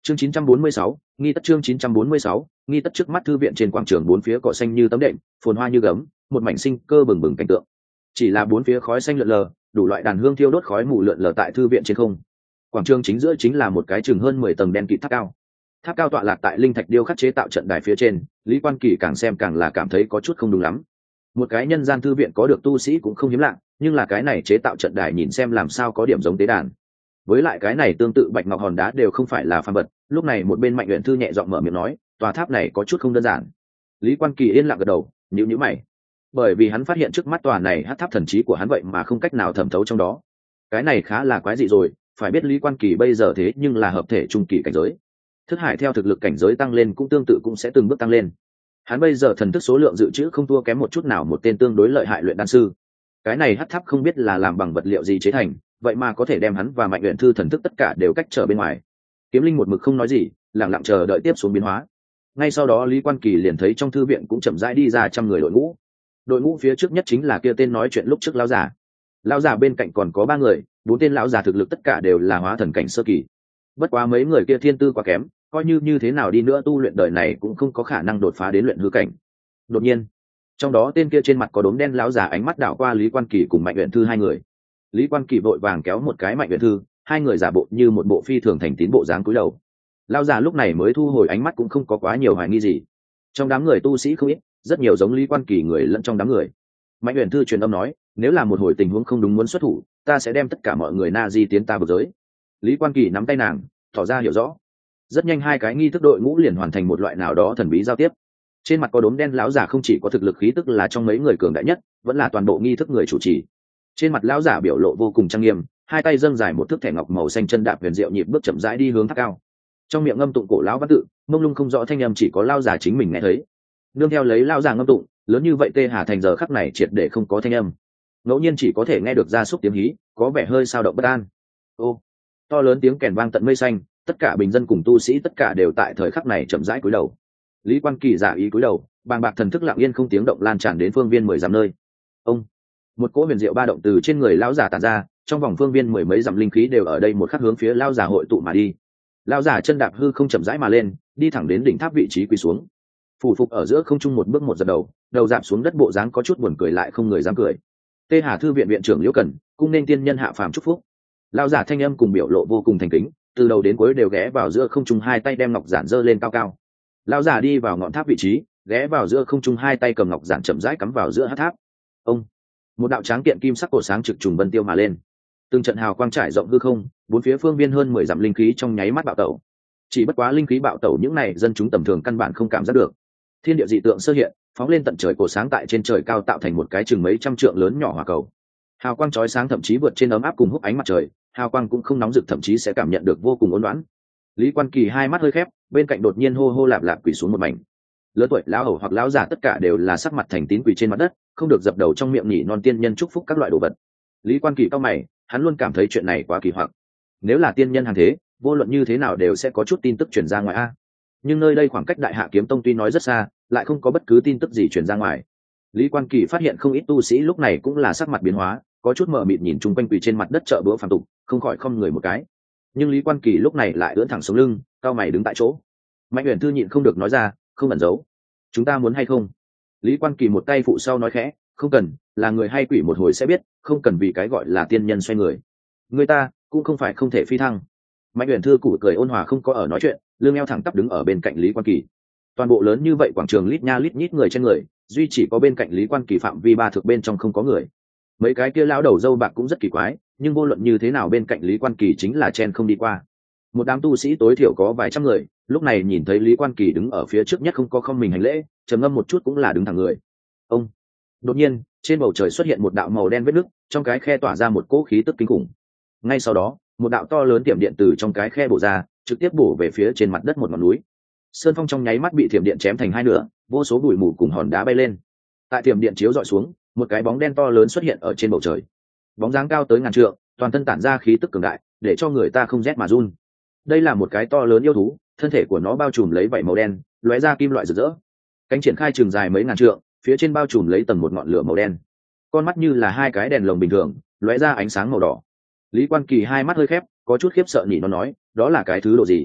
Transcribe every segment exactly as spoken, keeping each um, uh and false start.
Chương chín trăm bốn mươi sáu, nghi tất chương chín trăm bốn mươi sáu, nghi tất trước mắt thư viện trên quảng trường bốn phía cỏ xanh như tấm đệm, phồn hoa như gấm, một mảnh sinh cơ bừng bừng cảnh tượng. Chỉ là bốn phía khói xanh lượn lờ, đủ loại đàn hương thiêu đốt khói mù lượn lờ tại thư viện trên không. Quảng trường chính giữa chính là một cái chừng hơn mười tầng đen kịt tháp cao. Tháp cao tọa lạc tại linh thạch điêu khắc chế tạo trận đài phía trên, Lý Quan Kỳ càng xem càng là cảm thấy có chút không đúng lắm. Một cái nhân gian thư viện có được tu sĩ cũng không hiếm lạ, nhưng là cái này chế tạo trận đài nhìn xem làm sao có điểm giống tế đàn. Với lại cái này tương tự bạch ngọc hòn đá đều không phải là phàm vật. Lúc này một bên Mạnh Uyển Thư nhẹ giọng mở miệng nói, tòa tháp này có chút không đơn giản. Lý Quan Kỳ yên lặng gật đầu, nhíu nhíu mày, bởi vì hắn phát hiện trước mắt tòa này hắc tháp thần trí của hắn vậy mà không cách nào thẩm thấu trong đó. Cái này khá là quái dị rồi, phải biết Lý Quan Kỳ bây giờ thế nhưng là hợp thể trung kỳ cảnh giới. Thức hải theo thực lực cảnh giới tăng lên cũng tương tự cũng sẽ từng bước tăng lên. Hắn bây giờ thần thức số lượng dự trữ không thua kém một chút nào một tên tương đối lợi hại luyện đan sư. Cái này hắc tháp không biết là làm bằng vật liệu gì chế thành, vậy mà có thể đem hắn và Mạnh Uyển Thư thần thức tất cả đều cách trở bên ngoài. Kiếm Linh một mực không nói gì, lặng lặng chờ đợi tiếp xuống biến hóa. Ngay sau đó Lý Quan Kỳ liền thấy trong thư viện cũng chậm rãi đi ra trăm người đội ngũ. Đội ngũ phía trước nhất chính là kia tên nói chuyện lúc trước lão giả. Lão giả bên cạnh còn có ba người, bốn tên lão già thực lực tất cả đều là hóa thần cảnh sơ kỳ. Bất quá mấy người kia thiên tư quá kém, coi như như thế nào đi nữa tu luyện đời này cũng không có khả năng đột phá đến luyện hư cảnh. Đột nhiên, trong đó tên kia trên mặt có đốm đen lão già ánh mắt đảo qua Lý Quan Kỳ cùng Mạnh Uyển Thư hai người. Lý Quan Kỳ vội vàng kéo một cái Mạnh Uyển Thư, hai người giả bộ như một bộ phi thường thành tín bộ dáng cúi đầu. Lão già lúc này mới thu hồi ánh mắt cũng không có quá nhiều hoài nghi gì. Trong đám người tu sĩ không ít, rất nhiều giống Lý Quan Kỳ người lẫn trong đám người. Mạnh Uyển Thư truyền âm nói, nếu là một hồi tình huống không đúng muốn xuất thủ, ta sẽ đem tất cả mọi người na di tiến ta vực giới. Lý Quan Kỳ nắm tay nàng, tỏ ra hiểu rõ. Rất nhanh hai cái nghi thức đội ngũ liền hoàn thành một loại nào đó thần bí giao tiếp. Trên mặt có đốm đen lão giả không chỉ có thực lực khí tức là trong mấy người cường đại nhất, vẫn là toàn bộ nghi thức người chủ trì. Trên mặt lão giả biểu lộ vô cùng trang nghiêm, hai tay dâng dài một thước thẻ ngọc màu xanh, chân đạp huyền diệu nhịp bước chậm rãi đi hướng tháp cao. Trong miệng ngâm tụng cổ lão văn tự, mông lung không rõ thanh âm chỉ có lão giả chính mình nghe thấy. Nương theo lấy lão giả ngâm tụng, lớn như vậy Tê Hà thành giờ khắc này triệt để không có thanh âm. Ngẫu nhiên chỉ có thể nghe được gia súc tiếng hí, có vẻ hơi sao động bất an. Ô, to lớn tiếng kèn vang tận mây xanh, tất cả bình dân cùng tu sĩ tất cả đều tại thời khắc này chậm rãi cúi đầu. Lý Quan Kỳ giả ý cúi đầu, bàng bạc thần thức lặng yên không tiếng động lan tràn đến phương viên mười dặm nơi. Ông, một cỗ huyền diệu ba động từ trên người lão giả tản ra, trong vòng phương viên mười mấy dặm linh khí đều ở đây một khắc hướng phía lão giả hội tụ mà đi. Lão giả chân đạp hư không chậm rãi mà lên, đi thẳng đến đỉnh tháp vị trí quỳ xuống. Phủ phục ở giữa không trung một bước một giật đầu, đầu dạp xuống đất bộ dáng có chút buồn cười lại không người dám cười. Tê Hà thư viện viện trưởng Liễu Cần, cung nên tiên nhân hạ phàm chúc phúc. Lão giả thanh âm cùng biểu lộ vô cùng thành kính, từ đầu đến cuối đều ghé vào giữa không trung, hai tay đem ngọc giản giơ lên cao cao. Lão giả đi vào ngọn tháp vị trí, ghé vào giữa không trung, hai tay cầm ngọc giản chậm rãi cắm vào giữa hát tháp. Ông, một đạo tráng kiện kim sắc cổ sáng trực trùng vân tiêu mà lên, từng trận hào quang trải rộng hư không, bốn phía phương viên hơn mười dặm linh khí trong nháy mắt bạo tẩu. Chỉ bất quá linh khí bạo tẩu những này dân chúng tầm thường căn bản không cảm giác được. Thiên địa dị tượng sơ hiện, phóng lên tận trời cổ sáng tại trên trời cao tạo thành một cái chừng mấy trăm trượng lớn nhỏ hỏa cầu. Hào quang chói sáng thậm chí vượt trên ấm áp cùng hút ánh mặt trời, hào quang cũng không nóng rực, thậm chí sẽ cảm nhận được vô cùng ôn loãng. Lý Quan Kỳ hai mắt hơi khép, bên cạnh đột nhiên hô hô lạp lạp quỳ xuống một mảnh. Lớn tuổi lão hầu hoặc lão già tất cả đều là sắc mặt thành tín quỳ trên mặt đất, không được dập đầu trong miệng nhỉ non tiên nhân chúc phúc các loại đồ vật. Lý Quan Kỳ cau mày, hắn luôn cảm thấy chuyện này quá kỳ hoặc. Nếu là tiên nhân hàng thế, vô luận như thế nào đều sẽ có chút tin tức truyền ra ngoài a. Nhưng nơi đây khoảng cách Đại Hạ Kiếm Tông tuy nói rất xa, lại không có bất cứ tin tức gì truyền ra ngoài. Lý Quan Kỳ phát hiện không ít tu sĩ lúc này cũng là sắc mặt biến hóa, có chút mờ mịt nhìn chung quanh quỳ trên mặt đất chợ bữa phàm tục, không khỏi không người một cái. Nhưng Lý Quan Kỳ lúc này lại ưỡn thẳng sống lưng, cao mày đứng tại chỗ. Mạnh Uyển Thư nhịn không được nói ra, không ẩn giấu, chúng ta muốn hay không? Lý Quan Kỳ một tay phụ sau nói khẽ, không cần, là người hay quỷ một hồi sẽ biết, không cần vì cái gọi là tiên nhân xoay người. Người ta cũng không phải không thể phi thăng. Mạnh Uyển Thư củ cười ôn hòa không có ở nói chuyện, lưng eo thẳng tắp đứng ở bên cạnh Lý Quan Kỳ. Toàn bộ lớn như vậy quảng trường lít nha lít nhít người trên người, duy chỉ có bên cạnh Lý Quan Kỳ phạm vi ba thước bên trong không có người. Mấy cái kia lão đầu râu bạc cũng rất kỳ quái, nhưng vô luận như thế nào bên cạnh Lý Quan Kỳ chính là chen không đi qua. Một đám tu sĩ tối thiểu có vài trăm người, lúc này nhìn thấy Lý Quan Kỳ đứng ở phía trước nhất không có không mình hành lễ, trầm ngâm một chút cũng là đứng thẳng người. Ông, đột nhiên trên bầu trời xuất hiện một đạo màu đen vết nứt, trong cái khe tỏa ra một cỗ khí tức kinh khủng. Ngay sau đó một đạo to lớn tiệm điện từ trong cái khe bổ ra, trực tiếp bổ về phía trên mặt đất một ngọn núi. Sơn phong trong nháy mắt bị thiểm điện chém thành hai nửa, vô số bụi mù cùng hòn đá bay lên. Tại thiểm điện chiếu dọi xuống, một cái bóng đen to lớn xuất hiện ở trên bầu trời. Bóng dáng cao tới ngàn trượng, toàn thân tản ra khí tức cường đại, để cho người ta không rét mà run. Đây là một cái to lớn yêu thú, thân thể của nó bao trùm lấy vảy màu đen, lóe ra kim loại rực rỡ. Cánh triển khai trường dài mấy ngàn trượng, phía trên bao trùm lấy tầng một ngọn lửa màu đen. Con mắt như là hai cái đèn lồng bình thường, lóe ra ánh sáng màu đỏ. Lý Quan Kỳ hai mắt hơi khép, có chút khiếp sợ nhỉ nó nói, đó là cái thứ độ gì?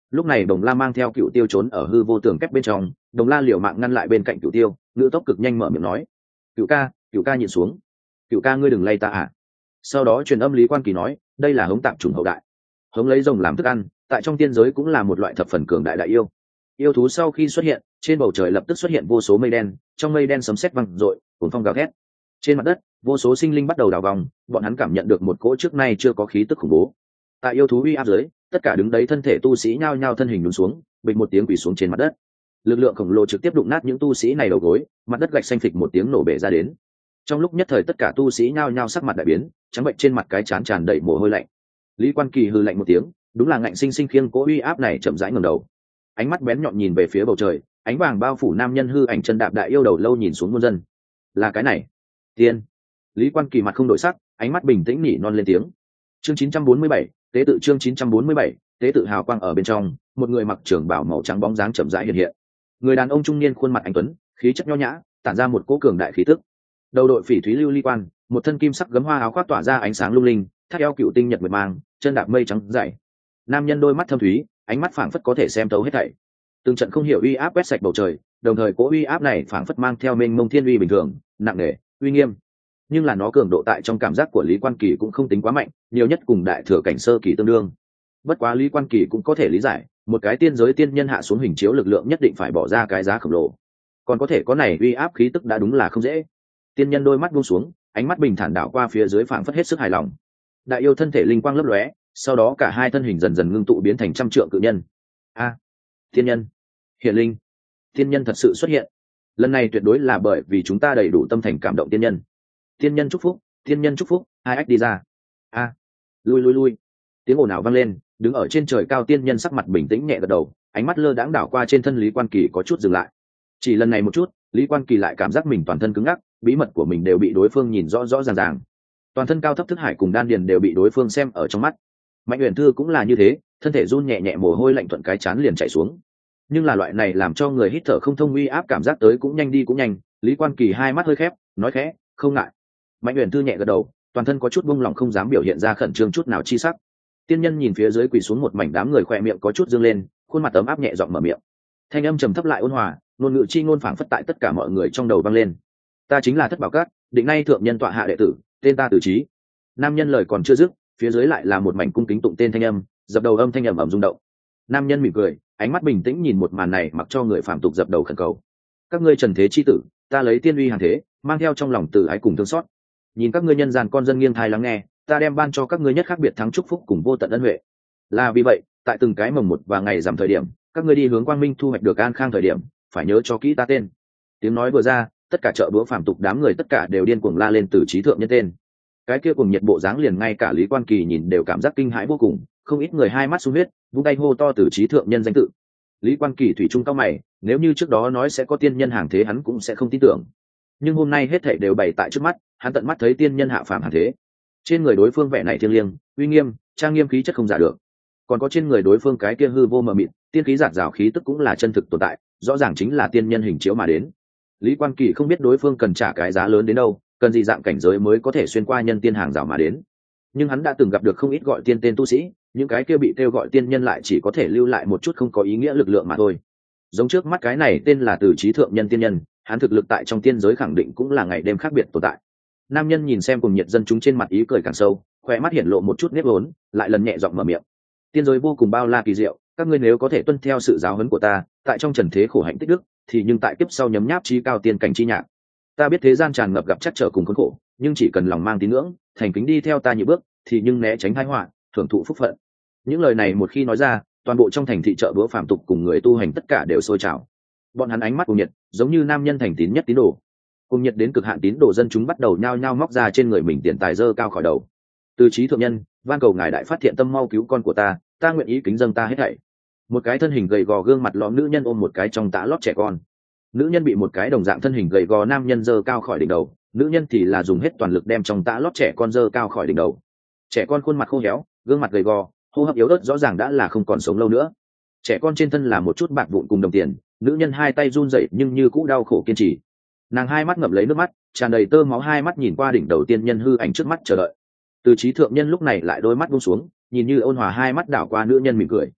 Lúc này Đồng La mang theo Cựu Tiêu trốn ở hư vô tường kép bên trong, Đồng La liều mạng ngăn lại bên cạnh Cựu Tiêu, ngữ tốc cực nhanh mở miệng nói: "Cựu ca, Cựu ca nhịn xuống, Cựu ca ngươi đừng lay ta à." Sau đó truyền âm Lý Quan Kỳ nói: "Đây là hống tạp trùng hậu đại, hống lấy rồng làm thức ăn, tại trong tiên giới cũng là một loại thập phần cường đại đại yêu." Yêu thú sau khi xuất hiện, trên bầu trời lập tức xuất hiện vô số mây đen, trong mây đen sấm sét vang rội, cuồng phong gào thét. Trên mặt đất, vô số sinh linh bắt đầu đào vòng, bọn hắn cảm nhận được một cỗ trước nay chưa có khí tức khủng bố. Tại yêu thú uy áp dưới, tất cả đứng đấy thân thể tu sĩ nhao nhao thân hình lún xuống, bịch một tiếng quỳ xuống trên mặt đất. Lực lượng khổng lồ trực tiếp đụng nát những tu sĩ này đầu gối, mặt đất gạch xanh phịch một tiếng nổ bể ra đến. Trong lúc nhất thời tất cả tu sĩ nhao nhao sắc mặt đại biến, trắng bệnh trên mặt cái trán tràn đầy mồ hôi lạnh. Lý Quan Kỳ hừ lạnh một tiếng, đúng là ngạnh sinh sinh khiêng cỗ uy áp này chậm rãi ngẩng đầu. Ánh mắt bén nhọn nhìn về phía bầu trời, ánh vàng bao phủ nam nhân hư ảnh chân đạp đại yêu đầu lâu nhìn xuống muôn dân. Là cái này. Tiên. Lý Quan Kỳ mặt không đổi sắc, ánh mắt bình tĩnh nỉ non lên tiếng. Chương chín trăm bốn mươi bảy, tế tự chương chín trăm bốn mươi bảy, tế tự hào quang ở bên trong, một người mặc trường bào màu trắng bóng dáng chậm rãi hiện hiện. Người đàn ông trung niên khuôn mặt anh tuấn, khí chất nho nhã, tản ra một cỗ cường đại khí tức. Đầu đội phỉ thúy lưu ly quan, một thân kim sắc gấm hoa áo khoác tỏa ra ánh sáng lung linh, thắt eo cựu tinh nhật nguyệt mang, chân đạp mây trắng dày. Nam nhân đôi mắt thâm thúy, ánh mắt phảng phất có thể xem thấu hết thảy. Từng trận không hiểu uy áp quét sạch bầu trời, đồng thời cỗ uy áp này phảng phất mang theo mênh mông thiên uy bình thường, nặng nề, uy nghiêm. Nhưng là nó cường độ tại trong cảm giác của Lý Quan Kỳ cũng không tính quá mạnh, nhiều nhất cùng đại thừa cảnh sơ kỳ tương đương. Bất quá Lý Quan Kỳ cũng có thể lý giải, một cái tiên giới tiên nhân hạ xuống hình chiếu lực lượng nhất định phải bỏ ra cái giá khổng lồ. Còn có thể có này uy áp khí tức đã đúng là không dễ. Tiên nhân đôi mắt buông xuống, ánh mắt bình thản đảo qua phía dưới phảng phất hết sức hài lòng. Đại yêu thân thể linh quang lấp lóe, sau đó cả hai thân hình dần dần ngưng tụ biến thành trăm trượng cự nhân. A, tiên nhân, hiển linh, tiên nhân thật sự xuất hiện. Lần này tuyệt đối là bởi vì chúng ta đầy đủ tâm thành cảm động tiên nhân. Tiên nhân chúc phúc, tiên nhân chúc phúc, hai ách đi ra. A, lui lui lui. Tiếng ồn ào vang lên, đứng ở trên trời cao tiên nhân sắc mặt bình tĩnh nhẹ gật đầu, ánh mắt lơ đãng đảo qua trên thân Lý Quan Kỳ có chút dừng lại. Chỉ lần này một chút, Lý Quan Kỳ lại cảm giác mình toàn thân cứng ngắc, bí mật của mình đều bị đối phương nhìn rõ rõ ràng ràng. Toàn thân cao thấp thức hải cùng đan điền đều bị đối phương xem ở trong mắt. Mạnh Uyển Thư cũng là như thế, thân thể run nhẹ nhẹ mồ hôi lạnh thuận cái chán liền chảy xuống. Nhưng là loại này làm cho người hít thở không thông uy áp cảm giác tới cũng nhanh đi cũng nhanh, Lý Quan Kỳ hai mắt hơi khép, nói khẽ, không ngại. Mạnh Uyển Thư nhẹ gật đầu, toàn thân có chút buông lỏng không dám biểu hiện ra khẩn trương chút nào chi sắc. Tiên nhân nhìn phía dưới quỳ xuống một mảnh đám người khỏe miệng có chút dương lên, khuôn mặt ấm áp nhẹ giọng mở miệng. Thanh âm trầm thấp lại ôn hòa, ngôn ngữ chi ngôn phảng phất tại tất cả mọi người trong đầu vang lên. Ta chính là Thất Bảo Các, định nay thượng nhân tọa hạ đệ tử, tên ta Tử Chí. Nam nhân lời còn chưa dứt, phía dưới lại là một mảnh cung kính tụng tên thanh âm, dập đầu âm thanh ầm ầm rung động. Nam nhân mỉm cười, ánh mắt bình tĩnh nhìn một màn này mặc cho người phạm tục dập đầu khẩn cầu. Các ngươi trần thế chi tử, ta lấy tiên uy hàng thế, mang theo trong lòng từ ái cùng thương xót. Nhìn các ngươi nhân gian con dân nghiêng thai lắng nghe, ta đem ban cho các ngươi nhất khác biệt thắng chúc phúc cùng vô tận ân huệ. Là vì vậy, tại từng cái mồng một và ngày rằm thời điểm, các ngươi đi hướng quang minh thu hoạch được an khang thời điểm, phải nhớ cho kỹ ta tên. Tiếng nói vừa ra, tất cả chợ búa phàm tục đám người tất cả đều điên cuồng la lên từ trí thượng nhân tên. Cái kia cùng nhiệt bộ dáng liền ngay cả Lý Quan Kỳ nhìn đều cảm giác kinh hãi vô cùng, không ít người hai mắt sung huyết, vung tay hô to từ trí thượng nhân danh tự. Lý Quan Kỳ thủy chung cao mày, nếu như trước đó nói sẽ có tiên nhân hàng thế hắn cũng sẽ không tin tưởng. Nhưng hôm nay hết thảy đều bày tại trước mắt, hắn tận mắt thấy tiên nhân hạ phàm hàng thế. Trên người đối phương vẻ này thiêng liêng, uy nghiêm, trang nghiêm khí chất không giả được. Còn có trên người đối phương cái kia hư vô mờ mịt, tiên khí giạt rào khí tức cũng là chân thực tồn tại, rõ ràng chính là tiên nhân hình chiếu mà đến. Lý Quan Kỳ không biết đối phương cần trả cái giá lớn đến đâu, cần gì dạng cảnh giới mới có thể xuyên qua nhân tiên hàng rào mà đến. Nhưng hắn đã từng gặp được không ít gọi tiên tên tu sĩ, những cái kia bị kêu gọi tiên nhân lại chỉ có thể lưu lại một chút không có ý nghĩa lực lượng mà thôi. Giống trước mắt cái này tên là Từ Trí thượng nhân tiên nhân, hắn thực lực tại trong tiên giới khẳng định cũng là ngày đêm khác biệt tồn tại. Nam nhân nhìn xem cùng nhiệt dân chúng trên mặt ý cười càng sâu, khỏe mắt hiển lộ một chút nếp vốn, lại lần nhẹ giọng mở miệng. Tiên giới vô cùng bao la kỳ diệu, các ngươi nếu có thể tuân theo sự giáo huấn của ta, tại trong trần thế khổ hạnh tích đức, thì nhưng tại kiếp sau nhấm nháp trí cao tiên cảnh chi nhạc. Ta biết thế gian tràn ngập gặp chắc trở cùng khốn khổ, nhưng chỉ cần lòng mang tín ngưỡng, thành kính đi theo ta nhị bước, thì nhưng né tránh tai họa, thưởng thụ phúc phận. Những lời này một khi nói ra, toàn bộ trong thành thị chợ búa phàm tục cùng người tu hành tất cả đều sôi trào. Bọn hắn ánh mắt cùng nhiệt, giống như nam nhân thành tín nhất tín đồ. Cùng nhiệt đến cực hạn tín đồ dân chúng bắt đầu nhao nhao móc ra trên người mình tiền tài dơ cao khỏi đầu. Từ Trí thượng nhân, van cầu ngài đại phát thiện tâm mau cứu con của ta, ta nguyện ý kính dâng ta hết thảy. Một cái thân hình gầy gò gương mặt lõm nữ nhân ôm một cái trong tã lót trẻ con. Nữ nhân bị một cái đồng dạng thân hình gầy gò nam nhân dơ cao khỏi đỉnh đầu, nữ nhân thì là dùng hết toàn lực đem trong tã lót trẻ con dơ cao khỏi đỉnh đầu. Trẻ con khuôn mặt khô héo, gương mặt gầy gò, hô hấp yếu ớt rõ ràng đã là không còn sống lâu nữa. Trẻ con trên thân là một chút bạc vụn cùng đồng tiền, nữ nhân hai tay run rẩy nhưng như cũ đau khổ kiên trì. Nàng hai mắt ngậm lấy nước mắt, tràn đầy tơ máu hai mắt nhìn qua đỉnh đầu tiên nhân hư ảnh trước mắt chờ đợi. Từ Trí thượng nhân lúc này lại đôi mắt buông xuống, nhìn như ôn hòa hai mắt đảo qua nữ nhân mỉm cười.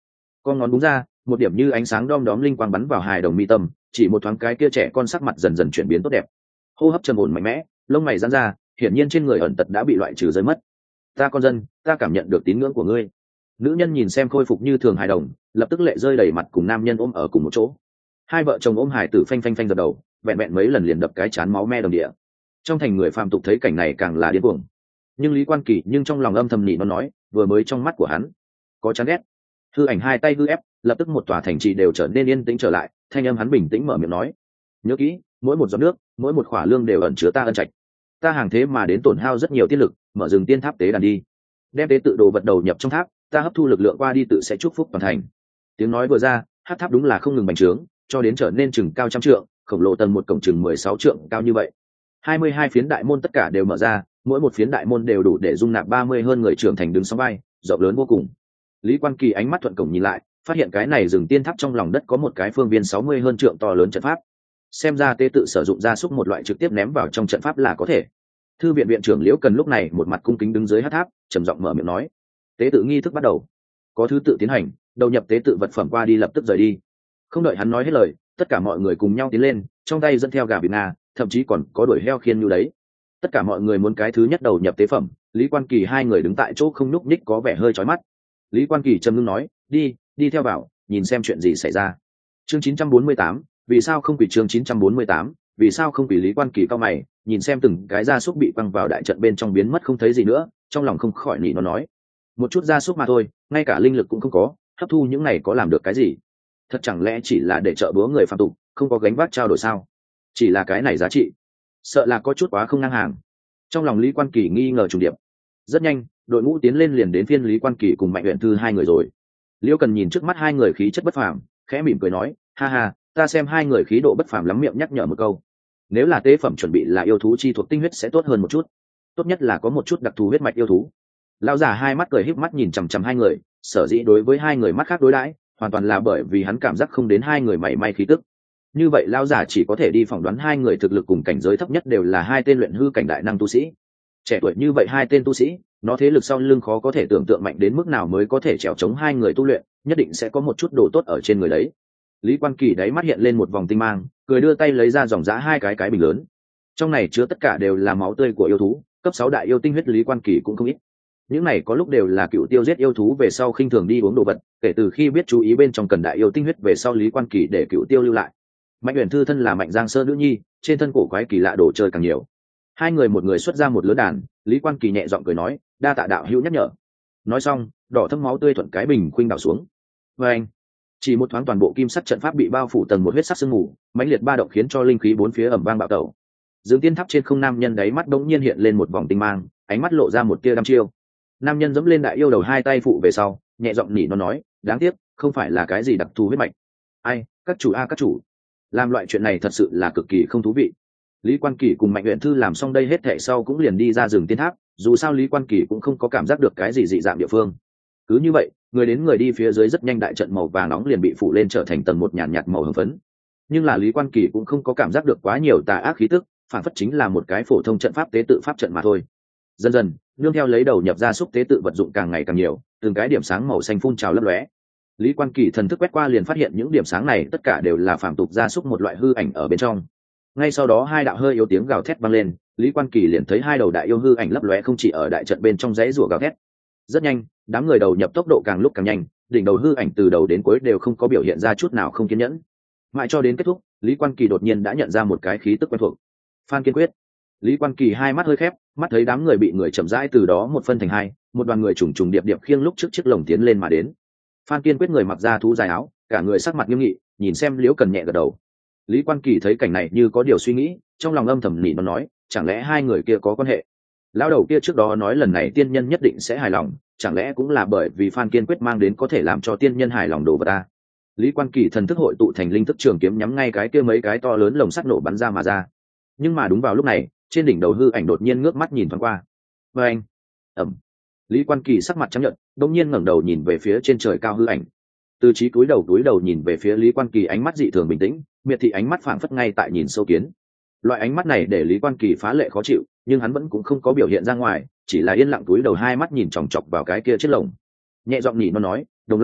con ngón đúng ra, một điểm như ánh sáng đom đóm linh quang bắn vào hài đồng mi tâm, chỉ một thoáng cái kia trẻ con sắc mặt dần dần chuyển biến tốt đẹp, hô hấp trầm ổn mạnh mẽ, lông mày giãn ra, hiển nhiên trên người ẩn tật đã bị loại trừ rơi mất. Ta con dân, ta cảm nhận được tín ngưỡng của ngươi. Nữ nhân nhìn xem khôi phục như thường hài đồng, lập tức lệ rơi đầy mặt cùng nam nhân ôm ở cùng một chỗ. Hai vợ chồng ôm hài tử phanh phanh phanh dập đầu, vẹn vẹn mấy lần liền đập cái chán máu me đồng địa. Trong thành người phàm tục thấy cảnh này càng là điên cuồng. Nhưng Lý Quan Kỳ nhưng trong lòng âm thầm nỉ nó nói, vừa mới trong mắt của hắn có chán ghét. Hư ảnh hai tay hư ép, lập tức một tòa thành trì đều trở nên yên tĩnh trở lại, thanh âm hắn bình tĩnh mở miệng nói: nhớ kỹ, mỗi một giọt nước, mỗi một khỏa lương đều ẩn chứa ta ân trạch. Ta hàng thế mà đến tổn hao rất nhiều tiên lực, mở rừng tiên tháp tế đàn đi, đem tế tự đồ vật đầu nhập trong tháp, ta hấp thu lực lượng qua đi tự sẽ chúc phúc toàn thành. Tiếng nói vừa ra, hát tháp đúng là không ngừng bành trướng, cho đến trở nên chừng cao trăm trượng, khổng lồ tầng một cổng chừng mười sáu trượng cao như vậy. Hai mươi hai phiến đại môn tất cả đều mở ra, mỗi một phiến đại môn đều đủ để dung nạp ba mươi hơn người trưởng thành đứng sóng vai, rộng lớn vô cùng. Lý Quan Kỳ ánh mắt thuận cổng nhìn lại, phát hiện cái này rừng tiên tháp trong lòng đất có một cái phương viên sáu mươi hơn trượng to lớn trận pháp. Xem ra tế tự sử dụng gia súc một loại trực tiếp ném vào trong trận pháp là có thể. Thư viện viện trưởng Liễu Cần lúc này một mặt cung kính đứng dưới hát tháp, trầm giọng mở miệng nói: tế tự nghi thức bắt đầu, có thứ tự tiến hành, đầu nhập tế tự vật phẩm qua đi lập tức rời đi. Không đợi hắn nói hết lời, tất cả mọi người cùng nhau tiến lên, trong tay dẫn theo gà vịt nga, thậm chí còn có đuổi heo khiên như đấy. Tất cả mọi người muốn cái thứ nhất đầu nhập tế phẩm. Lý Quan Kỳ hai người đứng tại chỗ không nhúc nhích có vẻ hơi chói mắt. Lý Quan Kỳ trầm ngưng nói: đi, đi theo vào, nhìn xem chuyện gì xảy ra. Chương chín trăm bốn mươi tám, vì sao không quỷ? Chương chín trăm bốn mươi tám, vì sao không quỷ? Lý Quan Kỳ cao mày, nhìn xem từng cái gia súc bị quăng vào đại trận bên trong biến mất không thấy gì nữa, trong lòng không khỏi nỉ nó nói: một chút gia súc mà thôi, ngay cả linh lực cũng không có, hấp thu những này có làm được cái gì? Thật chẳng lẽ chỉ là để trợ búa người phạm tục, không có gánh vác trao đổi sao? Chỉ là cái này giá trị, sợ là có chút quá không ngang hàng. Trong lòng Lý Quan Kỳ nghi ngờ trùng điệp. Rất nhanh, đội ngũ tiến lên liền đến phiên Lý Quan Kỳ cùng Mạnh Uyển Thư hai người rồi. Liễu Cần nhìn trước mắt hai người khí chất bất phàm, khẽ mỉm cười nói: ha ha, ta xem hai người khí độ bất phàm lắm, miệng nhắc nhở một câu, nếu là tế phẩm chuẩn bị là yêu thú chi thuộc tinh huyết sẽ tốt hơn một chút, tốt nhất là có một chút đặc thù huyết mạch yêu thú. Lão giả hai mắt cười híp mắt nhìn chằm chằm hai người, sở dĩ đối với hai người mắt khác đối đãi, hoàn toàn là bởi vì hắn cảm giác không đến hai người mảy may khí tức. Như vậy lão giả chỉ có thể đi phỏng đoán hai người thực lực cùng cảnh giới thấp nhất đều là hai tên luyện hư cảnh đại năng tu sĩ. Trẻ tuổi như vậy hai tên tu sĩ, nó thế lực sau lưng khó có thể tưởng tượng mạnh đến mức nào mới có thể trèo chống hai người tu luyện, nhất định sẽ có một chút đồ tốt ở trên người đấy. Lý Quan Kỳ đáy mắt hiện lên một vòng tinh mang, cười đưa tay lấy ra dòng giá hai cái cái bình lớn. Trong này chứa tất cả đều là máu tươi của yêu thú, cấp sáu đại yêu tinh huyết Lý Quan Kỳ cũng không ít. Những này có lúc đều là cựu tiêu giết yêu thú về sau khinh thường đi uống đồ vật, kể từ khi biết chú ý bên trong cần đại yêu tinh huyết về sau Lý Quan Kỳ để cựu tiêu lưu lại. Mạnh Uyển Thư thân là Mạnh Giang Sơn nữ nhi, trên thân cổ quái kỳ lạ đồ chơi càng nhiều. Hai người một người xuất ra một lớn đàn, Lý Quan Kỳ nhẹ giọng cười nói: đa tạ đạo hữu nhắc nhở. Nói xong, đỏ thâm máu tươi thuận cái bình khuynh đảo xuống. Và anh, chỉ một thoáng toàn bộ kim sắc trận pháp bị bao phủ tầng một huyết sắc sương mù, mãnh liệt ba động khiến cho linh khí bốn phía ầm vang bạo tẩu. Dương tiên tháp trên không nam nhân đáy mắt bỗng nhiên hiện lên một vòng tinh mang, ánh mắt lộ ra một tia đăm chiêu. Nam nhân giẫm lên đại yêu đầu hai tay phụ về sau, nhẹ giọng nỉ nó nói: đáng tiếc, không phải là cái gì đặc thù huyết mạch. Ai, các chủ a các chủ, làm loại chuyện này thật sự là cực kỳ không thú vị. Lý Quan Kỳ cùng Mạnh Uyển Thư làm xong đây hết thảy sau cũng liền đi ra rừng tiên tháp, dù sao Lý Quan Kỳ cũng không có cảm giác được cái gì dị dạng địa phương. Cứ như vậy, người đến người đi phía dưới rất nhanh đại trận màu vàng nóng liền bị phủ lên trở thành tầng một nhàn nhạt, nhạt màu hồng phấn. Nhưng là Lý Quan Kỳ cũng không có cảm giác được quá nhiều tà ác khí tức, phản phất chính là một cái phổ thông trận pháp tế tự pháp trận mà thôi. Dần dần, nương theo lấy đầu nhập ra xúc tế tự vật dụng càng ngày càng nhiều, từng cái điểm sáng màu xanh phun trào lấp lóe. Lý Quan Kỳ thần thức quét qua liền phát hiện những điểm sáng này tất cả đều là phàm tục gia súc một loại hư ảnh ở bên trong. Ngay sau đó hai đạo hơi yếu tiếng gào thét vang lên, Lý Quan Kỳ liền thấy hai đầu đại yêu hư ảnh lấp lóe không chỉ ở đại trận bên trong dãy rủa gào thét. Rất nhanh, đám người đầu nhập tốc độ càng lúc càng nhanh, đỉnh đầu hư ảnh từ đầu đến cuối đều không có biểu hiện ra chút nào không kiên nhẫn. Mãi cho đến kết thúc, Lý Quan Kỳ đột nhiên đã nhận ra một cái khí tức quen thuộc. Phan Kiên Quyết. Lý Quan Kỳ hai mắt hơi khép, mắt thấy đám người bị người chậm rãi từ đó một phân thành hai, một đoàn người trùng trùng điệp điệp khiêng lúc trước chiếc lồng tiến lên mà đến. Phan Kiên Quyết người mặc da thú dài áo, cả người sắc mặt nghiêm nghị, nhìn xem Liễu Cần nhẹ gật đầu. Lý Quan Kỳ thấy cảnh này như có điều suy nghĩ, trong lòng âm thầm nỉ nó nói, chẳng lẽ hai người kia có quan hệ? Lão đầu kia trước đó nói lần này tiên nhân nhất định sẽ hài lòng, chẳng lẽ cũng là bởi vì Phan Kiên Quyết mang đến có thể làm cho tiên nhân hài lòng đồ vật ta? Lý Quan Kỳ thần thức hội tụ thành linh thức trường kiếm nhắm ngay cái kia mấy cái to lớn lồng sắt nổ bắn ra mà ra. Nhưng mà đúng vào lúc này, trên đỉnh đầu hư ảnh đột nhiên ngước mắt nhìn thoáng qua. Và anh, ẩm. Lý Quan Kỳ sắc mặt trắng nhợt, đột nhiên ngẩng đầu nhìn về phía trên trời cao hư ảnh. Từ trí cúi đầu túi đầu nhìn về phía Lý Quan Kỳ, ánh mắt dị thường bình tĩnh, miệt thị ánh mắt phảng phất ngay tại nhìn sâu kiến. Loại ánh mắt này để Lý Quan Kỳ phá lệ khó chịu, nhưng hắn vẫn cũng không có biểu hiện ra ngoài, chỉ là yên lặng túi đầu hai mắt nhìn chòng chọc vào cái kia chiếc lồng. Nhẹ giọng nhỉ nó nói, Đồng La,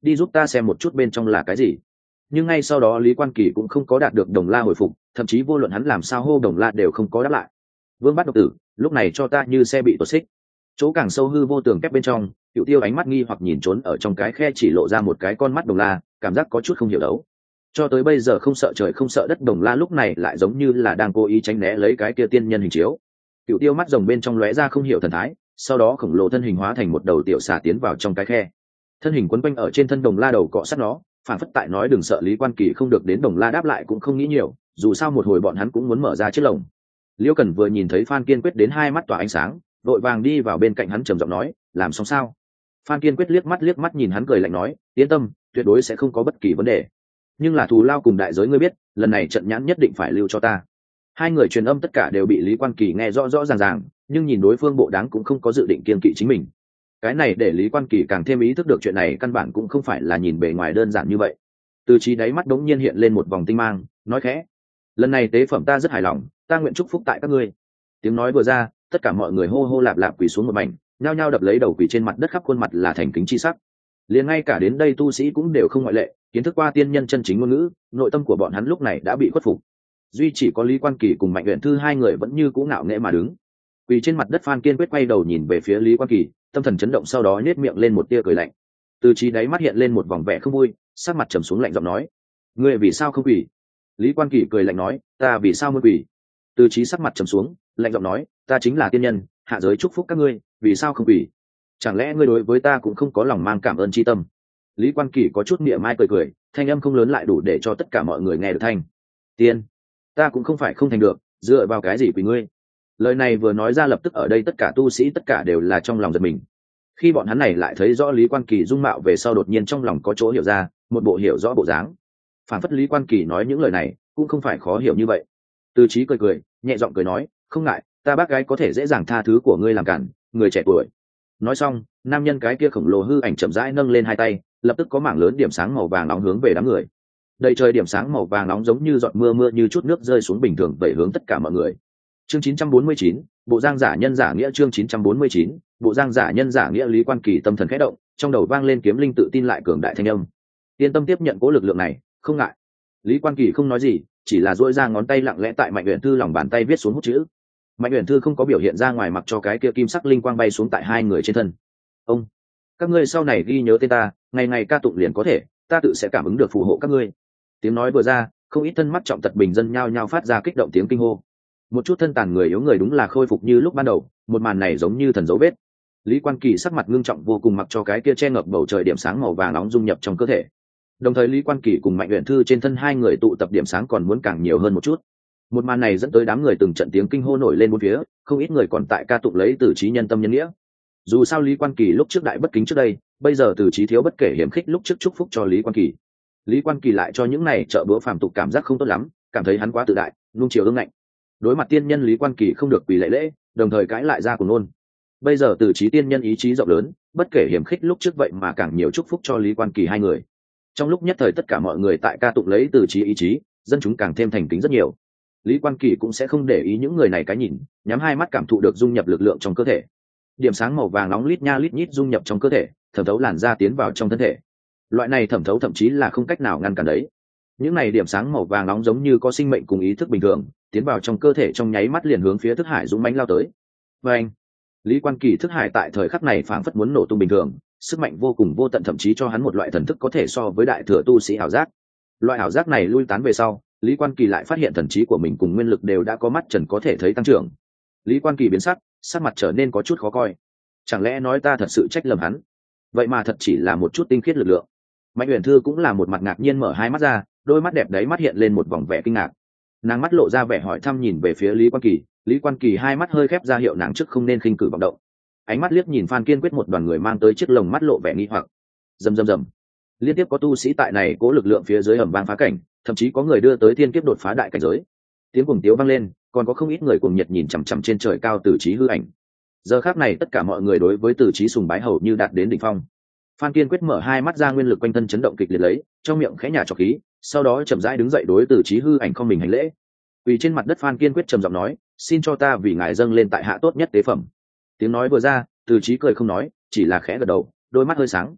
đi giúp ta xem một chút bên trong là cái gì. Nhưng ngay sau đó Lý Quan Kỳ cũng không có đạt được Đồng La hồi phục, thậm chí vô luận hắn làm sao hô Đồng La đều không có đáp lại. Vương Bát độc tử, lúc này cho ta như xe bị tuột xích. Chỗ càng sâu hư vô tường kép bên trong, Cựu Tiêu ánh mắt nghi hoặc nhìn trốn ở trong cái khe chỉ lộ ra một cái con mắt Đồng La, cảm giác có chút không hiểu đấu. Cho tới bây giờ không sợ trời không sợ đất Đồng La lúc này lại giống như là đang cố ý tránh né lấy cái kia tiên nhân hình chiếu. Cựu Tiêu mắt rồng bên trong lóe ra không hiểu thần thái, sau đó khổng lồ thân hình hóa thành một đầu tiểu xà tiến vào trong cái khe. Thân hình quấn quanh ở trên thân Đồng La đầu cọ sát nó, phản phất tại nói đừng sợ. Lý Quan Kỳ không được đến Đồng La đáp lại cũng không nghĩ nhiều, dù sao một hồi bọn hắn cũng muốn mở ra chiếc lồng. Liễu Cần vừa nhìn thấy Phan Kiên Quyết đến hai mắt tỏa ánh sáng, vội vàng đi vào bên cạnh hắn trầm giọng nói, làm xong sao? Phan Kiên Quyết liếc mắt liếc mắt nhìn hắn cười lạnh nói, yên tâm, tuyệt đối sẽ không có bất kỳ vấn đề. Nhưng là thù lao cùng đại giới ngươi biết, lần này trận nhãn nhất định phải lưu cho ta. Hai người truyền âm tất cả đều bị Lý Quan Kỳ nghe rõ rõ ràng ràng, nhưng nhìn đối phương bộ đáng cũng không có dự định kiêng kỵ chính mình. Cái này để Lý Quan Kỳ càng thêm ý thức được chuyện này căn bản cũng không phải là nhìn bề ngoài đơn giản như vậy. Từ trí đáy mắt đống nhiên hiện lên một vòng tinh mang, nói khẽ, lần này tế phẩm ta rất hài lòng, ta nguyện chúc phúc tại các ngươi. Tiếng nói vừa ra, tất cả mọi người hô hô lạp lạp quỳ xuống một mảnh, nhao nhao đập lấy đầu quỳ trên mặt đất, khắp khuôn mặt là thành kính chi sắc. Liền ngay cả đến đây tu sĩ cũng đều không ngoại lệ, kiến thức qua tiên nhân chân chính ngôn ngữ, nội tâm của bọn hắn lúc này đã bị khuất phục. Duy chỉ có Lý Quan Kỳ cùng Mạnh Uyển Thư hai người vẫn như cũ ngạo nghễ mà đứng. Quỳ trên mặt đất Phan Kiên Quyết quay đầu nhìn về phía Lý Quan Kỳ, tâm thần chấn động, sau đó nhếch miệng lên một tia cười lạnh. Từ trí đáy mắt hiện lên một vòng vẻ không vui, sắc mặt trầm xuống lạnh giọng nói, ngươi vì sao không quỳ? Lý Quan Kỳ cười lạnh nói, ta vì sao muốn quỳ? Từ trí sắc mặt trầm xuống, lạnh giọng nói, ta chính là tiên nhân, hạ giới chúc phúc các ngươi, vì sao không quỳ? Chẳng lẽ ngươi đối với ta cũng không có lòng mang cảm ơn chi tâm? Lý Quan Kỳ có chút mỉa mai cười cười, thanh âm không lớn lại đủ để cho tất cả mọi người nghe được thanh. Tiên, ta cũng không phải không thành được, dựa vào cái gì quỳ ngươi? Lời này vừa nói ra lập tức ở đây tất cả tu sĩ tất cả đều là trong lòng giật mình. Khi bọn hắn này lại thấy rõ Lý Quan Kỳ dung mạo về sau, đột nhiên trong lòng có chỗ hiểu ra, một bộ hiểu rõ bộ dáng. Phản phất Lý Quan Kỳ nói những lời này cũng không phải khó hiểu như vậy. Từ trí cười cười, nhẹ giọng cười nói, không ngại, ta bác gái có thể dễ dàng tha thứ của ngươi làm cản, người trẻ tuổi. Nói xong, nam nhân cái kia khổng lồ hư ảnh chậm rãi nâng lên hai tay, lập tức có mảng lớn điểm sáng màu vàng nóng hướng về đám người. Đầy trời điểm sáng màu vàng nóng giống như giọt mưa mưa như chút nước rơi xuống bình thường vẩy hướng tất cả mọi người. Chương chín trăm bốn mươi chín, bộ giang giả nhân giả nghĩa. Chương chín trăm bốn mươi chín, bộ giang giả nhân giả nghĩa. Lý Quan Kỳ tâm thần khẽ động, trong đầu vang lên kiếm linh tự tin lại cường đại thanh âm. Yên tâm tiếp nhận cố lực lượng này, không ngại. Lý Quan Kỳ không nói gì, chỉ là duỗi ra ngón tay lặng lẽ tại Mạnh Uyển Thư lòng bàn tay viết xuống hút chữ. Mạnh Uyển Thư không có biểu hiện ra ngoài, mặc cho cái kia kim sắc linh quang bay xuống tại hai người trên thân. Ông, các ngươi sau này ghi nhớ tên ta, ngày ngày ca tụng liền có thể, ta tự sẽ cảm ứng được phù hộ các ngươi. Tiếng nói vừa ra, không ít thân mắt trọng tật bình dân nhao nhao phát ra kích động tiếng kinh hô. Một chút thân tàn người yếu người đúng là khôi phục như lúc ban đầu, một màn này giống như thần dấu vết. Lý Quan Kỳ sắc mặt ngưng trọng vô cùng, mặc cho cái kia che ngập bầu trời điểm sáng màu vàng nóng dung nhập trong cơ thể. Đồng thời Lý Quan Kỳ cùng Mạnh Uyển Thư trên thân hai người tụ tập điểm sáng còn muốn càng nhiều hơn một chút. Một màn này dẫn tới đám người từng trận tiếng kinh hô nổi lên bốn phía, không ít người còn tại ca tụng lấy từ trí nhân tâm nhân nghĩa. Dù sao Lý Quan Kỳ lúc trước đại bất kính trước đây, bây giờ từ trí thiếu bất kể hiểm khích lúc trước chúc phúc cho Lý Quan Kỳ. Lý Quan Kỳ lại cho những này trợ bữa phàm tục cảm giác không tốt lắm, cảm thấy hắn quá tự đại, nuông chiều ương ngạnh. Đối mặt tiên nhân Lý Quan Kỳ không được quỳ lễ lễ, đồng thời cãi lại ra cùng nôn. Bây giờ từ trí tiên nhân ý chí rộng lớn, bất kể hiểm khích lúc trước vậy mà càng nhiều chúc phúc cho Lý Quan Kỳ hai người. Trong lúc nhất thời tất cả mọi người tại ca tụng lấy từ trí ý chí, dân chúng càng thêm thành kính rất nhiều. Lý Quan Kỳ cũng sẽ không để ý những người này cái nhìn, nhắm hai mắt cảm thụ được dung nhập lực lượng trong cơ thể. Điểm sáng màu vàng nóng lít nha lít nhít dung nhập trong cơ thể, thẩm thấu làn da tiến vào trong thân thể. Loại này thẩm thấu thậm chí là không cách nào ngăn cản đấy. Những này điểm sáng màu vàng nóng giống như có sinh mệnh cùng ý thức bình thường, tiến vào trong cơ thể trong nháy mắt liền hướng phía thức hải dũng mãnh lao tới. Và anh, Lý Quan Kỳ thức hải tại thời khắc này phảng phất muốn nổ tung bình thường, sức mạnh vô cùng vô tận, thậm chí cho hắn một loại thần thức có thể so với đại thừa tu sĩ ảo giác. Loại ảo giác này lui tán về sau, Lý Quan Kỳ lại phát hiện thần trí của mình cùng nguyên lực đều đã có mắt trần có thể thấy tăng trưởng. Lý Quan Kỳ biến sắc, sắc mặt trở nên có chút khó coi. Chẳng lẽ nói ta thật sự trách lầm hắn? Vậy mà thật chỉ là một chút tinh khiết lực lượng. Mạnh Uyển Thư cũng là một mặt ngạc nhiên mở hai mắt ra, đôi mắt đẹp đấy mắt hiện lên một vòng vẻ kinh ngạc. Nàng mắt lộ ra vẻ hỏi thăm nhìn về phía Lý Quan Kỳ, Lý Quan Kỳ hai mắt hơi khép ra hiệu nàng trước không nên khinh cử vọng động. Ánh mắt liếc nhìn Phan Kiên Quyết một đoàn người mang tới chiếc lồng, mắt lộ vẻ nghi hoặc. Rầm rầm rầm. Liên tiếp có tu sĩ tại này cố lực lượng phía dưới ầm vang phá cảnh, thậm chí có người đưa tới thiên kiếp đột phá đại cảnh giới. Tiếng cuồng tiếu vang lên, còn có không ít người cuồng nhiệt nhìn chằm chằm trên trời cao Tử Chí hư ảnh. Giờ khắc này tất cả mọi người đối với Tử Chí sùng bái hầu như đạt đến đỉnh phong. Phan Kiên Quyết mở hai mắt ra, nguyên lực quanh thân chấn động kịch liệt lấy, trong miệng khẽ nhả trọc khí, sau đó chậm rãi đứng dậy đối Tử Chí hư ảnh không mình hành lễ. Quỳ trên mặt đất Phan Kiên Quyết trầm giọng nói, xin cho ta vì ngài dâng lên tại hạ tốt nhất tế phẩm. Tiếng nói vừa ra, Tử Chí cười không nói, chỉ là khẽ gật đầu, đôi mắt hơi sáng.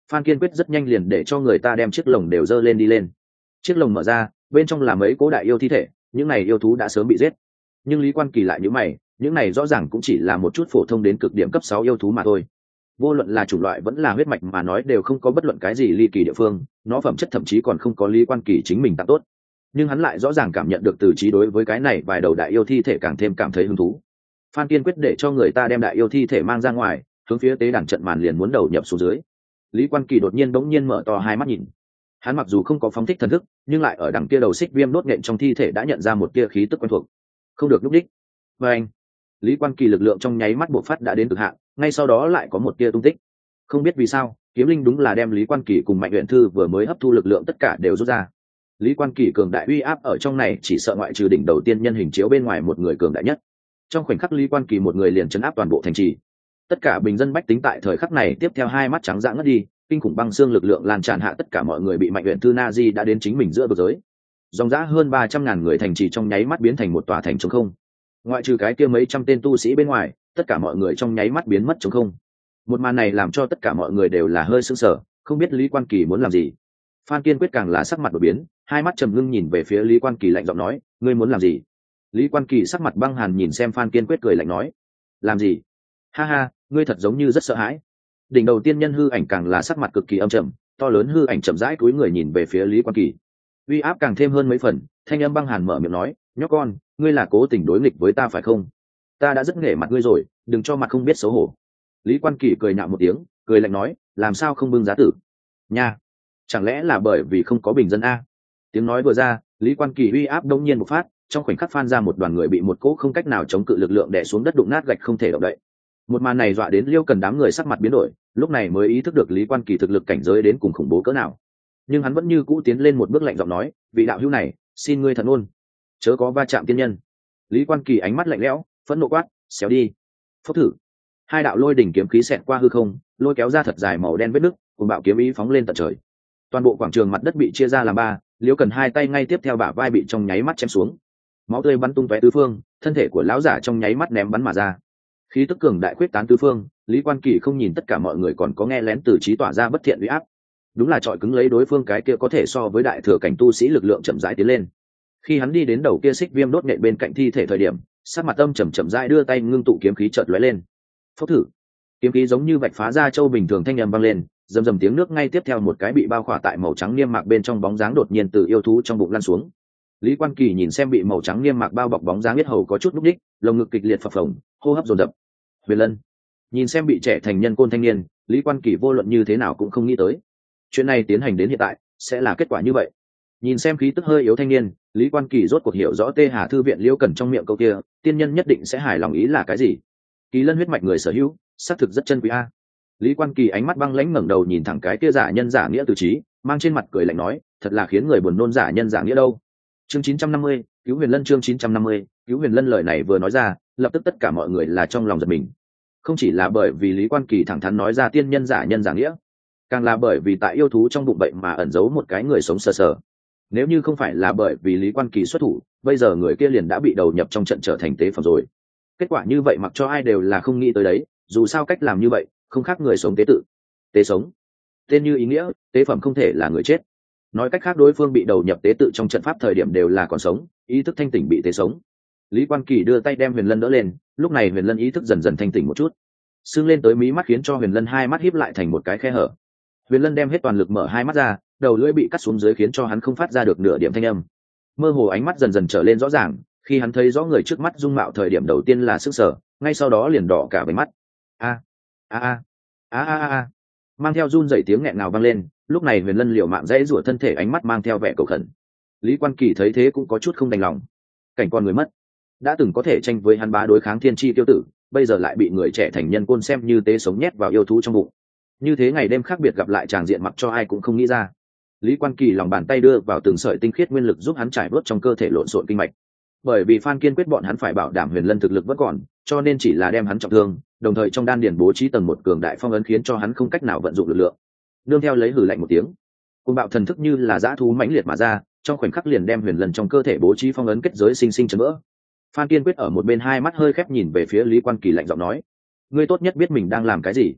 Phan Kiên Quyết rất nhanh liền để cho người ta đem chiếc lồng đều dơ lên đi lên. Chiếc lồng mở ra, bên trong là mấy cố đại yêu thi thể, những này yêu thú đã sớm bị giết. Nhưng Lý Quan Kỳ lại nhíu mày, những này rõ ràng cũng chỉ là một chút phổ thông đến cực điểm cấp sáu yêu thú mà thôi. Vô luận là chủng loại vẫn là huyết mạch mà nói đều không có bất luận cái gì ly kỳ địa phương, nó phẩm chất thậm chí còn không có Lý Quan Kỳ chính mình tặng tốt. Nhưng hắn lại rõ ràng cảm nhận được từ trí đối với cái này vài đầu đại yêu thi thể càng thêm cảm thấy hứng thú. Phan Kiên Quyết để cho người ta đem đại yêu thi thể mang ra ngoài, hướng phía tế đàn trận màn liền muốn đầu nhập xuống dưới. Lý Quan Kỳ đột nhiên bỗng nhiên mở to hai mắt nhìn. Hắn mặc dù không có phóng thích thần thức, nhưng lại ở đằng kia đầu xích viêm đốt nhện trong thi thể đã nhận ra một tia khí tức quen thuộc. Không được lúc đích. Và anh, Lý Quan Kỳ lực lượng trong nháy mắt bộc phát đã đến cực hạn, ngay sau đó lại có một tia tung tích. Không biết vì sao, kiếm linh đúng là đem Lý Quan Kỳ cùng Mạnh Uyển Thư vừa mới hấp thu lực lượng tất cả đều rút ra. Lý Quan Kỳ cường đại uy áp ở trong này chỉ sợ ngoại trừ đỉnh đầu tiên nhân hình chiếu bên ngoài một người cường đại nhất. Trong khoảnh khắc Lý Quan Kỳ một người liền chấn áp toàn bộ thành trì. Tất cả bình dân bách tính tại thời khắc này tiếp theo hai mắt trắng dã ngất đi, kinh khủng băng xương lực lượng lan tràn hạ tất cả mọi người bị Mạnh Uyển Thư Na Di đã đến chính mình giữa vực giới. Dòng dã hơn ba trăm ngàn người thành trì trong nháy mắt biến thành một tòa thành trống không. Ngoại trừ cái kia mấy trăm tên tu sĩ bên ngoài, tất cả mọi người trong nháy mắt biến mất trống không. Một màn này làm cho tất cả mọi người đều là hơi sững sờ, không biết Lý Quan Kỳ muốn làm gì. Phan Kiên Quyết càng là sắc mặt đổi biến, hai mắt trầm ngưng nhìn về phía Lý Quan Kỳ lạnh giọng nói, ngươi muốn làm gì? Lý Quan Kỳ sắc mặt băng hàn nhìn xem Phan Kiên Quyết cười lạnh nói, làm gì? Ha ha, ngươi thật giống như rất sợ hãi. Đỉnh đầu tiên nhân hư ảnh càng là sắc mặt cực kỳ âm trầm, to lớn hư ảnh chậm rãi cúi người nhìn về phía Lý Quan Kỳ. Uy áp càng thêm hơn mấy phần, thanh âm băng hàn mở miệng nói, nhóc con, ngươi là cố tình đối nghịch với ta phải không? Ta đã rất nể mặt ngươi rồi, đừng cho mặt không biết xấu hổ. Lý Quan Kỳ cười nhạo một tiếng, cười lạnh nói, làm sao không bưng giá tử? Nha, chẳng lẽ là bởi vì không có bình dân a? Tiếng nói vừa ra, Lý Quan Kỳ uy áp đông nhiên một phát, trong khoảnh khắc phan ra một đoàn người bị một cỗ không cách nào chống cự lực lượng đè xuống đất đụng nát gạch không thể động đậy. Một màn này dọa đến Liêu Cần đám người sắc mặt biến đổi, lúc này mới ý thức được Lý Quan Kỳ thực lực cảnh giới đến cùng khủng bố cỡ nào. Nhưng hắn vẫn như cũ tiến lên một bước lạnh giọng nói, vị đạo hữu này, xin ngươi thần ôn, chớ có va chạm tiên nhân. Lý Quan Kỳ ánh mắt lạnh lẽo, phẫn nộ quát, xéo đi. Phốc thử. Hai đạo lôi đỉnh kiếm khí xẹt qua hư không, lôi kéo ra thật dài màu đen vết nứt, cùng bạo kiếm ý phóng lên tận trời. Toàn bộ quảng trường mặt đất bị chia ra làm ba, Liêu Cần hai tay ngay tiếp theo bả vai bị trong nháy mắt chém xuống. Máu tươi bắn tung tóe tứ phương, thân thể của lão giả trong nháy mắt ném bắn mà ra. Khí tức cường đại quyết tán tứ phương, Lý Quan Kỳ không nhìn tất cả mọi người còn có nghe lén từ trí tỏa ra bất thiện uy áp. Đúng là trọi cứng lấy đối phương cái kia có thể so với đại thừa cảnh tu sĩ lực lượng chậm rãi tiến lên. Khi hắn đi đến đầu kia xích viêm đốt nhện bên cạnh thi thể thời điểm, sắc mặt âm chậm chậm rãi đưa tay ngưng tụ kiếm khí chợt lóe lên. Phốc thử. Kiếm khí giống như vạch phá ra châu bình thường thanh âm vang lên, rầm rầm tiếng nước ngay tiếp theo một cái bị bao khỏa tại màu trắng niêm mạc bên trong bóng dáng đột nhiên từ yêu thú trong bụng lăn xuống. Lý Quan Kỳ nhìn xem bị màu trắng niêm mạc bao bọc bóng dáng biết hầu có chút núc đích, lồng ngực kịch liệt phập phồng, hô hấp dồn dập. Huyền Lân. Nhìn xem bị trẻ thành nhân côn thanh niên, Lý Quan Kỳ vô luận như thế nào cũng không nghĩ tới chuyện này tiến hành đến hiện tại sẽ là kết quả như vậy. Nhìn xem khí tức hơi yếu thanh niên, Lý Quan Kỳ rốt cuộc hiểu rõ Tê Hà thư viện Liễu Cần trong miệng câu kia, tiên nhân nhất định sẽ hài lòng ý là cái gì. Kỳ lân huyết mạch người sở hữu, xác thực rất chân quý a. Lý Quan Kỳ ánh mắt băng lãnh ngẩng đầu nhìn thẳng cái kia giả nhân giả nghĩa từ trí, mang trên mặt cười lạnh nói, thật là khiến người buồn nôn giả nhân giả nghĩa đâu. Chương chín trăm năm mươi, cứu Huyền Lân chương chín trăm năm mươi, cứu Huyền Lân lời này vừa nói ra, lập tức tất cả mọi người là trong lòng giật mình. Không chỉ là bởi vì Lý Quan Kỳ thẳng thắn nói ra tiên nhân giả nhân giả nghĩa, càng là bởi vì tại yêu thú trong bụng bệnh mà ẩn giấu một cái người sống sờ sờ. Nếu như không phải là bởi vì Lý Quan Kỳ xuất thủ, bây giờ người kia liền đã bị đầu nhập trong trận trở thành tế phẩm rồi. Kết quả như vậy mặc cho ai đều là không nghĩ tới đấy, dù sao cách làm như vậy không khác người sống tế tự. Tế sống, tên như ý nghĩa, tế phẩm không thể là người chết. Nói cách khác đối phương bị đầu nhập tế tự trong trận pháp thời điểm đều là còn sống, ý thức thanh tỉnh bị tế sống. Lý Quan Kỳ đưa tay đem Huyền Lân đỡ lên, lúc này Huyền Lân ý thức dần dần thanh tỉnh một chút, sưng lên tới mí mắt khiến cho Huyền Lân hai mắt híp lại thành một cái khe hở. Huyền Lân đem hết toàn lực mở hai mắt ra, đầu lưỡi bị cắt xuống dưới khiến cho hắn không phát ra được nửa điểm thanh âm. Mơ hồ ánh mắt dần dần trở lên rõ ràng, khi hắn thấy rõ người trước mắt dung mạo thời điểm đầu tiên là sức sở, ngay sau đó liền đỏ cả váy mắt. A a a a a a, mang theo run rẩy tiếng nghẹn ngào vang lên. Lúc này Huyền Lân liều mạng dãy rủa thân thể, ánh mắt mang theo vẻ cầu khẩn. Lý Quan Kỳ thấy thế cũng có chút không đành lòng. Cảnh con người mất, đã từng có thể tranh với hắn bá đối kháng thiên chi tiêu tử, bây giờ lại bị người trẻ thành nhân côn xem như tế sống nhét vào yêu thú trong bụng. Như thế ngày đêm khác biệt gặp lại tràng diện mặc cho ai cũng không nghĩ ra. Lý Quan Kỳ lòng bàn tay đưa vào từng sợi tinh khiết nguyên lực giúp hắn trải bớt trong cơ thể lộn xộn kinh mạch. Bởi vì Phan Kiên quyết bọn hắn phải bảo đảm Huyền Lân thực lực vẫn còn, cho nên chỉ là đem hắn trọng thương, đồng thời trong đan điền bố trí tầng một cường đại phong ấn khiến cho hắn không cách nào vận dụng lực lượng. Nương theo lấy hử lạnh một tiếng, cuồng bạo thần thức như là dã thú mãnh liệt mà ra, trong khoảnh khắc liền đem Huyền Lân trong cơ thể bố trí phong ấn kết giới sinh sinh chấn vỡ. Phan Kiên quyết ở một bên hai mắt hơi khép nhìn về phía Lý Quan Kỳ lạnh giọng nói, ngươi tốt nhất biết mình đang làm cái gì.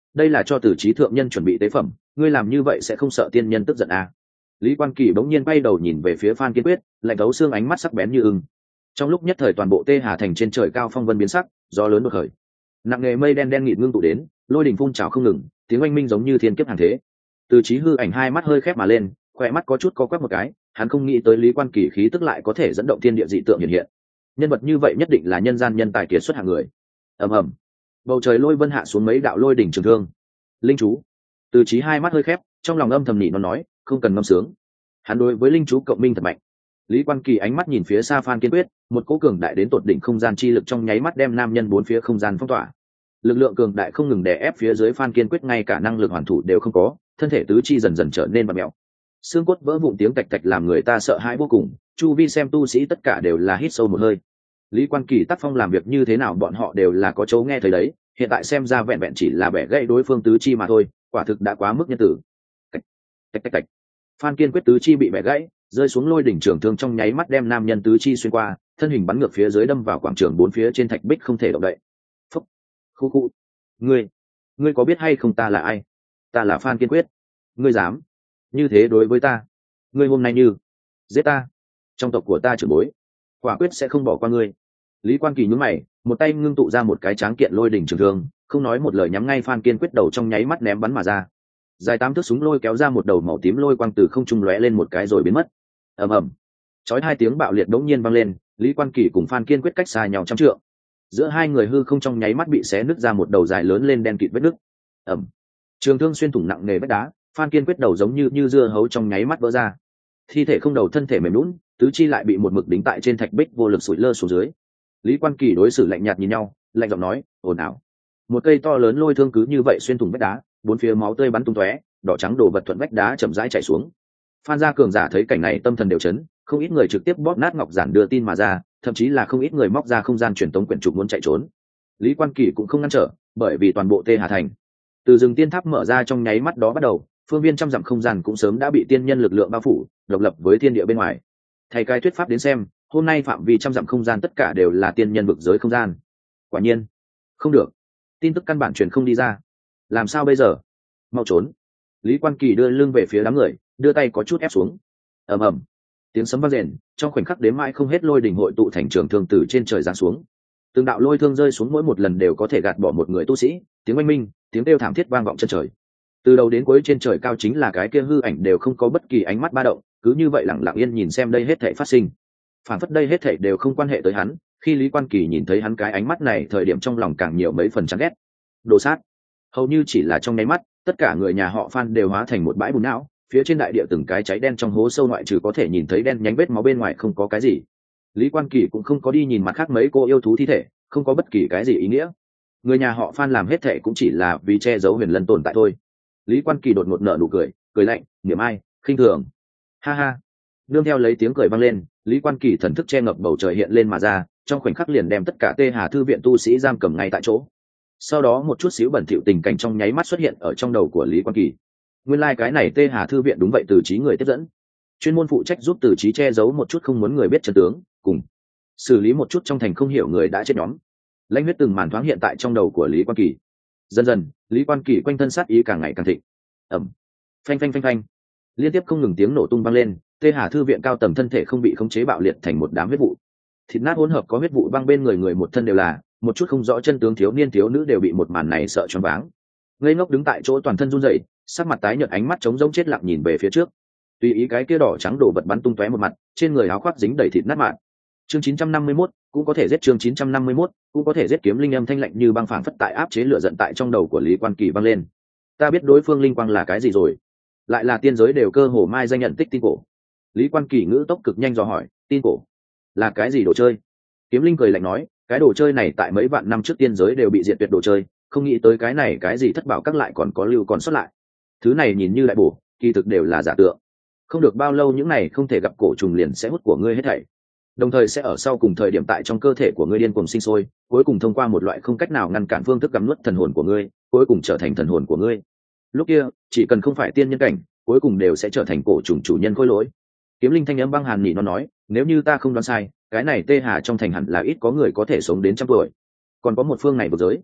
đây là cho Tử Chí thượng nhân chuẩn bị tế phẩm, ngươi làm như vậy sẽ không sợ tiên nhân tức giận à? Lý Quan Kỳ bỗng nhiên bay đầu nhìn về phía Phan Kiên Quyết, lạnh thấu xương ánh mắt sắc bén như ưng. Trong lúc nhất thời toàn bộ Tê Hà thành trên trời cao phong vân biến sắc, gió lớn đột khởi, nặng nề mây đen đen nghịt ngưng tụ đến, lôi đình phun trào không ngừng, tiếng oanh minh giống như thiên kiếp hàng thế. Từ Chí hư ảnh hai mắt hơi khép mà lên, khỏe mắt có chút co quắp một cái, hắn không nghĩ tới Lý Quan Kỳ khí tức lại có thể dẫn động thiên địa dị tượng hiện hiện. Nhân vật như vậy nhất định là nhân gian nhân tài kiệt xuất hạng người. Ầm ầm, bầu trời lôi vân hạ xuống mấy đạo lôi đỉnh trường thương. Linh chú. Từ Chí hai mắt hơi khép, trong lòng âm thầm nhị nó nói, không cần ngâm sướng. Hắn đối với linh chú cộng minh thật mạnh. Lý Quan Kỳ ánh mắt nhìn phía xa Phan Kiên Quyết, một cỗ cường đại đến tột đỉnh không gian chi lực trong nháy mắt đem nam nhân bốn phía không gian phong tỏa. Lực lượng cường đại không ngừng đè ép phía dưới Phan Kiên Quyết, ngay cả năng lực hoàn thủ đều không có, thân thể tứ chi dần dần trở nên bặm mèo. Xương cốt vỡ vụn tiếng tạch tạch làm người ta sợ hãi vô cùng, chu vi xem tu sĩ tất cả đều là hít sâu một hơi. Lý Quan Kỳ tác phong làm việc như thế nào bọn họ đều là có chỗ nghe thấy đấy, hiện tại xem ra vẹn vẹn chỉ là bẻ gãy đối phương tứ chi mà thôi, quả thực đã quá mức nhân tử. Tạch tạch tạch tạch. Phan Kiên Quyết tứ chi bị bẻ gãy, rơi xuống lôi đỉnh trường thương trong nháy mắt đem nam nhân tứ chi xuyên qua, thân hình bắn ngược phía dưới đâm vào quảng trường bốn phía trên thạch bích không thể động đậy. Phúc, khu khu, ngươi, ngươi có biết hay không ta là ai? Ta là Phan Kiên Quyết. Ngươi dám như thế đối với ta? Ngươi hôm nay như giết ta, trong tộc của ta trưởng bối, quả quyết sẽ không bỏ qua ngươi. Lý Quan Kỳ nhướng mày, một tay ngưng tụ ra một cái tráng kiện lôi đỉnh trường thương, không nói một lời nhắm ngay Phan Kiên Quyết đầu trong nháy mắt ném bắn mà ra. Dài tám thước súng lôi kéo ra một đầu màu tím lôi quang từ không trung lóe lên một cái rồi biến mất. Ầm ầm, chói hai tiếng bạo liệt đống nhiên vang lên, Lý Quan Kỳ cùng Phan Kiên Quyết cách xa nhau trăm trượng. Giữa hai người hư không trong nháy mắt bị xé nứt ra một đầu dài lớn lên đen kịt vết nứt. Ầm, trường thương xuyên thủng nặng nề vách đá, Phan Kiên Quyết đầu giống như như dưa hấu trong nháy mắt vỡ ra. Thi thể không đầu, thân thể mềm nhũn, tứ chi lại bị một mực đính tại trên thạch bích vô lực sụi lơ xuống dưới. Lý Quan Kỳ đối xử lạnh nhạt nhìn nhau, lạnh giọng nói, ồn ào. Một cây to lớn lôi thương cứ như vậy xuyên thủng vách đá, bốn phía máu tươi bắn tung tóe, đỏ trắng đồ vật thuận vách đá chậm rãi chảy xuống. Phan gia cường giả thấy cảnh này tâm thần đều chấn, không ít người trực tiếp bóp nát ngọc giản đưa tin mà ra, thậm chí là không ít người móc ra không gian truyền tống quyển trục muốn chạy trốn. Lý Quan Kỳ cũng không ngăn trở, bởi vì toàn bộ Tê Hà thành, từ rừng tiên tháp mở ra trong nháy mắt đó bắt đầu, phương viên trăm dặm không gian cũng sớm đã bị tiên nhân lực lượng bao phủ, độc lập với thiên địa bên ngoài. Thầy cái thuyết pháp đến xem, hôm nay phạm vi trăm dặm không gian tất cả đều là tiên nhân vực giới không gian. Quả nhiên, không được, tin tức căn bản truyền không đi ra. Làm sao bây giờ? Mau trốn! Lý Quan Kỳ đưa lưng về phía đám người, đưa tay có chút ép xuống. Ầm ầm, tiếng sấm vang rền, trong khoảnh khắc đếm mãi không hết lôi đỉnh hội tụ thành trường thương từ trên trời giáng xuống. Từng đạo lôi thương rơi xuống mỗi một lần đều có thể gạt bỏ một người tu sĩ, tiếng oanh minh, tiếng kêu thảm thiết vang vọng chân trời. Từ đầu đến cuối trên trời cao chính là cái kia hư ảnh đều không có bất kỳ ánh mắt ba động, cứ như vậy lặng lặng yên nhìn xem đây hết thảy phát sinh. Phản phất đây hết thảy đều không quan hệ tới hắn, khi Lý Quan Kỳ nhìn thấy hắn cái ánh mắt này thời điểm trong lòng càng nhiều mấy phần chán ghét. Đồ sát! Hầu như chỉ là trong nháy mắt, tất cả người nhà họ Phan đều hóa thành một bãi bùn não, phía trên đại địa từng cái cháy đen trong hố sâu ngoại trừ có thể nhìn thấy đen nhánh vết máu bên ngoài không có cái gì. Lý Quan Kỳ cũng không có đi nhìn mặt khác mấy cô yêu thú thi thể, không có bất kỳ cái gì ý nghĩa. Người nhà họ Phan làm hết thảy cũng chỉ là vì che giấu Huyền Lân tồn tại thôi. Lý Quan Kỳ đột ngột nở nụ cười, cười lạnh, niệm ai, khinh thường. Ha ha. Nương theo lấy tiếng cười vang lên, Lý Quan Kỳ thần thức che ngập bầu trời hiện lên mà ra, trong khoảnh khắc liền đem tất cả Tê Hà thư viện tu sĩ giam cầm ngay tại chỗ. Sau đó một chút xíu bẩn thỉu tình cảnh trong nháy mắt xuất hiện ở trong đầu của Lý Quan Kỳ. Nguyên lai like cái này Tê Hà thư viện đúng vậy Từ Chí người tiếp dẫn, chuyên môn phụ trách giúp Từ Chí che giấu một chút không muốn người biết chân tướng, cùng xử lý một chút trong thành không hiểu người đã chết nhóm. Lãnh huyết từng màn thoáng hiện tại trong đầu của Lý Quan Kỳ. Dần dần, Lý Quan Kỳ quanh thân sát ý càng ngày càng thịnh. Ầm, phanh phanh phanh phanh, liên tiếp không ngừng tiếng nổ tung vang lên, Tê Hà thư viện cao tầng thân thể không bị khống chế bạo liệt thành một đám huyết vụ. Thịt nát hỗn hợp có huyết vụ văng bên người người một thân đều là, một chút không rõ chân tướng thiếu niên thiếu nữ đều bị một màn này sợ choáng váng. Ngây ngốc đứng tại chỗ toàn thân run rẩy, sắc mặt tái nhợt ánh mắt trống rỗng chết lặng nhìn về phía trước. Tùy ý cái kia đỏ trắng đổ vật bắn tung tóe một mặt, trên người áo khoác dính đầy thịt nát mạn. Chương chín trăm năm mươi mốt, cũng có thể giết chương chín trăm năm mươi mốt, cũng có thể giết kiếm linh âm thanh lạnh như băng phảng phất tại áp chế lửa giận tại trong đầu của Lý Quan Kỳ vang lên. Ta biết đối phương linh quang là cái gì rồi, lại là tiên giới đều cơ hồ mai danh nhận tích tin cổ. Lý Quan Kỳ ngữ tốc cực nhanh dò hỏi, tin cổ là cái gì đồ chơi? Kiếm linh cười lạnh nói, cái đồ chơi này tại mấy vạn năm trước tiên giới đều bị diệt tuyệt đồ chơi, không nghĩ tới cái này cái gì thất bảo các lại còn có lưu còn xuất lại. Thứ này nhìn như đại bổ, kỳ thực đều là giả tượng. Không được bao lâu những này không thể gặp cổ trùng liền sẽ hút của ngươi hết thảy, đồng thời sẽ ở sau cùng thời điểm tại trong cơ thể của ngươi điên cuồng sinh sôi, cuối cùng thông qua một loại không cách nào ngăn cản phương thức gặm nuốt thần hồn của ngươi, cuối cùng trở thành thần hồn của ngươi. Lúc kia chỉ cần không phải tiên nhân cảnh, cuối cùng đều sẽ trở thành cổ trùng chủ nhân khôi lỗi. Kiếm linh thanh âm băng hàn nhị nó nói, nếu như ta không đoán sai, cái này Tê Hà trong thành hẳn là ít có người có thể sống đến trăm tuổi. Còn có một phương này vực giới,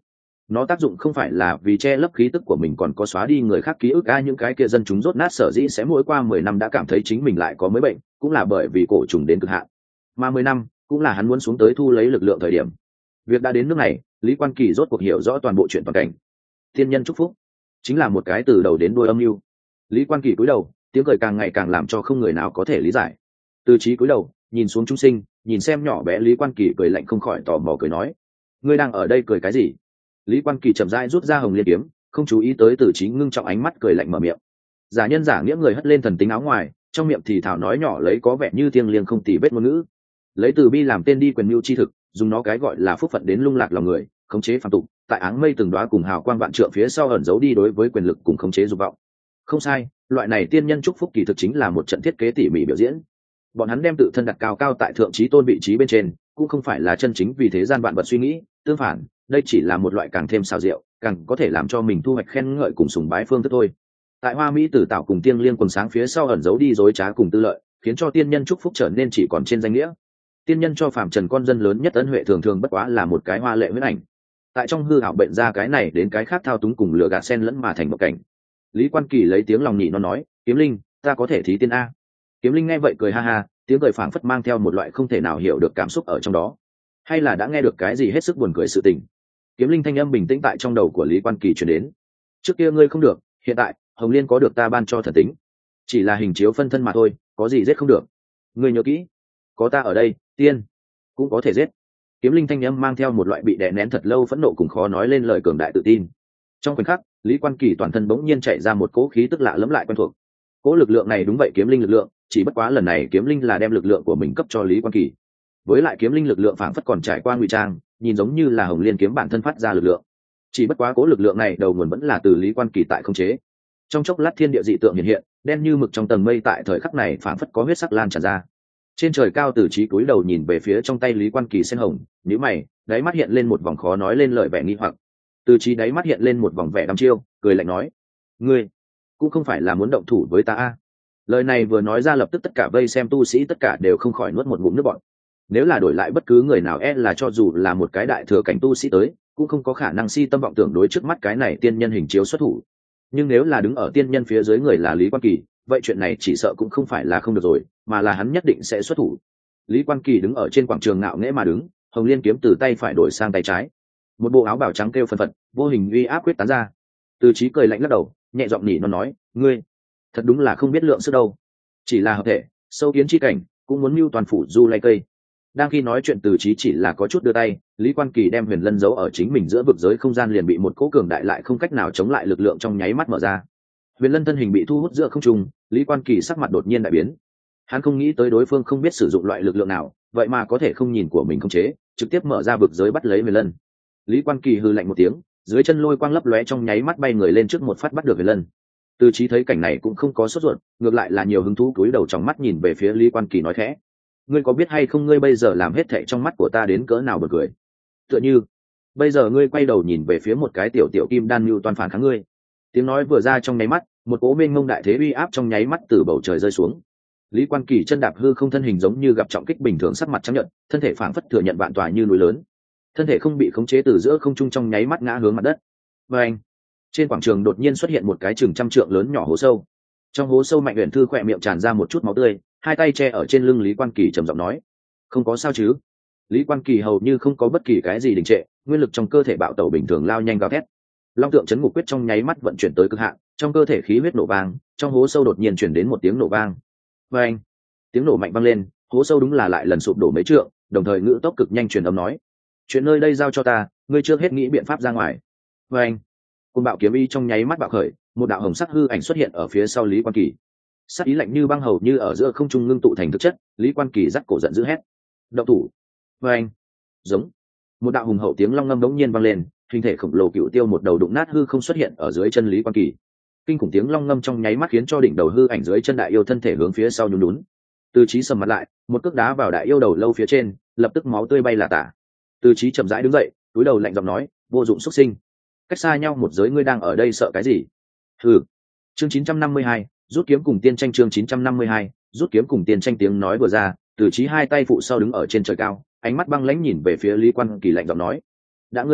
nó tác dụng không phải là vì che lấp khí tức của mình, còn có xóa đi người khác ký ức. Ai những cái kia dân chúng rốt nát sở dĩ sẽ mỗi qua mười năm đã cảm thấy chính mình lại có mới bệnh, cũng là bởi vì cổ trùng đến cực hạn, mà mười năm cũng là hắn muốn xuống tới thu lấy lực lượng thời điểm. Việc đã đến nước này, Lý Quan Kỳ rốt cuộc hiểu rõ toàn bộ chuyện toàn cảnh. Thiên nhân chúc phúc chính là một cái từ đầu đến đuôi âm mưu. Lý Quan Kỳ cúi đầu, tiếng cười càng ngày càng làm cho không người nào có thể lý giải. Từ Chí cúi đầu nhìn xuống chúng sinh, nhìn xem nhỏ bé Lý Quan Kỳ cười lạnh, không khỏi tò mò cười nói: ngươi đang ở đây cười cái gì? Lý Quan Kỳ chậm rãi rút ra hồng liên kiếm, không chú ý tới Từ Chí ngưng trọng ánh mắt, cười lạnh mở miệng. Giả nhân giả nghĩa người hất lên thần tính áo ngoài, trong miệng thì thảo nói nhỏ lấy có vẻ như thiêng liêng không tì vết ngôn ngữ, lấy từ bi làm tên đi quyền mưu chi thực, dùng nó cái gọi là phúc phận đến lung lạc lòng người, khống chế phàm tục, tại áng mây từng đóa cùng hào quang vạn trượng phía sau ẩn giấu đi đối với quyền lực cùng khống chế dục vọng. Không sai, loại này tiên nhân chúc phúc kỳ thực chính là một trận thiết kế tỉ mỉ biểu diễn. Bọn hắn đem tự thân đặt cao cao tại thượng trí tôn vị trí bên trên, cũng không phải là chân chính vì thế gian vạn vật suy nghĩ, tương phản, đây chỉ là một loại càng thêm xào rượu, càng có thể làm cho mình thu hoạch khen ngợi cùng sùng bái phương thức thôi. Tại hoa mỹ tử tạo cùng tiên liên quần sáng phía sau ẩn giấu đi dối trá cùng tư lợi, khiến cho tiên nhân chúc phúc trở nên chỉ còn trên danh nghĩa. Tiên nhân cho phàm trần con dân lớn nhất ân huệ thường thường bất quá là một cái hoa lệ huyễn ảnh, tại trong hư ảo bệnh ra cái này đến cái khác thao túng cùng lừa gạt xen lẫn mà thành một cảnh. Lý Quan Kỳ lấy tiếng lòng nhị nó nói: kiếm linh, ta có thể thí tiên a. Kiếm linh nghe vậy cười ha ha, tiếng cười phảng phất mang theo một loại không thể nào hiểu được cảm xúc ở trong đó, hay là đã nghe được cái gì hết sức buồn cười sự tình. Kiếm linh thanh âm bình tĩnh tại trong đầu của Lý Quan Kỳ truyền đến: trước kia ngươi không được, hiện tại Hồng Liên có được ta ban cho thần tính, chỉ là hình chiếu phân thân mà thôi, có gì giết không được. Ngươi nhớ kỹ, có ta ở đây, tiên cũng có thể giết. Kiếm linh thanh âm mang theo một loại bị đè nén thật lâu phẫn nộ cùng khó nói lên lời cường đại tự tin. Trong khoảnh khắc, Lý Quan Kỳ toàn thân bỗng nhiên chạy ra một cỗ khí tức lạ lẫm lại quen thuộc. Cỗ lực lượng này đúng vậy kiếm linh lực lượng, chỉ bất quá lần này kiếm linh là đem lực lượng của mình cấp cho Lý Quan Kỳ. Với lại kiếm linh lực lượng phảng phất còn trải qua ngụy trang, nhìn giống như là Hồng Liên kiếm bản thân phát ra lực lượng. Chỉ bất quá cỗ lực lượng này đầu nguồn vẫn là từ Lý Quan Kỳ tại không chế. Trong chốc lát thiên địa dị tượng hiện hiện, đen như mực trong tầng mây tại thời khắc này phảng phất có huyết sắc lan tràn ra. Trên trời cao Từ Chí cúi đầu nhìn về phía trong tay Lý Quan Kỳ sen hồng, nhíu mày, đáy mắt hiện lên một vòng khó nói lên lời vẻ nghi hoặc. Từ Chí đáy mắt hiện lên một vòng vẻ đăm chiêu, cười lạnh nói: ngươi cũng không phải là muốn động thủ với ta a. Lời này vừa nói ra lập tức tất cả vây xem tu sĩ tất cả đều không khỏi nuốt một ngụm nước bọt. Nếu là đổi lại bất cứ người nào, e là cho dù là một cái đại thừa cảnh tu sĩ tới, cũng không có khả năng si tâm vọng tưởng đối trước mắt cái này tiên nhân hình chiếu xuất thủ. Nhưng nếu là đứng ở tiên nhân phía dưới người là Lý Quan Kỳ, vậy chuyện này chỉ sợ cũng không phải là không được rồi, mà là hắn nhất định sẽ xuất thủ. Lý Quan Kỳ đứng ở trên quảng trường ngạo nghễ mà đứng, Hồng Liên kiếm từ tay phải đổi sang tay trái, một bộ áo bào trắng kêu phân phật, vô hình uy áp quyết tán ra. Từ Chí cười lạnh lắc đầu, nhẹ giọng nhỉ nó nói: ngươi thật đúng là không biết lượng sức đâu, chỉ là hợp thể sâu kiến chi cảnh cũng muốn mưu toàn phủ du lay cây. Đang khi nói chuyện, Từ Chí chỉ là có chút đưa tay, Lý Quan Kỳ đem huyền lân giấu ở chính mình giữa vực giới không gian liền bị một cỗ cường đại lại không cách nào chống lại lực lượng trong nháy mắt mở ra. Huyền lân thân hình bị thu hút giữa không trung, Lý Quan Kỳ sắc mặt đột nhiên đại biến. Hắn không nghĩ tới đối phương không biết sử dụng loại lực lượng nào, vậy mà có thể không nhìn của mình khống chế, trực tiếp mở ra vực giới bắt lấy huyền lân. Lý Quan Kỳ hừ lạnh một tiếng, dưới chân lôi quang lấp lóe trong nháy mắt bay người lên trước một phát bắt được huyền lân. Từ Chí thấy cảnh này cũng không có sốt ruột, ngược lại là nhiều hứng thú cúi đầu trong mắt nhìn về phía Lý Quan Kỳ nói khẽ: ngươi có biết hay không, ngươi bây giờ làm hết thệ trong mắt của ta đến cỡ nào buồn cười. Tựa như bây giờ ngươi quay đầu nhìn về phía một cái tiểu tiểu kim đan mưu toàn phản kháng ngươi. Tiếng nói vừa ra trong nháy mắt, một cỗ mênh mông đại thế uy áp trong nháy mắt từ bầu trời rơi xuống. Lý Quan Kỳ chân đạp hư không, thân hình giống như gặp trọng kích bình thường, sắc mặt trắng nhợt, thân thể phảng phất thừa nhận vạn tòa như núi lớn, thân thể không bị khống chế từ giữa không trung trong nháy mắt ngã hướng mặt đất. Và anh, trên quảng trường đột nhiên xuất hiện một cái chừng trăm trượng lớn nhỏ hố sâu. Trong hố sâu Mạnh Uyển Thư khỏe miệng tràn ra một chút máu tươi, hai tay che ở trên lưng Lý Quan Kỳ trầm giọng nói: không có sao chứ? Lý Quan Kỳ hầu như không có bất kỳ cái gì đình trệ, nguyên lực trong cơ thể bạo tẩu bình thường lao nhanh gào thét. Long tượng chấn ngục quyết trong nháy mắt vận chuyển tới cực hạn, trong cơ thể khí huyết nổ vang, trong hố sâu đột nhiên chuyển đến một tiếng nổ vang. Và anh, tiếng nổ mạnh vang lên, hố sâu đúng là lại lần sụp đổ mấy trượng, đồng thời ngữ tốc cực nhanh truyền âm nói: chuyện nơi đây giao cho ta, ngươi trước hết nghĩ biện pháp ra ngoài. Và anh, côn bạo kiếm ý trong nháy mắt bạo khởi, một đạo hồng sắc hư ảnh xuất hiện ở phía sau Lý Quan Kỳ. Sắc ý lạnh như băng hầu như ở giữa không trung ngưng tụ thành thực chất. Lý Quan Kỳ giắt cổ giận dữ hét: động thủ! Và anh, giống một đạo hùng hậu tiếng long ngâm đống nhiên vang lên, hình thể khổng lồ cựu tiêu một đầu đụng nát hư không xuất hiện ở dưới chân Lý Quan Kỳ. Kinh khủng tiếng long ngâm trong nháy mắt khiến cho đỉnh đầu hư ảnh dưới chân đại yêu thân thể hướng phía sau nhún nhún. Từ Chí sầm mặt lại, một cước đá vào đại yêu đầu lâu phía trên, lập tức máu tươi bay là tả. Từ Chí chậm rãi đứng dậy, cúi đầu lạnh giọng nói: vô dụng xuất sinh, cách xa nhau một giới, ngươi đang ở đây sợ cái gì? Hừ. Chương chín trăm năm mươi hai, rút kiếm cùng tiên tranh. Chương chín trăm năm mươi hai, rút kiếm cùng tiên tranh. Tiếng nói vừa ra, Từ Chí hai tay phụ sau đứng ở trên trời cao, ánh mắt băng lãnh nhìn về phía Lý Quan Kỳ lạnh giọng nói: đã ngươi muốn chết,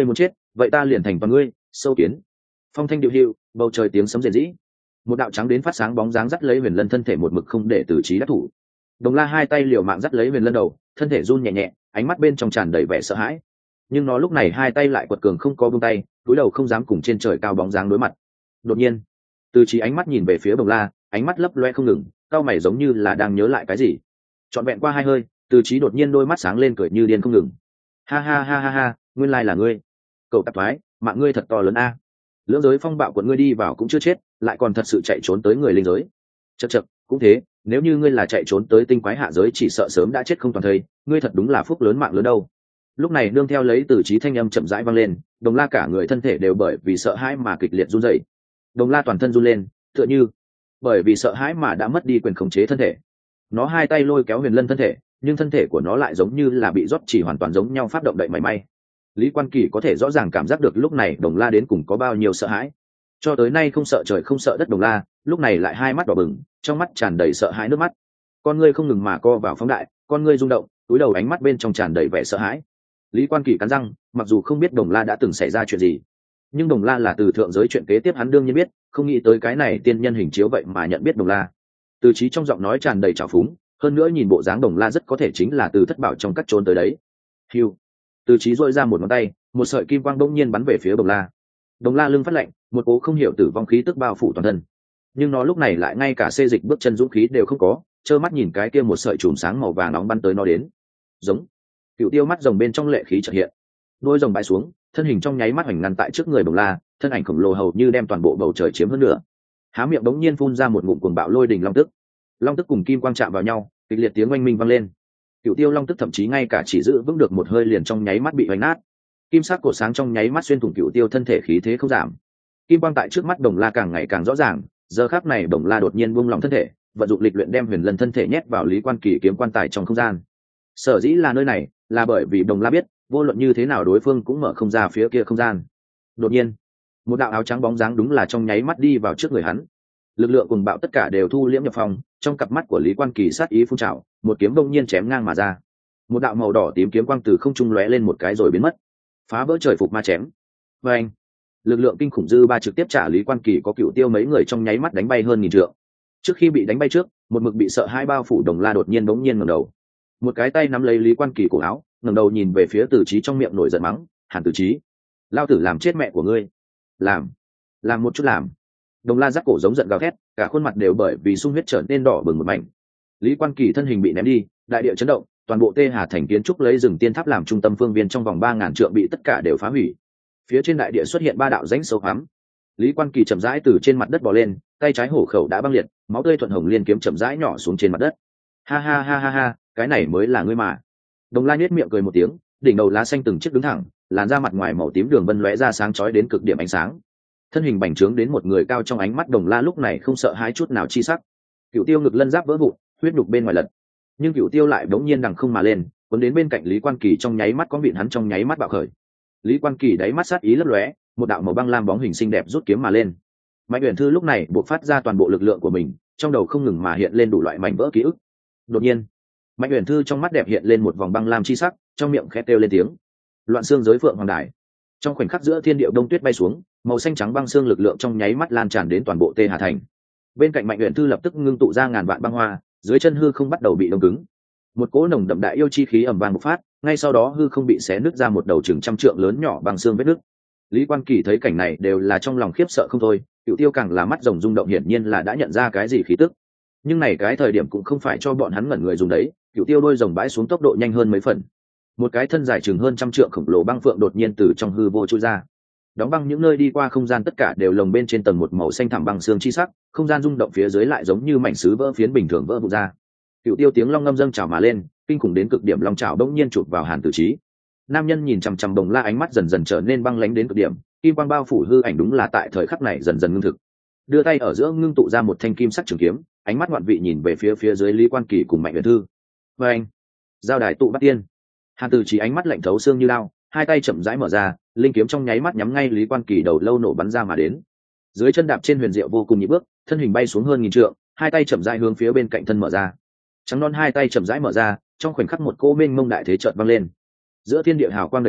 vậy ta liền thành toàn ngươi sâu kiến. Phong thanh điệu hiệu, bầu trời tiếng sấm rền rĩ, một đạo trắng đến phát sáng bóng dáng dắt lấy huyền lân thân thể một mực không để tử trí đắc thủ. Đồng La hai tay liều mạng dắt lấy huyền lân đầu, thân thể run nhẹ nhẹ, ánh mắt bên trong tràn đầy vẻ sợ hãi. Nhưng nó lúc này hai tay lại quật cường không có buông tay, cúi đầu không dám cùng trên trời cao bóng dáng đối mặt. Đột nhiên, Từ Chí ánh mắt nhìn về phía Đồng La, ánh mắt lấp loe không ngừng, cao mày giống như là đang nhớ lại cái gì. Trọn vẹn qua hai hơi, Từ Chí đột nhiên đôi mắt sáng lên cười như điên không ngừng. Ha ha ha ha ha, nguyên lai là ngươi. Cậu tạp thoái, mạng ngươi thật to lớn a. Lưỡng giới phong bạo quận ngươi đi vào cũng chưa chết, lại còn thật sự chạy trốn tới người linh giới. Chậc chậc, cũng thế, nếu như ngươi là chạy trốn tới tinh quái hạ giới chỉ sợ sớm đã chết không toàn thây, ngươi thật đúng là phúc lớn mạng lớn đâu. Lúc này nương theo lấy Từ Chí thanh âm chậm rãi vang lên, Đồng La cả người thân thể đều bởi vì sợ hãi mà kịch liệt run rẩy. Đồng La toàn thân run lên, tựa như bởi vì sợ hãi mà đã mất đi quyền khống chế thân thể. Nó hai tay lôi kéo Huyền Lân thân thể, nhưng thân thể của nó lại giống như là bị rót chỉ hoàn toàn giống nhau phát động đậy mảy may. Lý Quan Kỳ có thể rõ ràng cảm giác được lúc này Đồng La đến cùng có bao nhiêu sợ hãi. Cho tới nay không sợ trời không sợ đất Đồng La, lúc này lại hai mắt đỏ bừng, trong mắt tràn đầy sợ hãi nước mắt. Con ngươi không ngừng mà co vào phóng đại, con ngươi rung động, túi đầu ánh mắt bên trong tràn đầy vẻ sợ hãi. Lý Quan Kỳ cắn răng, mặc dù không biết Đồng La đã từng xảy ra chuyện gì, nhưng Đồng La là từ thượng giới chuyện kế tiếp hắn đương nhiên biết, không nghĩ tới cái này tiên nhân hình chiếu vậy mà nhận biết Đồng La. Từ Chí trong giọng nói tràn đầy trào phúng, hơn nữa nhìn bộ dáng Đồng La rất có thể chính là từ thất bảo trong các trốn tới đấy. Hưu. Từ Chí duỗi ra một ngón tay, một sợi kim quang bỗng nhiên bắn về phía Đồng La. Đồng La lưng phát lạnh, một cố không hiểu tử vong khí tức bao phủ toàn thân. Nhưng nó lúc này lại ngay cả xê dịch bước chân dũng khí đều không có, trơ mắt nhìn cái kia một sợi chùm sáng màu vàng nóng bắn tới nó đến. Giống. Cựu Tiêu mắt rồng bên trong lệ khí chợt hiện, đôi rồng bãi xuống, thân hình trong nháy mắt hoành ngăn tại trước người Đồng La, thân ảnh khổng lồ hầu như đem toàn bộ bầu trời chiếm hơn nửa. Há miệng đống nhiên phun ra một ngụm cuồng bạo lôi đình long tức. Long tức cùng kim quang chạm vào nhau, kịch liệt tiếng oanh minh vang lên. Cựu Tiêu long tức thậm chí ngay cả chỉ giữ vững được một hơi liền trong nháy mắt bị vành nát. Kim sắc cổ sáng trong nháy mắt xuyên thủng Cựu Tiêu thân thể khí thế không giảm. Kim quang tại trước mắt Đồng La càng ngày càng rõ ràng, giờ khắc này Đồng La đột nhiên buông lỏng thân thể, vận dụng lịch luyện đem Huyền Lân thân thể nhét vào Lý Quan Kỳ kiếm quan tài trong không gian. Sở dĩ là nơi này, là bởi vì Đồng La biết, vô luận như thế nào đối phương cũng mở không ra phía kia không gian. Đột nhiên, một đạo áo trắng bóng dáng đúng là trong nháy mắt đi vào trước người hắn. Lực lượng cùng bạo tất cả đều thu liễm nhập phòng, trong cặp mắt của Lý Quan Kỳ sát ý phun trào, một kiếm bỗng nhiên chém ngang mà ra. Một đạo màu đỏ tím kiếm quang từ không trung lóe lên một cái rồi biến mất, phá vỡ trời phục ma chém. Và anh, lực lượng kinh khủng dư ba trực tiếp trả Lý Quan Kỳ có Cựu Tiêu mấy người trong nháy mắt đánh bay hơn nghìn trượng. Trước khi bị đánh bay trước, một mực bị sợ hai bao phủ Đồng La đột nhiên bỗng nhiên ngẩng đầu, một cái tay nắm lấy Lý Quan Kỳ cổ áo, ngẩng đầu nhìn về phía Từ Chí trong miệng nổi giận mắng, "Hàn Từ Chí, lao tử làm chết mẹ của ngươi, làm, làm một chút làm." Đồng La giắt cổ giống giận gào thét, cả khuôn mặt đều bởi vì sung huyết trở nên đỏ bừng một mảnh. Lý Quan Kỳ thân hình bị ném đi, đại địa chấn động, toàn bộ Tê Hà thành kiến trúc lấy rừng tiên tháp làm trung tâm phương viên trong vòng ba ngàn trượng bị tất cả đều phá hủy. Phía trên đại địa xuất hiện ba đạo rãnh sâu hoắm. Lý Quan Kỳ chậm rãi từ trên mặt đất bò lên, tay trái hổ khẩu đã băng liệt, máu tươi thuận hồng liên kiếm chậm rãi nhỏ xuống trên mặt đất. Ha ha ha ha ha, cái này mới là ngươi mà. Đồng La nhếch miệng cười một tiếng, đỉnh đầu lá xanh từng chiếc đứng thẳng, làn da mặt ngoài màu tím đường vân lóe ra sáng chói đến cực điểm ánh sáng. Thân hình bành trướng đến một người cao trong ánh mắt Đồng La lúc này không sợ hãi chút nào chi sắc. Cựu Tiêu ngực lân giáp vỡ vụn, huyết nhục bên ngoài lật, nhưng Cựu Tiêu lại đống nhiên đằng không mà lên, cuốn đến bên cạnh Lý Quan Kỳ trong nháy mắt có vịn hắn trong nháy mắt bạo khởi. Lý Quan Kỳ đáy mắt sát ý lấp lóe, một đạo màu băng lam bóng hình xinh đẹp rút kiếm mà lên. Mạnh Uyển Thư lúc này buộc phát ra toàn bộ lực lượng của mình, trong đầu không ngừng mà hiện lên đủ loại mảnh vỡ ký ức. Đột nhiên, Mạnh Uyển Thư trong mắt đẹp hiện lên một vòng băng lam chi sắc, trong miệng khẽ kêu lên tiếng. Loạn xương giới phượng hoàng đài. Trong khoảnh khắc giữa thiên địa đông tuyết bay xuống, màu xanh trắng băng xương lực lượng trong nháy mắt lan tràn đến toàn bộ Tê Hà thành. Bên cạnh Mạnh Uyển Thư lập tức ngưng tụ ra ngàn vạn băng hoa, dưới chân hư không bắt đầu bị đông cứng. Một cỗ nồng đậm đại yêu chi khí ầm vang bộc phát, ngay sau đó hư không bị xé nứt ra một đầu chừng trăm trượng lớn nhỏ bằng xương vết nứt. Lý Quan Kỳ thấy cảnh này đều là trong lòng khiếp sợ không thôi, Cựu Tiêu càng là mắt rồng rung động hiển nhiên là đã nhận ra cái gì khí tức. Nhưng này cái thời điểm cũng không phải cho bọn hắn ngẩn người dùng đấy, Cựu Tiêu đôi rồng bãi xuống tốc độ nhanh hơn mấy phần. Một cái thân dài chừng hơn trăm trượng khổng lồ băng phượng đột nhiên từ trong hư vô chui ra. Đóng băng những nơi đi qua không gian tất cả đều lồng bên trên tầng một màu xanh thẳm băng xương chi sắc, không gian rung động phía dưới lại giống như mảnh sứ vỡ phiến bình thường vỡ vụn ra. Cựu Tiêu tiếng long ngâm dâng trào mà lên, kinh khủng đến cực điểm long trào đống nhiên chụp vào Hàn Tử Chí. Nam nhân nhìn chằm chằm Đồng La ánh mắt dần dần trở nên băng lãnh đến cực điểm, kim quang bao phủ hư ảnh đúng là tại thời khắc này dần dần ngưng thực. Đưa tay ở giữa ngưng tụ ra một thanh kim sắc trường kiếm, ánh mắt ngoạn vị nhìn về phía phía dưới Lý Quan Kỳ cùng Mạnh Uyển Thư. Và anh, giao đài tụ bắt tiên. Hàn Tử Chí ánh mắt lạnh thấu xương như lao, hai tay chậm rãi mở ra, linh kiếm trong nháy mắt nhắm ngay Lý Quan Kỳ đầu lâu nổ bắn ra mà đến. Dưới chân đạp trên huyền diệu vô cùng nhịp bước, thân hình bay xuống hơn nghìn trượng, hai tay chậm rãi hướng phía bên cạnh thân mở ra. Trắng non hai tay chậm rãi mở ra, trong khoảnh khắc một cỗ mênh mông đại thế chợt vang lên. Giữa thiên địa hào quang đầy trời,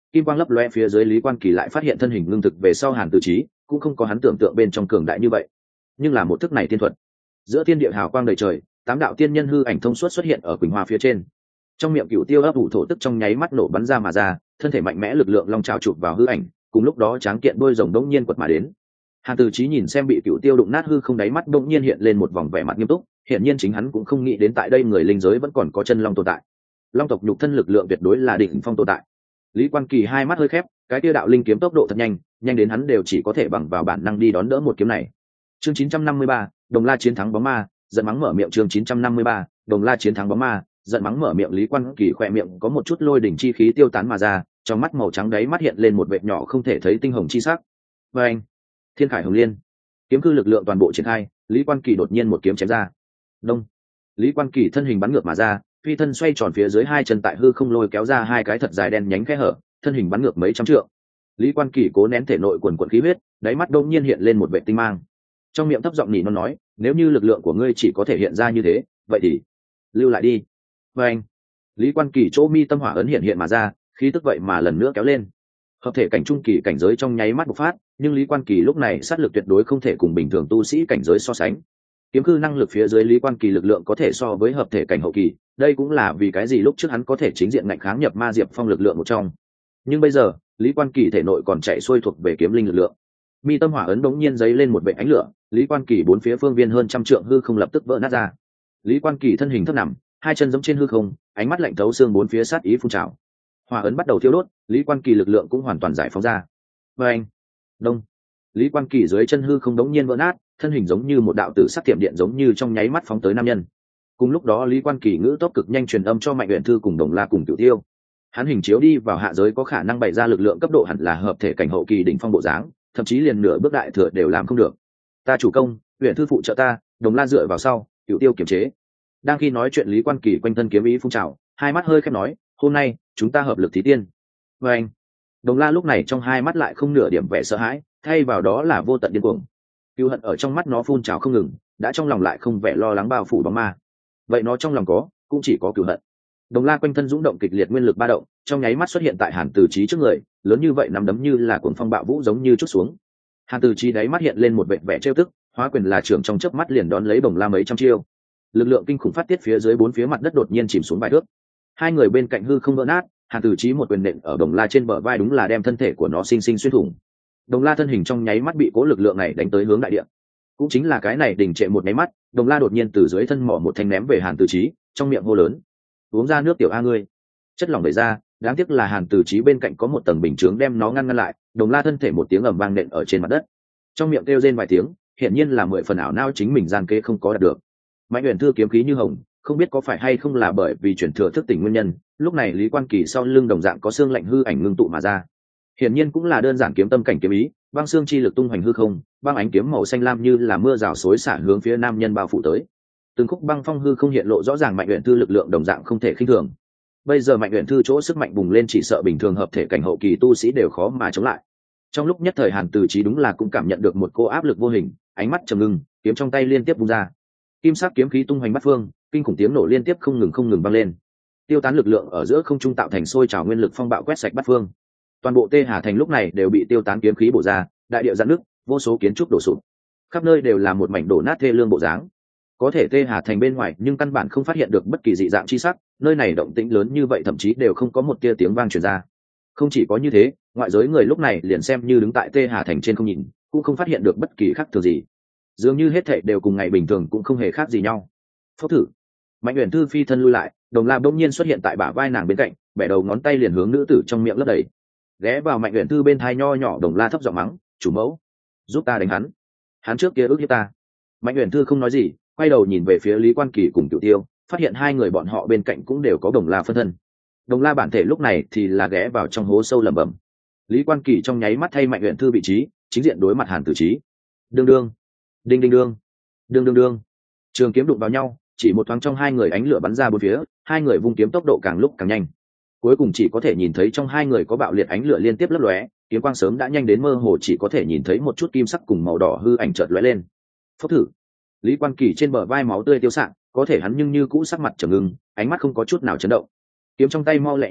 kim quang lấp loe phía dưới Lý Quan Kỳ lại phát hiện thân hình ngưng thực về sau Hàn Tử Chí cũng không có hắn tưởng tượng bên trong cường đại như vậy, nhưng là một thức này tiên thuật. Giữa thiên địa hào quang đầy trời, tám đạo tiên nhân hư ảnh thông suốt xuất hiện ở quỳnh hoa phía trên. Trong miệng Cửu Tiêu ấp ủ thổ tức trong nháy mắt nổ bắn ra mà ra, thân thể mạnh mẽ lực lượng long trào chụp vào hư ảnh, cùng lúc đó tráng kiện đôi rồng đống nhiên quật mà đến. Hàn Tử Chí nhìn xem bị Cửu Tiêu đụng nát hư không, đáy mắt đống nhiên hiện lên một vòng vẻ mặt nghiêm túc, hiển nhiên chính hắn cũng không nghĩ đến tại đây người linh giới vẫn còn có chân long tồn tại. Long tộc nhục thân lực lượng tuyệt đối là đỉnh phong tồn tại. Lý Quan Kỳ hai mắt hơi khép, cái tiêu đạo linh kiếm tốc độ thật nhanh, nhanh đến hắn đều chỉ có thể bằng vào bản năng đi đón đỡ một kiếm này. Chương chín trăm năm mươi ba, Đồng La chiến thắng bóng ma, giận mắng mở miệng. Chương chín trăm năm mươi ba, Đồng La chiến thắng bóng ma, giận mắng mở miệng. Lý Quan Kỳ khỏe miệng có một chút lôi đỉnh chi khí tiêu tán mà ra, trong mắt màu trắng đấy mắt hiện lên một vệt nhỏ không thể thấy tinh hồng chi sắc. Và anh, Thiên Khải Hồng Liên, kiếm cư lực lượng toàn bộ triển khai, Lý Quan Kỳ đột nhiên một kiếm chém ra. Đông, Lý Quan Kỳ thân hình bắn ngược mà ra, phi thân xoay tròn phía dưới hai chân tại hư không lôi kéo ra hai cái thật dài đen nhánh kẽ hở, thân hình bắn ngược mấy trăm trượng. Lý Quan Kỳ cố nén thể nội quần quần khí huyết, đáy mắt đông nhiên hiện lên một vệ tinh mang, trong miệng thấp giọng nhỉ nó nói, nếu như lực lượng của ngươi chỉ có thể hiện ra như thế, vậy thì lưu lại đi. Và anh, Lý Quan Kỳ chỗ mi tâm hỏa ấn hiện hiện mà ra, khí tức vậy mà lần nữa kéo lên, hợp thể cảnh trung kỳ cảnh giới trong nháy mắt bộc phát. Nhưng Lý Quan Kỳ lúc này sát lực tuyệt đối không thể cùng bình thường tu sĩ cảnh giới so sánh. Kiếm cư năng lực phía dưới Lý Quan Kỳ lực lượng có thể so với hợp thể cảnh hậu kỳ, đây cũng là vì cái gì lúc trước hắn có thể chính diện ngạnh kháng nhập ma diệp phong lực lượng một trong. Nhưng bây giờ Lý Quan Kỳ thể nội còn chạy xuôi thuộc về kiếm linh lực lượng, mi tâm hỏa ấn đống nhiên giấy lên một vệt ánh lửa, Lý Quan Kỳ bốn phía phương viên hơn trăm trượng hư không lập tức vỡ nát ra. Lý Quan Kỳ thân hình thấp nằm, hai chân giống trên hư không, ánh mắt lạnh thấu xương, bốn phía sát ý phun trào. Hỏa ấn bắt đầu thiêu đốt, Lý Quan Kỳ lực lượng cũng hoàn toàn giải phóng ra. Và anh, đông, Lý Quan Kỳ dưới chân hư không đống nhiên vỡ nát, thân hình giống như một đạo tử sắc tiệm điện giống như trong nháy mắt phóng tới nam nhân. Cùng lúc đó Lý Quan Kỳ ngữ tốc cực nhanh truyền âm cho Mạnh Uyển Thư cùng Đồng La cùng Cửu Tiêu. Hắn hình chiếu đi vào hạ giới có khả năng bày ra lực lượng cấp độ hẳn là hợp thể cảnh hậu kỳ đỉnh phong bộ dáng, thậm chí liền nửa bước đại thừa đều làm không được. Ta chủ công, Uyển Thư phụ trợ ta, Đồng La dựa vào sau, Cửu Tiêu kiềm chế. Đang khi nói chuyện Lý Quan Kỳ quanh thân kiếm ý phun trào, hai mắt hơi khép nói, hôm nay chúng ta hợp lực thí tiên. Và anh, Đồng La lúc này trong hai mắt lại không nửa điểm vẻ sợ hãi, thay vào đó là vô tận điên cuồng. Cừu hận ở trong mắt nó phun trào không ngừng, đã trong lòng lại không vẻ lo lắng bao phủ bóng ma. Vậy nó trong lòng có, cũng chỉ có cừu hận. Đồng La quanh thân dũng động kịch liệt, nguyên lực ba động, trong nháy mắt xuất hiện tại Hàn Tử Chí trước người, lớn như vậy nắm đấm như là cuồng phong bạo vũ giống như chút xuống. Hàn Tử Chí đáy mắt hiện lên một vẻ vẻ trêu tức, hóa quyền là trưởng trong chớp mắt liền đón lấy Đồng La mấy trăm chiêu. Lực lượng kinh khủng phát tiết phía dưới bốn phía mặt đất đột nhiên chìm xuống vài thước. Hai người bên cạnh hư không vỡ nát, Hàn Tử Chí một quyền nện ở Đồng La trên bờ vai, đúng là đem thân thể của nó sinh sinh xuyên thủng. Đồng La thân hình trong nháy mắt bị cố lực lượng này đánh tới hướng đại địa. Cũng chính là cái này đình trệ một nháy mắt, Đồng La đột nhiên từ dưới thân mỏ một thanh ném về Hàn Tử Chí, trong miệng hô lớn, uống ra nước tiểu a ngươi. Chất lỏng đẩy ra, đáng tiếc là Hàn Tử Chí bên cạnh có một tầng bình chướng đem nó ngăn ngăn lại. Đồng La thân thể một tiếng ầm vang nện ở trên mặt đất, trong miệng kêu rên vài tiếng, hiển nhiên là mười phần ảo não chính mình gian kế không có đạt được. Mạnh Uyển Thư kiếm khí như hồng, không biết có phải hay không là bởi vì chuyển thừa thức tỉnh nguyên nhân, lúc này Lý Quan Kỳ sau lưng đồng dạng có xương lạnh hư ảnh ngưng tụ mà ra. Hiển nhiên cũng là đơn giản kiếm tâm cảnh kiếm ý, băng xương chi lực tung hoành hư không, băng ánh kiếm màu xanh lam như là mưa rào xối xả hướng phía nam nhân bao phủ tới. Từng khúc băng phong hư không hiện lộ rõ ràng Mạnh Uyển Thư lực lượng đồng dạng không thể khinh thường. Bây giờ Mạnh Uyển Thư chỗ sức mạnh bùng lên, chỉ sợ bình thường hợp thể cảnh hậu kỳ tu sĩ đều khó mà chống lại. Trong lúc nhất thời Hàn Tử Chí đúng là cũng cảm nhận được một cô áp lực vô hình, ánh mắt trầm ngưng, kiếm trong tay liên tiếp vung ra. Kim sắc kiếm khí tung hoành bát phương, kinh khủng tiếng nổ liên tiếp không ngừng không ngừng vang lên. Tiêu tán lực lượng ở giữa không trung tạo thành sôi trào nguyên lực phong bạo quét sạch bát phương. Toàn bộ Tê Hà thành lúc này đều bị tiêu tán kiếm khí bổ ra, đại địa giãn nứt, vô số kiến trúc đổ sụp, khắp nơi đều là một mảnh đổ nát thê lương bộ dáng. Có thể Tê Hà thành bên ngoài nhưng căn bản không phát hiện được bất kỳ dị dạng chi sắc, nơi này động tĩnh lớn như vậy thậm chí đều không có một tia tiếng vang truyền ra. Không chỉ có như thế, ngoại giới người lúc này liền xem như đứng tại Tê Hà thành trên không nhìn, cũng không phát hiện được bất kỳ khác thường gì. Dường như hết thảy đều cùng ngày bình thường, cũng không hề khác gì nhau. Phốc thử, Mạnh Uyển Thư phi thân lui lại, Đồng La bỗng nhiên xuất hiện tại bả vai nàng bên cạnh, bẻ đầu ngón tay liền hướng nữ tử trong miệng lấp đầy. Ghé vào Mạnh Uyển Thư bên thai nho nhỏ, Đồng La thấp giọng mắng, chủ mẫu, giúp ta đánh hắn, hắn trước kia ước hiếp ta. Mạnh Uyển Thư không nói gì, quay đầu nhìn về phía Lý Quan Kỳ cùng Cửu Tiêu, phát hiện hai người bọn họ bên cạnh cũng đều có Đồng La phân thân. Đồng La bản thể lúc này thì là ghé vào trong hố sâu lẩm bẩm. Lý Quan Kỳ trong nháy mắt thay Mạnh Uyển Thư vị trí, chính diện đối mặt Hàn Tử Chí. Đương đương, đinh đinh đương, đương đương đương, trường kiếm đụng vào nhau, chỉ một thoáng trong hai người ánh lửa bắn ra bốn phía, hai người vung kiếm tốc độ càng lúc càng nhanh. Cuối cùng chỉ có thể nhìn thấy trong hai người có bạo liệt ánh lửa liên tiếp lấp lóe, kiếm quang sớm đã nhanh đến mơ hồ chỉ có thể nhìn thấy một chút kim sắc cùng màu đỏ hư ảnh chợt lóe lên. Phốc thử, Lý Quan Kỳ trên bờ vai máu tươi tiêu sạng, có thể hắn nhưng như cũ sắc mặt trầm ngưng, ánh mắt không có chút nào chấn động. Kiếm trong tay mau lẹ như điện,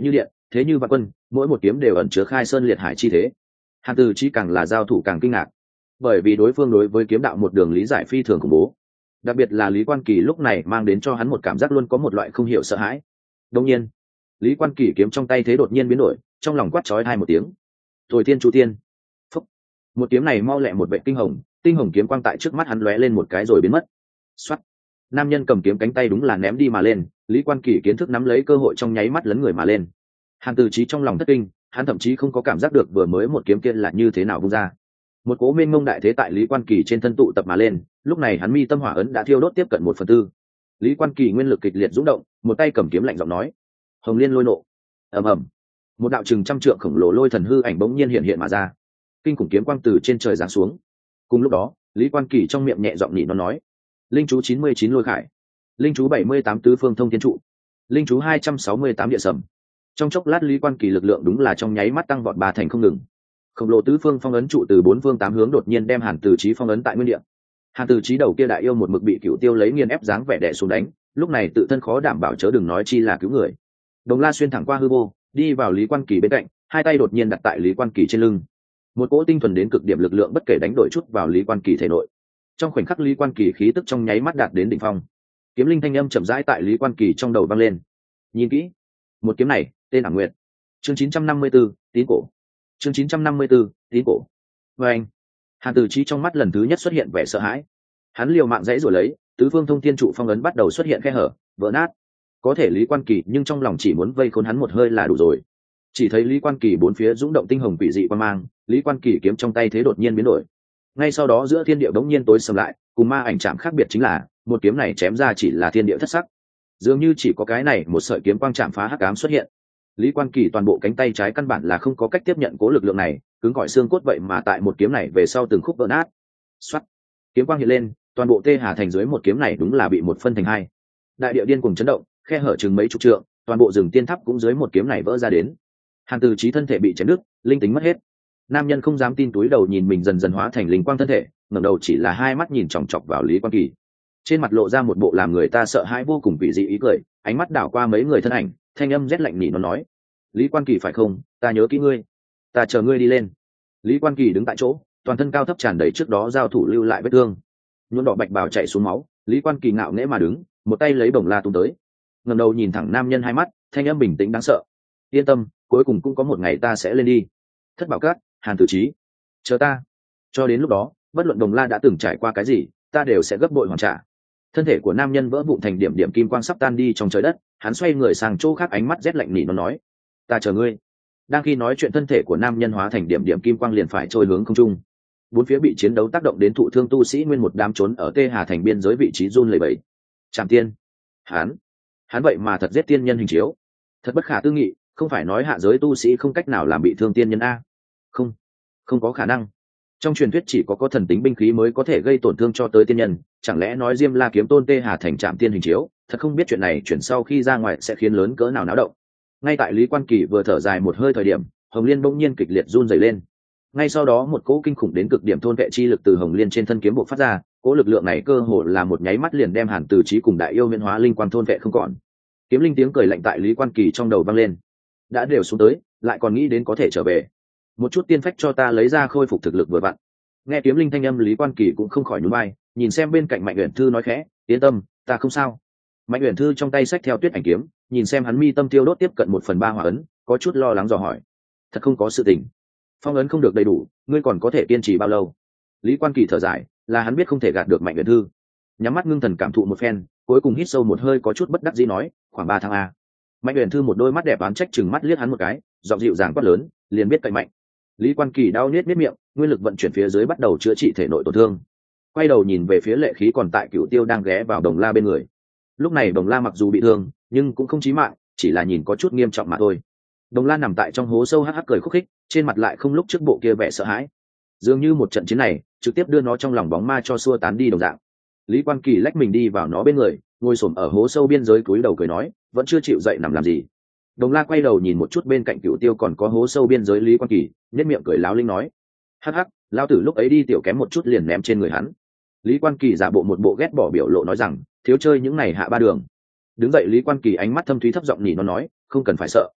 thế như vạn quân, mỗi một kiếm đều ẩn chứa khai sơn liệt hải chi thế. Hàn Từ Chí càng là giao thủ càng kinh ngạc, bởi vì đối phương đối với kiếm đạo một đường lý giải phi thường khủng bố, đặc biệt là Lý Quan Kỳ lúc này mang đến cho hắn một cảm giác luôn có một loại không hiểu sợ hãi. Đương nhiên, Lý Quan Kỳ kiếm trong tay thế đột nhiên biến đổi, trong lòng quát chói hai một tiếng. Thôi Thiên Chu Tiên. Phúc. Một kiếm này mau lẹ một vệ kinh hồng, tinh hồng kiếm quang tại trước mắt hắn lóe lên một cái rồi biến mất. Soát. Nam nhân cầm kiếm cánh tay đúng là ném đi mà lên, Lý Quan Kỳ kiến thức nắm lấy cơ hội trong nháy mắt lấn người mà lên. Hàn Từ Chí trong lòng thất kinh, hắn thậm chí không có cảm giác được vừa mới một kiếm kia là như thế nào vung ra. Một cỗ mênh mông đại thế tại Lý Quan Kỳ trên thân tụ tập mà lên, lúc này hắn mi tâm hỏa ấn đã thiêu đốt tiếp cận một phần tư. Lý Quan Kỳ nguyên lực kịch liệt rung động, một tay cầm kiếm lạnh giọng nói: Hồng Liên lôi nộ. Ầm ầm. Một đạo chừng trăm trượng khổng lồ lôi thần hư ảnh bỗng nhiên hiện hiện mà ra, kinh khủng kiếm quang từ trên trời giáng xuống. Cùng lúc đó, Lý Quan Kỳ trong miệng nhẹ giọng nhị nó nói: Linh chú chín mươi chín lôi khải, linh chú bảy mươi tám tứ phương thông thiên trụ, linh chú hai trăm sáu mươi tám địa sầm. Trong chốc lát Lý Quan Kỳ lực lượng đúng là trong nháy mắt tăng vọt ba thành không ngừng. Khổng lồ tứ phương phong ấn trụ từ bốn phương tám hướng đột nhiên đem Hàn Từ Chí phong ấn tại nguyên địa. Hàn Từ Chí đầu kia đại yêu một mực bị Cửu Tiêu lấy nghiền ép dáng vẻ đè xuống đánh, lúc này tự thân khó đảm bảo chớ đừng nói chi là cứu người. Đồng La xuyên thẳng qua hư vô, đi vào Lý Quan Kỳ bên cạnh, hai tay đột nhiên đặt tại Lý Quan Kỳ trên lưng. Một cỗ tinh thuần đến cực điểm lực lượng bất kể đánh đổi chút vào Lý Quan Kỳ thể nội. Trong khoảnh khắc Lý Quan Kỳ khí tức trong nháy mắt đạt đến đỉnh phong. Kiếm linh thanh âm chậm rãi tại Lý Quan Kỳ trong đầu vang lên. Nhìn kỹ, một kiếm này, tên Ảm Nguyệt. Chương chín trăm năm mươi tư, tín cổ. Chương chín trăm năm mươi tư, tín cổ. Và anh, Hàn Từ Chí trong mắt lần thứ nhất xuất hiện vẻ sợ hãi. Hắn liều mạng dãy rồi lấy, tứ phương thông thiên trụ phong ấn bắt đầu xuất hiện khe hở, vỡ nát. Có thể Lý Quan Kỳ nhưng trong lòng chỉ muốn vây khốn hắn một hơi là đủ rồi. Chỉ thấy Lý Quan Kỳ bốn phía dũng động tinh hồng quỷ dị quang mang, Lý Quan Kỳ kiếm trong tay thế đột nhiên biến đổi. Ngay sau đó giữa thiên địa bỗng nhiên tối sầm lại, cùng ma ảnh chạm khác biệt chính là, một kiếm này chém ra chỉ là thiên địa thất sắc. Dường như chỉ có cái này một sợi kiếm quang chạm phá hắc ám xuất hiện. Lý Quan Kỳ toàn bộ cánh tay trái căn bản là không có cách tiếp nhận cố lực lượng này, cứng cỏi xương cốt vậy mà tại một kiếm này về sau từng khúc vỡ nát. Soát. Kiếm quang hiện lên, toàn bộ Tê Hà thành dưới một kiếm này đúng là bị một phân thành hai. Đại địa điên cuồng chấn động, khe hở chừng mấy chục trượng, toàn bộ rừng tiên tháp cũng dưới một kiếm này vỡ ra đến. Hàn Từ Chí thân thể bị chém đứt, linh tính mất hết. Nam nhân không dám tin túi đầu nhìn mình dần dần hóa thành linh quang thân thể, ngẩng đầu chỉ là hai mắt nhìn chòng chọc vào Lý Quan Kỳ. Trên mặt lộ ra một bộ làm người ta sợ hãi vô cùng quỷ dị ý cười, ánh mắt đảo qua mấy người thân ảnh, thanh âm rét lạnh nỉ nó nói: Lý Quan Kỳ phải không, ta nhớ kỹ ngươi, ta chờ ngươi đi lên. Lý Quan Kỳ đứng tại chỗ, toàn thân cao thấp tràn đầy trước đó giao thủ lưu lại vết thương, nhuộm đỏ bạch bào chảy xuống máu. Lý Quan Kỳ ngạo nghễ mà đứng, một tay lấy bổng la tung tới, ngẩng đầu nhìn thẳng nam nhân hai mắt, thanh âm bình tĩnh đáng sợ: yên tâm, cuối cùng cũng có một ngày ta sẽ lên đi. Thất Bảo Cát, Hàn Tử Chí, chờ ta. Cho đến lúc đó, bất luận đồng la đã từng trải qua cái gì, ta đều sẽ gấp bội hoàn trả. Thân thể của nam nhân vỡ vụn thành điểm điểm kim quang sắp tan đi trong trời đất, hắn xoay người sang chỗ khác, ánh mắt rét lạnh nỉ nó nói: ta chờ ngươi. Đang khi nói chuyện thân thể của nam nhân hóa thành điểm điểm kim quang liền phải trôi hướng không trung. Bốn phía bị chiến đấu tác động đến thụ thương tu sĩ nguyên một đám trốn ở Tê Hà thành biên giới vị trí run lẩy bẩy. Trảm tiên, hắn, hắn vậy mà thật giết tiên nhân hình chiếu, thật bất khả tư nghị. Không phải nói hạ giới tu sĩ không cách nào làm bị thương tiên nhân a? Không, không có khả năng. Trong truyền thuyết chỉ có có thần tính binh khí mới có thể gây tổn thương cho tới tiên nhân, chẳng lẽ nói Diêm La kiếm tôn Tê Hà thành Trảm tiên hình chiếu? Thật không biết chuyện này chuyển sau khi ra ngoài sẽ khiến lớn cỡ nào náo động. Ngay tại Lý Quan Kỳ vừa thở dài một hơi thời điểm, Hồng Liên bỗng nhiên kịch liệt run rẩy lên. Ngay sau đó một cỗ kinh khủng đến cực điểm thôn vệ chi lực từ Hồng Liên trên thân kiếm bộc phát ra, cỗ lực lượng này cơ hồ là một nháy mắt liền đem Hàn Từ Chí cùng đại yêu huyễn hóa linh quang thôn vệ không còn. Kiếm linh tiếng cười lạnh tại Lý Quan Kỳ trong đầu vang lên. Đã đều xuống tới, lại còn nghĩ đến có thể trở về. Một chút tiên phách cho ta lấy ra khôi phục thực lực vừa vặn. Nghe kiếm linh thanh âm, Lý Quan Kỳ cũng không khỏi nhún vai, nhìn xem bên cạnh Mạnh Uyển Thư nói khẽ: yên tâm, ta không sao. Mạnh Uyển Thư trong tay xách theo Tuyết Ảnh kiếm, nhìn xem hắn mi tâm tiêu đốt tiếp cận một phần ba hỏa ấn, có chút lo lắng dò hỏi: thật không có sự tình, phong ấn không được đầy đủ, ngươi còn có thể kiên trì bao lâu? Lý Quan Kỳ thở dài, là hắn biết không thể gạt được Mạnh Uyển Thư. Nhắm mắt ngưng thần cảm thụ một phen, cuối cùng hít sâu một hơi, có chút bất đắc dĩ nói: khoảng ba tháng a. Mạnh Uyển Thư một đôi mắt đẹp oán trách chừng mắt liếc hắn một cái, giọng dịu dàng quát lớn, liền biết cậy mạnh. Lý Quan Kỳ đau niết niết miệng, nguyên lực vận chuyển phía dưới bắt đầu chữa trị thể nội tổn thương. Quay đầu nhìn về phía Lệ Khí còn tại Cửu Tiêu đang ghé vào Đồng La bên người. Lúc này Đồng La mặc dù bị thương, nhưng cũng không chí mạng, chỉ là nhìn có chút nghiêm trọng mà thôi. Đồng La nằm tại trong hố sâu hắc hắc cười khúc khích, trên mặt lại không lúc trước bộ kia vẻ sợ hãi. Dường như một trận chiến này, trực tiếp đưa nó trong lòng bóng ma cho xua tán đi đồng dạng. Lý Quan Kỳ lách mình đi vào nó bên người, ngồi xổm ở hố sâu biên giới cúi đầu cười nói: vẫn chưa chịu dậy nằm làm gì? Đồng La quay đầu nhìn một chút bên cạnh Cửu Tiêu còn có hố sâu biên giới Lý Quan Kỳ, nhếch miệng cười láo linh nói: hắc hắc, lao tử lúc ấy đi tiểu kém một chút liền ném trên người hắn. Lý Quan Kỳ giả bộ một bộ ghét bỏ biểu lộ nói rằng: thiếu chơi những này hạ ba đường. Đứng dậy Lý Quan Kỳ ánh mắt thâm thúy thấp giọng nhỉ nó nói: không cần phải sợ.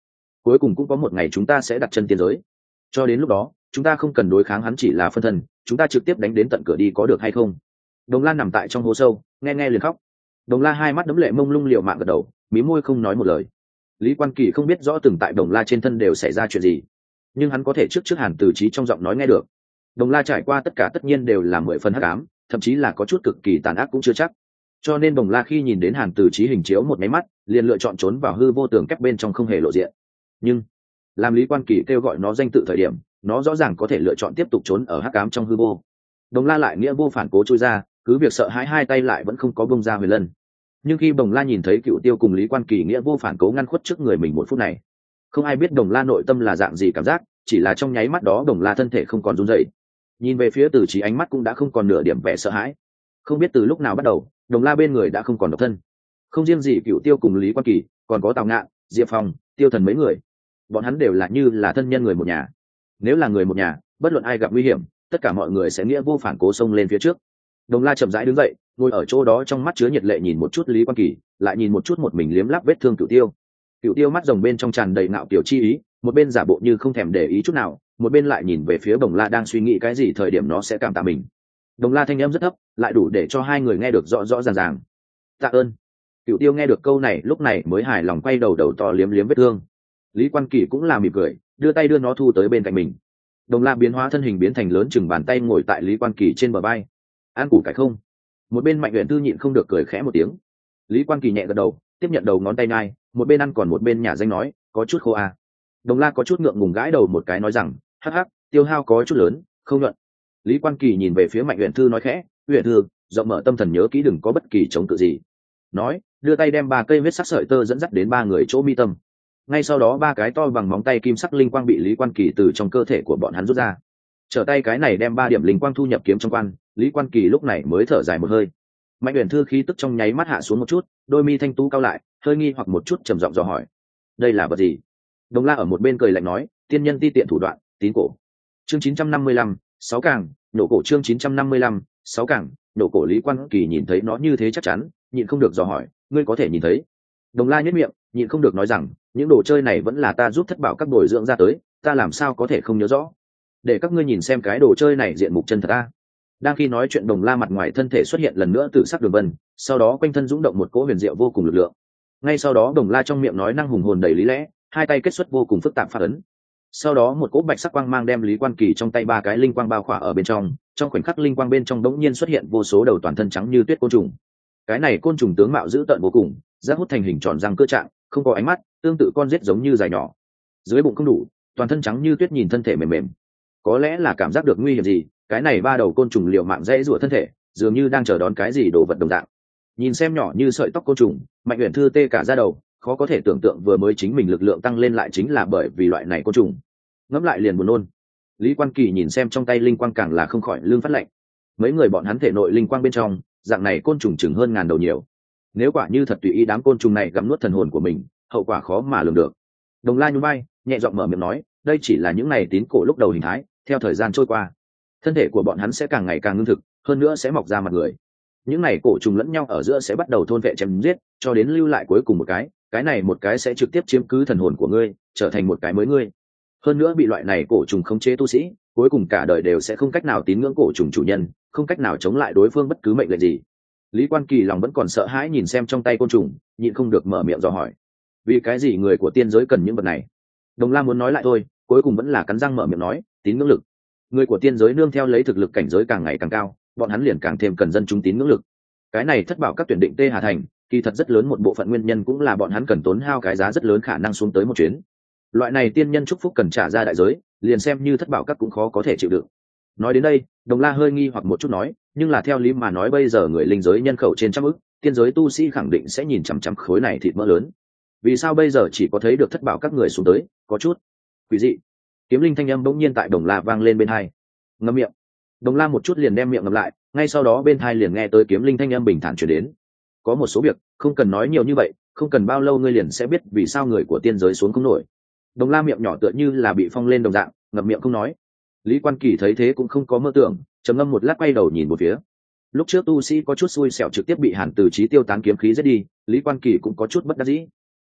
cuối cùng cũng có một ngày chúng ta sẽ đặt chân tiên giới. Cho đến lúc đó chúng ta không cần đối kháng hắn, chỉ là phân thân, chúng ta trực tiếp đánh đến tận cửa đi, có được hay không? Đồng La nằm tại trong hố sâu nghe nghe liền khóc. Đồng La hai mắt đấm lệ mông lung liều mạng gật đầu, mí môi không nói một lời. Lý Quan Kỳ không biết rõ từng tại Đồng La trên thân đều xảy ra chuyện gì, nhưng hắn có thể trước trước Hàn Tử Chí trong giọng nói nghe được. Đồng La trải qua tất cả tất nhiên đều là mười phần hắc ám, thậm chí là có chút cực kỳ tàn ác cũng chưa chắc. Cho nên Đồng La khi nhìn đến Hàn Tử Chí hình chiếu một máy mắt, liền lựa chọn trốn vào hư vô tường kép bên trong không hề lộ diện. Nhưng làm Lý Quan Kỳ kêu gọi nó danh tự thời điểm, nó rõ ràng có thể lựa chọn tiếp tục trốn ở hắc ám trong hư vô. Đồng La lại nghĩa vô phản cố chui ra, cứ việc sợ hãi hai tay lại vẫn không có bông ra Huyền Lân. Nhưng khi Đồng La nhìn thấy Cựu Tiêu cùng Lý Quan Kỳ nghĩa vô phản cố ngăn khuất trước người mình một phút này, không ai biết Đồng La nội tâm là dạng gì cảm giác, chỉ là trong nháy mắt đó Đồng La thân thể không còn run rẩy, nhìn về phía Tử Chí ánh mắt cũng đã không còn nửa điểm vẻ sợ hãi. Không biết từ lúc nào bắt đầu, Đồng La bên người đã không còn độc thân. Không riêng gì Cựu Tiêu cùng Lý Quan Kỳ, còn có Tào Ngạn, Diệp Phong, Tiêu Thần mấy người, bọn hắn đều là như là thân nhân người một nhà. Nếu là người một nhà, bất luận ai gặp nguy hiểm, tất cả mọi người sẽ nghĩa vô phản cố xông lên phía trước. Đồng La chậm rãi đứng dậy, ngồi ở chỗ đó, trong mắt chứa nhiệt lệ nhìn một chút Lý Quan Kỳ, lại nhìn một chút một mình liếm láp vết thương Cựu Tiêu. Cựu Tiêu mắt rồng bên trong tràn đầy ngạo kiểu chi ý, một bên giả bộ như không thèm để ý chút nào, một bên lại nhìn về phía Đồng La đang suy nghĩ cái gì thời điểm nó sẽ cảm tạ mình. Đồng La thanh âm rất thấp, lại đủ để cho hai người nghe được rõ rõ ràng ràng. Tạ ơn. Cựu Tiêu nghe được câu này lúc này mới hài lòng quay đầu đầu to liếm liếm vết thương. Lý Quan Kỳ cũng là mỉm cười, đưa tay đưa nó thu tới bên cạnh mình. Đồng La biến hóa thân hình biến thành lớn chừng bàn tay ngồi tại Lý Quan Kỳ trên bờ vai. Ăn củ cải không? Một bên Mạnh Uyển Thư nhịn không được cười khẽ một tiếng. Lý Quan Kỳ nhẹ gật đầu, tiếp nhận đầu ngón tay nhai, một bên ăn còn một bên nhả danh nói, có chút khô à. Đồng La có chút ngượng ngùng gãi đầu một cái nói rằng, hắc hắc, tiêu hao có chút lớn, không nhuận. Lý Quan Kỳ nhìn về phía Mạnh Uyển Thư nói khẽ, Uyển Thư, rộng mở tâm thần nhớ kỹ đừng có bất kỳ chống cự gì. Nói, đưa tay đem ba cây huyết sắc sợi tơ dẫn dắt đến ba người chỗ mi tâm. Ngay sau đó ba cái to bằng móng tay kim sắc linh quang bị Lý Quan Kỳ từ trong cơ thể của bọn hắn rút ra. Trở tay cái này đem ba điểm linh quang thu nhập kiếm trong quan, Lý Quan Kỳ lúc này mới thở dài một hơi. Mạnh Uyển Thư khí tức trong nháy mắt hạ xuống một chút, đôi mi thanh tú cao lại, hơi nghi hoặc một chút trầm giọng dò hỏi, đây là vật gì? Đồng La ở một bên cười lạnh nói, tiên nhân ti tiện thủ đoạn, tín cổ. Chương chín trăm năm mươi lăm, sáu càng, nổ cổ. Chương chín trăm năm mươi lăm, sáu càng, nổ cổ. Lý Quan Kỳ nhìn thấy nó như thế chắc chắn, nhịn không được dò hỏi, ngươi có thể nhìn thấy? Đồng La nhếch miệng, nhịn không được nói rằng, những đồ chơi này vẫn là ta giúp Thất Bảo các bồi dưỡng ra tới, ta làm sao có thể không nhớ rõ? Để các ngươi nhìn xem cái đồ chơi này diện mục chân thật ta. Đang khi nói chuyện, Đồng La mặt ngoài thân thể xuất hiện lần nữa tự sắc đường vân, sau đó quanh thân dũng động một cỗ huyền diệu vô cùng lực lượng. Ngay sau đó Đồng La trong miệng nói năng hùng hồn đầy lý lẽ, hai tay kết xuất vô cùng phức tạp phát ấn. Sau đó một cỗ bạch sắc quang mang đem Lý Quan Kỳ trong tay ba cái linh quang bao khỏa ở bên trong, trong khoảnh khắc linh quang bên trong đống nhiên xuất hiện vô số đầu toàn thân trắng như tuyết côn trùng. Cái này côn trùng tướng mạo dữ tợn vô cùng, rác hút thành hình tròn răng cơ trạng, không có ánh mắt, tương tự con rết giống như dài nhỏ. Dưới bụng không đủ, toàn thân trắng như tuyết, nhìn thân thể mềm mềm. Có lẽ là cảm giác được nguy hiểm gì, cái này ba đầu côn trùng liều mạng dãy rủa thân thể, dường như đang chờ đón cái gì đồ vật đồng dạng. Nhìn xem nhỏ như sợi tóc côn trùng, Mạnh Uyển Thư tê cả da đầu, khó có thể tưởng tượng vừa mới chính mình lực lượng tăng lên lại chính là bởi vì loại này côn trùng. Ngẫm lại liền buồn nôn. Lý Quan Kỳ nhìn xem trong tay linh quang càng là không khỏi lưng phát lạnh. Mấy người bọn hắn thể nội linh quang bên trong, dạng này côn trùng chừng hơn ngàn đầu nhiều. Nếu quả như thật tùy ý đám côn trùng này gặm nuốt thần hồn của mình, hậu quả khó mà lường được. Đồng La nhún vai, nhẹ giọng mở miệng nói, đây chỉ là những này tín cổ lúc đầu hình thái, theo thời gian trôi qua, thân thể của bọn hắn sẽ càng ngày càng ngưng thực, hơn nữa sẽ mọc ra mặt người. Những này cổ trùng lẫn nhau ở giữa sẽ bắt đầu thôn vệ chém giết, cho đến lưu lại cuối cùng một cái, cái này một cái sẽ trực tiếp chiếm cứ thần hồn của ngươi, trở thành một cái mới ngươi. Hơn nữa bị loại này cổ trùng khống chế tu sĩ, cuối cùng cả đời đều sẽ không cách nào tín ngưỡng cổ trùng chủ nhân, không cách nào chống lại đối phương bất cứ mệnh lệnh gì. Lý Quan Kỳ lòng vẫn còn sợ hãi nhìn xem trong tay côn trùng, nhịn không được mở miệng dò hỏi, vì cái gì người của tiên giới cần những vật này? Đồng La muốn nói lại thôi, cuối cùng vẫn là cắn răng mở miệng nói, tín ngưỡng lực. Người của tiên giới nương theo lấy thực lực cảnh giới càng ngày càng cao, bọn hắn liền càng thêm cần dân chúng tín ngưỡng lực. Cái này Thất Bảo các tuyển định Tê Hà Thành, kỳ thật rất lớn một bộ phận nguyên nhân cũng là bọn hắn cần tốn hao cái giá rất lớn khả năng xuống tới một chuyến. Loại này tiên nhân chúc phúc cần trả ra đại giới, liền xem như Thất Bảo các cũng khó có thể chịu đựng. Nói đến đây, Đồng La hơi nghi hoặc một chút nói, nhưng là theo lý mà nói bây giờ người linh giới nhân khẩu trên trăm ức, tiên giới tu sĩ khẳng định sẽ nhìn chằm chằm khối này thịt mỡ lớn. Vì sao bây giờ chỉ có thấy được Thất Bảo các người xuống tới, có chút quỷ dị. Kiếm linh thanh âm bỗng nhiên tại Đồng La vang lên bên tai. Ngậm miệng. Đồng La một chút liền đem miệng ngậm lại, ngay sau đó bên tai liền nghe tới kiếm linh thanh âm bình thản truyền đến. Có một số việc, không cần nói nhiều như vậy, không cần bao lâu ngươi liền sẽ biết vì sao người của tiên giới xuống không nổi. Đồng La miệng nhỏ tựa như là bị phong lên đồng dạng, ngậm miệng không nói. Lý Quan Kỳ thấy thế cũng không có mơ tưởng, trầm ngâm một lát quay đầu nhìn một phía. Lúc trước tu sĩ có chút xui xẻo trực tiếp bị Hàn Tử Chí tiêu tán kiếm khí giết đi, Lý Quan Kỳ cũng có chút bất đắc dĩ.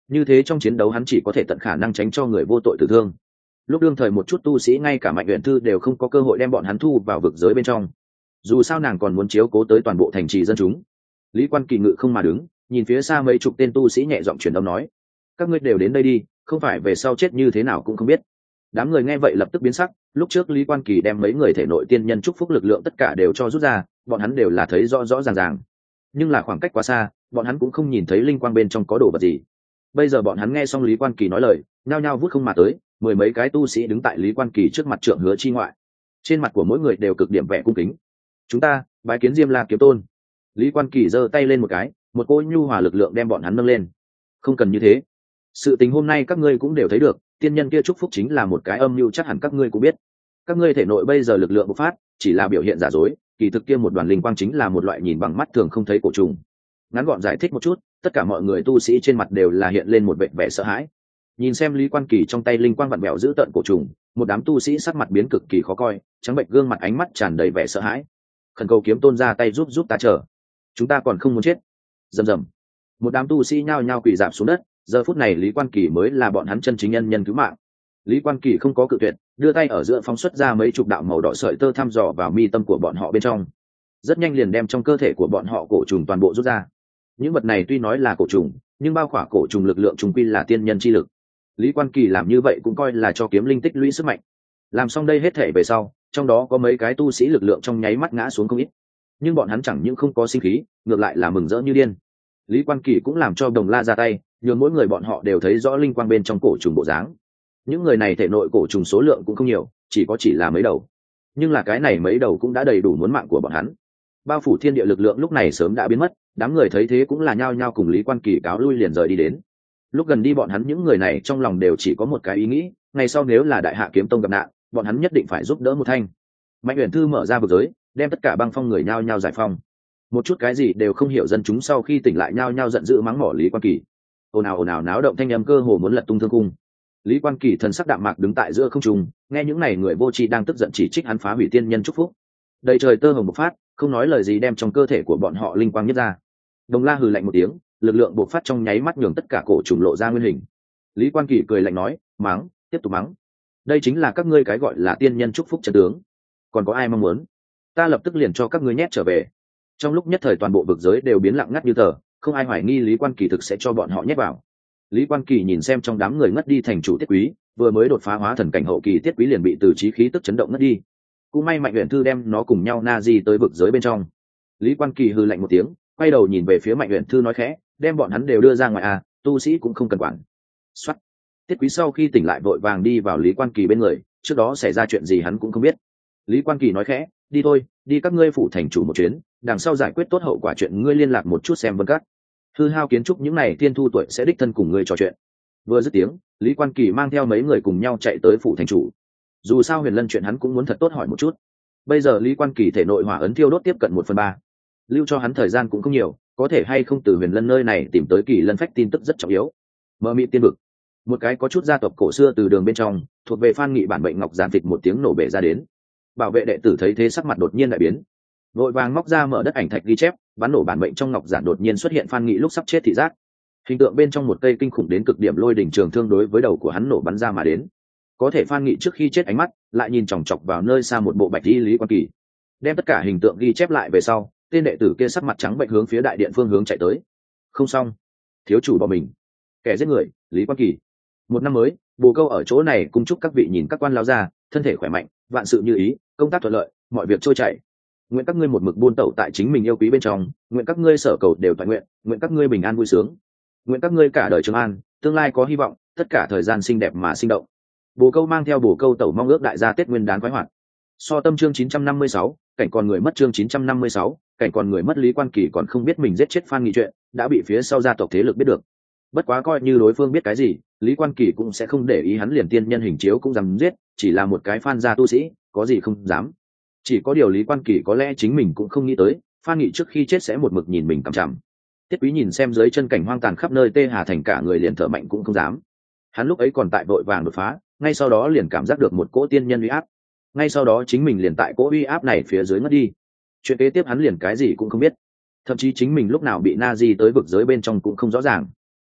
như thế trong chiến đấu hắn chỉ có thể tận khả năng tránh cho người vô tội tử thương. Lúc đương thời một chút tu sĩ ngay cả Mạnh Uyển Thư đều không có cơ hội đem bọn hắn thu vào vực giới bên trong, dù sao nàng còn muốn chiếu cố tới toàn bộ thành trì dân chúng. Lý Quan Kỳ ngự không mà đứng, nhìn phía xa mấy chục tên tu sĩ nhẹ giọng truyền âm nói: các ngươi đều đến đây đi, không phải về sau chết như thế nào cũng không biết. Đám người nghe vậy lập tức biến sắc. Lúc trước Lý Quan Kỳ đem mấy người thể nội tiên nhân chúc phúc lực lượng tất cả đều cho rút ra, bọn hắn đều là thấy rõ rõ ràng ràng, nhưng là khoảng cách quá xa, bọn hắn cũng không nhìn thấy linh quang bên trong có đồ vật gì. Bây giờ bọn hắn nghe xong Lý Quan Kỳ nói lời, nhao nhao vút không mà tới. Mười mấy cái tu sĩ đứng tại Lý Quan Kỳ trước mặt Trượng Hứa chi ngoại, trên mặt của mỗi người đều cực điểm vẻ cung kính. Chúng ta bái kiến Diêm La kiếm tôn. Lý Quan Kỳ giơ tay lên một cái, một cỗ nhu hòa lực lượng đem bọn hắn nâng lên. Không cần như thế, sự tình hôm nay các ngươi cũng đều thấy được, tiên nhân kia chúc phúc chính là một cái âm mưu, chắc hẳn các ngươi cũng biết. Các ngươi thể nội bây giờ lực lượng bộc phát chỉ là biểu hiện giả dối, kỳ thực kia một đoàn linh quang chính là một loại nhìn bằng mắt thường không thấy cổ trùng. Ngắn gọn giải thích một chút, tất cả mọi người tu sĩ trên mặt đều là hiện lên một vẻ vẻ sợ hãi. Nhìn xem Lý Quan Kỳ trong tay linh quang vặn vẹo giữ tận cổ trùng, một đám tu sĩ sắc mặt biến cực kỳ khó coi, trắng bệnh gương mặt, ánh mắt tràn đầy vẻ sợ hãi. Khẩn cầu kiếm tôn ra tay giúp giúp ta, chờ chúng ta còn không muốn chết. Rầm rầm, một đám tu sĩ nhao nhao quỳ rạp xuống đất. Giờ phút này Lý Quan Kỳ mới là bọn hắn chân chính nhân nhân cứu mạng. Lý Quan Kỳ không có cự tuyệt, đưa tay ở giữa phóng xuất ra mấy chục đạo màu đỏ sợi tơ thăm dò vào mi tâm của bọn họ bên trong, rất nhanh liền đem trong cơ thể của bọn họ cổ trùng toàn bộ rút ra. Những vật này tuy nói là cổ trùng, nhưng bao khỏa cổ trùng lực lượng trùng quy là tiên nhân chi lực. Lý Quan Kỳ làm như vậy cũng coi là cho kiếm linh tích lũy sức mạnh. Làm xong đây hết thể về sau, trong đó có mấy cái tu sĩ lực lượng trong nháy mắt ngã xuống không ít, nhưng bọn hắn chẳng những không có sinh khí, ngược lại là mừng rỡ như điên. Lý Quan Kỳ cũng làm cho Đồng La ra tay, nhường mỗi người bọn họ đều thấy rõ linh quang bên trong cổ trùng bộ dáng. Những người này thể nội cổ trùng số lượng cũng không nhiều, chỉ có chỉ là mấy đầu, nhưng là cái này mấy đầu cũng đã đầy đủ muốn mạng của bọn hắn. Bao phủ thiên địa lực lượng lúc này sớm đã biến mất, đám người thấy thế cũng là nhao nhao cùng Lý Quan Kỳ cáo lui liền rời đi đến. Lúc gần đi bọn hắn những người này trong lòng đều chỉ có một cái ý nghĩ, ngày sau nếu là Đại Hạ kiếm tông gặp nạn, bọn hắn nhất định phải giúp đỡ một thanh. Mạnh Uyển Thư mở ra vực giới, đem tất cả băng phong người nhao nhao giải phong. Một chút cái gì đều không hiểu dân chúng sau khi tỉnh lại nhao nhao giận dữ mắng mỏ Lý Quan Kỳ. Ồn ào ồn ào náo động thanh âm cơ hồ muốn lật tung thương cung. Lý Quan Kỳ thần sắc đạm mạc đứng tại giữa không trung, nghe những này người vô tri đang tức giận chỉ trích hắn phá hủy tiên nhân chúc phúc. Đầy trời tơ hồng bộc phát, không nói lời gì đem trong cơ thể của bọn họ linh quang nhất ra. Đồng La hừ lạnh một tiếng, lực lượng bộc phát trong nháy mắt nhường tất cả cổ trùng lộ ra nguyên hình. Lý Quan Kỳ cười lạnh nói: mắng, tiếp tục mắng. Đây chính là các ngươi cái gọi là tiên nhân chúc phúc chân tướng. Còn có ai mong muốn? Ta lập tức liền cho các ngươi nhét trở về. Trong lúc nhất thời toàn bộ vực giới đều biến lặng ngắt như tờ, không ai hoài nghi Lý Quan Kỳ thực sẽ cho bọn họ nhét vào. Lý Quan Kỳ nhìn xem trong đám người ngất đi thành chủ Tiết Quý, vừa mới đột phá hóa thần cảnh hậu kỳ Tiết Quý liền bị từ chí khí tức chấn động ngất đi. Cũng may Mạnh Uyển Thư đem nó cùng nhau na di tới vực giới bên trong. Lý Quan Kỳ hừ lạnh một tiếng, quay đầu nhìn về phía Mạnh Uyển Thư nói khẽ: đem bọn hắn đều đưa ra ngoài à, tu sĩ cũng không cần quản. Soát. Tiết Quý sau khi tỉnh lại vội vàng đi vào Lý Quan Kỳ bên người, trước đó xảy ra chuyện gì hắn cũng không biết. Lý Quan Kỳ nói khẽ: đi thôi, đi các ngươi phủ thành chủ một chuyến, đằng sau giải quyết tốt hậu quả chuyện ngươi liên lạc một chút xem Vân Các. Hư Hao kiến trúc những này thiên thu tuổi sẽ đích thân cùng ngươi trò chuyện. Vừa dứt tiếng, Lý Quan Kỳ mang theo mấy người cùng nhau chạy tới phủ thành chủ. Dù sao Huyền Lân chuyện hắn cũng muốn thật tốt hỏi một chút. Bây giờ Lý Quan Kỳ thể nội hỏa ấn thiêu đốt tiếp cận một phần ba, lưu cho hắn thời gian cũng không nhiều, có thể hay không từ Huyền Lân nơi này tìm tới Kỳ Lân phách tin tức rất trọng yếu. Mơ mị tiên vực, một cái có chút gia tộc cổ xưa từ đường bên trong, thuộc về Phan Nghị bản mệnh ngọc giản thịt một tiếng nổ bể ra đến. Bảo vệ đệ tử thấy thế sắc mặt đột nhiên đại biến, vội vàng móc ra mở đất ảnh thạch ghi chép, bắn nổ bản mệnh trong ngọc giản đột nhiên xuất hiện Phan Nghị lúc sắp chết thị giác. Hình tượng bên trong một cây kinh khủng đến cực điểm lôi đỉnh trường thương đối với đầu của hắn nổ bắn ra mà đến. Có thể Phan Nghị trước khi chết ánh mắt lại nhìn chòng chọc vào nơi xa một bộ bạch y Lý Quan Kỳ. Đem tất cả hình tượng ghi chép lại về sau, tên đệ tử kia sắc mặt trắng bệch hướng phía đại điện phương hướng chạy tới. Không xong, thiếu chủ bỏ mình, kẻ giết người Lý Quan Kỳ. Một năm mới, bồ câu ở chỗ này cung chúc các vị nhìn các quan lão gia thân thể khỏe mạnh, vạn sự như ý, công tác thuận lợi, mọi việc trôi chảy. Nguyện các ngươi một mực buôn tẩu tại chính mình yêu quý bên trong, nguyện các ngươi sở cầu đều toàn nguyện, nguyện các ngươi bình an vui sướng, nguyện các ngươi cả đời trường an, tương lai có hy vọng, tất cả thời gian xinh đẹp mà sinh động. Bồ câu mang theo bồ câu tẩu mong ước đại gia Tết Nguyên đán khoái hoạt. So tâm chương chín trăm năm mươi sáu, cảnh còn người mất chương chín trăm năm mươi sáu, cảnh còn người mất Lý Quan Kỳ còn không biết mình giết chết Phan Nghị chuyện, đã bị phía sau gia tộc thế lực biết được. Bất quá coi như đối phương biết cái gì, Lý Quan Kỳ cũng sẽ không để ý hắn, liền tiên nhân hình chiếu cũng dám giết, chỉ là một cái Phan gia tu sĩ, có gì không dám. Chỉ có điều Lý Quan Kỳ có lẽ chính mình cũng không nghĩ tới, Phan Nghị trước khi chết sẽ một mực nhìn mình cằm chằm. Tiết Quý nhìn xem dưới chân cảnh hoang tàn khắp nơi Tê Hà thành, cả người liền thở mạnh cũng không dám. Hắn lúc ấy còn tại vội vàng đột phá, ngay sau đó liền cảm giác được một cỗ tiên nhân uy áp, ngay sau đó chính mình liền tại cỗ uy áp này phía dưới ngất đi. Chuyện kế tiếp hắn liền cái gì cũng không biết, thậm chí chính mình lúc nào bị na di tới vực giới bên trong cũng không rõ ràng.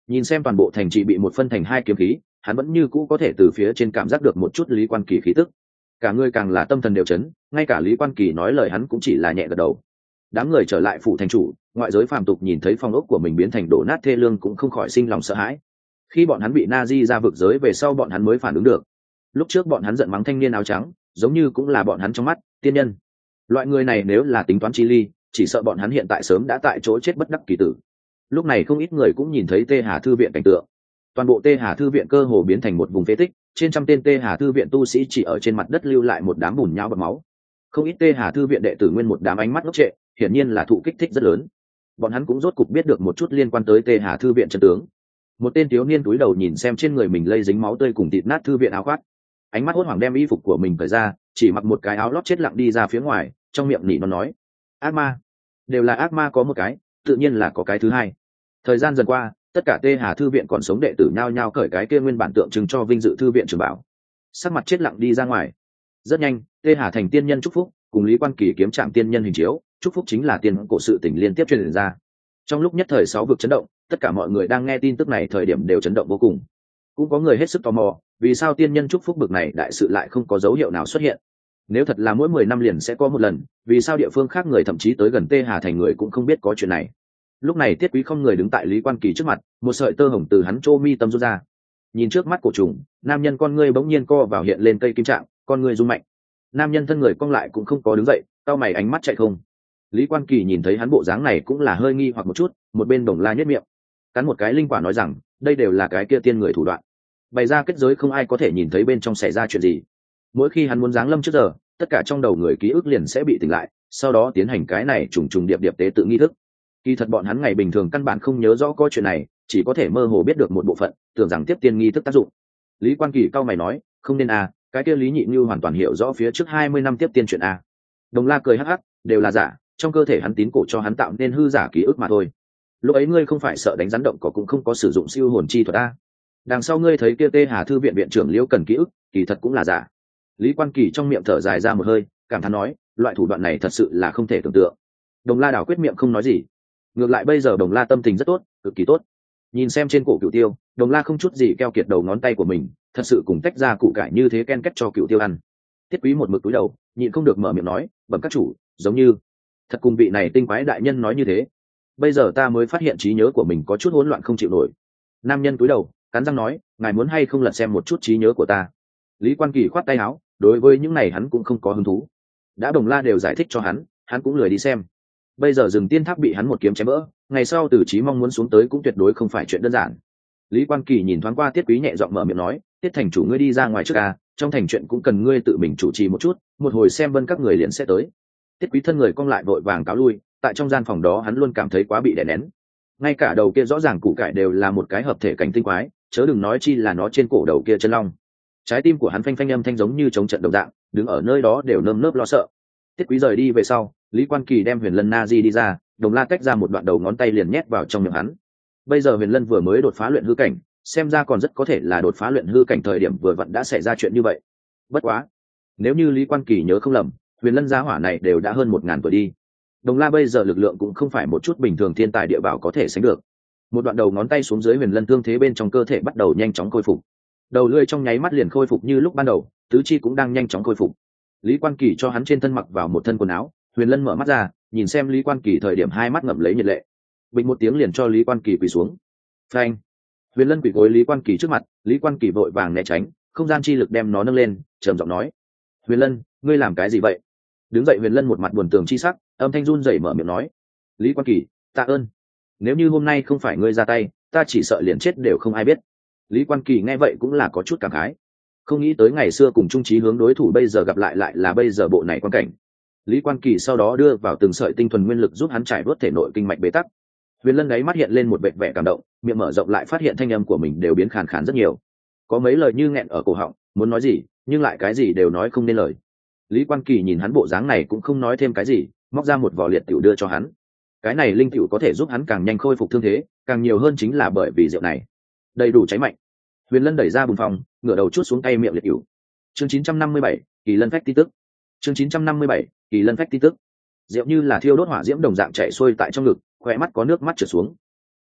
Nhìn xem toàn bộ thành trì bị một phân thành hai kiếm khí, hắn vẫn như cũ có thể từ phía trên cảm giác được một chút Lý Quan Kỳ khí tức. Cả người càng là tâm thần đều chấn, ngay cả Lý Quan Kỳ nói lời hắn cũng chỉ là nhẹ gật đầu. Đám người trở lại phủ thành chủ, ngoại giới phàm tục nhìn thấy phong ốc của mình biến thành đổ nát thê lương cũng không khỏi sinh lòng sợ hãi. Khi bọn hắn bị Nazi ra vực giới về sau, bọn hắn mới phản ứng được. Lúc trước bọn hắn giận mắng thanh niên áo trắng, giống như cũng là bọn hắn trong mắt tiên nhân. Loại người này nếu là tính toán chi ly, chỉ sợ bọn hắn hiện tại sớm đã tại chỗ chết bất đắc kỳ tử. Lúc này không ít người cũng nhìn thấy Tê Hà thư viện cảnh tượng. Toàn bộ Tê Hà thư viện cơ hồ biến thành một vùng phế tích, trên trăm tên Tê Hà thư viện tu sĩ chỉ ở trên mặt đất lưu lại một đám bùn nhão bọt máu. Không ít Tê Hà thư viện đệ tử nguyên một đám ánh mắt ngốc trệ, hiển nhiên là thụ kích thích rất lớn. Bọn hắn cũng rốt cục biết được một chút liên quan tới Tê Hà thư viện chân tướng. Một tên thiếu niên cúi đầu nhìn xem trên người mình lây dính máu tươi cùng thịt nát thư viện áo khoác, ánh mắt hốt hoảng đem y phục của mình cởi ra, chỉ mặc một cái áo lót chết lặng đi ra phía ngoài, trong miệng nỉ nó nói: ác ma, đều là ác ma, có một cái tự nhiên là có cái thứ hai. Thời gian dần qua, tất cả Tê Hà thư viện còn sống đệ tử nhao nhao cởi cái kia nguyên bản tượng trưng cho vinh dự thư viện trường bảo, sắc mặt chết lặng đi ra ngoài. Rất nhanh, Tê Hà thành tiên nhân chúc phúc cùng Lý Quan Kỳ kiếm trạng tiên nhân hình chiếu chúc phúc chính là tiên cổ sự tình liên tiếp truyền ra. Trong lúc nhất thời sáu vực chấn động, tất cả mọi người đang nghe tin tức này thời điểm đều chấn động vô cùng. Cũng có người hết sức tò mò, vì sao tiên nhân chúc phúc bực này đại sự lại không có dấu hiệu nào xuất hiện? Nếu thật là mỗi mười năm liền sẽ có một lần, vì sao địa phương khác người thậm chí tới gần Tê Hà thành người cũng không biết có chuyện này? Lúc này Tiết Quý không người đứng tại Lý Quan Kỳ trước mặt, một sợi tơ hồng từ hắn chô mi tâm rút ra. Nhìn trước mắt cổ trùng, nam nhân con ngươi bỗng nhiên co vào hiện lên cây kim trạng, con ngươi rung mạnh. Nam nhân thân người cong lại cũng không có đứng dậy, cau mày ánh mắt chạy không. Lý Quan Kỳ nhìn thấy hắn bộ dáng này cũng là hơi nghi hoặc một chút, một bên Đồng La nhếch miệng, cắn một cái linh quả nói rằng, đây đều là cái kia tiên người thủ đoạn. Bày ra kết giới không ai có thể nhìn thấy bên trong xảy ra chuyện gì. Mỗi khi hắn muốn giáng lâm trước giờ, tất cả trong đầu người ký ức liền sẽ bị tỉnh lại, sau đó tiến hành cái này trùng trùng điệp điệp tế tự nghi thức. Kỳ thật bọn hắn ngày bình thường căn bản không nhớ rõ có chuyện này, chỉ có thể mơ hồ biết được một bộ phận, tưởng rằng tiếp tiên nghi thức tác dụng. Lý Quan Kỳ cau mày nói, không nên à, cái kia Lý Nhị Như hoàn toàn hiểu rõ phía trước hai mươi năm tiếp tiên chuyện à. Đồng La cười hắc hắc, đều là giả, trong cơ thể hắn tín cổ cho hắn tạo nên hư giả ký ức mà thôi. Lúc ấy ngươi không phải sợ đánh rắn động cỏ cũng không có sử dụng siêu hồn chi thuật a. Đằng sau ngươi thấy kia Tê Hà thư viện viện trưởng Liễu cần ký ức, kỳ thật cũng là giả. Lý Quan Kỳ trong miệng thở dài ra một hơi, cảm thán nói, loại thủ đoạn này thật sự là không thể tưởng tượng. Đồng La đảo quyết miệng không nói gì. Ngược lại bây giờ Đồng La tâm tình rất tốt, cực kỳ tốt. Nhìn xem trên cổ Cửu Tiêu, Đồng La không chút gì keo kiệt đầu ngón tay của mình, thật sự cùng tách ra củ cải như thế ken kết cho Cửu Tiêu ăn. Tiết Quý một mực túi đầu, nhịn không được mở miệng nói, bẩm các chủ, giống như thật cùng vị này tinh quái đại nhân nói như thế. Bây giờ ta mới phát hiện trí nhớ của mình có chút hỗn loạn không chịu nổi. Nam nhân cúi đầu, cắn răng nói, ngài muốn hay không lật xem một chút trí nhớ của ta? Lý Quan Kỳ khoát tay áo, đối với những này hắn cũng không có hứng thú. Đã Đồng La đều giải thích cho hắn, hắn cũng lười đi xem. Bây giờ rừng tiên tháp bị hắn một kiếm chém vỡ, ngày sau Tử Chí mong muốn xuống tới cũng tuyệt đối không phải chuyện đơn giản. Lý Quan Kỳ nhìn thoáng qua Tiết Quý nhẹ giọng mở miệng nói, Tiết thành chủ ngươi đi ra ngoài trước à, trong thành chuyện cũng cần ngươi tự mình chủ trì một chút, một hồi xem vân các người liền sẽ tới. Tiết Quý thân người cong lại vội vàng cáo lui, tại trong gian phòng đó hắn luôn cảm thấy quá bị đè nén. Ngay cả đầu kia rõ ràng củ cải đều là một cái hợp thể cảnh tinh quái, chớ đừng nói chi là nó trên cổ đầu kia chân long. Trái tim của hắn phanh phanh âm thanh giống như chống trận đồng dạng, đứng ở nơi đó đều nơm nớp lo sợ. Tiết Quý rời đi về sau, Lý Quan Kỳ đem Huyền Lân Na Di đi ra, Đồng La tách ra một đoạn đầu ngón tay liền nhét vào trong miệng hắn. Bây giờ Huyền Lân vừa mới đột phá luyện hư cảnh, xem ra còn rất có thể là đột phá luyện hư cảnh thời điểm vừa vặn đã xảy ra chuyện như vậy. Bất quá, nếu như Lý Quan Kỳ nhớ không lầm, Huyền Lân gia hỏa này đều đã hơn một ngàn tuổi đi. Đồng La bây giờ lực lượng cũng không phải một chút bình thường thiên tài địa bảo có thể sánh được. Một đoạn đầu ngón tay xuống dưới Huyền Lân thương thế bên trong cơ thể bắt đầu nhanh chóng khôi phục. Đầu lưỡi trong nháy mắt liền khôi phục như lúc ban đầu, tứ chi cũng đang nhanh chóng khôi phục. Lý Quan Kỳ cho hắn trên thân mặc vào một thân quần áo, Huyền Lân mở mắt ra, nhìn xem Lý Quan Kỳ thời điểm hai mắt ngậm lấy nhiệt lệ. Bình một tiếng liền cho Lý Quan Kỳ quỳ xuống. Phanh! Huyền Lân quỳ gối Lý Quan Kỳ trước mặt, Lý Quan Kỳ vội vàng né tránh, không gian chi lực đem nó nâng lên, trầm giọng nói: "Huyền Lân, ngươi làm cái gì vậy?" Đứng dậy Huyền Lân một mặt buồn tường chi sắc, âm thanh run rẩy mở miệng nói: "Lý Quan Kỳ, tạ ơn. Nếu như hôm nay không phải ngươi ra tay, ta chỉ sợ liền chết đều không ai biết." Lý Quan Kỳ nghe vậy cũng là có chút cảm khái. Không nghĩ tới ngày xưa cùng trung trí hướng đối thủ bây giờ gặp lại lại là bây giờ bộ này quan cảnh. Lý Quan Kỳ sau đó đưa vào từng sợi tinh thuần nguyên lực giúp hắn trải vớt thể nội kinh mạch bế tắc. Huyền Lân đấy mắt hiện lên một vẻ vẻ cảm động, miệng mở rộng lại phát hiện thanh âm của mình đều biến khàn khàn rất nhiều. Có mấy lời như nghẹn ở cổ họng, muốn nói gì, nhưng lại cái gì đều nói không nên lời. Lý Quan Kỳ nhìn hắn bộ dáng này cũng không nói thêm cái gì, móc ra một vỏ liệt tiểu đưa cho hắn. Cái này linh tiểu có thể giúp hắn càng nhanh khôi phục thương thế, càng nhiều hơn chính là bởi vì rượu này đầy đủ cháy mạnh. Huyền Lân đẩy ra bùn phòng, ngửa đầu chuốt xuống tay miệng liệt tiểu. Chương chín trăm năm mươi bảy, Kỳ Lân phách tin tức. Chương chín trăm năm mươi bảy, Kỳ Lân phách tin tức. Rượu như là thiêu đốt hỏa diễm đồng dạng chảy xuôi tại trong ngực, khóe mắt có nước mắt trượt xuống.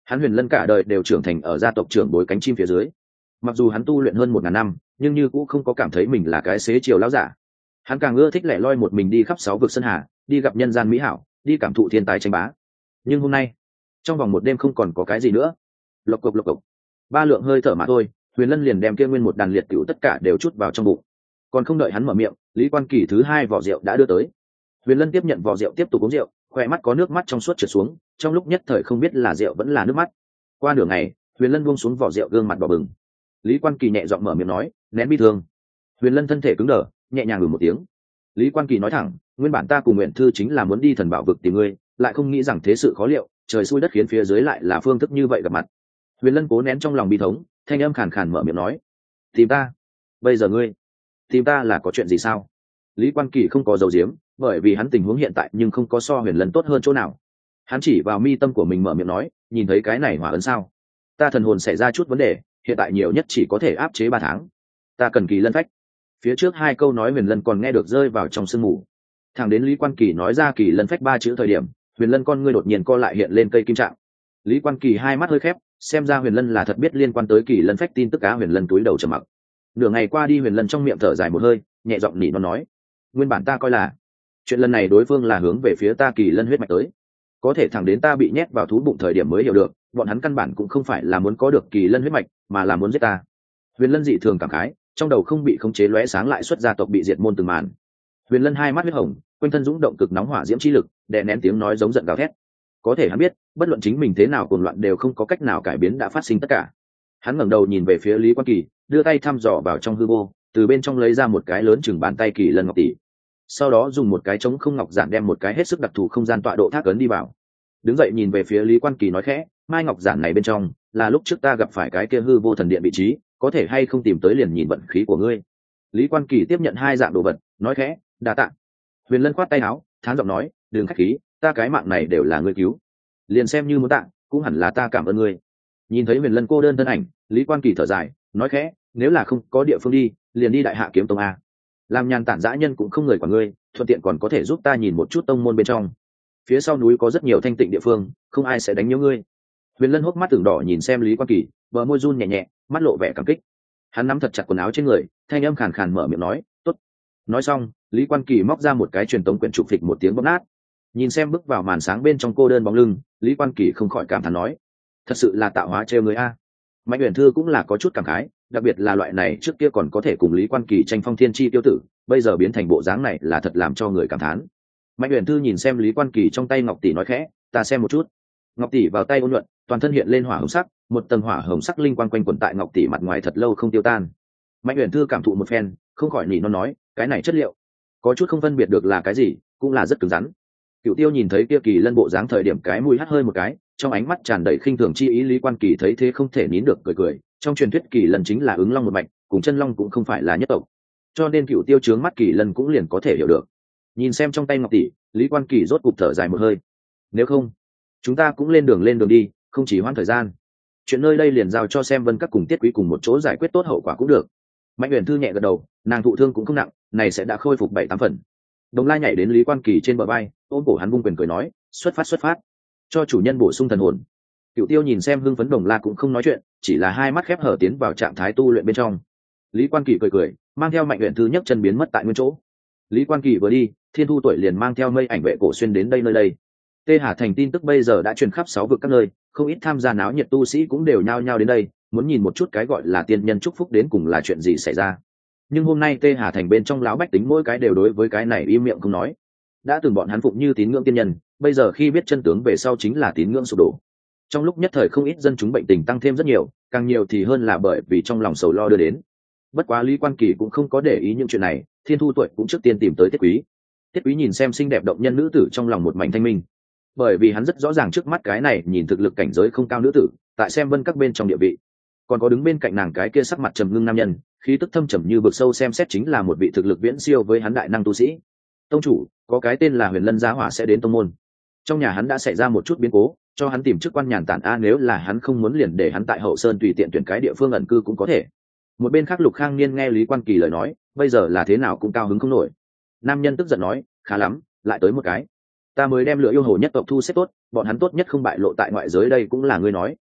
Hắn Huyền Lân cả đời đều trưởng thành ở gia tộc trưởng bối cánh chim phía dưới, mặc dù hắn tu luyện hơn một ngàn năm nhưng như cũng không có cảm thấy mình là cái xế chiều lão giả. Hắn càng ưa thích lẻ loi một mình đi khắp sáu vực sơn hà, đi gặp nhân gian mỹ hảo, đi cảm thụ thiên tài tranh bá. Nhưng hôm nay trong vòng một đêm không còn có cái gì nữa. Lộc cộc lộc cộc, ba lượng hơi thở mà thôi, Huyền Lân liền đem kia nguyên một đàn liệt tiểu tất cả đều chút vào trong bụng. Còn không đợi hắn mở miệng, Lý Quan Kỳ thứ hai vỏ rượu đã đưa tới. Huyền Lân tiếp nhận vỏ rượu tiếp tục uống rượu, khỏe mắt có nước mắt trong suốt trượt xuống, trong lúc nhất thời không biết là rượu vẫn là nước mắt. Qua nửa ngày, Huyền Lân buông xuống vỏ rượu, gương mặt đỏ bừng. Lý Quan Kỳ nhẹ giọng mở miệng nói, nén bi thương. Huyền Lân thân thể cứng đờ, nhẹ nhàng ngừ một tiếng. Lý Quan Kỳ nói thẳng, nguyên bản ta cùng Nguyện Thư chính là muốn đi thần bảo vực tìm ngươi, lại không nghĩ rằng thế sự khó liệu, trời xui đất khiến phía dưới lại là phương thức như vậy gặp mặt. Huyền Lân cố nén trong lòng bi thống, thanh âm khàn khàn mở miệng nói, tìm ta? Bây giờ ngươi tìm ta là có chuyện gì sao? Lý Quan Kỳ không có giấu giếm, bởi vì hắn tình huống hiện tại nhưng không có so Huyền Lân tốt hơn chỗ nào. Hắn chỉ vào mi tâm của mình mở miệng nói, nhìn thấy cái này hỏa ấn sao? Ta thần hồn xảy ra chút vấn đề, hiện tại nhiều nhất chỉ có thể áp chế ba tháng. Ta cần kỳ lân phách. Phía trước hai câu nói Huyền Lân còn nghe được rơi vào trong sương mù. Thẳng đến Lý Quan Kỳ nói ra kỳ lân phách ba chữ thời điểm, Huyền Lân con ngươi đột nhiên co lại hiện lên cây kim trạng. Lý Quan Kỳ hai mắt hơi khép, xem ra Huyền Lân là thật biết liên quan tới kỳ lân phách tin tức. Cá Huyền Lân túi đầu trầm mặc. Nửa ngày qua đi, Huyền Lân trong miệng thở dài một hơi, nhẹ giọng nỉ non nói, nguyên bản ta coi là chuyện lần này đối phương là hướng về phía ta kỳ lân huyết mạch tới, có thể thẳng đến ta bị nhét vào thú bụng thời điểm mới hiểu được, bọn hắn căn bản cũng không phải là muốn có được kỳ lân huyết mạch, mà là muốn giết ta. Huyền Lân dị thường cảm khái, trong đầu không bị khống chế lóe sáng lại xuất gia tộc bị diệt môn từng màn. Huyền Lân hai mắt huyết hồng, quanh thân dũng động cực nóng hỏa diễm chi lực, đè nén tiếng nói giống giận gào thét. Có thể hắn biết, bất luận chính mình thế nào cuồng loạn đều không có cách nào cải biến đã phát sinh tất cả. Hắn ngẩng đầu nhìn về phía Lý Quan Kỳ, đưa tay thăm dò vào trong hư vô, từ bên trong lấy ra một cái lớn chừng bàn tay kỳ lân ngọc tỷ, sau đó dùng một cái trống không ngọc giản đem một cái hết sức đặc thù không gian tọa độ thác ấn đi vào. Đứng dậy nhìn về phía Lý Quan Kỳ nói khẽ, mai ngọc giản này bên trong là lúc trước ta gặp phải cái kia hư vô thần điện vị trí, có thể hay không tìm tới liền nhìn vận khí của ngươi. Lý Quan Kỳ tiếp nhận hai dạng đồ vật, nói khẽ, đa tạ. Huyền Lân khoát tay áo, thán giọng nói, đừng khách khí, ta cái mạng này đều là ngươi cứu, liền xem như muốn tạ cũng hẳn là ta cảm ơn ngươi. Nhìn thấy Huyền Lân cô đơn thân ảnh, Lý Quan Kỳ thở dài, nói khẽ, nếu là không có địa phương đi, liền đi Đại Hạ Kiếm Tông a. Làm nhàn tản dã nhân cũng không người của ngươi, thuận tiện còn có thể giúp ta nhìn một chút tông môn bên trong. Phía sau núi có rất nhiều thanh tịnh địa phương, không ai sẽ đánh nhiễu ngươi. Huyền Lân hốc mắt tưởng đỏ nhìn xem Lý Quan Kỳ, bờ môi run nhẹ nhẹ, mắt lộ vẻ cảm kích. Hắn nắm thật chặt quần áo trên người, thanh âm khàn khàn mở miệng nói, tốt. Nói xong, Lý Quan Kỳ móc ra một cái truyền tống quyển trục, phịch một tiếng bóp nát. Nhìn xem bước vào màn sáng bên trong cô đơn bóng lưng, Lý Quan Kỳ không khỏi cảm thán nói, thật sự là tạo hóa trêu người a. Mạnh Uyển Thư cũng là có chút cảm khái, đặc biệt là loại này trước kia còn có thể cùng Lý Quan Kỳ tranh phong thiên chi tiêu tử, bây giờ biến thành bộ dáng này là thật làm cho người cảm thán. Mạnh Uyển Thư nhìn xem Lý Quan Kỳ trong tay ngọc tỷ nói khẽ, ta xem một chút. Ngọc tỷ vào tay ôn nhuận, toàn thân hiện lên hỏa hồng sắc, một tầng hỏa hồng sắc linh quang quanh quẩn tại ngọc tỷ mặt ngoài thật lâu không tiêu tan. Mạnh Uyển Thư cảm thụ một phen, không khỏi nỉ non nói, cái này chất liệu có chút không phân biệt được là cái gì, cũng là rất cứng rắn. Cửu Tiêu nhìn thấy kia kỳ lân bộ dáng thời điểm cái mũi hắt hơi một cái, trong ánh mắt tràn đầy khinh thường chi ý. Lý Quan Kỳ thấy thế không thể nín được cười cười, trong truyền thuyết kỳ lân chính là ứng long một mạch, cùng chân long cũng không phải là nhất tộc, cho nên Cửu Tiêu trướng mắt kỳ lân cũng liền có thể hiểu được. Nhìn xem trong tay ngọc tỷ, Lý Quan Kỳ rốt cục thở dài một hơi, nếu không chúng ta cũng lên đường lên đường đi, không chỉ hoãn thời gian, chuyện nơi đây liền giao cho xem Vân các cùng Tiết Quý cùng một chỗ giải quyết tốt hậu quả cũng được. Mạnh Uyển Thư nhẹ gật đầu, nàng thụ thương cũng không nặng, này sẽ đã khôi phục bảy tám phần. Đồng Lai nhảy đến Lý Quan Kỳ trên bờ vai, ôm cổ hắn vung quyền cười nói, xuất phát xuất phát, cho chủ nhân bổ sung thần hồn. Cửu Tiêu nhìn xem hưng phấn Đồng La cũng không nói chuyện, chỉ là hai mắt khép hở tiến vào trạng thái tu luyện bên trong. Lý Quan Kỳ cười cười, mang theo Mạnh Uyển Thư nhấc chân biến mất tại nguyên chỗ. Lý Quan Kỳ vừa đi, Thiên Thu Tuổi liền mang theo mây ảnh vệ cổ xuyên đến đây nơi đây. Tê Hà Thành tin tức bây giờ đã truyền khắp sáu vực các nơi, không ít tham gia náo nhiệt tu sĩ cũng đều nhao nhao đến đây, muốn nhìn một chút cái gọi là tiên nhân chúc phúc đến cùng là chuyện gì xảy ra. Nhưng hôm nay Tê Hà Thành bên trong lão bách tính mỗi cái đều đối với cái này im miệng không nói. Đã từng bọn hắn phụng như tín ngưỡng tiên nhân, bây giờ khi biết chân tướng về sau chính là tín ngưỡng sụp đổ. Trong lúc nhất thời không ít dân chúng bệnh tình tăng thêm rất nhiều, càng nhiều thì hơn là bởi vì trong lòng sầu lo đưa đến. Bất quá Lý Quan Kỳ cũng không có để ý những chuyện này, Thiên Thu Tuổi cũng trước tiên tìm tới Tiết Quý. Tiết Quý nhìn xem xinh đẹp động nhân nữ tử trong lòng một mảnh thanh minh, bởi vì hắn rất rõ ràng trước mắt cái này nhìn thực lực cảnh giới không cao nữ tử, tại xem Vân các bên trong địa vị, còn có đứng bên cạnh nàng cái kia sắc mặt trầm ngưng nam nhân, khí tức thâm trầm như vực sâu, xem xét chính là một vị thực lực viễn siêu với hắn đại năng tu sĩ. Tông chủ, có cái tên là Huyền Lân Giá Hỏa sẽ đến tông môn, trong nhà hắn đã xảy ra một chút biến cố, cho hắn tìm chức quan nhàn tản a, nếu là hắn không muốn liền để hắn tại Hậu Sơn tùy tiện tuyển cái địa phương ẩn cư cũng có thể. Một bên khác Lục Khang Niên nghe Lý Quan Kỳ lời nói, bây giờ là thế nào cũng cao hứng không nổi. Nam nhân tức giận nói, khá lắm, lại tới một cái. Ta mới đem Lửa Yêu Hồ nhất tộc thu xếp tốt, bọn hắn tốt nhất không bại lộ tại ngoại giới, đây cũng là ngươi nói.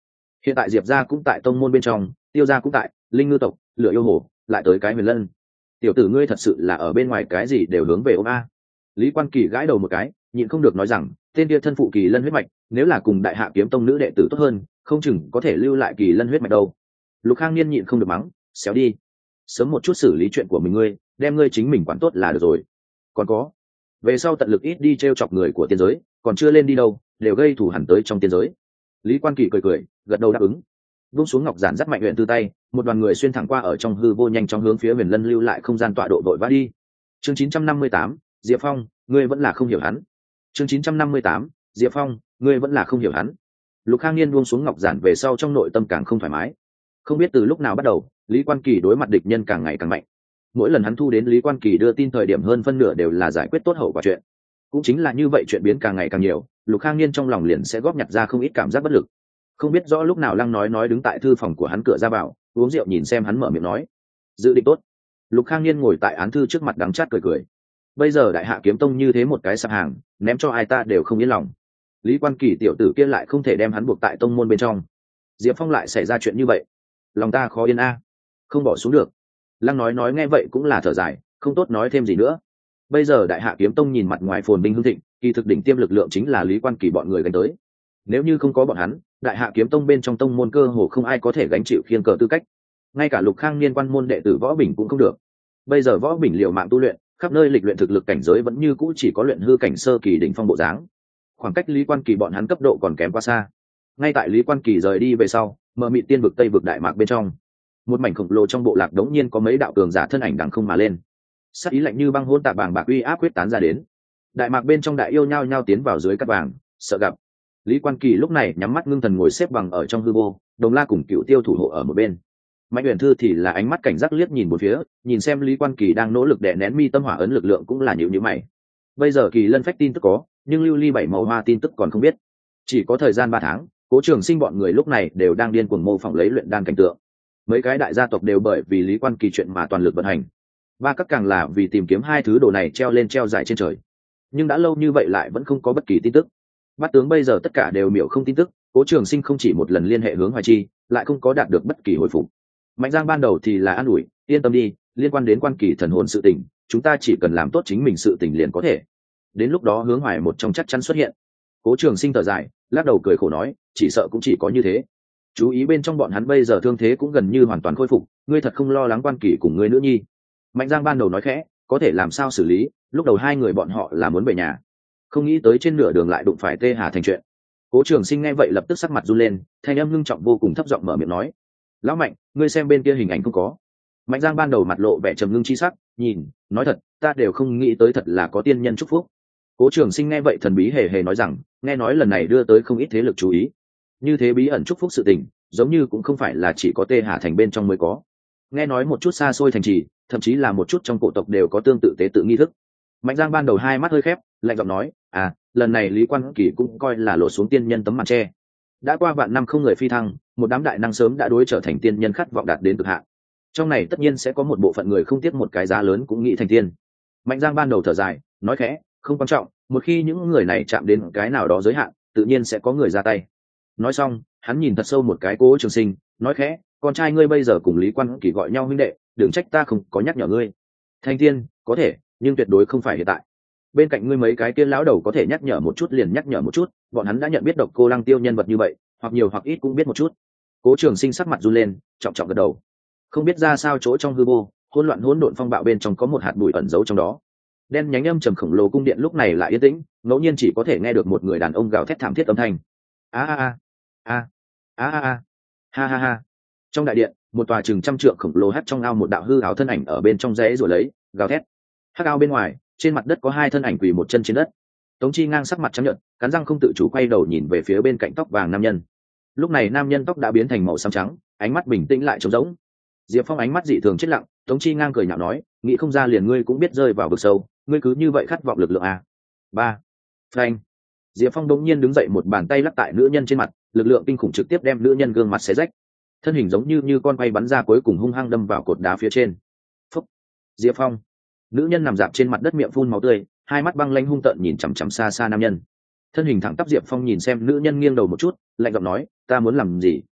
Hiện tại Diệp gia cũng tại tông môn bên trong, Tiêu gia cũng tại, linh ngư tộc, lửa yêu hồ, lại tới cái Huyền Lân. Tiểu tử ngươi thật sự là ở bên ngoài cái gì đều hướng về ôm a. Lý Quan Kỳ gãi đầu một cái, nhịn không được nói rằng, tên kia thân phụ Kỳ Lân huyết mạch, nếu là cùng Đại Hạ Kiếm Tông nữ đệ tử tốt hơn, không chừng có thể lưu lại Kỳ Lân huyết mạch đâu. Lục Khang Niên nhịn không được mắng, xéo đi, sớm một chút xử lý chuyện của mình ngươi, đem ngươi chính mình quản tốt là được rồi. Còn có, về sau tận lực ít đi trêu chọc người của tiên giới, còn chưa lên đi đâu, đều gây thù hằn tới trong tiên giới. Lý Quan Kỳ cười cười, gật đầu đáp ứng. Vung xuống ngọc giản dắt Mạnh Uyển Tư tay, một đoàn người xuyên thẳng qua ở trong hư vô nhanh chóng hướng phía Huyền Lân lưu lại không gian tọa độ vội vã đi. Chương chín trăm năm mươi tám, Diệp Phong, ngươi vẫn là không hiểu hắn. Chương chín trăm năm mươi tám, Diệp Phong, ngươi vẫn là không hiểu hắn. Lục Khang Niên buông xuống ngọc giản về sau trong nội tâm càng không thoải mái. Không biết từ lúc nào bắt đầu, Lý Quan Kỳ đối mặt địch nhân càng ngày càng mạnh. Mỗi lần hắn thu đến Lý Quan Kỳ đưa tin thời điểm hơn phân nửa đều là giải quyết tốt hậu quả chuyện. Cũng chính là như vậy chuyện biến càng ngày càng nhiều, Lục Khang Niên trong lòng liền sẽ góp nhặt ra không ít cảm giác bất lực. Không biết rõ lúc nào Lăng nói nói đứng tại thư phòng của hắn cửa ra vào, uống rượu nhìn xem hắn mở miệng nói, dự định tốt. Lục Khang Niên ngồi tại án thư trước mặt đắng chát cười cười. Bây giờ Đại Hạ Kiếm Tông như thế một cái sạp hàng, ném cho ai ta đều không yên lòng. Lý Quan Kỳ tiểu tử kia lại không thể đem hắn buộc tại tông môn bên trong. Diệp Phong lại xảy ra chuyện như vậy, lòng ta khó yên a, không bỏ xuống được. Lăng nói nói nghe vậy cũng là thở dài, không tốt nói thêm gì nữa. Bây giờ Đại Hạ Kiếm Tông nhìn mặt ngoài phồn binh hưng thịnh, kỳ thực đỉnh tiêm lực lượng chính là Lý Quan Kỳ bọn người gánh tới. Nếu như không có bọn hắn, Đại Hạ Kiếm Tông bên trong tông môn cơ hồ không ai có thể gánh chịu khiên cờ tư cách. Ngay cả Lục Khang Niên quan môn đệ tử Võ Bình cũng không được. Bây giờ Võ Bình liều mạng tu luyện, khắp nơi lịch luyện thực lực cảnh giới vẫn như cũ chỉ có luyện hư cảnh sơ kỳ đỉnh phong bộ dáng. Khoảng cách Lý Quan Kỳ bọn hắn cấp độ còn kém quá xa. Ngay tại Lý Quan Kỳ rời đi về sau, mở mịt tiên vực tây vực đại mạc bên trong, một mảnh khổng lồ trong bộ lạc đống nhiên có mấy đạo cường giả thân ảnh đằng không mà lên. Sắc ý lạnh như băng hôn tạp bàng bạc uy áp quyết tán ra đến. Đại mạc bên trong đại yêu nhao nhao tiến vào dưới cát vàng, sợ gặp. Lý Quan Kỳ lúc này nhắm mắt ngưng thần ngồi xếp bằng ở trong hư vô, Đồng La cùng Cựu Tiêu thủ hộ ở một bên. Mạnh Uyển Thư thì là ánh mắt cảnh giác liếc nhìn một phía, nhìn xem Lý Quan Kỳ đang nỗ lực đè nén mi tâm hỏa ấn lực lượng cũng là nhíu nhíu mày. Bây giờ Kỳ Lân phách tin tức có, nhưng lưu ly bảy màu hoa tin tức còn không biết. Chỉ có thời gian ba tháng, Cố Trường Sinh bọn người lúc này đều đang điên cuồng mô phỏng lấy luyện đan cảnh tượng. Mấy cái đại gia tộc đều bởi vì Lý Quan Kỳ chuyện mà toàn lực vận hành. Ba các càng là vì tìm kiếm hai thứ đồ này treo lên treo dài trên trời. Nhưng đã lâu như vậy lại vẫn không có bất kỳ tin tức. Bát tướng bây giờ tất cả đều miểu không tin tức, Cố Trường Sinh không chỉ một lần liên hệ hướng Hoài Chi, lại không có đạt được bất kỳ hồi phục. Mạnh Giang ban đầu thì là an ủi, yên tâm đi, liên quan đến Quan Kỳ thần hồn sự tình, chúng ta chỉ cần làm tốt chính mình sự tình liền có thể. Đến lúc đó hướng Hoài một trong chắc chắn xuất hiện. Cố Trường Sinh thở dài, lắc đầu cười khổ nói, chỉ sợ cũng chỉ có như thế. Chú ý bên trong bọn hắn bây giờ thương thế cũng gần như hoàn toàn khôi phục, ngươi thật không lo lắng Quan Kỳ cùng ngươi nữ nhi. Mạnh Giang ban đầu nói khẽ, có thể làm sao xử lý, lúc đầu hai người bọn họ là muốn về nhà, không nghĩ tới trên nửa đường lại đụng phải Tê Hà thành chuyện. Cố Trường Sinh nghe vậy lập tức sắc mặt run lên, thanh âm ngưng trọng vô cùng thấp giọng mở miệng nói, lão Mạnh, ngươi xem bên kia hình ảnh không có. Mạnh Giang ban đầu mặt lộ vẻ trầm ngưng chi sắc, nhìn, nói thật, ta đều không nghĩ tới thật là có tiên nhân chúc phúc. Cố Trường Sinh nghe vậy thần bí hề hề nói rằng, nghe nói lần này đưa tới không ít thế lực chú ý, như thế bí ẩn chúc phúc sự tình, giống như cũng không phải là chỉ có Tê Hà thành bên trong mới có. Nghe nói một chút xa xôi thành trì, thậm chí là một chút trong cổ tộc đều có tương tự tế tự nghi thức. Mạnh Giang ban đầu hai mắt hơi khép, lạnh giọng nói, à, lần này Lý Quan Kỳ cũng coi là lộ xuống tiên nhân tấm màn tre. Đã qua vạn năm không người phi thăng, một đám đại năng sớm đã đối trở thành tiên nhân khát vọng đạt đến cực hạn. Trong này tất nhiên sẽ có một bộ phận người không tiếc một cái giá lớn cũng nghĩ thành tiên. Mạnh Giang ban đầu thở dài, nói khẽ, không quan trọng, một khi những người này chạm đến cái nào đó giới hạn, tự nhiên sẽ có người ra tay. Nói xong, hắn nhìn thật sâu một cái Cố Trường Sinh, nói khẽ, con trai ngươi bây giờ cùng Lý Quan Kỳ gọi nhau huynh đệ, đừng trách ta không có nhắc nhở ngươi. Thành tiên, có thể, nhưng tuyệt đối không phải hiện tại. Bên cạnh ngươi mấy cái tiên lão đầu có thể nhắc nhở một chút liền nhắc nhở một chút, bọn hắn đã nhận biết Độc Cô Lăng Tiêu nhân vật như vậy, hoặc nhiều hoặc ít cũng biết một chút. Cố Trường Sinh sắc mặt run lên, trọng trọng gật đầu. Không biết ra sao chỗ trong hư vô, hỗn loạn hỗn độn phong bạo bên trong có một hạt bụi ẩn giấu trong đó. Đen nhánh âm trầm khổng lồ cung điện lúc này lại yên tĩnh, ngẫu nhiên chỉ có thể nghe được một người đàn ông gào thét thảm thiết âm thanh. A a a, a a a a, ha ha ha. Trong đại điện, một tòa chừng trăm trượng khổng lồ hắt trong ao một đạo hư ảo thân ảnh ở bên trong rẽ rồi lấy, gào thét. Hắc ao bên ngoài, trên mặt đất có hai thân ảnh quỳ một chân trên đất. Tống Chi ngang sắc mặt trắng nhợt, cắn răng không tự chủ quay đầu nhìn về phía bên cạnh tóc vàng nam nhân. Lúc này nam nhân tóc đã biến thành màu xám trắng, ánh mắt bình tĩnh lại trống rỗng. Diệp Phong ánh mắt dị thường chết lặng, Tống Chi ngang cười nhạo nói, nghĩ không ra liền ngươi cũng biết rơi vào vực sâu, ngươi cứ như vậy khát vọng lực lượng à? Ba. Phanh. Diệp Phong đống nhiên đứng dậy, một bàn tay lắc tại nữ nhân trên mặt, lực lượng kinh khủng trực tiếp đem nữ nhân gương mặt xé rách. Thân hình giống như như con quay bắn ra cuối cùng hung hăng đâm vào cột đá phía trên. Phúc. Diệp Phong. Nữ nhân nằm dạp trên mặt đất miệng phun máu tươi, hai mắt băng lãnh hung tợn nhìn chằm chằm xa xa nam nhân. Thân hình thẳng tắp Diệp Phong nhìn xem nữ nhân nghiêng đầu một chút, lạnh giọng nói, ta muốn làm gì,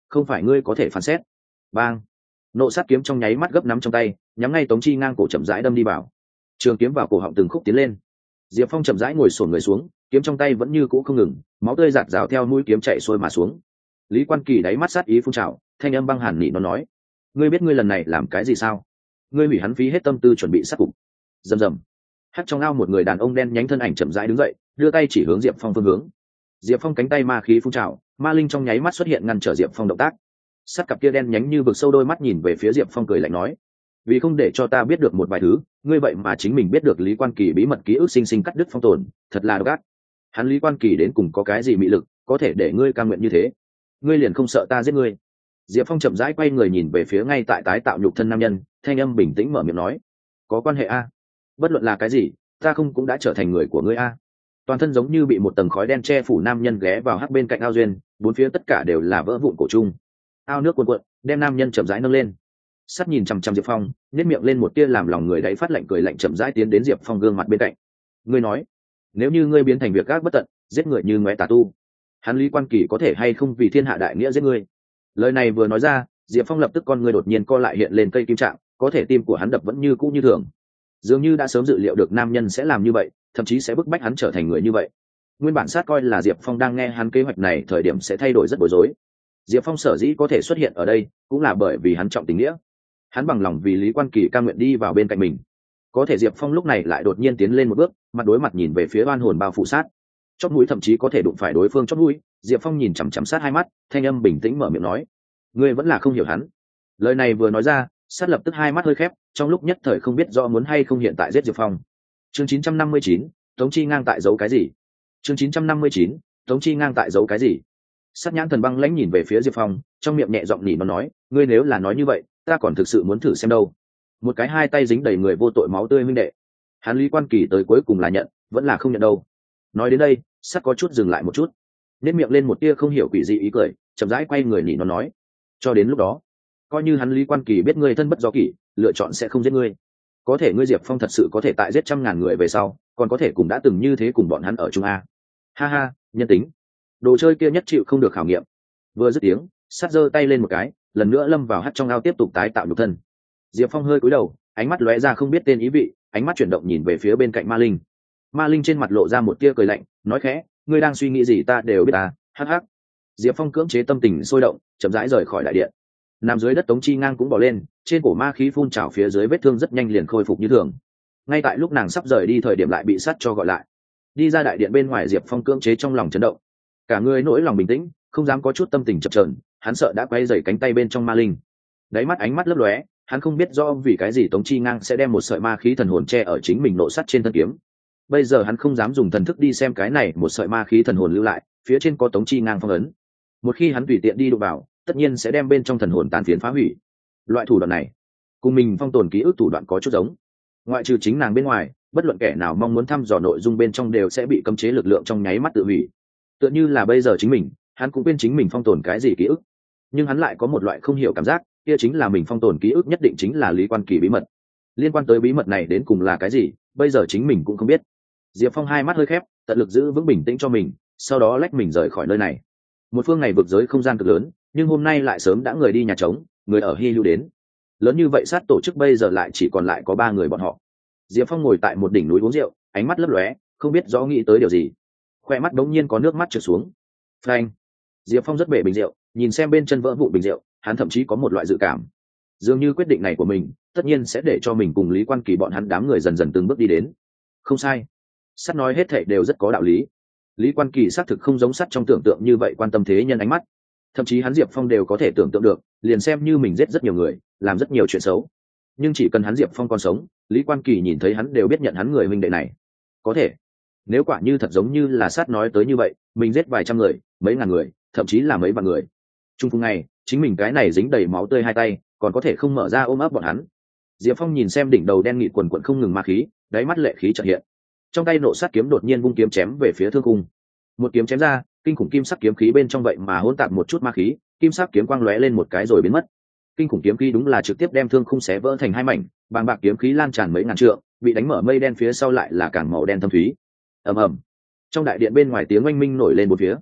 không phải ngươi có thể phán xét. Bang! Nộ sát kiếm trong nháy mắt gấp nắm trong tay, nhắm ngay Tống Chi Ngang cổ chậm rãi đâm đi vào. Trường kiếm vào cổ họng từng khúc tiến lên. Diệp Phong chậm rãi ngồi xổm người xuống, kiếm trong tay vẫn như cũ không ngừng, máu tươi giạt rào theo mũi kiếm chạy xuôi mà xuống. Lý Quan Kỳ đáy mắt sát ý phun trào, thanh âm băng hàn nỉ nó nói: "Ngươi biết ngươi lần này làm cái gì sao? Ngươi hủy hắn phí hết tâm tư chuẩn bị sát cục." Rầm rầm. Hắt trong ao một người đàn ông đen nhánh thân ảnh chậm rãi đứng dậy, đưa tay chỉ hướng Diệp Phong phương hướng. Diệp Phong cánh tay ma khí phun trào, ma linh trong nháy mắt xuất hiện ngăn trở Diệp Phong động tác. Sát cặp kia đen nhánh như vực sâu đôi mắt nhìn về phía Diệp Phong cười lạnh nói: "Vì không để cho ta biết được một vài thứ, ngươi vậy mà chính mình biết được Lý Quan Kỳ bí mật ký ức sinh sinh cắt đứt phong tồn, thật là độc ác. Hắn Lý Quan Kỳ đến cùng có cái gì mị lực, có thể để ngươi cam nguyện như thế? Ngươi liền không sợ ta giết ngươi?" Diệp Phong chậm rãi quay người nhìn về phía ngay tại tái tạo nhục thân nam nhân, thanh âm bình tĩnh mở miệng nói: "Có quan hệ a? Bất luận là cái gì, ta không cũng đã trở thành người của ngươi a?" Toàn thân giống như bị một tầng khói đen che phủ nam nhân ghé vào hắc bên cạnh ao duyên, bốn phía tất cả đều là vỡ vụn cổ trung. Ao nước cuồn cuộn, đem nam nhân chậm rãi nâng lên. Sắt nhìn chằm chằm Diệp Phong, nhếch miệng lên một tia làm lòng người đáy phát lạnh cười lạnh, chậm rãi tiến đến Diệp Phong gương mặt bên cạnh. "Ngươi nói, nếu như ngươi biến thành việc gác bất tận, giết người như ngoé tà tu, hắn Lý Quan Kỳ có thể hay không vì thiên hạ đại nghĩa giết ngươi?" Lời này vừa nói ra, Diệp Phong lập tức con người đột nhiên co lại hiện lên cây kim trạng, có thể tim của hắn đập vẫn như cũ như thường. Dường như đã sớm dự liệu được nam nhân sẽ làm như vậy, thậm chí sẽ bức bách hắn trở thành người như vậy. Nguyên bản sát coi là Diệp Phong đang nghe hắn kế hoạch này thời điểm sẽ thay đổi rất bối rối. Diệp Phong sở dĩ có thể xuất hiện ở đây, cũng là bởi vì hắn trọng tình nghĩa. Hắn bằng lòng vì Lý Quan Kỳ cam nguyện đi vào bên cạnh mình. Có thể Diệp Phong lúc này lại đột nhiên tiến lên một bước, mặt đối mặt nhìn về phía oan hồn bao phủ sát. Chóp mũi thậm chí có thể đụng phải đối phương chóp mũi, Diệp Phong nhìn chằm chằm sát hai mắt, thanh âm bình tĩnh mở miệng nói: "Ngươi vẫn là không hiểu hắn." Lời này vừa nói ra, sát lập tức hai mắt hơi khép, trong lúc nhất thời không biết rõ muốn hay không hiện tại giết Diệp Phong. Chương chín trăm năm mươi chín, Tống Chi Ngang tại giấu cái gì? Chương chín trăm năm mươi chín, Tống Chi Ngang tại giấu cái gì? Sát nhãn thần băng lãnh nhìn về phía Diệp Phong, trong miệng nhẹ giọng nỉ nó nói: "Ngươi nếu là nói như vậy, ta còn thực sự muốn thử xem đâu." Một cái hai tay dính đầy người vô tội máu tươi huynh đệ, hắn Lý Quan Kỳ tới cuối cùng là nhận, vẫn là không nhận đâu. Nói đến đây, Sát có chút dừng lại một chút, nét miệng lên một tia không hiểu quỷ dị ý cười, chậm rãi quay người nỉ nó nói: "Cho đến lúc đó, coi như hắn Lý Quan Kỳ biết ngươi thân bất do kỷ, lựa chọn sẽ không giết ngươi. Có thể ngươi Diệp Phong thật sự có thể tại giết trăm ngàn người về sau, còn có thể cùng đã từng như thế cùng bọn hắn ở chung a." Ha ha, nhân tính, đồ chơi kia nhất chịu không được khảo nghiệm. Vừa dứt tiếng, Sát giơ tay lên một cái, lần nữa lâm vào hắt trong ao tiếp tục tái tạo nhục thân. Diệp Phong hơi cúi đầu, ánh mắt lóe ra không biết tên ý vị, ánh mắt chuyển động nhìn về phía bên cạnh Ma Linh. Ma Linh trên mặt lộ ra một tia cười lạnh, nói khẽ: "Ngươi đang suy nghĩ gì ta đều biết ta." Hắc hắc. Diệp Phong cưỡng chế tâm tình sôi động, chậm rãi rời khỏi đại điện. Nằm dưới đất Tống Chi Ngang cũng bỏ lên, trên cổ ma khí phun trào phía dưới vết thương rất nhanh liền khôi phục như thường. Ngay tại lúc nàng sắp rời đi thời điểm lại bị Sát cho gọi lại. Đi ra đại điện bên ngoài, Diệp Phong cưỡng chế trong lòng chấn động, cả người nỗi lòng bình tĩnh, không dám có chút tâm tình chập chờn, hắn sợ đã quay dày cánh tay bên trong Ma Linh. Đáy mắt ánh mắt lấp lóe, hắn không biết rõ vì cái gì Tống Chi Ngang sẽ đem một sợi ma khí thần hồn che ở chính mình nộ sắt trên thân kiếm. Bây giờ hắn không dám dùng thần thức đi xem cái này một sợi ma khí thần hồn lưu lại, phía trên có Tống Chi Ngang phong ấn. Một khi hắn tùy tiện đi đụng vào, tất nhiên sẽ đem bên trong thần hồn tàn phiến phá hủy. Loại thủ đoạn này, cùng mình phong tồn ký ức thủ đoạn có chút giống. Ngoại trừ chính nàng bên ngoài, bất luận kẻ nào mong muốn thăm dò nội dung bên trong đều sẽ bị cấm chế lực lượng trong nháy mắt tự hủy. Tựa như là bây giờ chính mình, hắn cũng quên chính mình phong tồn cái gì ký ức, nhưng hắn lại có một loại không hiểu cảm giác, kia chính là mình phong tồn ký ức nhất định chính là Lý Quan Kỳ bí mật. Liên quan tới bí mật này đến cùng là cái gì, bây giờ chính mình cũng không biết. Diệp Phong hai mắt hơi khép, tận lực giữ vững bình tĩnh cho mình, sau đó lách mình rời khỏi nơi này. Một phương này vực giới không gian cực lớn, nhưng hôm nay lại sớm đã người đi nhà trống, người ở hy lưu đến. Lớn như vậy sát tổ chức bây giờ lại chỉ còn lại có ba người bọn họ. Diệp Phong ngồi tại một đỉnh núi uống rượu, ánh mắt lấp lóe, không biết rõ nghĩ tới điều gì. Khoe mắt đống nhiên có nước mắt trượt xuống. Phanh! Diệp Phong rất bể bình rượu, nhìn xem bên chân vỡ vụn bình rượu, hắn thậm chí có một loại dự cảm, dường như quyết định này của mình tất nhiên sẽ để cho mình cùng Lý Quan Kỳ bọn hắn đám người dần dần từng bước đi đến. Không sai, Sắt nói hết thảy đều rất có đạo lý. Lý Quan Kỳ xác thực không giống Sắt trong tưởng tượng như vậy quan tâm thế nhân ánh mắt, thậm chí hắn Diệp Phong đều có thể tưởng tượng được, liền xem như mình giết rất nhiều người, làm rất nhiều chuyện xấu, nhưng chỉ cần hắn Diệp Phong còn sống, Lý Quan Kỳ nhìn thấy hắn đều biết nhận hắn người huynh đệ này. Có thể, nếu quả như thật giống như là Sát nói tới như vậy, mình giết vài trăm người, mấy ngàn người, thậm chí là mấy vạn người, chung cùng ngày chính mình cái này dính đầy máu tươi hai tay còn có thể không mở ra ôm ấp bọn hắn. Diệp Phong nhìn xem đỉnh đầu đen nghị quần quần không ngừng ma khí, đáy mắt lệ khí chợt hiện, trong tay nộ sát kiếm đột nhiên vung kiếm chém về phía thương cung. Một kiếm chém ra, kinh khủng kim sắc kiếm khí bên trong vậy mà hỗn tạp một chút ma khí, kim sắc kiếm quang lóe lên một cái rồi biến mất. Kinh khủng kiếm khí đúng là trực tiếp đem thương khung xé vỡ thành hai mảnh, bàng bạc kiếm khí lan tràn mấy ngàn trượng, bị đánh mở mây đen phía sau lại là càng màu đen thâm thúy. Ầm ầm. Trong đại điện bên ngoài tiếng oanh minh nổi lên một phía.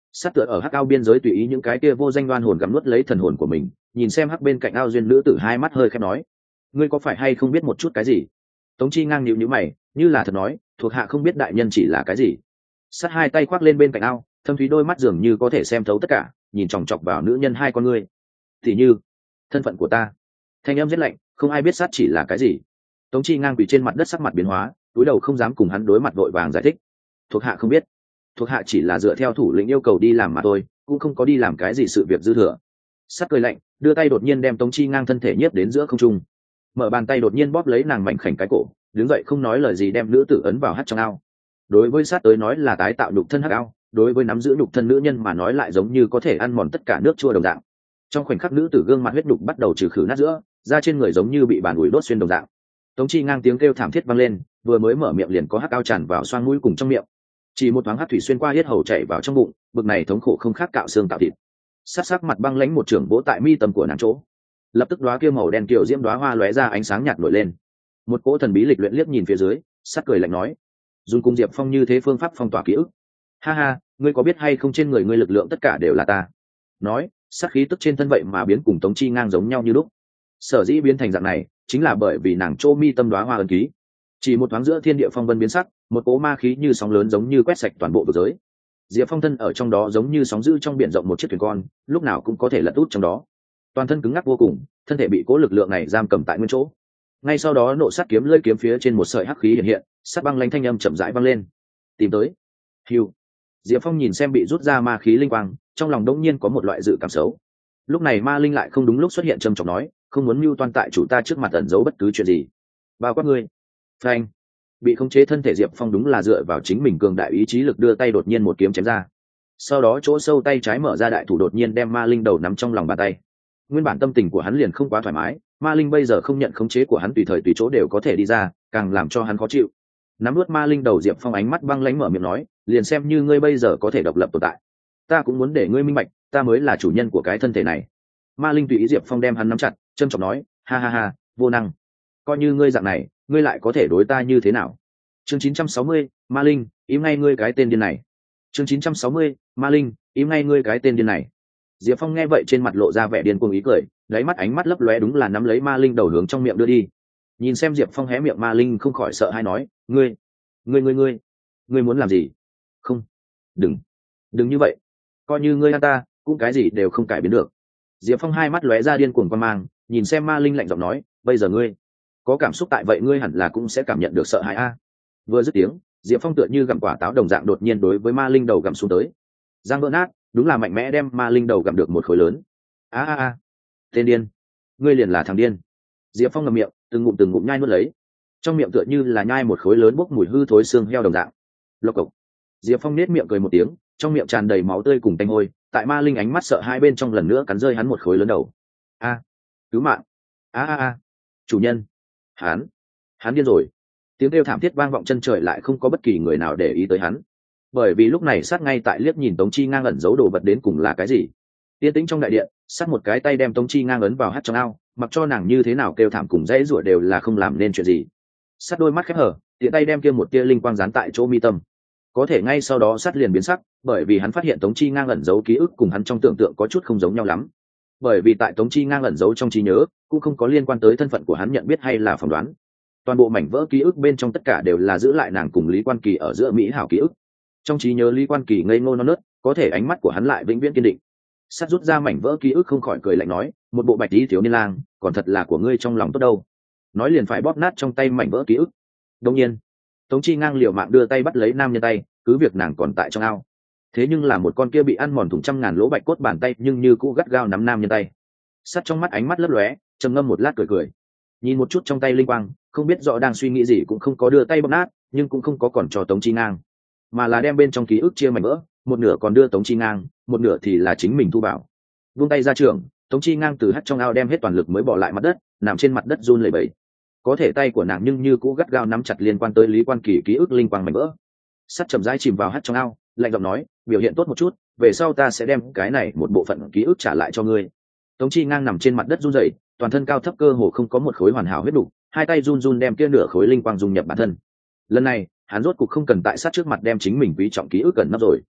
Sát tựa ở hắc ao biên giới tùy ý những cái kia vô danh đoan hồn gặm nuốt lấy thần hồn của mình, nhìn xem hắc bên cạnh ao duyên nữ tử hai mắt hơi khép nói, ngươi có phải hay không biết một chút cái gì? Tống Chi ngang nhíu nhíu mày, như là thật nói, thuộc hạ không biết đại nhân chỉ là cái gì. Sát hai tay khoác lên bên cạnh ao, thâm thúy đôi mắt dường như có thể xem thấu tất cả, nhìn chòng chọc vào nữ nhân hai con ngươi. Thì như, thân phận của ta. Thanh âm rất lạnh, không ai biết sát chỉ là cái gì. Tống Chi ngang quỳ trên mặt đất sắc mặt biến hóa, cúi đầu không dám cùng hắn đối mặt vội vàng giải thích. Thuộc hạ không biết, thuộc hạ chỉ là dựa theo thủ lĩnh yêu cầu đi làm mà thôi, cũng không có đi làm cái gì sự việc dư thừa. Sát cười lạnh, đưa tay đột nhiên đem Tống Chi ngang thân thể nhiếp đến giữa không trung, mở bàn tay đột nhiên bóp lấy nàng mảnh khảnh cái cổ, đứng dậy không nói lời gì đem nữ tử ấn vào hắt trong ao. Đối với sát tới nói là tái tạo nhục thân hắc ao, đối với nắm giữ nhục thân nữ nhân mà nói lại giống như có thể ăn mòn tất cả nước chua đồng dạng. Trong khoảnh khắc nữ tử gương mặt huyết đục bắt đầu trừ khử nát giữa, da trên người giống như bị bàn ủi đốt xuyên đồng dạng. Tống Chi ngang tiếng kêu thảm thiết vang lên, vừa mới mở miệng liền có hắc ao tràn vào xoang mũi cùng trong miệng. Chỉ một thoáng hắc thủy xuyên qua yết hầu chảy vào trong bụng, bực này thống khổ không khác cạo xương tạo thịt. Sát sắc mặt băng lãnh một trưởng vỗ tại mi tâm của nàng chỗ, lập tức đóa kia màu đen kiểu diễm đóa hoa lóe ra ánh sáng nhạt nổi lên. Một cỗ thần bí lịch luyện liếc nhìn phía dưới, sát cười lạnh nói, dùng cung Diệp Phong như thế phương pháp phong tỏa ký ức. Ha ha, ngươi có biết hay không trên người ngươi lực lượng tất cả đều là ta. Nói, sát khí tức trên thân vậy mà biến cùng Tống Chi ngang giống nhau như lúc. Sở dĩ biến thành dạng này, chính là bởi vì nàng chỗ mi tâm đóa hoa ấn ký. Chỉ một thoáng giữa thiên địa phong vân biến sắc, một cỗ ma khí như sóng lớn giống như quét sạch toàn bộ vực giới. Diệp Phong thân ở trong đó giống như sóng dữ trong biển rộng một chiếc thuyền con, lúc nào cũng có thể lật út trong đó. Toàn thân cứng ngắc vô cùng, thân thể bị cỗ lực lượng này giam cầm tại nguyên chỗ. Ngay sau đó nộ sát kiếm lưỡi kiếm phía trên một sợi hắc khí hiện hiện, sát băng lanh thanh âm chậm rãi vang lên. Tìm tới. Hưu. Diệp Phong nhìn xem bị rút ra ma khí linh quang, trong lòng đống nhiên có một loại dự cảm xấu. Lúc này ma linh lại không đúng lúc xuất hiện trầm trọng nói, không muốn mưu toan tại chủ ta trước mặt ẩn giấu bất cứ chuyện gì. Bao quát ngươi. Phanh. Bị khống chế thân thể Diệp Phong đúng là dựa vào chính mình cường đại ý chí lực đưa tay đột nhiên một kiếm chém ra. Sau đó chỗ sâu tay trái mở ra đại thủ đột nhiên đem ma linh đầu nắm trong lòng bàn tay. Nguyên bản tâm tình của hắn liền không quá thoải mái, ma linh bây giờ không nhận khống chế của hắn tùy thời tùy chỗ đều có thể đi ra, càng làm cho hắn khó chịu. Nắm nuốt ma linh đầu Diệp Phong ánh mắt băng lãnh mở miệng nói, liền xem như ngươi bây giờ có thể độc lập tồn tại, ta cũng muốn để ngươi minh bạch, ta mới là chủ nhân của cái thân thể này. Ma linh tùy ý Diệp Phong đem hắn nắm chặt, trân trọng nói, ha ha ha, vô năng, coi như ngươi dạng này, ngươi lại có thể đối ta như thế nào? Chương chín trăm sáu mươi, ma linh, im ngay ngươi cái tên điên này. Chương chín trăm sáu mươi, ma linh, im ngay ngươi cái tên điên này. Diệp Phong nghe vậy trên mặt lộ ra vẻ điên cuồng ý cười, đáy mắt ánh mắt lấp lóe đúng là nắm lấy ma linh đầu hướng trong miệng đưa đi. Nhìn xem Diệp Phong hé miệng, ma linh không khỏi sợ hãi nói, ngươi, ngươi ngươi ngươi, ngươi muốn làm gì? Không, đừng, đừng như vậy, coi như ngươi ăn ta, cũng cái gì đều không cải biến được. Diệp Phong hai mắt lóe ra điên cuồng quan mang, nhìn xem ma linh lạnh giọng nói, bây giờ ngươi có cảm xúc tại vậy ngươi hẳn là cũng sẽ cảm nhận được sợ hãi a. Vừa dứt tiếng, Diệp Phong tựa như gặm quả táo đồng dạng đột nhiên đối với ma linh đầu gặm xuống tới. Giang vỡ nát, đúng là mạnh mẽ đem ma linh đầu gặm được một khối lớn. A a a, tên điên, ngươi liền là thằng điên. Diệp Phong ngậm miệng, từng ngụm từng ngụm nhai nuốt lấy, trong miệng tựa như là nhai một khối lớn bốc mùi hư thối xương heo đồng dạng. Lộc cộc. Diệp Phong nết miệng cười một tiếng, trong miệng tràn đầy máu tươi cùng tanh hôi, tại ma linh ánh mắt sợ hai bên trong lần nữa cắn rơi hắn một khối lớn đầu. A, cứu mạng. A a a, chủ nhân, hắn, hắn điên rồi. Tiếng kêu thảm thiết vang vọng chân trời, lại không có bất kỳ người nào để ý tới hắn, bởi vì lúc này sát ngay tại liếc nhìn Tống Chi ngang ẩn giấu đồ vật đến cùng là cái gì. Yên tĩnh trong đại điện, sát một cái tay đem Tống Chi ngang ấn vào hắt trong ao, mặc cho nàng như thế nào kêu thảm cùng dãy rủa đều là không làm nên chuyện gì. Sát đôi mắt khép hở, tiện tay đem kia một tia linh quang dán tại chỗ mi tâm. Có thể ngay sau đó sát liền biến sắc, bởi vì hắn phát hiện Tống Chi ngang ẩn giấu ký ức cùng hắn trong tưởng tượng có chút không giống nhau lắm. Bởi vì tại Tống Chi ngang ẩn giấu trong trí nhớ, cũng không có liên quan tới thân phận của hắn nhận biết hay là phỏng đoán. Toàn bộ mảnh vỡ ký ức bên trong tất cả đều là giữ lại nàng cùng Lý Quan Kỳ ở giữa mỹ hảo ký ức. Trong trí nhớ Lý Quan Kỳ ngây ngô non nớt, có thể ánh mắt của hắn lại vĩnh viễn kiên định. Sát rút ra mảnh vỡ ký ức không khỏi cười lạnh nói, một bộ bạch tí thiếu niên lang, còn thật là của ngươi trong lòng tốt đâu. Nói liền phải bóp nát trong tay mảnh vỡ ký ức. Đương nhiên, Tống Chi ngang liều mạng đưa tay bắt lấy nam nhân tay, cứ việc nàng còn tại trong ao. Thế nhưng là một con kia bị ăn mòn thủng trăm ngàn lỗ bạch cốt bàn tay nhưng như cũ gắt gao nắm nam nhân tay. Sát trong mắt ánh mắt lấp lóe, trầm ngâm một lát cười cười. Nhìn một chút trong tay linh quang, không biết rõ đang suy nghĩ gì cũng không có đưa tay bóp nát, nhưng cũng không có còn cho Tống Chi ngang, mà là đem bên trong ký ức chia mảnh vỡ, một nửa còn đưa Tống Chi ngang, một nửa thì là chính mình thu vào. Vung tay ra trường, Tống Chi ngang từ hắt trong ao đem hết toàn lực mới bỏ lại mặt đất, nằm trên mặt đất run lẩy bẩy. Có thể tay của nàng nhưng như cũ gắt gao nắm chặt liên quan tới Lý Quan Kỳ ký ức linh quang mảnh vỡ. Sắt chậm rãi chìm vào hắt trong ao, lạnh giọng nói, biểu hiện tốt một chút, về sau ta sẽ đem cái này một bộ phận ký ức trả lại cho ngươi. Tống Chi ngang nằm trên mặt đất run rẩy, toàn thân cao thấp cơ hồ không có một khối hoàn hảo huyết đủ, hai tay run run đem kia nửa khối linh quang dung nhập bản thân. Lần này, hắn rốt cục không cần tại sát trước mặt đem chính mình quý trọng ký ức gần nấp rồi.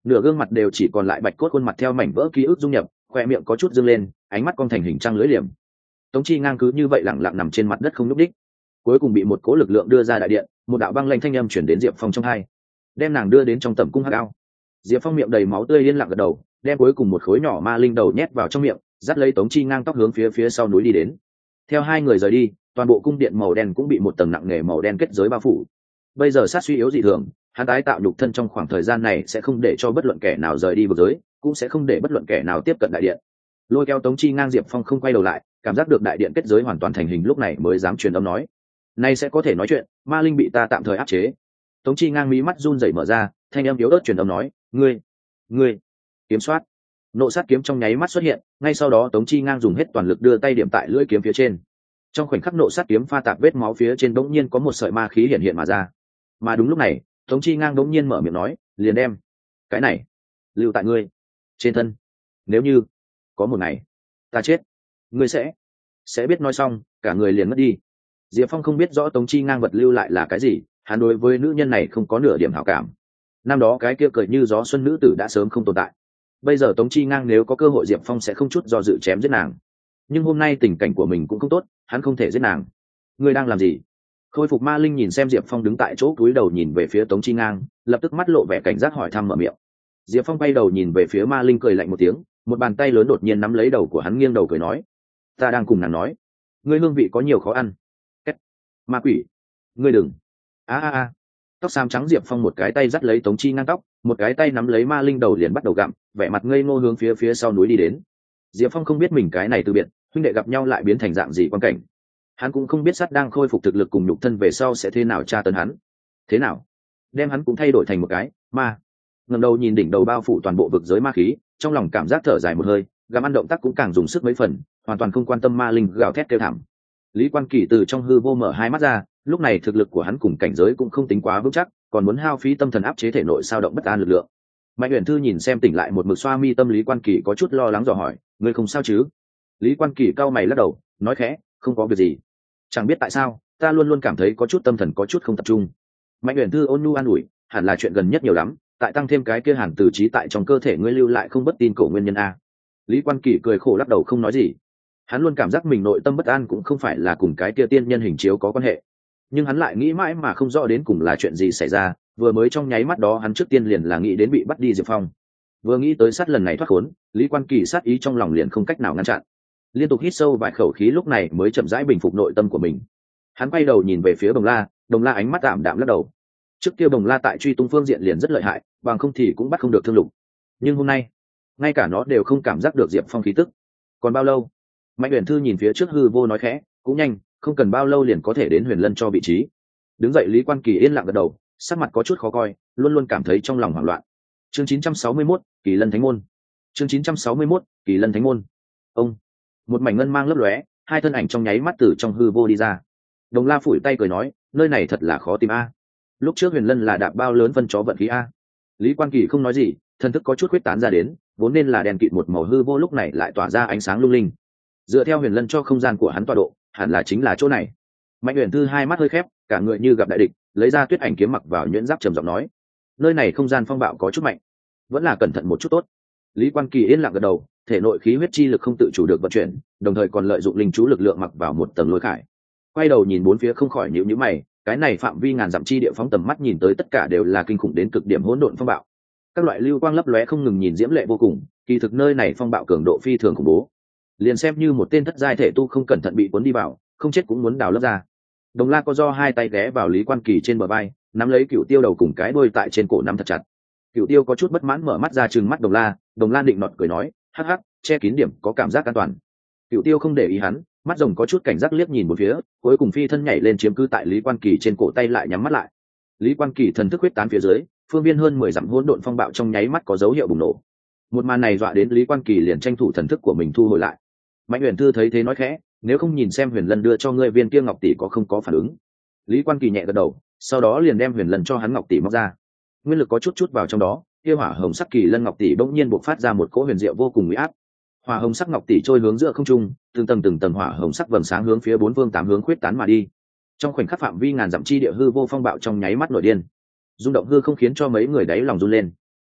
nửa gương mặt đều chỉ còn lại bạch cốt khuôn mặt theo mảnh vỡ ký ức dung nhập, khoe miệng có chút dương lên, ánh mắt cong thành hình trăng lưỡi liềm. Tống Chi Ngang cứ như vậy lặng lặng nằm trên mặt đất không nhúc đích, cuối cùng bị một cỗ lực lượng đưa ra đại điện, một đạo băng lanh thanh âm chuyển đến Diệp Phong trong hai, đem nàng đưa đến trong tẩm cung hắc ao. Diệp Phong miệng đầy máu tươi liên lặng gật đầu, đem cuối cùng một khối nhỏ ma linh đầu nhét vào trong miệng, dắt lấy Tống Chi Ngang tóc hướng phía phía sau núi đi đến. Theo hai người rời đi, toàn bộ cung điện màu đen cũng bị một tầng nặng nề màu đen kết giới bao phủ. Bây giờ sát suy yếu dị thường, hắn tái tạo nhục thân trong khoảng thời gian này sẽ không để cho bất luận kẻ nào rời đi vực giới, cũng sẽ không để bất luận kẻ nào tiếp cận đại điện. Lôi kéo Tống Chi Ngang, Diệp Phong không quay đầu lại, cảm giác được đại điện kết giới hoàn toàn thành hình lúc này mới dám truyền âm nói: nay sẽ có thể nói chuyện, ma linh bị ta tạm thời áp chế. Tống Chi Ngang mí mắt run rẩy mở ra, thanh âm yếu ớt truyền âm nói: ngươi ngươi kiếm soát. Nộ sát kiếm trong nháy mắt xuất hiện, ngay sau đó Tống Chi Ngang dùng hết toàn lực đưa tay điểm tại lưỡi kiếm phía trên. Trong khoảnh khắc nộ sát kiếm pha tạp vết máu phía trên đống nhiên có một sợi ma khí hiện hiện mà ra. Mà đúng lúc này, Tống Chi Ngang đống nhiên mở miệng nói: liền đem cái này lưu tại ngươi trên thân, nếu như có một ngày ta chết, ngươi sẽ sẽ biết. Nói xong, cả người liền mất đi. Diệp Phong không biết rõ Tống Chi Ngang vật lưu lại là cái gì, hắn đối với nữ nhân này không có nửa điểm hảo cảm. Năm đó cái kia cười như gió xuân nữ tử đã sớm không tồn tại. Bây giờ Tống Chi Ngang nếu có cơ hội, Diệp Phong sẽ không chút do dự chém giết nàng. Nhưng hôm nay tình cảnh của mình cũng không tốt, hắn không thể giết nàng. Ngươi đang làm gì? Khôi phục ma linh nhìn xem Diệp Phong đứng tại chỗ cúi đầu nhìn về phía Tống Chi Ngang, lập tức mắt lộ vẻ cảnh giác hỏi thăm mở miệng. Diệp Phong bay đầu nhìn về phía ma linh cười lạnh một tiếng, một bàn tay lớn đột nhiên nắm lấy đầu của hắn, nghiêng đầu cười nói: ta đang cùng nàng nói, ngươi hương vị có nhiều khó ăn. Kết. Ma quỷ, ngươi đừng. A a a. Tóc xám trắng Diệp Phong một cái tay dắt lấy Tống Chi Ngang tóc, một cái tay nắm lấy ma linh đầu liền bắt đầu gặm, vẻ mặt ngây ngô hướng phía phía sau núi đi đến. Diệp Phong không biết mình cái này từ biệt, huynh đệ gặp nhau lại biến thành dạng gì quan cảnh. Hắn cũng không biết sắt đang khôi phục thực lực cùng nhục thân về sau sẽ thế nào tra tấn hắn. Thế nào? Đem hắn cũng thay đổi thành một cái ma. Ngẩng đầu nhìn đỉnh đầu bao phủ toàn bộ vực giới ma khí, trong lòng cảm giác thở dài một hơi, gặm ăn động tác cũng càng dùng sức mấy phần, hoàn toàn không quan tâm ma linh gào thét kêu thảm. Lý Quan Kỳ từ trong hư vô mở hai mắt ra, lúc này thực lực của hắn cùng cảnh giới cũng không tính quá vững chắc, còn muốn hao phí tâm thần áp chế thể nội sao động bất an lực lượng. Mạnh Uyển Thư nhìn xem tỉnh lại một mực xoa mi tâm Lý Quan Kỳ có chút lo lắng dò hỏi: ngươi không sao chứ? Lý Quan Kỳ cau mày lắc đầu, nói khẽ: không có việc gì. Chẳng biết tại sao, ta luôn luôn cảm thấy có chút tâm thần có chút không tập trung. Mạnh Uyển Thư ôn nhu an ủi: hẳn là chuyện gần nhất nhiều lắm, tại tăng thêm cái kia hàn từ trí tại trong cơ thể ngươi lưu lại không bất tin cổ nguyên nhân a. Lý Quan Kỳ cười khổ lắc đầu không nói gì. Hắn luôn cảm giác mình nội tâm bất an cũng không phải là cùng cái kia tiên nhân hình chiếu có quan hệ, nhưng hắn lại nghĩ mãi mà không rõ đến cùng là chuyện gì xảy ra. Vừa mới trong nháy mắt đó hắn trước tiên liền là nghĩ đến bị bắt đi Diệp Phong, vừa nghĩ tới sát lần này thoát khốn, Lý Quan Kỳ sát ý trong lòng liền không cách nào ngăn chặn, liên tục hít sâu vài khẩu khí lúc này mới chậm rãi bình phục nội tâm của mình. Hắn quay đầu nhìn về phía Đồng La, Đồng La ánh mắt tạm đạm lắc đầu. Trước kia Đồng La tại truy tung phương diện liền rất lợi hại, bằng không thì cũng bắt không được Thương Lục, nhưng hôm nay ngay cả nó đều không cảm giác được Diệp Phong khí tức. Còn bao lâu? Mạnh Uyển Thư nhìn phía trước hư vô nói khẽ: cũng nhanh, không cần bao lâu liền có thể đến Huyền Lân cho vị trí. Đứng dậy Lý Quan Kỳ yên lặng gật đầu, sắc mặt có chút khó coi, luôn luôn cảm thấy trong lòng hoảng loạn. Chương chín trăm sáu mươi mốt, Kỳ Lân Thánh môn. Chương chín trăm sáu mươi mốt, Kỳ Lân Thánh môn. Ông, một mảnh ngân mang lấp lóe, hai thân ảnh trong nháy mắt từ trong hư vô đi ra. Đồng La phủi tay cười nói: nơi này thật là khó tìm a. Lúc trước Huyền Lân là đạp bao lớn phân chó vận khí a. Lý Quan Kỳ không nói gì, thần thức có chút huyết tán ra đến, vốn nên là đèn kịt một màu hư vô lúc này lại tỏa ra ánh sáng lung linh. Dựa theo Huyền Lân cho không gian của hắn tọa độ, hẳn là chính là chỗ này. Mạnh Uyển Thư hai mắt hơi khép, cả người như gặp đại địch, lấy ra tuyết ảnh kiếm mặc vào nhuyễn giáp trầm giọng nói: nơi này không gian phong bạo có chút mạnh, vẫn là cẩn thận một chút tốt. Lý Quan Kỳ yên lặng gật đầu, thể nội khí huyết chi lực không tự chủ được vận chuyển, đồng thời còn lợi dụng linh chú lực lượng mặc vào một tầng lôi khải. Quay đầu nhìn bốn phía không khỏi nhíu nhíu mày, cái này phạm vi ngàn dặm chi địa phóng tầm mắt nhìn tới tất cả đều là kinh khủng đến cực điểm hỗn độn phong bạo. Các loại lưu quang lấp lóe không ngừng nhìn diễm lệ vô cùng, kỳ thực nơi này phong bạo cường độ phi thường khủng bố. Liền xem như một tên thất giai thể tu không cẩn thận bị cuốn đi vào, không chết cũng muốn đào lấp ra. Đồng La có do hai tay ghé vào Lý Quan Kỳ trên bờ vai, nắm lấy Cửu Tiêu đầu cùng cái đuôi tại trên cổ nắm thật chặt. Cửu Tiêu có chút bất mãn mở mắt ra trừng mắt Đồng La, Đồng La định nọt cười nói: hắc hắc, che kín điểm có cảm giác an toàn. Cửu Tiêu không để ý hắn, mắt rồng có chút cảnh giác liếc nhìn một phía, cuối cùng phi thân nhảy lên chiếm cứ tại Lý Quan Kỳ trên cổ, tay lại nhắm mắt lại. Lý Quan Kỳ thần thức huyết tán phía dưới, phương viên hơn mười dặm hỗn độn phong bạo trong nháy mắt có dấu hiệu bùng nổ. Một màn này dọa đến Lý Quan Kỳ liền tranh thủ thần thức của mình thu hồi lại. Mạnh Uyển Thư thấy thế nói khẽ: nếu không nhìn xem Huyền Lân đưa cho ngươi viên kia ngọc tỷ có không có phản ứng. Lý Quan Kỳ nhẹ gật đầu, sau đó liền đem Huyền Lân cho hắn ngọc tỷ móc ra. Nguyên lực có chút chút vào trong đó, kia hỏa hồng sắc Kỳ Lân ngọc tỷ bỗng nhiên bộc phát ra một cỗ huyền diệu vô cùng uy áp. Hỏa hồng sắc ngọc tỷ trôi hướng giữa không trung, từng tầng từng tầng hỏa hồng sắc vầng sáng hướng phía bốn phương tám hướng khuyết tán mà đi. Trong khoảnh khắc phạm vi ngàn dặm chi địa hư vô phong bạo trong nháy mắt nổi điên. Rung động hư không khiến cho mấy người đáy lòng run lên.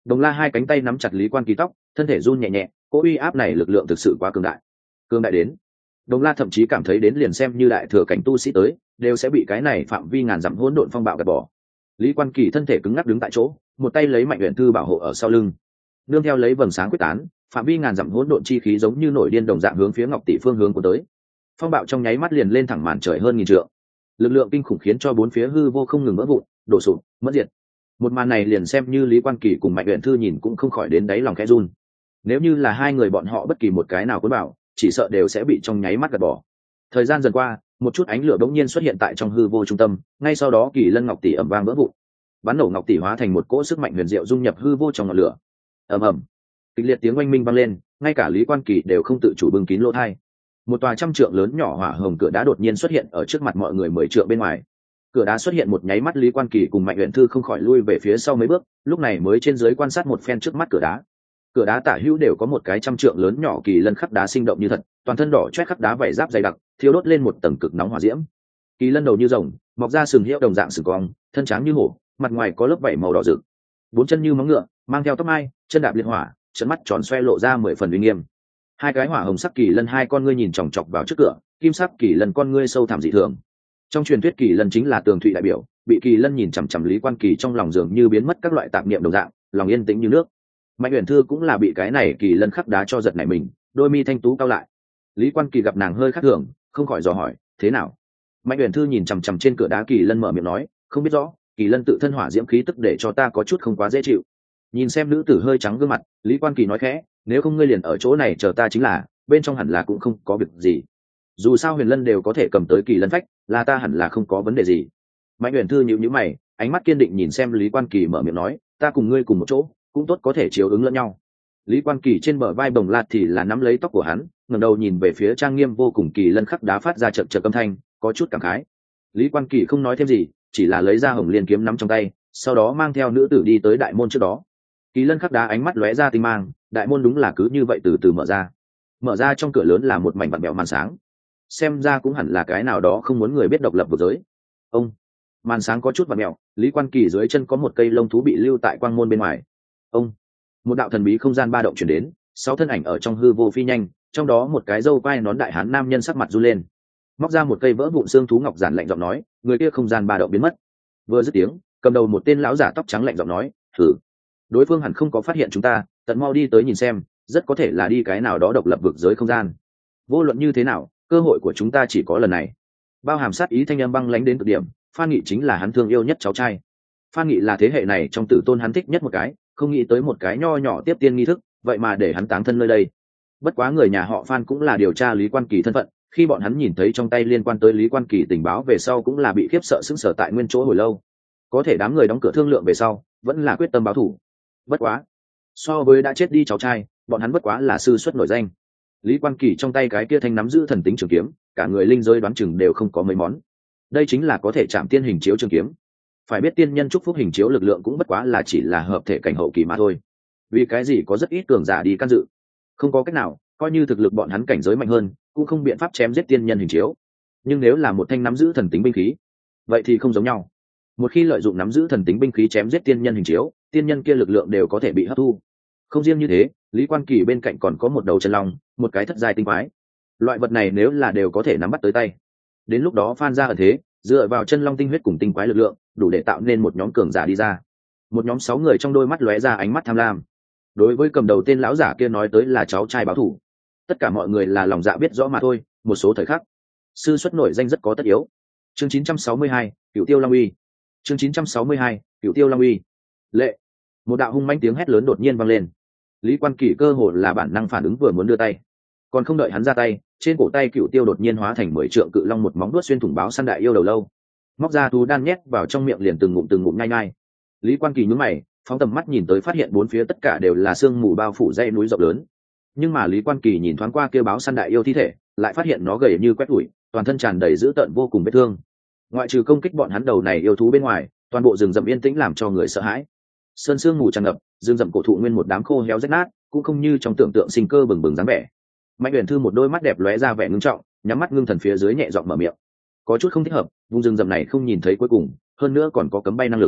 Đồng La hai cánh tay nắm chặt Lý Quan Kỳ tóc, thân thể run nhẹ nhẹ, cỗ uy áp này lực lượng thực sự quá cường đại. Cường đại đến, Đồng La thậm chí cảm thấy đến liền xem như đại thừa cảnh tu sĩ tới, đều sẽ bị cái này phạm vi ngàn dặm hỗn độn phong bạo gạt bỏ. Lý Quan Kỳ thân thể cứng ngắc đứng tại chỗ, một tay lấy Mạnh Uyển Thư bảo hộ ở sau lưng. Nương theo lấy vầng sáng quyết tán, phạm vi ngàn dặm hỗn độn chi khí giống như nổi điên đồng dạng hướng phía Ngọc Tỷ phương hướng của tới. Phong bạo trong nháy mắt liền lên thẳng màn trời hơn nghìn trượng. Lực lượng kinh khủng khiến cho bốn phía hư vô không ngừng vỡ vụn, đổ sụp, mất diệt. Một màn này liền xem như Lý Quan Kỳ cùng Mạnh Uyển Thư nhìn cũng không khỏi đến đáy lòng khẽ run. Nếu như là hai người bọn họ bất kỳ một cái nào cuốn bảo, chỉ sợ đều sẽ bị trong nháy mắt gạt bỏ. Thời gian dần qua, một chút ánh lửa bỗng nhiên xuất hiện tại trong hư vô trung tâm, ngay sau đó Kỳ Lân Ngọc Tỷ ầm vang vỡ vụn. Bắn nổ Ngọc Tỷ hóa thành một cỗ sức mạnh huyền diệu dung nhập hư vô trong ngọn lửa. Ầm ầm, kịch liệt tiếng oanh minh vang lên, ngay cả Lý Quan Kỳ đều không tự chủ bưng kín lỗ tai. Một tòa trăm trượng lớn nhỏ hỏa hồng cửa đá đột nhiên xuất hiện ở trước mặt mọi người mười trượng bên ngoài. Cửa đá xuất hiện một nháy mắt, Lý Quan Kỳ cùng Mạnh Uyển Thư không khỏi lui về phía sau mấy bước, lúc này mới trên dưới quan sát một phen trước mắt cửa đá. Cửa đá tả hữu đều có một cái trăm trượng lớn nhỏ kỳ lân khắc đá sinh động như thật, toàn thân đỏ chót khắc đá vảy giáp dày đặc, thiêu đốt lên một tầng cực nóng hỏa diễm. Kỳ lân đầu như rồng, mọc ra sừng hiệu đồng dạng sừng cong, thân trắng như hổ, mặt ngoài có lớp vảy màu đỏ rực. Bốn chân như móng ngựa, mang theo tóc mai, chân đạp liệt hỏa, trận mắt tròn xoe lộ ra mười phần uy nghiêm. Hai cái hỏa hồng sắc kỳ lân hai con ngươi nhìn chòng chọc vào trước cửa, kim sắc kỳ lân con ngươi sâu thẳm dị thường. Trong truyền thuyết kỳ lân chính là tường thụy đại biểu, bị kỳ lân nhìn chằm chằm Lý Quan Kỳ trong lòng dường như biến mất các loại tạp niệm đồng dạng, lòng yên tĩnh như nước. Mạnh Uyển Thư cũng là bị cái này kỳ lân khắc đá cho giật nảy mình, đôi mi thanh tú cao lại. Lý Quan Kỳ gặp nàng hơi khác thường, không khỏi dò hỏi, thế nào? Mạnh Uyển Thư nhìn chằm chằm trên cửa đá kỳ lân mở miệng nói, không biết rõ, kỳ lân tự thân hỏa diễm khí tức để cho ta có chút không quá dễ chịu. Nhìn xem nữ tử hơi trắng gương mặt, Lý Quan Kỳ nói khẽ, nếu không ngươi liền ở chỗ này chờ ta chính là, bên trong hẳn là cũng không có việc gì. Dù sao Huyền Lân đều có thể cầm tới kỳ lân phách, là ta hẳn là không có vấn đề gì. Mạnh Uyển Thư nhíu nhíu mày, ánh mắt kiên định nhìn xem Lý Quan Kỳ mở miệng nói, ta cùng ngươi cùng một chỗ, cũng tốt có thể chiếu ứng lẫn nhau. Lý Quan Kỳ trên bờ vai bồng lạt thì là nắm lấy tóc của hắn, ngẩng đầu nhìn về phía trang nghiêm vô cùng kỳ lân khắc đá phát ra chợt chợt âm thanh, có chút cảm khái. Lý Quan Kỳ không nói thêm gì, chỉ là lấy ra hồng liên kiếm nắm trong tay, sau đó mang theo nữ tử đi tới đại môn trước đó. Kỳ lân khắc đá ánh mắt lóe ra tinh mang, đại môn đúng là cứ như vậy từ từ mở ra. Mở ra trong cửa lớn là một mảnh vặn vẹo màn sáng. Xem ra cũng hẳn là cái nào đó không muốn người biết độc lập vực giới. Ông, màn sáng có chút vặn vẹo, Lý Quan Kỳ dưới chân có một cây lông thú bị lưu tại quang môn bên ngoài. Ông, một đạo thần bí không gian ba động chuyển đến, sáu thân ảnh ở trong hư vô phi nhanh, trong đó một cái râu quai nón đại hán nam nhân sắc mặt run lên, móc ra một cây vỡ vụn xương thú ngọc giản lạnh giọng nói, người kia không gian ba động biến mất. Vừa dứt tiếng, cầm đầu một tên lão giả tóc trắng lạnh giọng nói, thử, đối phương hẳn không có phát hiện chúng ta, tận mau đi tới nhìn xem, rất có thể là đi cái nào đó độc lập vực giới không gian. Vô luận như thế nào, cơ hội của chúng ta chỉ có lần này. Bao hàm sát ý thanh âm băng lãnh đến cực điểm, Phan Nghị chính là hắn thương yêu nhất cháu trai. Phan Nghị là thế hệ này trong tử tôn hắn thích nhất một cái, không nghĩ tới một cái nho nhỏ tiếp tiên nghi thức, vậy mà để hắn táng thân nơi đây. Bất quá người nhà họ Phan cũng là điều tra Lý Quan Kỳ thân phận, khi bọn hắn nhìn thấy trong tay liên quan tới Lý Quan Kỳ tình báo về sau cũng là bị khiếp sợ sững sờ tại nguyên chỗ hồi lâu. Có thể đám người đóng cửa thương lượng về sau, vẫn là quyết tâm báo thù. Bất quá, so với đã chết đi cháu trai, bọn hắn bất quá là sư xuất nổi danh. Lý Quan Kỳ trong tay cái kia thanh nắm giữ thần tính trường kiếm, cả người linh giới đoán chừng đều không có mấy món. Đây chính là có thể chạm tiên hình chiếu trường kiếm. Phải biết tiên nhân chúc phúc hình chiếu lực lượng cũng bất quá là chỉ là hợp thể cảnh hậu kỳ mà thôi. Vì cái gì có rất ít cường giả đi can dự. Không có cách nào, coi như thực lực bọn hắn cảnh giới mạnh hơn, cũng không biện pháp chém giết tiên nhân hình chiếu. Nhưng nếu là một thanh nắm giữ thần tính binh khí, vậy thì không giống nhau. Một khi lợi dụng nắm giữ thần tính binh khí chém giết tiên nhân hình chiếu, tiên nhân kia lực lượng đều có thể bị hấp thu. Không riêng như thế, Lý Quan Kỳ bên cạnh còn có một đầu chân long, một cái thất giai tinh quái. Loại vật này nếu là đều có thể nắm bắt tới tay, đến lúc đó Phan ra ở thế, dựa vào chân long tinh huyết cùng tinh quái lực lượng, đủ để tạo nên một nhóm cường giả đi ra. Một nhóm sáu người trong đôi mắt lóe ra ánh mắt tham lam. Đối với cầm đầu tên lão giả kia nói tới là cháu trai báo thủ, tất cả mọi người là lòng dạ biết rõ mà thôi. Một số thời khắc, sư xuất nổi danh rất có tất yếu. Chương chín trăm sáu mươi hai, Cửu Tiêu Long Uy. Chương chín trăm sáu mươi hai, Cửu Tiêu Long Uy. Lệ. Một đạo hung manh tiếng hét lớn đột nhiên vang lên. Lý Quan Kỳ cơ hồ là bản năng phản ứng, vừa muốn đưa tay, còn không đợi hắn ra tay, trên cổ tay Cửu Tiêu đột nhiên hóa thành mười trượng cự long, một móng vuốt xuyên thủng báo săn đại yêu đầu lâu, móc ra thú đan nhét vào trong miệng, liền từng ngụm từng ngụm nhai nhai. Lý Quan Kỳ nhướng mày, phóng tầm mắt nhìn tới, phát hiện bốn phía tất cả đều là sương mù bao phủ dãy núi rộng lớn. Nhưng mà Lý Quan Kỳ nhìn thoáng qua kia báo săn đại yêu thi thể, lại phát hiện nó gầy như quét tủi, toàn thân tràn đầy dữ tợn vô cùng vết thương. Ngoại trừ công kích bọn hắn đầu này yêu thú bên ngoài, toàn bộ rừng rậm yên tĩnh làm cho người sợ hãi. Sơn sương mù tràn ngập, rừng rậm cổ thụ nguyên một đám khô héo rách nát, cũng không như trong tưởng tượng sinh cơ bừng bừng dáng vẻ. Mạnh Uyển Thư một đôi mắt đẹp lóe ra vẻ ngưng trọng, nhắm mắt ngưng thần phía dưới nhẹ giọng mở miệng, có chút không thích hợp, vùng rừng rậm này không nhìn thấy cuối cùng, hơn nữa còn có cấm bay năng lực.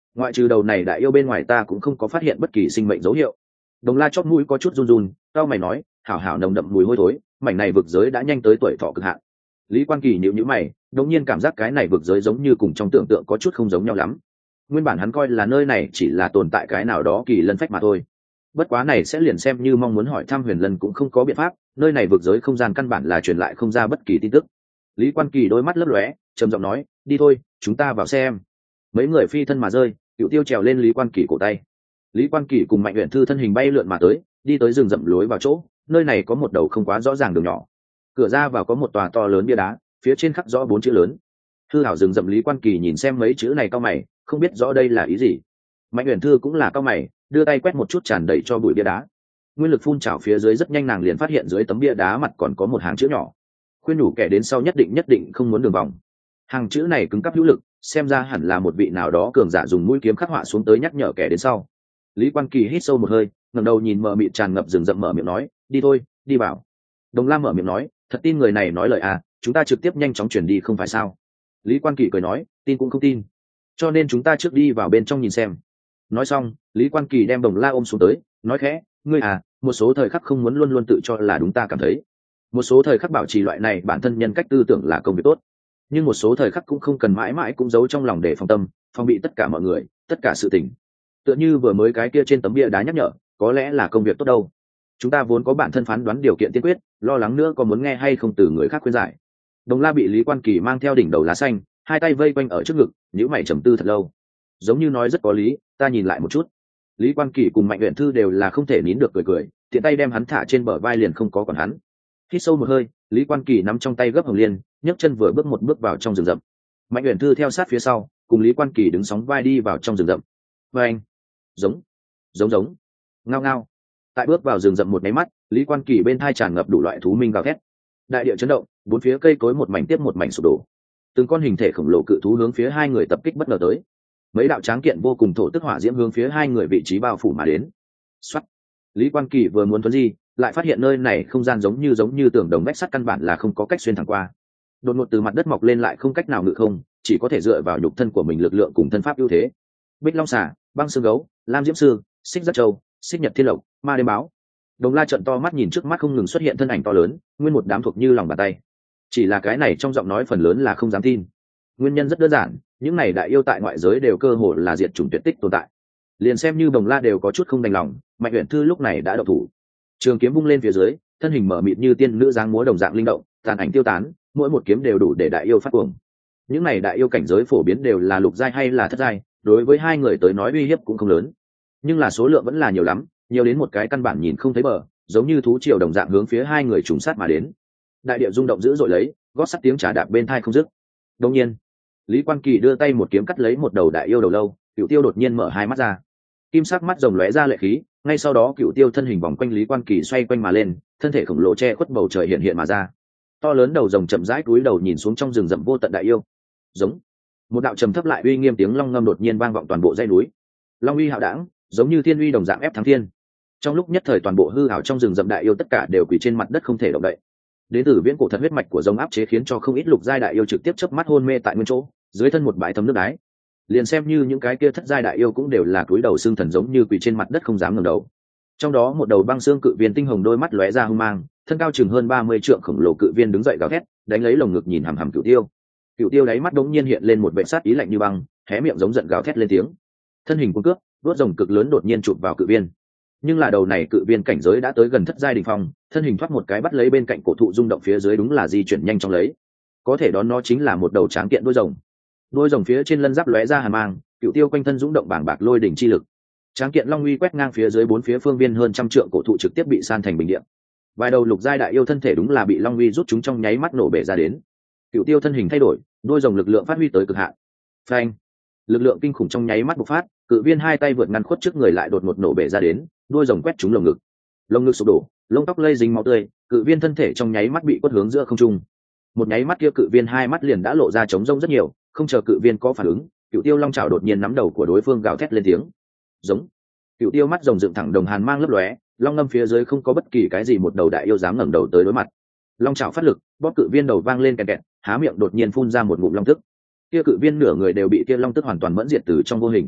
ngoại trừ đầu này đại yêu bên ngoài ta cũng không có phát hiện bất kỳ sinh mệnh dấu hiệu. Đồng La chót mũi có chút run run, cao mày nói, hảo hảo nồng đậm mùi hôi thối, mảnh này vực giới đã nhanh tới tuổi thọ cực hạn. Lý Quan Kỳ nhíu nhíu mày, đột nhiên cảm giác cái này vực giới giống như cùng trong tưởng tượng có chút không giống nhau lắm. Nguyên bản hắn coi là nơi này chỉ là tồn tại cái nào đó kỳ lân phách mà thôi. Bất quá này sẽ liền xem như mong muốn hỏi thăm Huyền Lân cũng không có biện pháp, nơi này vực giới không gian căn bản là truyền lại không ra bất kỳ tin tức. Lý Quan Kỳ đôi mắt lấp lóe, trầm giọng nói, đi thôi, chúng ta vào xem. Mấy người phi thân mà rơi, Cửu Tiêu trèo lên Lý Quan Kỳ cổ tay. Lý Quan Kỳ cùng Mạnh Uyển Thư thân hình bay lượn mà tới, đi tới rừng rậm lối vào chỗ, nơi này có một đầu không quá rõ ràng đường nhỏ. Cửa ra vào có một tòa to lớn bia đá, phía trên khắc rõ bốn chữ lớn. Hư hảo rừng rậm. Lý Quan Kỳ nhìn xem mấy chữ này cau mày, không biết rõ đây là ý gì. Mạnh Uyển Thư cũng là cau mày, đưa tay quét một chút tràn đầy cho bụi bia đá. Nguyên lực phun trào phía dưới rất nhanh, nàng liền phát hiện dưới tấm bia đá mặt còn có một hàng chữ nhỏ. Khuyên nhủ kẻ đến sau nhất định nhất định không muốn đường vòng. Hàng chữ này cứng cáp hữu lực, xem ra hẳn là một vị nào đó cường giả dùng mũi kiếm khắc họa xuống tới nhắc nhở kẻ đến sau. Lý Quan Kỳ hít sâu một hơi, ngẩng đầu nhìn mờ mịt tràn ngập rừng rậm, mở miệng nói, đi thôi, đi vào. Đồng Lam mở miệng nói, thật tin người này nói lời à, chúng ta trực tiếp nhanh chóng chuyển đi không phải sao? Lý Quan Kỳ cười nói, tin cũng không tin, cho nên chúng ta trước đi vào bên trong nhìn xem. Nói xong, Lý Quan Kỳ đem Đồng La ôm xuống tới, nói khẽ, ngươi à, một số thời khắc không muốn luôn luôn tự cho là đúng, ta cảm thấy một số thời khắc bảo trì loại này bản thân nhân cách tư tưởng là công việc tốt, nhưng một số thời khắc cũng không cần mãi mãi cũng giấu trong lòng để phòng tâm, phòng bị tất cả mọi người, tất cả sự tình. Tựa như vừa mới cái kia trên tấm bia đá nhắc nhở, có lẽ là công việc tốt đâu. Chúng ta vốn có bản thân phán đoán điều kiện tiên quyết, lo lắng nữa có muốn nghe hay không từ người khác khuyên giải. Đồng La bị Lý Quan Kỳ mang theo đỉnh đầu lá xanh, hai tay vây quanh ở trước ngực, nhíu mày trầm tư thật lâu, giống như nói rất có lý, ta nhìn lại một chút. Lý Quan Kỳ cùng Mạnh Uyển Thư đều là không thể nín được cười cười, tiện tay đem hắn thả trên bờ vai, liền không có còn hắn. Hít sâu một hơi, Lý Quan Kỳ nắm trong tay gấp hồng liên, nhấc chân vừa bước một bước vào trong rừng rậm. Mạnh Uyển Thư theo sát phía sau, cùng Lý Quan Kỳ đứng sóng vai đi vào trong rừng rậm. Và anh, giống, giống giống, ngao ngao. Tại bước vào rừng rậm một máy mắt, Lý Quan Kỳ bên thai tràn ngập đủ loại thú minh gào thét. Đại địa chấn động, bốn phía cây cối một mảnh tiếp một mảnh sụp đổ. Từng con hình thể khổng lồ cự thú hướng phía hai người tập kích bất ngờ tới. Mấy đạo tráng kiện vô cùng thổ tức hỏa diễm hướng phía hai người vị trí bao phủ mà đến. Soát. Lý Quan Kỳ vừa muốn thuấn di, lại phát hiện nơi này không gian giống như giống như tường đồng vách sắt, căn bản là không có cách xuyên thẳng qua. Đột ngột từ mặt đất mọc lên lại không cách nào ngự không, chỉ có thể dựa vào nhục thân của mình lực lượng cùng thân pháp ưu thế. Bích Long xà, băng xương gấu, lam diễm sư, xích rất châu, xích nhật thiên lộc, ma đêm báo. Đồng La trợn to mắt nhìn trước mắt không ngừng xuất hiện thân ảnh to lớn, nguyên một đám thuộc như lòng bàn tay. Chỉ là cái này trong giọng nói phần lớn là không dám tin. Nguyên nhân rất đơn giản, những này đại yêu tại ngoại giới đều cơ hồ là diệt chủng tuyệt tích tồn tại. Liền xem như Đồng La đều có chút không đành lòng, Mạnh Uyển Thư lúc này đã động thủ. Trường kiếm vung lên phía dưới, thân hình mở mịt như tiên nữ dáng múa đồng dạng linh động, tàn ảnh tiêu tán, mỗi một kiếm đều đủ để đại yêu phát cuồng. Những này đại yêu cảnh giới phổ biến đều là lục giai hay là thất giai, đối với hai người tới nói uy hiếp cũng không lớn, nhưng là số lượng vẫn là nhiều lắm, nhiều đến một cái căn bản nhìn không thấy bờ, giống như thú triều đồng dạng hướng phía hai người trùng sát mà đến. Đại địa rung động dữ dội lấy, gót sắt tiếng trà đạp bên tai không dứt. Đột nhiên, Lý Quan Kỳ đưa tay một kiếm cắt lấy một đầu đại yêu đầu lâu, Cửu Tiêu đột nhiên mở hai mắt ra, kim sắc mắt rồng lóe ra lệ khí, ngay sau đó Cửu Tiêu thân hình vòng quanh Lý Quan Kỳ xoay quanh mà lên, thân thể khổng lồ che khuất bầu trời hiện hiện mà ra. To lớn đầu rồng chậm rãi cúi đầu nhìn xuống trong rừng rậm vô tận đại yêu. Giống. Một đạo trầm thấp lại uy nghiêm tiếng long ngâm đột nhiên vang vọng toàn bộ dãy núi. Long uy hạo đãng, giống như thiên uy đồng dạng ép thắng thiên. Trong lúc nhất thời toàn bộ hư ảo trong rừng rậm đại yêu tất cả đều quỳ trên mặt đất không thể động đậy. Đến từ viễn cổ thật huyết mạch của rồng áp chế khiến cho không ít lục giai đại yêu trực tiếp chớp mắt hôn mê tại nguyên chỗ, dưới thân một bãi thấm nước đái. Liền xem như những cái kia thất giai đại yêu cũng đều là cúi đầu xương thần, giống như quỳ trên mặt đất không dám ngẩng đầu. Trong đó một đầu băng xương cự viên tinh hồng đôi mắt lóe ra hung mang, thân cao chừng hơn ba mươi trượng khổng lồ cự viên đứng dậy gào thét, đánh lấy lồng ngực nhìn hằm hằm Cửu Tiêu. Cửu Tiêu đáy mắt đống nhiên hiện lên một vẻ sát ý lạnh như băng, hé miệng giống giận gào thét lên tiếng. Thân hình cuốn cướp, đuốt rồng cực lớn đột nhiên chụp vào cự viên. Nhưng là đầu này cự viên cảnh giới đã tới gần thất giai đỉnh phong, thân hình thoát một cái bắt lấy bên cạnh cổ thụ rung động phía dưới, đúng là di chuyển nhanh chóng lấy. Có thể đón nó chính là một đầu tráng kiện đuôi rồng. Đuôi rồng phía trên lân giáp lóe ra hàn mang, Cửu Tiêu quanh thân dũng động bàng bạc lôi đỉnh chi lực. Tráng kiện long uy quét ngang phía dưới, bốn phía phương viên hơn trăm trượng cổ thụ trực tiếp bị san thành bình địa. Vài đầu lục giai đại yêu thân thể đúng là bị long uy rút chúng trong nháy mắt nổ bể ra đến. Cửu Tiêu thân hình thay đổi, đuôi rồng lực lượng phát huy tới cực hạn. Phanh! Lực lượng kinh khủng trong nháy mắt bộc phát, cự viên hai tay vượt ngăn khuất trước người lại đột ngột nổ bể ra đến, đuôi rồng quét trúng lồng ngực. Lồng ngực sụp đổ, lông tóc lây dính máu tươi, cự viên thân thể trong nháy mắt bị quất hướng giữa không trung. Một nháy mắt kia cự viên hai mắt liền đã lộ ra trống rỗng rất nhiều, không chờ cự viên có phản ứng, Cửu Tiêu long chảo đột nhiên nắm đầu của đối phương gào thét lên tiếng. Giống. Cửu Tiêu mắt rồng dựng thẳng, đồng hàn mang lấp lóe, long ngâm phía dưới không có bất kỳ cái gì một đầu đại yêu dám ngẩng đầu tới đối mặt. Long chảo phát lực, bóp cự viên đầu vang lên kẹt kẹt, há miệng đột nhiên phun ra một ngụm long tức. Kia cự viên nửa người đều bị kia long tức hoàn toàn mẫn diệt từ trong vô hình.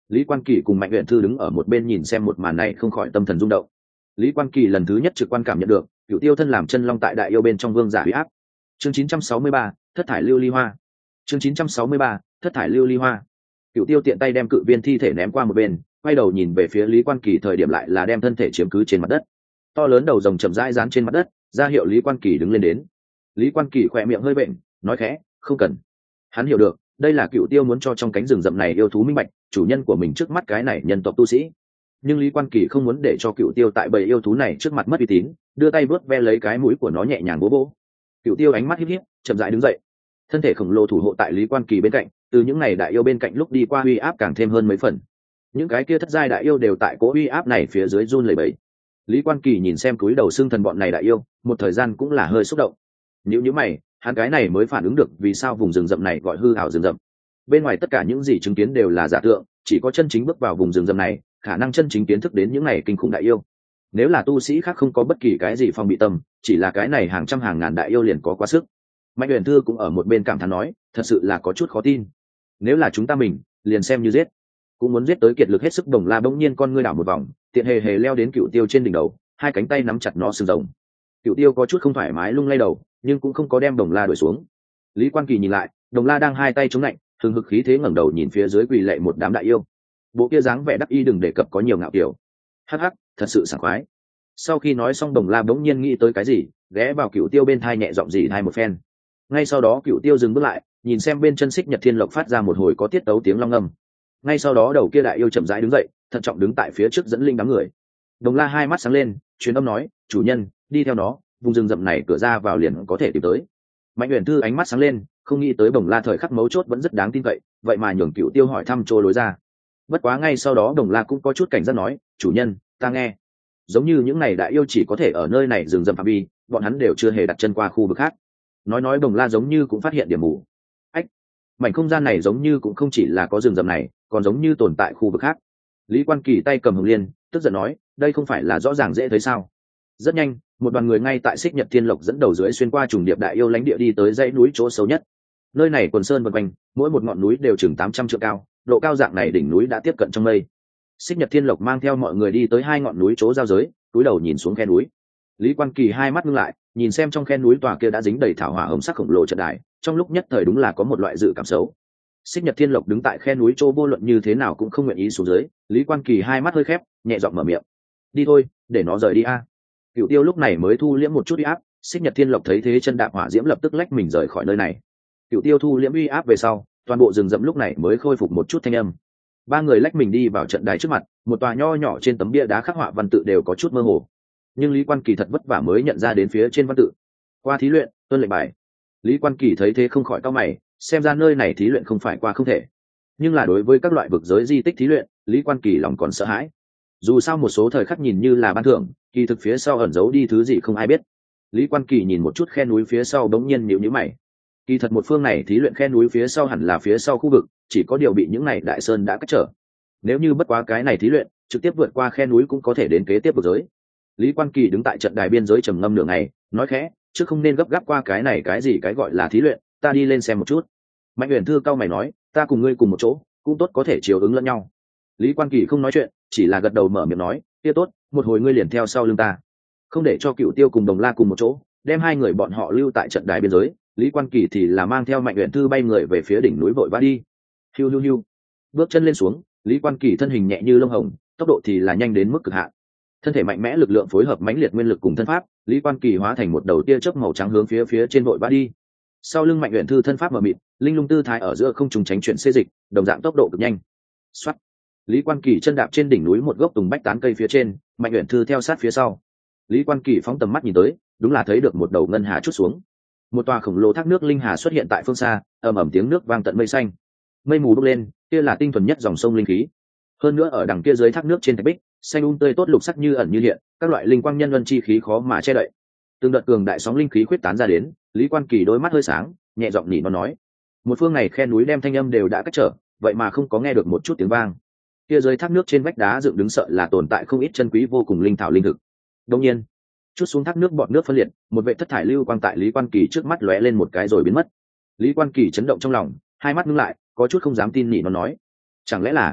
Lý Quan Kỳ cùng Mạnh Uyển Thư đứng ở một bên nhìn xem một màn này không khỏi tâm thần rung động. Lý Quan Kỳ lần thứ nhất trực quan cảm nhận được Cửu Tiêu thân làm chân long tại đại yêu bên trong vương giả uy áp. Chương chín trăm sáu mươi ba, thất thải lưu ly hoa. Chương chín trăm sáu mươi ba, thất thải lưu ly hoa. Cửu Tiêu tiện tay đem cự viên thi thể ném qua một bên, quay đầu nhìn về phía Lý Quan Kỳ, thời điểm lại là đem thân thể chiếm cứ trên mặt đất. To lớn đầu rồng chậm rãi dán trên mặt đất, ra hiệu Lý Quan Kỳ đứng lên đến. Lý Quan Kỳ khỏe miệng hơi bệnh, nói khẽ, không cần. Hắn hiểu được, đây là Cửu Tiêu muốn cho trong cánh rừng rậm này yêu thú minh bạch, chủ nhân của mình trước mắt cái này nhân tộc tu sĩ. Nhưng Lý Quan Kỳ không muốn để cho Cửu Tiêu tại bầy yêu thú này trước mặt mất uy tín, đưa tay vớt ve lấy cái mũi của nó nhẹ nhàng bố bố. Cửu Tiêu ánh mắt híp híp, chậm rãi đứng dậy. Thân thể khổng lồ thủ hộ tại Lý Quan Kỳ bên cạnh, từ những này đại yêu bên cạnh lúc đi qua uy áp càng thêm hơn mấy phần. Những cái kia thất giai đại yêu đều tại cố uy áp này phía dưới run lẩy bẩy. Lý Quan Kỳ nhìn xem cúi đầu xương thần bọn này đại yêu, một thời gian cũng là hơi xúc động. Nếu như mày, hắn cái này mới phản ứng được vì sao vùng rừng rậm này gọi hư ảo rừng rậm. Bên ngoài tất cả những gì chứng kiến đều là giả tượng, chỉ có chân chính bước vào vùng rừng rậm này, khả năng chân chính kiến thức đến những này kinh khủng đại yêu. Nếu là tu sĩ khác không có bất kỳ cái gì phòng bị tâm, chỉ là cái này hàng trăm hàng ngàn đại yêu liền có quá sức. Mạnh Uyển Thư cũng ở một bên cảm thán nói, thật sự là có chút khó tin. Nếu là chúng ta mình, liền xem như giết, cũng muốn giết tới kiệt lực hết sức. Đồng La bỗng nhiên con ngươi đảo một vòng, tiện hề hề leo đến Cửu Tiêu trên đỉnh đầu, hai cánh tay nắm chặt nó sừng rồng. Cửu Tiêu có chút không thoải mái lung lay đầu, nhưng cũng không có đem Đồng La đuổi xuống. Lý Quan Kỳ nhìn lại, Đồng La đang hai tay chống lạnh, hừng hực khí thế ngẩng đầu nhìn phía dưới quỳ lạy một đám đại yêu. Bộ kia dáng vẻ đắc y đừng đề cập có nhiều ngạo kiểu. Hắc hắc, thật sự sảng khoái. Sau khi nói xong, Đồng La bỗng nhiên nghĩ tới cái gì, ghé vào Cửu Tiêu bên thai nhẹ giọng gì hai một phen. Ngay sau đó Cửu Tiêu dừng bước lại, nhìn xem bên chân Xích Nhật Thiên Lộc phát ra một hồi có tiết tấu tiếng long ngâm. Ngay sau đó đầu kia đại yêu chậm rãi đứng dậy, thận trọng đứng tại phía trước dẫn linh đám người. Đồng La hai mắt sáng lên, truyền âm nói, chủ nhân, đi theo nó, vùng rừng rậm này cửa ra vào liền có thể tìm tới. Mạnh Uyển Thư ánh mắt sáng lên, không nghĩ tới Đồng La thời khắc mấu chốt vẫn rất đáng tin cậy, vậy mà nhường Cửu Tiêu hỏi thăm trôi lối ra. Bất quá ngay sau đó Đồng La cũng có chút cảnh giác nói, chủ nhân, ta nghe, giống như những này đại yêu chỉ có thể ở nơi này rừng rậm phạm vi, bọn hắn đều chưa hề đặt chân qua khu vực khác. Nói nói Đồng La giống như cũng phát hiện điểm mù. Ách, mảnh không gian này giống như cũng không chỉ là có rừng rậm này, còn giống như tồn tại khu vực khác. Lý Quan Kỳ tay cầm hồng liên, tức giận nói, đây không phải là rõ ràng dễ thấy sao? Rất nhanh, một đoàn người ngay tại Xích Nhật Thiên Lộc dẫn đầu dưới xuyên qua trùng điệp đại yêu lãnh địa đi tới dãy núi chỗ sâu nhất. Nơi này quần sơn vần quanh, mỗi một ngọn núi đều chừng tám trăm trượng cao, độ cao dạng này đỉnh núi đã tiếp cận trong mây. Xích Nhật Thiên Lộc mang theo mọi người đi tới hai ngọn núi chỗ giao giới, cúi đầu nhìn xuống khe núi. Lý Quan Kỳ hai mắt ngưng lại, nhìn xem trong khe núi tòa kia đã dính đầy thảo hỏa hồng sắc khổng lồ trận đài, trong lúc nhất thời đúng là có một loại dự cảm xấu. Xích Nhật Thiên Lộc đứng tại khe núi chỗ vô luận như thế nào cũng không nguyện ý xuống dưới. Lý Quan Kỳ hai mắt hơi khép, nhẹ giọng mở miệng, đi thôi, để nó rời đi a. À. Cửu Tiêu lúc này mới thu liễm một chút uy áp, Xích Nhật Thiên Lộc thấy thế chân đạp hỏa diễm lập tức lách mình rời khỏi nơi này. Cửu Tiêu thu liễm uy áp về sau, toàn bộ rừng rậm lúc này mới khôi phục một chút thanh âm. Ba người lách mình đi vào trận đài trước mặt, một tòa nho nhỏ trên tấm bia đá khắc họa văn tự đều có chút mơ hồ. Nhưng Lý Quan Kỳ thật vất vả mới nhận ra đến phía trên văn tự. Qua thí luyện, tuân lệnh bài. Lý Quan Kỳ thấy thế không khỏi cau mày, xem ra nơi này thí luyện không phải qua không thể. Nhưng là đối với các loại vực giới di tích thí luyện, Lý Quan Kỳ lòng còn sợ hãi. Dù sao một số thời khắc nhìn như là ban thưởng, kỳ thực phía sau ẩn giấu đi thứ gì không ai biết. Lý Quan Kỳ nhìn một chút khe núi phía sau đống nhiên nhíu nhíu mày. Kỳ thật một phương này thí luyện khe núi phía sau hẳn là phía sau khu vực, chỉ có điều bị những này đại sơn đã cách trở. Nếu như bất quá cái này thí luyện, trực tiếp vượt qua khe núi cũng có thể đến kế tiếp vực giới. Lý Quan Kỳ đứng tại trận đài biên giới trầm ngâm nửa ngày, nói khẽ, chứ không nên gấp gáp qua cái này cái gì cái gọi là thí luyện, ta đi lên xem một chút. Mạnh Uyển Thư cao mày nói, ta cùng ngươi cùng một chỗ, cũng tốt có thể chiều ứng lẫn nhau. Lý Quan Kỳ không nói chuyện, chỉ là gật đầu mở miệng nói, kia tốt, một hồi ngươi liền theo sau lưng ta. Không để cho Cửu Tiêu cùng Đồng La cùng một chỗ, đem hai người bọn họ lưu tại trận đài biên giới. Lý Quan Kỳ thì là mang theo Mạnh Uyển Thư bay người về phía đỉnh núi vội vã đi. Hiu hiu hiu, bước chân lên xuống, Lý Quan Kỳ thân hình nhẹ như lông hồng, tốc độ thì là nhanh đến mức cực hạn. Thân thể mạnh mẽ lực lượng phối hợp mãnh liệt nguyên lực cùng thân pháp, Lý Quan Kỳ hóa thành một đầu tia chớp màu trắng hướng phía phía trên vội vã đi. Sau lưng Mạnh Uyển Thư thân pháp mờ mịt, linh lung tư thái ở giữa không trùng tránh chuyển xê dịch, đồng dạng tốc độ cực nhanh. Soát. Lý Quan Kỳ chân đạp trên đỉnh núi một gốc tùng bách tán cây phía trên, Mạnh Uyển Thư theo sát phía sau. Lý Quan Kỳ phóng tầm mắt nhìn tới, đúng là thấy được một đầu ngân hà chút xuống. Một tòa khổng lồ thác nước linh hà xuất hiện tại phương xa, ầm ầm tiếng nước vang tận mây xanh. Mây mù bốc lên, kia là tinh thuần nhất dòng sông linh khí. Hơn nữa ở đằng kia dưới thác nước trên thạch bích, xanh um tươi tốt lục sắc như ẩn như hiện, các loại linh quang nhân luân chi khí khó mà che đậy. Từng đợt cường đại sóng linh khí khuyết tán ra đến, Lý Quan Kỳ đôi mắt hơi sáng, nhẹ giọng nhỉ nó nói, một phương này khe núi đem thanh âm đều đã cách trở, vậy mà không có nghe được một chút tiếng vang. Kia dưới thác nước trên vách đá dựng đứng sợ là tồn tại không ít chân quý vô cùng linh thảo linh thực. Đương nhiên, chút xuống thác nước bọt nước phân liệt, một vệ thất thải lưu quang tại Lý Quan Kỳ trước mắt lóe lên một cái rồi biến mất. Lý Quan Kỳ chấn động trong lòng, hai mắt ngưng lại, có chút không dám tin nhỉ nó nói, chẳng lẽ là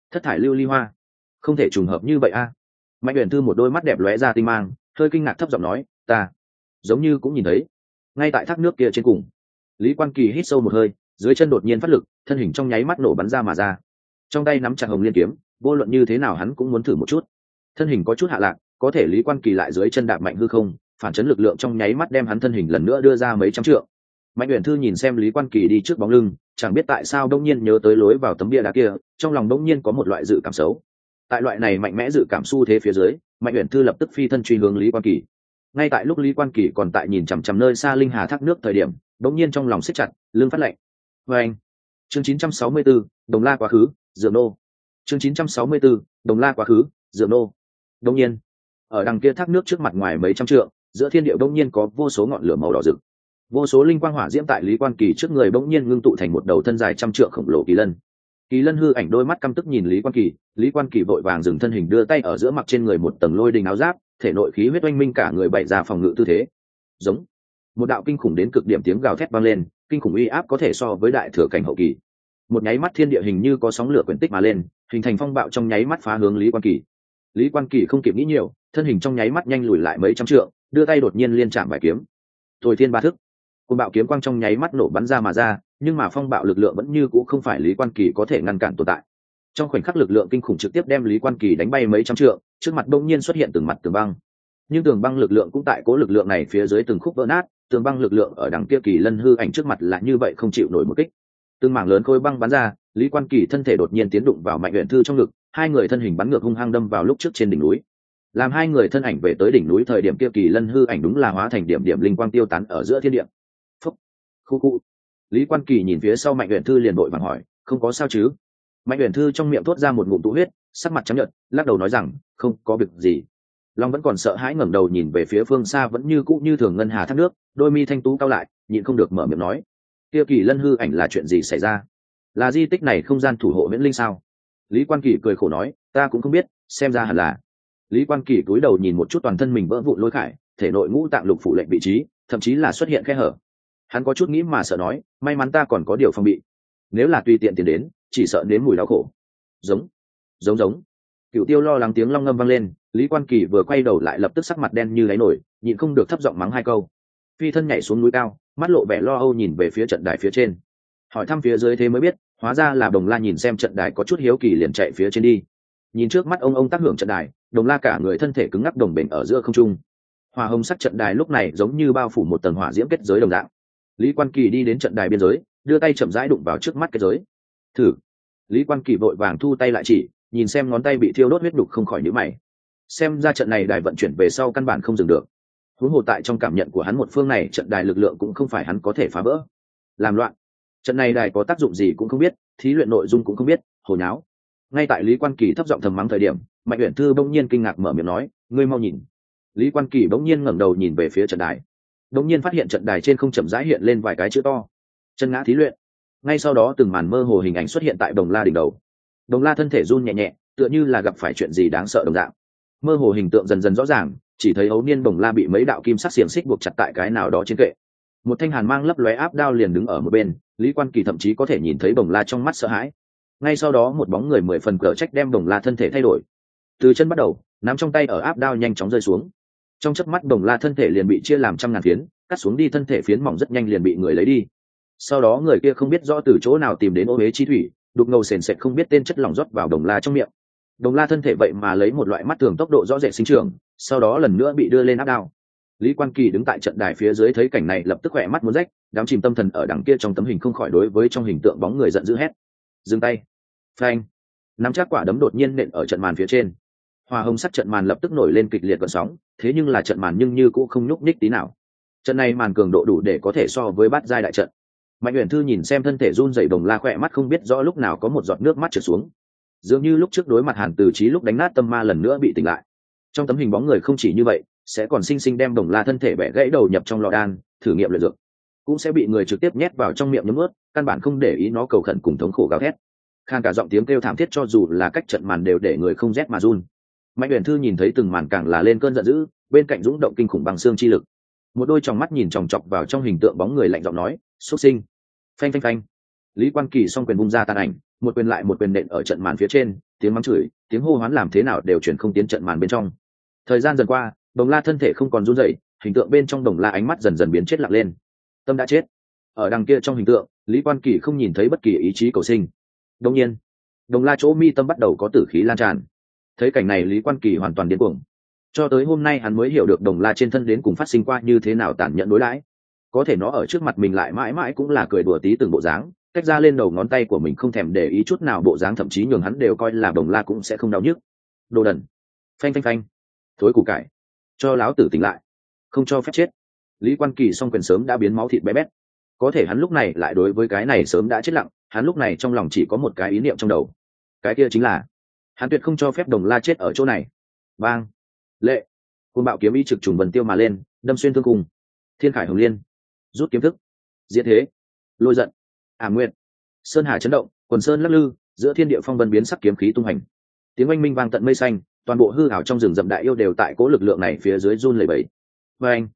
thất thải lưu ly hoa, không thể trùng hợp như vậy a. Mạnh uyển thư một đôi mắt đẹp lóe ra tinh mang, hơi kinh ngạc thấp giọng nói, ta giống như cũng nhìn thấy. Ngay tại thác nước kia trên cùng, Lý Quan Kỳ hít sâu một hơi, dưới chân đột nhiên phát lực, thân hình trong nháy mắt nổ bắn ra mà ra, trong tay nắm chặt hồng liên kiếm, vô luận như thế nào hắn cũng muốn thử một chút. Thân hình có chút hạ lạc, có thể Lý Quan Kỳ lại dưới chân đạp mạnh hư không, phản chấn lực lượng trong nháy mắt đem hắn thân hình lần nữa đưa ra mấy trăm trượng. Mạnh uyển thư nhìn xem Lý Quan Kỳ đi trước bóng lưng, chẳng biết tại sao đông nhiên nhớ tới lối vào tấm bia đá kia, trong lòng đông nhiên có một loại dự cảm xấu. Tại loại này mạnh mẽ dự cảm xu thế phía dưới, Mạnh uyển thư lập tức phi thân truy hướng Lý Quan Kỳ. Ngay tại lúc Lý Quan Kỳ còn tại nhìn chằm chằm nơi xa linh hà thác nước thời điểm, đông nhiên trong lòng siết chặt, lưng phát lạnh. Và anh, chương chín trăm sáu mươi tư, Đồng La quá khứ, Dượng Nô. Chương chín trăm sáu mươi tư, Đồng La quá khứ, Dượng Nô. Đông nhiên, ở đằng kia thác nước trước mặt ngoài mấy trăm trượng, giữa thiên địa đông nhiên có vô số ngọn lửa màu đỏ rực, vô số linh quang hỏa diễm tại Lý Quan Kỳ trước người bỗng nhiên ngưng tụ thành một đầu thân dài trăm trượng khổng lồ kỳ lân. Kỳ lân hư ảnh đôi mắt căm tức nhìn Lý Quan Kỳ, Lý Quan Kỳ vội vàng dừng thân hình, đưa tay ở giữa mặc trên người một tầng lôi đình áo giáp, thể nội khí huyết oanh minh, cả người bày ra phòng ngự tư thế. Giống một đạo kinh khủng đến cực điểm tiếng gào thét vang lên, kinh khủng uy áp có thể so với đại thừa cảnh hậu kỳ. Một nháy mắt thiên địa hình như có sóng lửa quyển tích mà lên, hình thành phong bạo trong nháy mắt phá hướng Lý Quan Kỳ. Lý Quan Kỳ không kịp nghĩ nhiều, thân hình trong nháy mắt nhanh lùi lại mấy trăm trượng, đưa tay đột nhiên liên chạm vài kiếm. Thôi thiên ba thức, côn bạo kiếm quang trong nháy mắt nổ bắn ra mà ra, nhưng mà phong bạo lực lượng vẫn như cũ không phải Lý Quan Kỳ có thể ngăn cản tồn tại. Trong khoảnh khắc lực lượng kinh khủng trực tiếp đem Lý Quan Kỳ đánh bay mấy trăm trượng, trước mặt bỗng nhiên xuất hiện từng mặt tường băng. Nhưng tường băng lực lượng cũng tại cố lực lượng này phía dưới từng khúc vỡ nát, tường băng lực lượng ở đằng kia kỳ lân hư ảnh trước mặt là như vậy không chịu nổi một kích. Từng mảng lớn khối băng bắn ra, Lý Quan Kỳ thân thể đột nhiên tiến đụng vào Mạnh uyển thư trong ngực, hai người thân hình bắn ngược hung hăng đâm vào lúc trước trên đỉnh núi. Làm hai người thân ảnh về tới đỉnh núi thời điểm kia kỳ lân hư ảnh đúng là hóa thành điểm điểm linh quang tiêu tán ở giữa thiên địa. Phúc, khu khu. Lý Quan Kỳ nhìn phía sau Mạnh uyển thư liền vội vàng hỏi, không có sao chứ? Mạnh uyển thư trong miệng thốt ra một ngụm tụ huyết, sắc mặt trắng nhợt, lắc đầu nói rằng, không có việc gì. Long vẫn còn sợ hãi ngẩng đầu nhìn về phía phương xa vẫn như cũ như thường ngân hà thác nước, đôi mi thanh tú cao lại, nhịn không được mở miệng nói, kia kỳ lân hư ảnh là chuyện gì xảy ra? Là di tích này không gian thủ hộ miễn linh sao? Lý Quan Kỳ cười khổ nói, ta cũng không biết, xem ra hẳn là. Lý Quan Kỳ cúi đầu nhìn một chút toàn thân mình vỡ vụn lôi khải, thể nội ngũ tạng lục phủ lệnh vị trí, thậm chí là xuất hiện khe hở. Hắn có chút nghĩ mà sợ nói, may mắn ta còn có điều phòng bị, nếu là tùy tiện tiền đến, chỉ sợ đến mùi đau khổ. Giống, giống giống. Cửu Tiêu lo lắng tiếng long ngâm vang lên, Lý Quan Kỳ vừa quay đầu lại lập tức sắc mặt đen như đáy nổi, nhịn không được thấp giọng mắng hai câu. Phi thân nhảy xuống núi cao, mắt lộ vẻ lo âu nhìn về phía trận đài phía trên, hỏi thăm phía dưới thế mới biết, hóa ra là Đồng La nhìn xem trận đài có chút hiếu kỳ liền chạy phía trên đi. Nhìn trước mắt ông ông tác hưởng trận đài, Đồng La cả người thân thể cứng ngắc đồng bền ở giữa không trung. Hỏa hồng sắc trận đài lúc này giống như bao phủ một tầng hỏa diễm kết giới đồng dạng. Lý Quan Kỳ đi đến trận đài biên giới, đưa tay chậm rãi đụng vào trước mắt kết giới. Thử. Lý Quan Kỳ vội vàng thu tay lại chỉ, nhìn xem ngón tay bị thiêu đốt huyết đục không khỏi nhíu mày. Xem ra trận này đài vận chuyển về sau căn bản không dừng được. Huống hồ tại trong cảm nhận của hắn một phương này trận đài lực lượng cũng không phải hắn có thể phá vỡ. Làm loạn. Trận này đài có tác dụng gì cũng không biết, thí luyện nội dung cũng không biết, hồ nháo. Ngay tại Lý Quan Kỳ thấp giọng thầm mắng thời điểm, Mạnh uyển thư bỗng nhiên kinh ngạc mở miệng nói, ngươi mau nhìn. Lý Quan Kỳ bỗng nhiên ngẩng đầu nhìn về phía trận đài, bỗng nhiên phát hiện trận đài trên không chậm rãi hiện lên vài cái chữ to, chân ngã thí luyện. Ngay sau đó từng màn mơ hồ hình ảnh xuất hiện tại Đồng La đỉnh đầu. Đồng La thân thể run nhẹ nhẹ, tựa như là gặp phải chuyện gì đáng sợ đồng dạng. Mơ hồ hình tượng dần dần rõ ràng, chỉ thấy ấu niên Đồng La bị mấy đạo kim sắc xiềng xích buộc chặt tại cái nào đó trên kệ. Một thanh hàn mang lấp lóe áp đao liền đứng ở một bên, Lý Quan Kỳ thậm chí có thể nhìn thấy Đồng La trong mắt sợ hãi. Ngay sau đó một bóng người mười phần cờ trách đem Đồng La thân thể thay đổi, từ chân bắt đầu, nắm trong tay ở áp đao nhanh chóng rơi xuống. Trong chớp mắt Đồng La thân thể liền bị chia làm trăm ngàn phiến, cắt xuống đi thân thể phiến mỏng rất nhanh liền bị người lấy đi. Sau đó người kia không biết rõ từ chỗ nào tìm đến ô huế chi thủy, đục ngầu sền sệt không biết tên chất lỏng rót vào Đồng La trong miệng. Đồng La thân thể vậy mà lấy một loại mắt thường tốc độ rõ rệt sinh trưởng, sau đó lần nữa bị đưa lên áp đao. Lý Quan Kỳ đứng tại trận đài phía dưới thấy cảnh này lập tức khỏe mắt muốn rách, đám chìm tâm thần ở đằng kia trong tấm hình không khỏi đối với trong hình tượng bóng người giận dữ hét, dừng tay. Phanh. Nắm chắc quả đấm đột nhiên nện ở trận màn phía trên. Hoa hồng sắt trận màn lập tức nổi lên kịch liệt gợn sóng, thế nhưng là trận màn nhưng như cũng không nhúc nhích tí nào. Trận này màn cường độ đủ để có thể so với bát giai đại trận. Mạnh uyển thư nhìn xem thân thể run rẩy Đồng La khỏe mắt không biết rõ lúc nào có một giọt nước mắt trượt xuống, dường như lúc trước đối mặt Hàn Từ Chí lúc đánh nát tâm ma lần nữa bị tỉnh lại. Trong tấm hình bóng người không chỉ như vậy, sẽ còn sinh sinh đem Đồng La thân thể bẻ gãy đầu nhập trong lò đan thử nghiệm luyện dược, cũng sẽ bị người trực tiếp nhét vào trong miệng nhấm ướt, căn bản không để ý nó cầu khẩn cùng thống khổ gào thét. Khan cả giọng tiếng kêu thảm thiết cho dù là cách trận màn đều để người không rét mà run. Mạnh uyển thư nhìn thấy từng màn càng là lên cơn giận dữ, bên cạnh dũng động kinh khủng bằng xương chi lực. Một đôi tròng mắt nhìn chòng chọc vào trong hình tượng bóng người lạnh giọng nói, xuất sinh. Phanh phanh phanh. Lý Quan Kỳ song quyền vung ra tàn ảnh, một quyền lại một quyền nện ở trận màn phía trên, tiếng mắng chửi, tiếng hô hoán làm thế nào đều chuyển không tiến trận màn bên trong. Thời gian dần qua, Đồng La thân thể không còn run rẩy, hình tượng bên trong Đồng La ánh mắt dần dần biến chết lặng lên. Tâm đã chết. Ở đằng kia trong hình tượng, Lý Quan Kỳ không nhìn thấy bất kỳ ý chí cầu sinh. Đương nhiên, Đồng La chỗ mi tâm bắt đầu có tử khí lan tràn. Thấy cảnh này, Lý Quan Kỳ hoàn toàn điên cuồng. Cho tới hôm nay hắn mới hiểu được Đồng La trên thân đến cùng phát sinh qua như thế nào tàn nhẫn đối đãi. Có thể nó ở trước mặt mình lại mãi mãi cũng là cười đùa tí từng bộ dáng, tách ra lên đầu ngón tay của mình không thèm để ý chút nào, bộ dáng thậm chí nhường hắn đều coi là Đồng La cũng sẽ không đau nhức. Đồ đần. Phanh phanh phanh. Thối củ cải. Cho láo tử tỉnh lại. Không cho phép chết. Lý Quan Kỳ song quyền sớm đã biến máu thịt bé bét. Có thể hắn lúc này lại đối với cái này sớm đã chết lặng, hắn lúc này trong lòng chỉ có một cái ý niệm trong đầu. Cái kia chính là hắn tuyệt không cho phép Đồng La chết ở chỗ này. Bang. Lệ. Côn bạo kiếm ý trực trùng vần tiêu mà lên, đâm xuyên thương cùng. Thiên khải hồng liên. Rút kiếm thức. Diễn thế. Lôi giận. Ảm nguyệt. Sơn hà chấn động, quần sơn lắc lư, giữa thiên địa phong vân biến sắc, kiếm khí tung hành. Tiếng oanh minh vang tận mây xanh, toàn bộ hư ảo trong rừng rậm đại yêu đều tại cố lực lượng này phía dưới run lẩy bẩy. Và anh.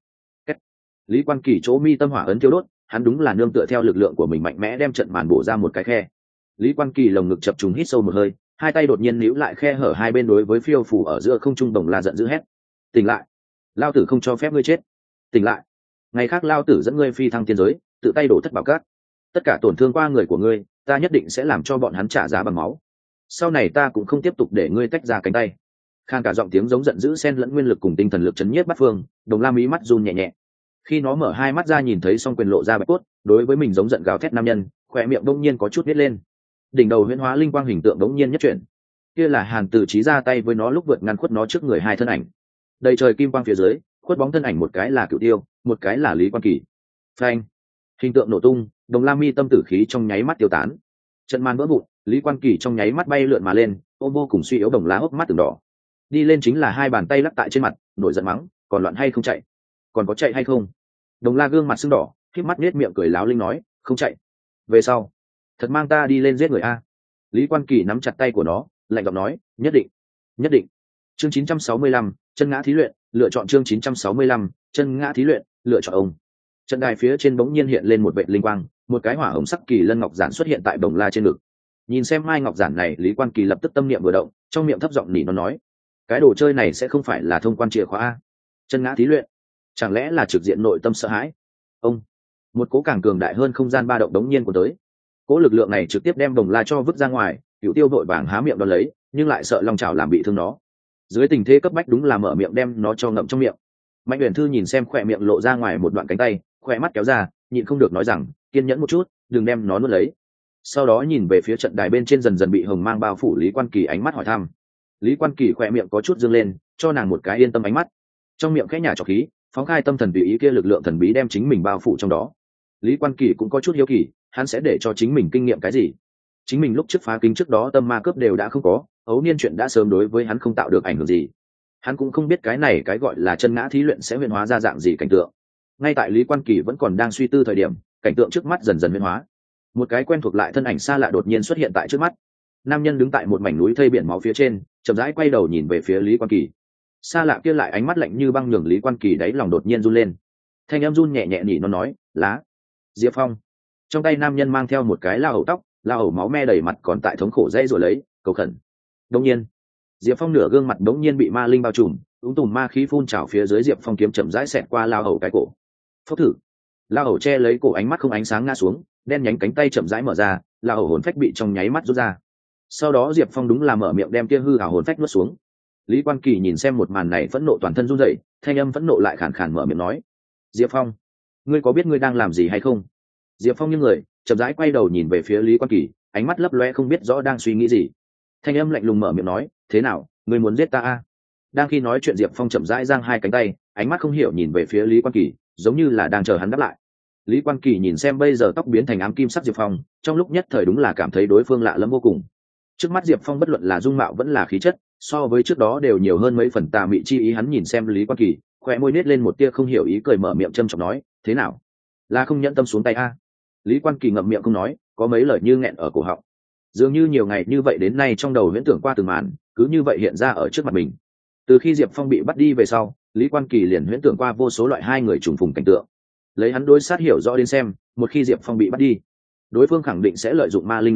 Lý Quan Kỳ chỗ mi tâm hỏa ấn thiêu đốt, hắn đúng là nương tựa theo lực lượng của mình mạnh mẽ đem trận màn bổ ra một cái khe. Lý Quan Kỳ lồng ngực chập trùng hít sâu một hơi, hai tay đột nhiên níu lại khe hở hai bên, đối với phiêu phù ở giữa không trung Đồng La giận dữ hét: tỉnh lại, lao tử không cho phép ngươi chết. Tỉnh lại, ngày khác lao tử dẫn ngươi phi thăng tiên giới, tự tay đổ thất bảo cát. Tất cả tổn thương qua người của ngươi, ta nhất định sẽ làm cho bọn hắn trả giá bằng máu. Sau này ta cũng không tiếp tục để ngươi tách ra cánh tay. Khan cả giọng tiếng giống giận dữ xen lẫn nguyên lực cùng tinh thần lực chấn nhiếp bắt phương. Đồng La mí mắt run nhẹ nhẹ. Khi nó mở hai mắt ra nhìn thấy song quyền lộ ra bạch cốt, đối với mình giống giận gào thét nam nhân, khỏe miệng đông nhiên có chút nít lên. Đỉnh đầu huyễn hóa linh quang hình tượng đống nhiên nhất chuyển. Kia là Hàn Tử Chí ra tay với nó lúc vượt ngăn khuất nó trước người hai thân ảnh. Đầy trời kim quang phía dưới, khuất bóng thân ảnh một cái là Cửu Tiêu, một cái là Lý Quan Kỳ. Phanh. Hình tượng nổ tung, Đồng La mi tâm tử khí trong nháy mắt tiêu tán. Trận màn vỡ vụn, Lý Quan Kỳ trong nháy mắt bay lượn mà lên, ôm vô cùng suy yếu Đồng La hốc mắt từng đỏ. Đi lên chính là hai bàn tay lắc tại trên mặt, nổi giận mắng: còn loạn hay không chạy? Còn có chạy hay không? Đồng La gương mặt sưng đỏ, khép mắt nết miệng cười láo linh nói: không chạy. Về sau, thật mang ta đi lên giết người a. Lý Quan Kỳ nắm chặt tay của nó, lạnh giọng nói: nhất định, nhất định. Chương chín trăm sáu mươi lăm, chân ngã thí luyện, lựa chọn chương chín trăm sáu mươi lăm, chân ngã thí luyện, lựa chọn ông. Trận đài phía trên bỗng nhiên hiện lên một vệt linh quang, một cái hỏa hồng sắc kỳ lân ngọc giản xuất hiện tại Đồng La trên ngực. Nhìn xem mai ngọc giản này, Lý Quan Kỳ lập tức tâm niệm vừa động, trong miệng thấp giọng nỉ nó nói: cái đồ chơi này sẽ không phải là thông quan chìa khóa a? Chân ngã thí luyện, chẳng lẽ là trực diện nội tâm sợ hãi? Ông. Một cố càng cường đại hơn không gian ba động đống nhiên của tới. Cố lực lượng này trực tiếp đem Đồng La cho vứt ra ngoài, Cửu Tiêu vội vàng há miệng đón lấy, nhưng lại sợ long chảo làm bị thương nó. Dưới tình thế cấp bách đúng là mở miệng đem nó cho ngậm trong miệng. Mạnh Uyển Thư nhìn xem khỏe miệng lộ ra ngoài một đoạn cánh tay, khỏe mắt kéo ra, nhịn không được nói rằng: kiên nhẫn một chút, đừng đem nó nuốt lấy. Sau đó nhìn về phía trận đài bên trên dần dần bị hồng mang bao phủ Lý Quan Kỳ, ánh mắt hỏi thăm. Lý Quan Kỳ khỏe miệng có chút dương lên, cho nàng một cái yên tâm ánh mắt. Trong miệng khẽ nhả trọc khí, phóng khai tâm thần tùy ý kia lực lượng thần bí đem chính mình bao phủ trong đó. Lý Quan Kỳ cũng có chút hiếu kỳ, hắn sẽ để cho chính mình kinh nghiệm cái gì? Chính mình lúc trước phá kính trước đó tâm ma cướp đều đã không có, ấu niên chuyện đã sớm đối với hắn không tạo được ảnh hưởng gì. Hắn cũng không biết cái này cái gọi là chân ngã thí luyện sẽ huyễn hóa ra dạng gì cảnh tượng. Ngay tại Lý Quan Kỳ vẫn còn đang suy tư thời điểm, cảnh tượng trước mắt dần dần huyễn hóa. Một cái quen thuộc lại thân ảnh xa lạ đột nhiên xuất hiện tại trước mắt. Nam nhân đứng tại một mảnh núi thây biển máu phía trên, chậm rãi quay đầu nhìn về phía Lý Quan Kỳ. Xa lạ kia lại ánh mắt lạnh như băng, nhường Lý Quan Kỳ đáy lòng đột nhiên run lên. Thanh em run nhẹ nhẹ nhỉ nó nói: lá. Diệp Phong. Trong tay nam nhân mang theo một cái lao hầu tóc, lao hầu máu me đầy mặt còn tại thống khổ dãy rồi lấy, cầu khẩn. Đông nhiên, Diệp Phong nửa gương mặt đống nhiên bị ma linh bao trùm, úng tùm ma khí phun trào phía dưới, Diệp Phong kiếm chậm rãi xẹt qua lao hầu cái cổ. Phốc thử. Lao hầu che lấy cổ, ánh mắt không ánh sáng ngã xuống, đen nhánh cánh tay chậm rãi mở ra, lao hầu hồn phách bị trong nháy mắt rút ra. Sau đó Diệp Phong đúng là mở miệng đem kia hư ảo hồn phách nuốt xuống. Lý Quan Kỳ nhìn xem một màn này, phẫn nộ toàn thân run rẩy, thanh âm phẫn nộ lại khàn khàn mở miệng nói: Diệp Phong, ngươi có biết ngươi đang làm gì hay không? Diệp Phong như người chậm rãi quay đầu nhìn về phía Lý Quan Kỳ, ánh mắt lấp loe không biết rõ đang suy nghĩ gì. Thanh âm lạnh lùng mở miệng nói: thế nào, ngươi muốn giết ta à? Đang khi nói chuyện, Diệp Phong chậm rãi giang hai cánh tay, ánh mắt không hiểu nhìn về phía Lý Quan Kỳ, giống như là đang chờ hắn đáp lại. Lý Quan Kỳ nhìn xem bây giờ tóc biến thành ám kim sắc Diệp Phong, trong lúc nhất thời đúng là cảm thấy đối phương lạ lẫm vô cùng. Trước mắt Diệp Phong bất luận là dung mạo vẫn là khí chất, so với trước đó đều nhiều hơn mấy phần tà mị chi ý. Hắn nhìn xem Lý Quan Kỳ, khóe môi nết lên một tia không hiểu ý cười, mở miệng châm chọc nói: thế nào, là không nhẫn tâm xuống tay a? Lý Quan Kỳ ngậm miệng không nói, có mấy lời như nghẹn ở cổ họng. Dường như nhiều ngày như vậy đến nay trong đầu huyễn tưởng qua từng màn, cứ như vậy hiện ra ở trước mặt mình. Từ khi Diệp Phong bị bắt đi về sau, Lý Quan Kỳ liền huyễn tưởng qua vô số loại hai người trùng phùng cảnh tượng. Lấy hắn đối sát hiểu rõ đến xem, một khi Diệp Phong bị bắt đi, đối phương khẳng định sẽ lợi dụng ma linh lực lượng,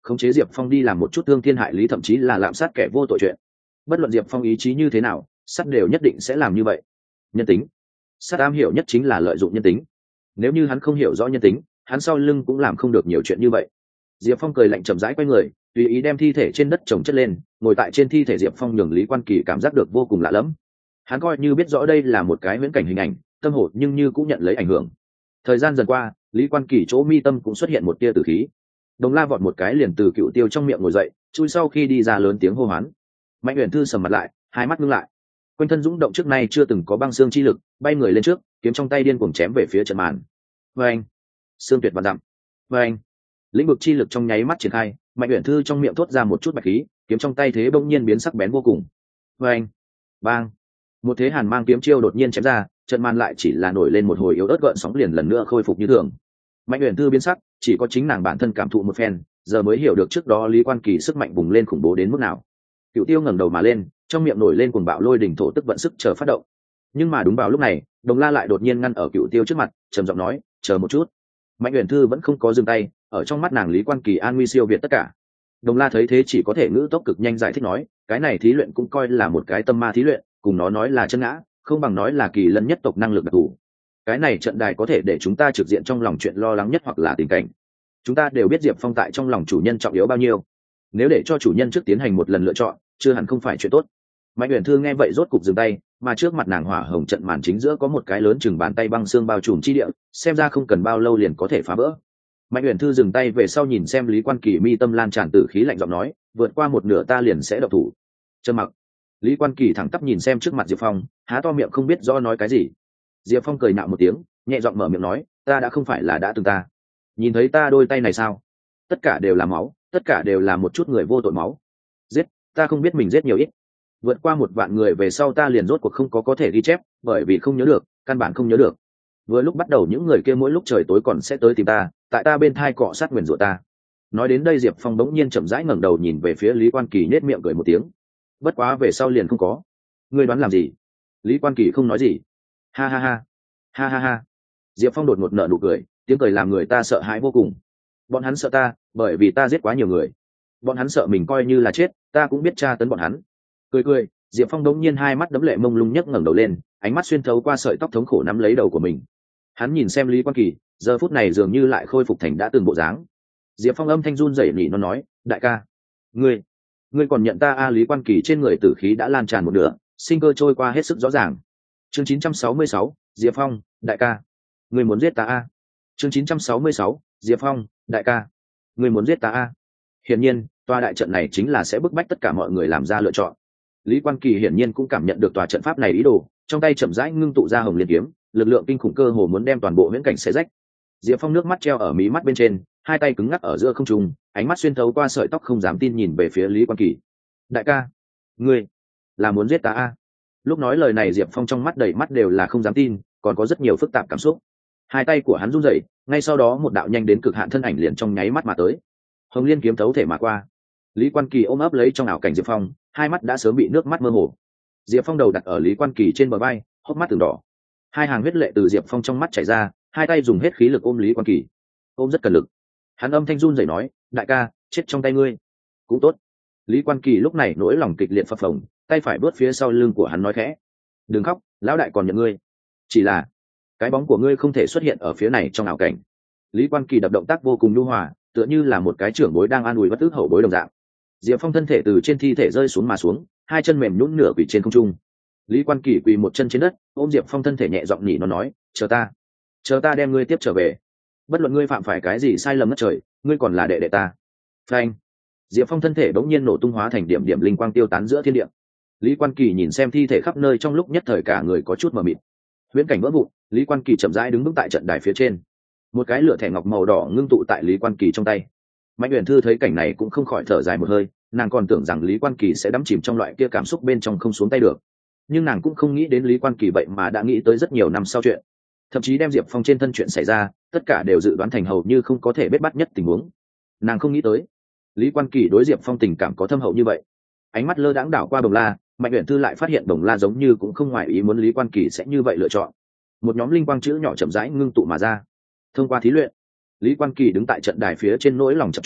khống chế Diệp Phong đi làm một chút thương thiên hại lý thậm chí là lạm sát kẻ vô tội chuyện. Bất luận Diệp Phong ý chí như thế nào, sắt đều nhất định sẽ làm như vậy. Nhân tính, sắt am hiểu nhất chính là lợi dụng nhân tính. Nếu như hắn không hiểu rõ nhân tính, hắn sau lưng cũng làm không được nhiều chuyện như vậy. Diệp Phong cười lạnh chậm rãi quay người, tùy ý đem thi thể trên đất chồng chất lên, ngồi tại trên thi thể Diệp Phong nhường Lý Quan Kỳ cảm giác được vô cùng lạ lẫm. Hắn coi như biết rõ đây là một cái huyễn cảnh hình ảnh, tâm hồn nhưng như cũng nhận lấy ảnh hưởng. Thời gian dần qua, Lý Quan Kỳ chỗ mi tâm cũng xuất hiện một tia tử khí. Đồng La vọt một cái liền từ Cựu Tiêu trong miệng ngồi dậy, chui sau khi đi ra lớn tiếng hô hoán. Mạnh Uyển Thư sầm mặt lại, hai mắt ngưng lại. Quanh thân dũng động trước nay chưa từng có băng xương chi lực, bay người lên trước, kiếm trong tay điên cuồng chém về phía trận màn. Vâng, xương tuyệt và dặm. Vâng, lĩnh vực chi lực trong nháy mắt triển khai, Mạnh Uyển Thư trong miệng thốt ra một chút bạch khí, kiếm trong tay thế bỗng nhiên biến sắc bén vô cùng. Vâng, bang, một thế hàn mang kiếm chiêu đột nhiên chém ra, trận màn lại chỉ là nổi lên một hồi yếu ớt gợn sóng liền lần nữa khôi phục như thường. Mạnh Uyển Thư biến sắc, chỉ có chính nàng bản thân cảm thụ một phen, giờ mới hiểu được trước đó Lý Quan Kỳ sức mạnh bùng lên khủng bố đến mức nào. Cựu Tiêu ngẩng đầu mà lên, trong miệng nổi lên cuồng bạo lôi đỉnh thổ tức vận sức chờ phát động. Nhưng mà đúng vào lúc này, Đồng La lại đột nhiên ngăn ở Cựu Tiêu trước mặt, trầm giọng nói, "Chờ một chút." Mạnh Uyển Thư vẫn không có dừng tay, ở trong mắt nàng Lý Quan Kỳ an nguy siêu việt tất cả. Đồng La thấy thế chỉ có thể ngữ tốc cực nhanh giải thích nói, cái này thí luyện cũng coi là một cái tâm ma thí luyện, cùng nó nói là chân ngã, không bằng nói là kỳ lân nhất tộc năng lực đặc thù. Cái này trận đài có thể để chúng ta trực diện trong lòng chuyện lo lắng nhất hoặc là tình cảnh. Chúng ta đều biết Diệp Phong tại trong lòng chủ nhân trọng yếu bao nhiêu. Nếu để cho chủ nhân trước tiến hành một lần lựa chọn, chưa hẳn không phải chuyện tốt. Mạnh Uyển Thư nghe vậy rốt cục dừng tay, mà trước mặt nàng hỏa hồng trận màn chính giữa có một cái lớn chừng bàn tay băng xương bao trùm chi địa, xem ra không cần bao lâu liền có thể phá vỡ. Mạnh Uyển Thư dừng tay về sau nhìn xem Lý Quan Kỳ mi tâm lan tràn tử khí lạnh giọng nói, vượt qua một nửa ta liền sẽ độc thủ. Trầm mặc. Lý Quan Kỳ thẳng tắp nhìn xem trước mặt Diệp Phong, há to miệng không biết do nói cái gì. Diệp Phong cười nạo một tiếng, nhẹ giọng mở miệng nói, ta đã không phải là đã từng ta. Nhìn thấy ta đôi tay này sao? Tất cả đều là máu, tất cả đều là một chút người vô tội máu. Giết, ta không biết mình giết nhiều ít. Vượt qua một vạn người về sau ta liền rốt cuộc không có có thể ghi chép, bởi vì không nhớ được, căn bản không nhớ được. Vừa lúc bắt đầu những người kia mỗi lúc trời tối còn sẽ tới tìm ta, tại ta bên thai cọ sát nguyền rủa ta. Nói đến đây Diệp Phong bỗng nhiên chậm rãi ngẩng đầu nhìn về phía Lý Quan Kỳ, nhếch miệng cười một tiếng. Bất quá về sau liền không có. Ngươi đoán làm gì? Lý Quan Kỳ không nói gì. Ha ha ha, ha ha ha. Diệp Phong đột ngột nở nụ cười, tiếng cười làm người ta sợ hãi vô cùng. Bọn hắn sợ ta, bởi vì ta giết quá nhiều người. Bọn hắn sợ mình coi như là chết, ta cũng biết tra tấn bọn hắn. Cười cười, Diệp Phong đống nhiên hai mắt đẫm lệ mông lung nhấc ngẩng đầu lên, ánh mắt xuyên thấu qua sợi tóc thống khổ nắm lấy đầu của mình. Hắn nhìn xem Lý Quan Kỳ, giờ phút này dường như lại khôi phục thành đã từng bộ dáng. Diệp Phong âm thanh run rẩy nhỉ nó nói, đại ca, ngươi, ngươi còn nhận ta a? Lý Quan Kỳ trên người tử khí đã lan tràn một nửa, sinh cơ trôi qua hết sức rõ ràng. Chương chín trăm sáu mươi sáu, Diệp Phong, đại ca, ngươi muốn giết ta a? Chương chín trăm sáu mươi sáu, Diệp Phong, đại ca, ngươi muốn giết ta a? Hiển nhiên, tòa đại trận này chính là sẽ bức bách tất cả mọi người làm ra lựa chọn. Lý Quan Kỳ hiển nhiên cũng cảm nhận được tòa trận pháp này ý đồ, trong tay chậm rãi ngưng tụ ra hồng liên kiếm, lực lượng kinh khủng cơ hồ muốn đem toàn bộ huyễn cảnh xé rách. Diệp Phong nước mắt treo ở mí mắt bên trên, hai tay cứng ngắc ở giữa không trung, ánh mắt xuyên thấu qua sợi tóc không dám tin nhìn về phía Lý Quan Kỳ. Đại ca, ngươi là muốn giết ta a? Lúc nói lời này Diệp Phong trong mắt đầy mắt đều là không dám tin, còn có rất nhiều phức tạp cảm xúc. Hai tay của hắn run rẩy, ngay sau đó một đạo nhanh đến cực hạn thân ảnh liền trong nháy mắt mà tới. Hồng liên kiếm thấu thể mà qua. Lý Quan Kỳ ôm ấp lấy trong ảo cảnh Diệp Phong, hai mắt đã sớm bị nước mắt mơ hồ. Diệp Phong đầu đặt ở Lý Quan Kỳ trên bờ vai, hốc mắt từng đỏ. Hai hàng huyết lệ từ Diệp Phong trong mắt chảy ra, hai tay dùng hết khí lực ôm Lý Quan Kỳ. Ôm rất cần lực. Hắn âm thanh run rẩy nói, đại ca, chết trong tay ngươi. Cũng tốt. Lý Quan Kỳ lúc này nỗi lòng kịch liệt phập phồng, tay phải bước phía sau lưng của hắn nói khẽ, đừng khóc, lão đại còn nhận ngươi. Chỉ là cái bóng của ngươi không thể xuất hiện ở phía này trong ảo cảnh. Lý Quan Kỳ đập động tác vô cùng nhu hòa, tựa như là một cái trưởng bối đang an ủi bất ức hậu bối đồng dạng. Diệp Phong thân thể từ trên thi thể rơi xuống mà xuống, hai chân mềm nhũn nửa quỳ trên không trung. Lý Quan Kỳ quỳ một chân trên đất, ôm Diệp Phong thân thể nhẹ giọng nhỉ nó nói, chờ ta, chờ ta đem ngươi tiếp trở về. Bất luận ngươi phạm phải cái gì sai lầm ngất trời, ngươi còn là đệ đệ ta. Phanh. Diệp Phong thân thể bỗng nhiên nổ tung hóa thành điểm điểm linh quang tiêu tán giữa thiên địa. Lý Quan Kỳ nhìn xem thi thể khắp nơi trong lúc nhất thời cả người có chút mờ mịt. Huyễn cảnh vỡ vụn, Lý Quan Kỳ chậm rãi đứng vững tại trận đài phía trên. Một cái lửa thẻ ngọc màu đỏ ngưng tụ tại Lý Quan Kỳ trong tay. Mạnh Uyển Thư thấy cảnh này cũng không khỏi thở dài một hơi, nàng còn tưởng rằng Lý Quan Kỳ sẽ đắm chìm trong loại kia cảm xúc bên trong không xuống tay được, nhưng nàng cũng không nghĩ đến Lý Quan Kỳ vậy mà đã nghĩ tới rất nhiều năm sau chuyện, thậm chí đem Diệp Phong trên thân chuyện xảy ra tất cả đều dự đoán thành hầu như không có thể biết bắt nhất tình huống. Nàng không nghĩ tới Lý Quan Kỳ đối Diệp Phong tình cảm có thâm hậu như vậy. Ánh mắt lơ đãng đảo qua Đồng La, Mạnh Uyển Thư lại phát hiện Đồng La giống như cũng không ngoài ý muốn Lý Quan Kỳ sẽ như vậy lựa chọn. Một nhóm linh quang chữ nhỏ chậm rãi ngưng tụ mà ra. Thông qua thí luyện, Lý Quan Kỳ đứng tại trận đài phía trên nỗi lòng chập trùng,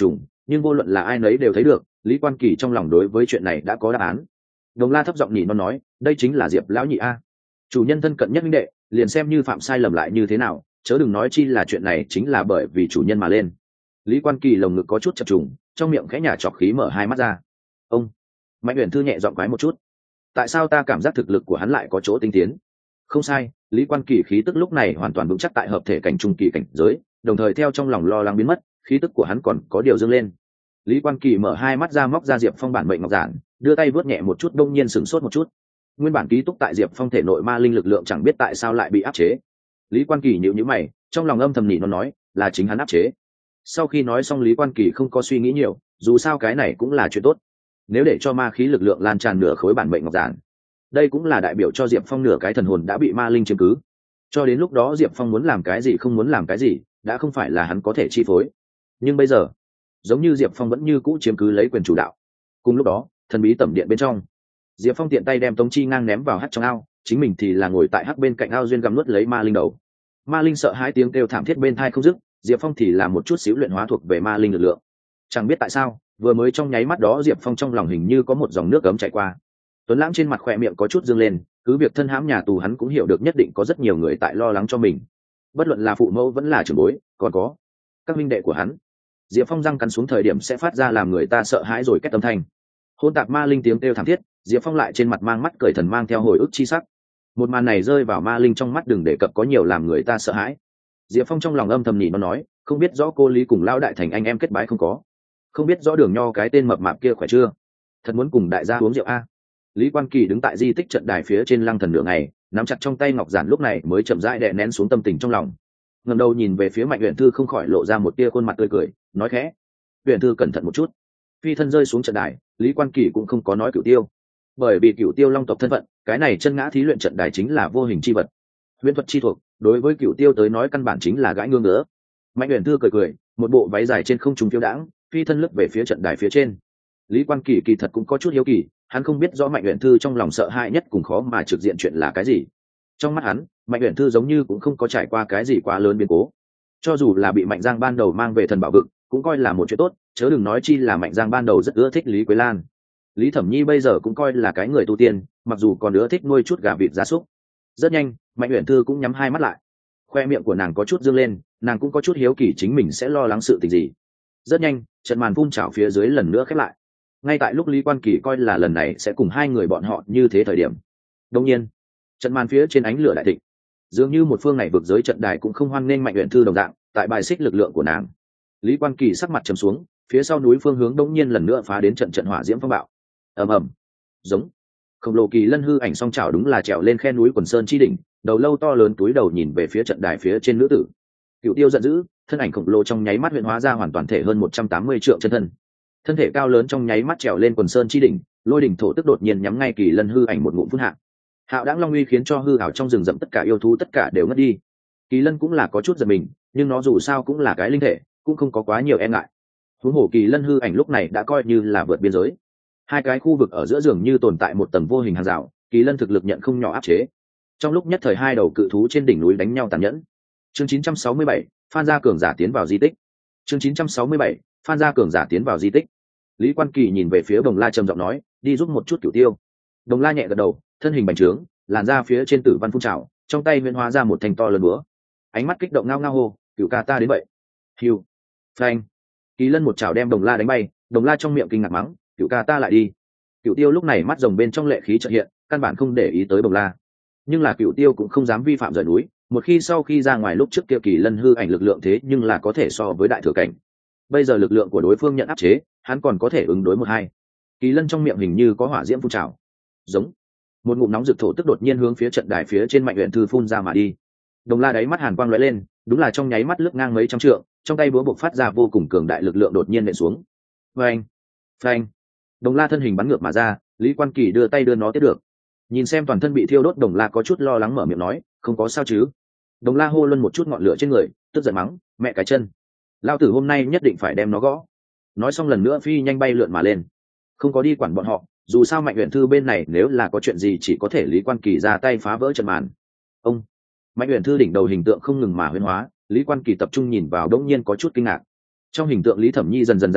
nhưng vô luận là ai nấy đều thấy được Lý Quan Kỳ trong lòng đối với chuyện này đã có đáp án. Đồng La thấp giọng nhỉ nó nói, đây chính là Diệp lão nhị a, chủ nhân thân cận nhất minh đệ, liền xem như phạm sai lầm lại như thế nào, chớ đừng nói chi là chuyện này chính là bởi vì chủ nhân mà lên. Lý Quan Kỳ lồng ngực có chút chập trùng, trong miệng khẽ nhả trọc khí mở hai mắt ra. Ông Mạnh Uyển Thư nhẹ giọng quái một chút, tại sao ta cảm giác thực lực của hắn lại có chỗ tinh tiến? Không sai, Lý Quan Kỳ khí tức lúc này hoàn toàn vững chắc tại hợp thể cảnh trung kỳ cảnh giới, đồng thời theo trong lòng lo lắng biến mất, khí tức của hắn còn có điều dâng lên. Lý Quan Kỳ mở hai mắt ra, móc ra Diệp Phong bản mệnh ngọc giản, đưa tay vớt nhẹ một chút, đông nhiên sửng sốt một chút. Nguyên bản ký túc tại Diệp Phong thể nội ma linh lực lượng chẳng biết tại sao lại bị áp chế. Lý Quan Kỳ nhíu nhíu mày, trong lòng âm thầm nhỉ nó nói, là chính hắn áp chế. Sau khi nói xong, Lý Quan Kỳ không có suy nghĩ nhiều, dù sao cái này cũng là chuyện tốt. Nếu để cho ma khí lực lượng lan tràn nửa khối bản mệnh ngọc giản, đây cũng là đại biểu cho Diệp Phong nửa cái thần hồn đã bị ma linh chiếm cứ. Cho đến lúc đó Diệp Phong muốn làm cái gì không muốn làm cái gì, đã không phải là hắn có thể chi phối. Nhưng bây giờ, giống như Diệp Phong vẫn như cũ chiếm cứ lấy quyền chủ đạo. Cùng lúc đó, thần bí tẩm điện bên trong, Diệp Phong tiện tay đem Tống Chi ngang ném vào hắc trong ao, chính mình thì là ngồi tại hắc bên cạnh ao duyên gặm nuốt lấy ma linh đầu. Ma linh sợ hai tiếng kêu thảm thiết bên tai không dứt, Diệp Phong thì là một chút xíu luyện hóa thuộc về ma linh lực lượng. Chẳng biết tại sao, vừa mới trong nháy mắt đó Diệp Phong trong lòng hình như có một dòng nước ấm chảy qua. Tuấn Lãng trên mặt khỏe miệng có chút dương lên, cứ việc thân hãm nhà tù hắn cũng hiểu được nhất định có rất nhiều người tại lo lắng cho mình, bất luận là phụ mẫu vẫn là trưởng bối, còn có các minh đệ của hắn. Diệp Phong răng cắn xuống thời điểm sẽ phát ra làm người ta sợ hãi rồi kết âm thanh. Hôn tạp ma linh tiếng kêu thảm thiết, Diệp Phong lại trên mặt mang mắt cười thần mang theo hồi ức chi sắc. Một màn này rơi vào ma linh trong mắt đừng đề cập có nhiều làm người ta sợ hãi. Diệp Phong trong lòng âm thầm nhỉ nó nói, không biết rõ cô Lý cùng Lão đại thành anh em kết bái không có, không biết rõ Đường Nho cái tên mập mạp kia khỏe chưa, thật muốn cùng đại gia uống rượu a. Lý Quan Kỳ đứng tại di tích trận đài phía trên lăng thần nửa ngày, nắm chặt trong tay ngọc giản lúc này mới chậm rãi đè nén xuống tâm tình trong lòng. Ngẩng đầu nhìn về phía Mạnh Uyển Thư, không khỏi lộ ra một tia khuôn mặt tươi cười, nói khẽ: "Uyển Thư cẩn thận một chút." Phi thân rơi xuống trận đài, Lý Quan Kỳ cũng không có nói Cửu Tiêu, bởi vì Cửu Tiêu Long tộc thân phận, cái này chân ngã thí luyện trận đài chính là vô hình chi vật, huyền thuật chi thuộc, đối với Cửu Tiêu tới nói căn bản chính là gãi ngương nữa. Mạnh Uyển Thư cười cười, một bộ váy dài trên không trung phiêu đãng, phi thân lướt về phía trận đài phía trên. Lý Quan Kỳ kỳ thật cũng có chút hiếu kỳ, hắn không biết rõ Mạnh Uyển Thư trong lòng sợ hãi nhất cùng khó mà trực diện chuyện là cái gì. Trong mắt hắn, Mạnh Uyển Thư giống như cũng không có trải qua cái gì quá lớn biến cố, cho dù là bị Mạnh Giang ban đầu mang về thần bảo vực cũng coi là một chuyện tốt, chớ đừng nói chi là Mạnh Giang ban đầu rất ưa thích Lý Quế Lan. Lý Thẩm Nhi bây giờ cũng coi là cái người tu tiên, mặc dù còn ưa thích nuôi chút gà vịt gia súc. Rất nhanh, Mạnh Uyển Thư cũng nhắm hai mắt lại, khoe miệng của nàng có chút dương lên, nàng cũng có chút hiếu kỳ chính mình sẽ lo lắng sự tình gì. Rất nhanh, trận màn phun trào phía dưới lần nữa khép lại. Ngay tại lúc Lý Quan Kỳ coi là lần này sẽ cùng hai người bọn họ như thế thời điểm, đột nhiên trận màn phía trên ánh lửa đại thịnh, dường như một phương này vực giới trận đài cũng không hoan nghênh Mạnh Uyển Thư đồng dạng, tại bài xích lực lượng của nàng. Lý Quan Kỳ sắc mặt trầm xuống, phía sau núi phương hướng đột nhiên lần nữa phá đến trận trận hỏa diễm phong bạo. Ầm ầm, giống khổng lồ kỳ lân hư ảnh song trào đúng là trèo lên khe núi quần sơn chi đỉnh, đầu lâu to lớn túi đầu nhìn về phía trận đài phía trên nữ tử. Cửu Tiêu giận dữ, thân ảnh khổng lồ trong nháy mắt huyễn hóa ra hoàn toàn thể hơn một trăm tám mươi trượng chân thân. Thân thể cao lớn trong nháy mắt trèo lên quần sơn chi đỉnh, lôi đỉnh thổ tức đột nhiên nhắm ngay kỳ lân hư ảnh một ngụm phun hạ. Hạo đãng long uy khiến cho hư ảo trong rừng rậm tất cả yêu thú tất cả đều ngất đi. Kỳ lân cũng là có chút giật mình, nhưng nó dù sao cũng là cái linh thể, cũng không có quá nhiều e ngại. Huống hồ kỳ lân hư ảnh lúc này đã coi như là vượt biên giới. Hai cái khu vực ở giữa dường như tồn tại một tầng vô hình hàng rào, kỳ lân thực lực nhận không nhỏ áp chế. Trong lúc nhất thời hai đầu cự thú trên đỉnh núi đánh nhau tàn nhẫn. Chương chín trăm sáu mươi bảy, Phan gia cường giả tiến vào di tích. Chương chín trăm sáu mươi bảy, Phan gia cường giả tiến vào di tích. Lý Quan Kỳ nhìn về phía Đồng La trầm giọng nói, đi giúp một chút Cửu Tiêu. Đồng La nhẹ gật đầu, thân hình bành trướng, làn ra phía trên tử văn phun trào, trong tay huyễn hóa ra một thanh to lớn búa. Ánh mắt kích động ngao ngao hô, Cửu ca ta đến vậy. Hiu, phanh. Kỳ lân một chảo đem Đồng La đánh bay, Đồng La trong miệng kinh ngạc mắng, Cửu ca ta lại đi. Cửu Tiêu lúc này mắt rồng bên trong lệ khí chợt hiện, căn bản không để ý tới Đồng La. Nhưng là Cửu Tiêu cũng không dám vi phạm rời núi, một khi sau khi ra ngoài lúc trước kia kỳ lân hư ảnh lực lượng thế nhưng là có thể so với đại thừa cảnh. Bây giờ lực lượng của đối phương nhận áp chế, hắn còn có thể ứng đối một hai. Kỳ lân trong miệng hình như có hỏa diễm phun trào. Giống. Một ngụm nóng rực thổ tức đột nhiên hướng phía trận đài phía trên Mạnh Uyển Thư phun ra mà đi. Đồng La đáy mắt hàn quang lóe lên, đúng là trong nháy mắt lướt ngang mấy trăm trượng, trong tay búa bộc phát ra vô cùng cường đại lực lượng đột nhiên nện xuống. Phanh, phanh. Đồng La thân hình bắn ngược mà ra, Lý Quan Kỳ đưa tay đưa nó tiếp được. Nhìn xem toàn thân bị thiêu đốt, Đồng La có chút lo lắng mở miệng nói, không có sao chứ? Đồng La hô luôn một chút ngọn lửa trên người, tức giận mắng, mẹ cái chân, lao tử hôm nay nhất định phải đem nó gõ. Nói xong lần nữa phi nhanh bay lượn mà lên, không có đi quản bọn họ, dù sao Mạnh Uyển Thư bên này nếu là có chuyện gì chỉ có thể Lý Quan Kỳ ra tay phá vỡ trận màn. Ông Mạnh Uyển Thư đỉnh đầu hình tượng không ngừng mà huyễn hóa, Lý Quan Kỳ tập trung nhìn vào đống nhiên có chút kinh ngạc. Trong hình tượng Lý Thẩm Nhi dần dần ra đi,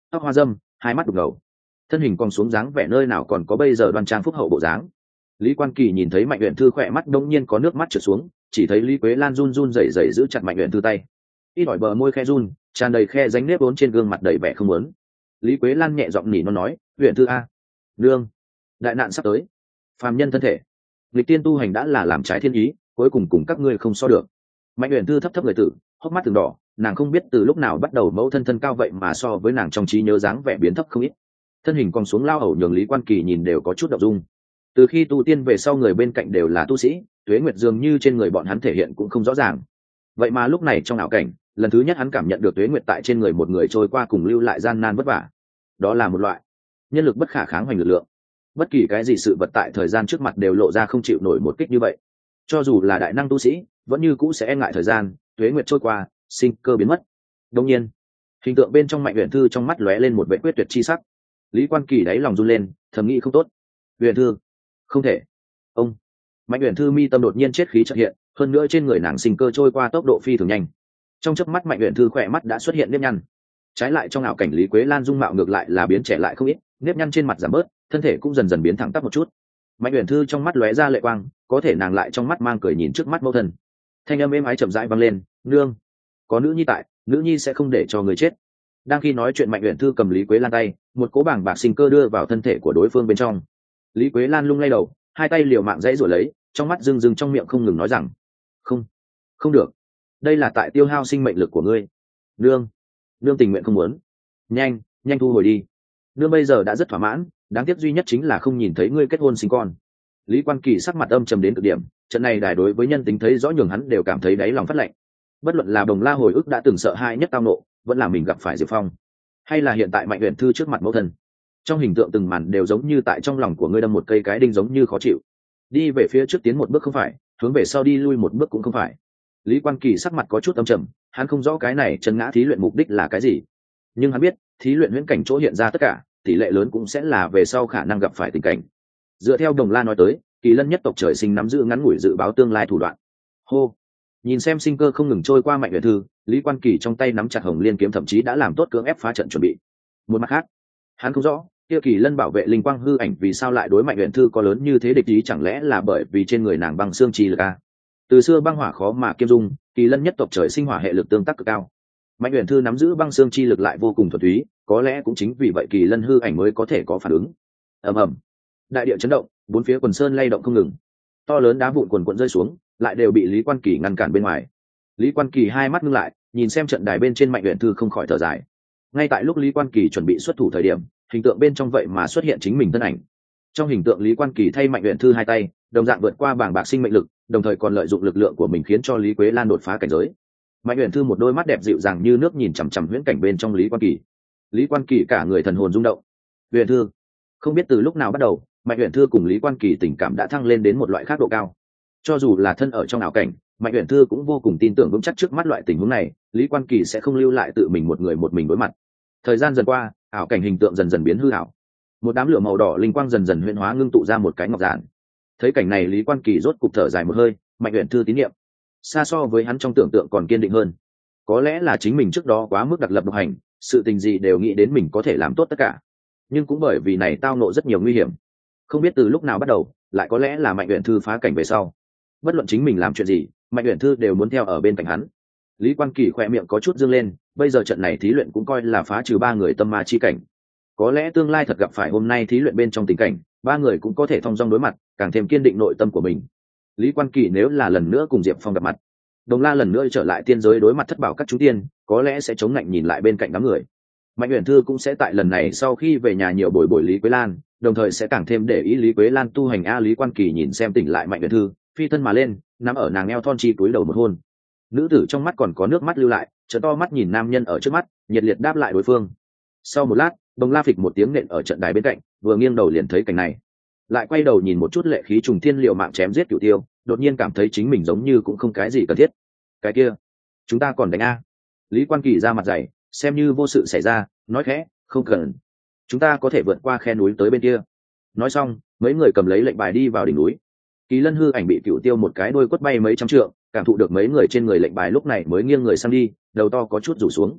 tóc hoa dâm, hai mắt đục ngầu, thân hình còn xuống dáng vẻ nơi nào còn có bây giờ đoan trang phúc hậu bộ dáng. Lý Quan Kỳ nhìn thấy Mạnh Uyển Thư khỏe mắt đông nhiên có nước mắt trượt xuống, chỉ thấy Lý Quế Lan run run rẩy rẩy giữ chặt Mạnh Uyển Thư tay, ít ỏi bờ môi khe run, tràn đầy khe rãnh nếp vốn trên gương mặt đầy vẻ không muốn. Lý Quế Lan nhẹ giọng nỉ nó nói, Uyển Thư a, nương, đại nạn sắp tới, phàm nhân thân thể, nghịch tiên tu hành đã là làm trái thiên ý, cuối cùng cùng các ngươi không so được. Mạnh Uyển Thư thấp thấp người tử, hốc mắt từng đỏ, nàng không biết từ lúc nào bắt đầu mẫu thân thân cao vậy mà so với nàng trong trí nhớ dáng vẻ biến thấp không ít, thân hình còn xuống lao ẩu nhường Lý Quan Kỳ nhìn đều có chút động dung. Từ khi tu tiên về sau người bên cạnh đều là tu sĩ, tuế nguyệt dường như trên người bọn hắn thể hiện cũng không rõ ràng. Vậy mà lúc này trong ảo cảnh, lần thứ nhất hắn cảm nhận được tuế nguyệt tại trên người một người trôi qua cùng lưu lại gian nan vất vả. Đó là một loại nhân lực bất khả kháng hoành lực lượng. Bất kỳ cái gì sự vật tại thời gian trước mặt đều lộ ra không chịu nổi một kích như vậy. Cho dù là đại năng tu sĩ, vẫn như cũ sẽ e ngại thời gian, tuế nguyệt trôi qua, sinh cơ biến mất. Đương nhiên, hình tượng bên trong Mạnh Uyển Thư trong mắt lóe lên một vẻ quyết tuyệt chi sắc. Lý Quan Kỳ đáy lòng run lên, thầm nghĩ không tốt. Uyển Thư, không thể. Ông Mạnh Uyển Thư mi tâm đột nhiên chết khí chợt hiện, hơn nữa trên người nàng sinh cơ trôi qua tốc độ phi thường nhanh. Trong chớp mắt Mạnh Uyển Thư khỏe mắt đã xuất hiện nếp nhăn. Trái lại trong ảo cảnh Lý Quế Lan dung mạo ngược lại là biến trẻ lại không ít, nếp nhăn trên mặt giảm bớt, thân thể cũng dần dần biến thẳng tắp một chút. Mạnh Uyển Thư trong mắt lóe ra lệ quang, có thể nàng lại trong mắt mang cười nhìn trước mắt mẫu thân. Thanh âm êm ái chậm rãi vang lên, "Nương, có nữ nhi tại, nữ nhi sẽ không để cho người chết." Đang khi nói chuyện Mạnh Uyển Thư cầm Lý Quế Lan tay, một cỗ bảng bạc sinh cơ đưa vào thân thể của đối phương bên trong. Lý Quế Lan lung lay đầu, hai tay liều mạng dãy rồi lấy, trong mắt rưng rưng trong miệng không ngừng nói rằng, "Không, không được, đây là tại tiêu hao sinh mệnh lực của ngươi." "Nương, nương tình nguyện không muốn." "Nhanh, nhanh thu hồi đi. Nương bây giờ đã rất thỏa mãn, đáng tiếc duy nhất chính là không nhìn thấy ngươi kết hôn sinh con." Lý Quan Kỳ sắc mặt âm trầm đến cực điểm, trận này đài đối với nhân tính thấy rõ nhường hắn đều cảm thấy đáy lòng phát lạnh. Bất luận là Đồng La hồi ức đã từng sợ hãi nhất tao nộ, vẫn là mình gặp phải Diệp Phong, hay là hiện tại Mạnh Uyển Thư trước mặt mẫu thân, trong hình tượng từng màn đều giống như tại trong lòng của ngươi đâm một cây cái đinh giống như khó chịu. Đi về phía trước tiến một bước không phải, hướng về sau đi lui một bước cũng không phải. Lý Quan Kỳ sắc mặt có chút âm trầm, hắn không rõ cái này chân ngã thí luyện mục đích là cái gì, nhưng hắn biết thí luyện huyễn cảnh chỗ hiện ra tất cả tỷ lệ lớn cũng sẽ là về sau khả năng gặp phải tình cảnh. Dựa theo Đồng La nói tới, Kỳ Lân nhất tộc trời sinh nắm giữ ngắn ngủi dự báo tương lai thủ đoạn. Hô, nhìn xem sinh cơ không ngừng trôi qua Mạnh Uyển Thư, Lý Quan Kỳ trong tay nắm chặt Hồng Liên kiếm thậm chí đã làm tốt cưỡng ép phá trận chuẩn bị. Một mặt khác, hắn không rõ kia Kỳ Lân bảo vệ linh quang hư ảnh vì sao lại đối Mạnh Uyển Thư có lớn như thế địch ý, chẳng lẽ là bởi vì trên người nàng băng xương chi lực a? Từ xưa băng hỏa khó mà kiêm dung, Kỳ Lân nhất tộc trời sinh hỏa hệ lực tương tác cực cao. Mạnh Uyển Thư nắm giữ băng xương chi lực lại vô cùng thuần túy, có lẽ cũng chính vì vậy Kỳ Lân hư ảnh mới có thể có phản ứng. Ầm ầm, đại địa chấn động, bốn phía quần sơn lay động không ngừng, to lớn đá vụn quần quần rơi xuống, lại đều bị Lý Quan Kỳ ngăn cản bên ngoài. Lý Quan Kỳ hai mắt ngưng lại, nhìn xem trận đài bên trên Mạnh Uyển Thư không khỏi thở dài. Ngay tại lúc Lý Quan Kỳ chuẩn bị xuất thủ thời điểm, hình tượng bên trong vậy mà xuất hiện chính mình thân ảnh. Trong hình tượng Lý Quan Kỳ thay Mạnh Uyển Thư hai tay, đồng dạng vượt qua bảng bạc sinh mệnh lực, đồng thời còn lợi dụng lực lượng của mình khiến cho Lý Quế Lan đột phá cảnh giới. Mạnh Uyển Thư một đôi mắt đẹp dịu dàng như nước nhìn chằm chằm huyễn cảnh bên trong Lý Quan Kỳ. Lý Quan Kỳ cả người thần hồn rung động. Uyển Thư, không biết từ lúc nào bắt đầu, Mạnh Uyển Thư cùng Lý Quan Kỳ tình cảm đã thăng lên đến một loại khác độ cao. Cho dù là thân ở trong ảo cảnh, Mạnh Uyển Thư cũng vô cùng tin tưởng vững chắc trước mắt loại tình huống này, Lý Quan Kỳ sẽ không lưu lại tự mình một người một mình đối mặt. Thời gian dần qua, ảo cảnh hình tượng dần dần biến hư ảo. Một đám lửa màu đỏ linh quang dần dần huyễn hóa ngưng tụ ra một cái ngọc giản. Thấy cảnh này Lý Quan Kỳ rốt cục thở dài một hơi, Mạnh Uyển Thư tín nhiệm xa so với hắn trong tưởng tượng còn kiên định hơn. Có lẽ là chính mình trước đó quá mức đặc lập độc hành, sự tình gì đều nghĩ đến mình có thể làm tốt tất cả, nhưng cũng bởi vì này tao nộ rất nhiều nguy hiểm. Không biết từ lúc nào bắt đầu, lại có lẽ là Mạnh Uyển Thư phá cảnh về sau, bất luận chính mình làm chuyện gì, Mạnh Uyển Thư đều muốn theo ở bên cạnh hắn. Lý Quan Kỳ khỏe miệng có chút dương lên, bây giờ trận này thí luyện cũng coi là phá trừ ba người tâm ma chi cảnh. Có lẽ tương lai thật gặp phải hôm nay thí luyện bên trong tình cảnh, ba người cũng có thể thong dong đối mặt, càng thêm kiên định nội tâm của mình. Lý Quan Kỳ nếu là lần nữa cùng Diệp Phong gặp mặt, Đồng La lần nữa trở lại tiên giới đối mặt thất bảo các chú tiên, có lẽ sẽ chống lạnh nhìn lại bên cạnh đám người. Mạnh Uyển Thư cũng sẽ tại lần này sau khi về nhà nhiều bồi bồi Lý Quế Lan, đồng thời sẽ càng thêm để ý Lý Quế Lan tu hành a. Lý Quan Kỳ nhìn xem tỉnh lại Mạnh Uyển Thư, phi thân mà lên, nắm ở nàng eo thon chi túi đầu một hôn. Nữ tử trong mắt còn có nước mắt lưu lại, trợn to mắt nhìn nam nhân ở trước mắt, nhiệt liệt đáp lại đối phương. Sau một lát, Đồng La phịch một tiếng nện ở trận đài bên cạnh, vừa nghiêng đầu liền thấy cảnh này, lại quay đầu nhìn một chút lệ khí trùng thiên liều mạng chém giết Cửu Tiêu, đột nhiên cảm thấy chính mình giống như cũng không cái gì cần thiết. Cái kia, chúng ta còn đánh a? Lý Quan Kỳ ra mặt dày, xem như vô sự xảy ra, nói khẽ, không cần, chúng ta có thể vượt qua khe núi tới bên kia. Nói xong, mấy người cầm lấy lệnh bài đi vào đỉnh núi. Kỳ Lân hư ảnh bị Cửu Tiêu một cái đôi quất bay mấy trăm trượng, cảm thụ được mấy người trên người lệnh bài lúc này mới nghiêng người sang đi, đầu to có chút rủ xuống.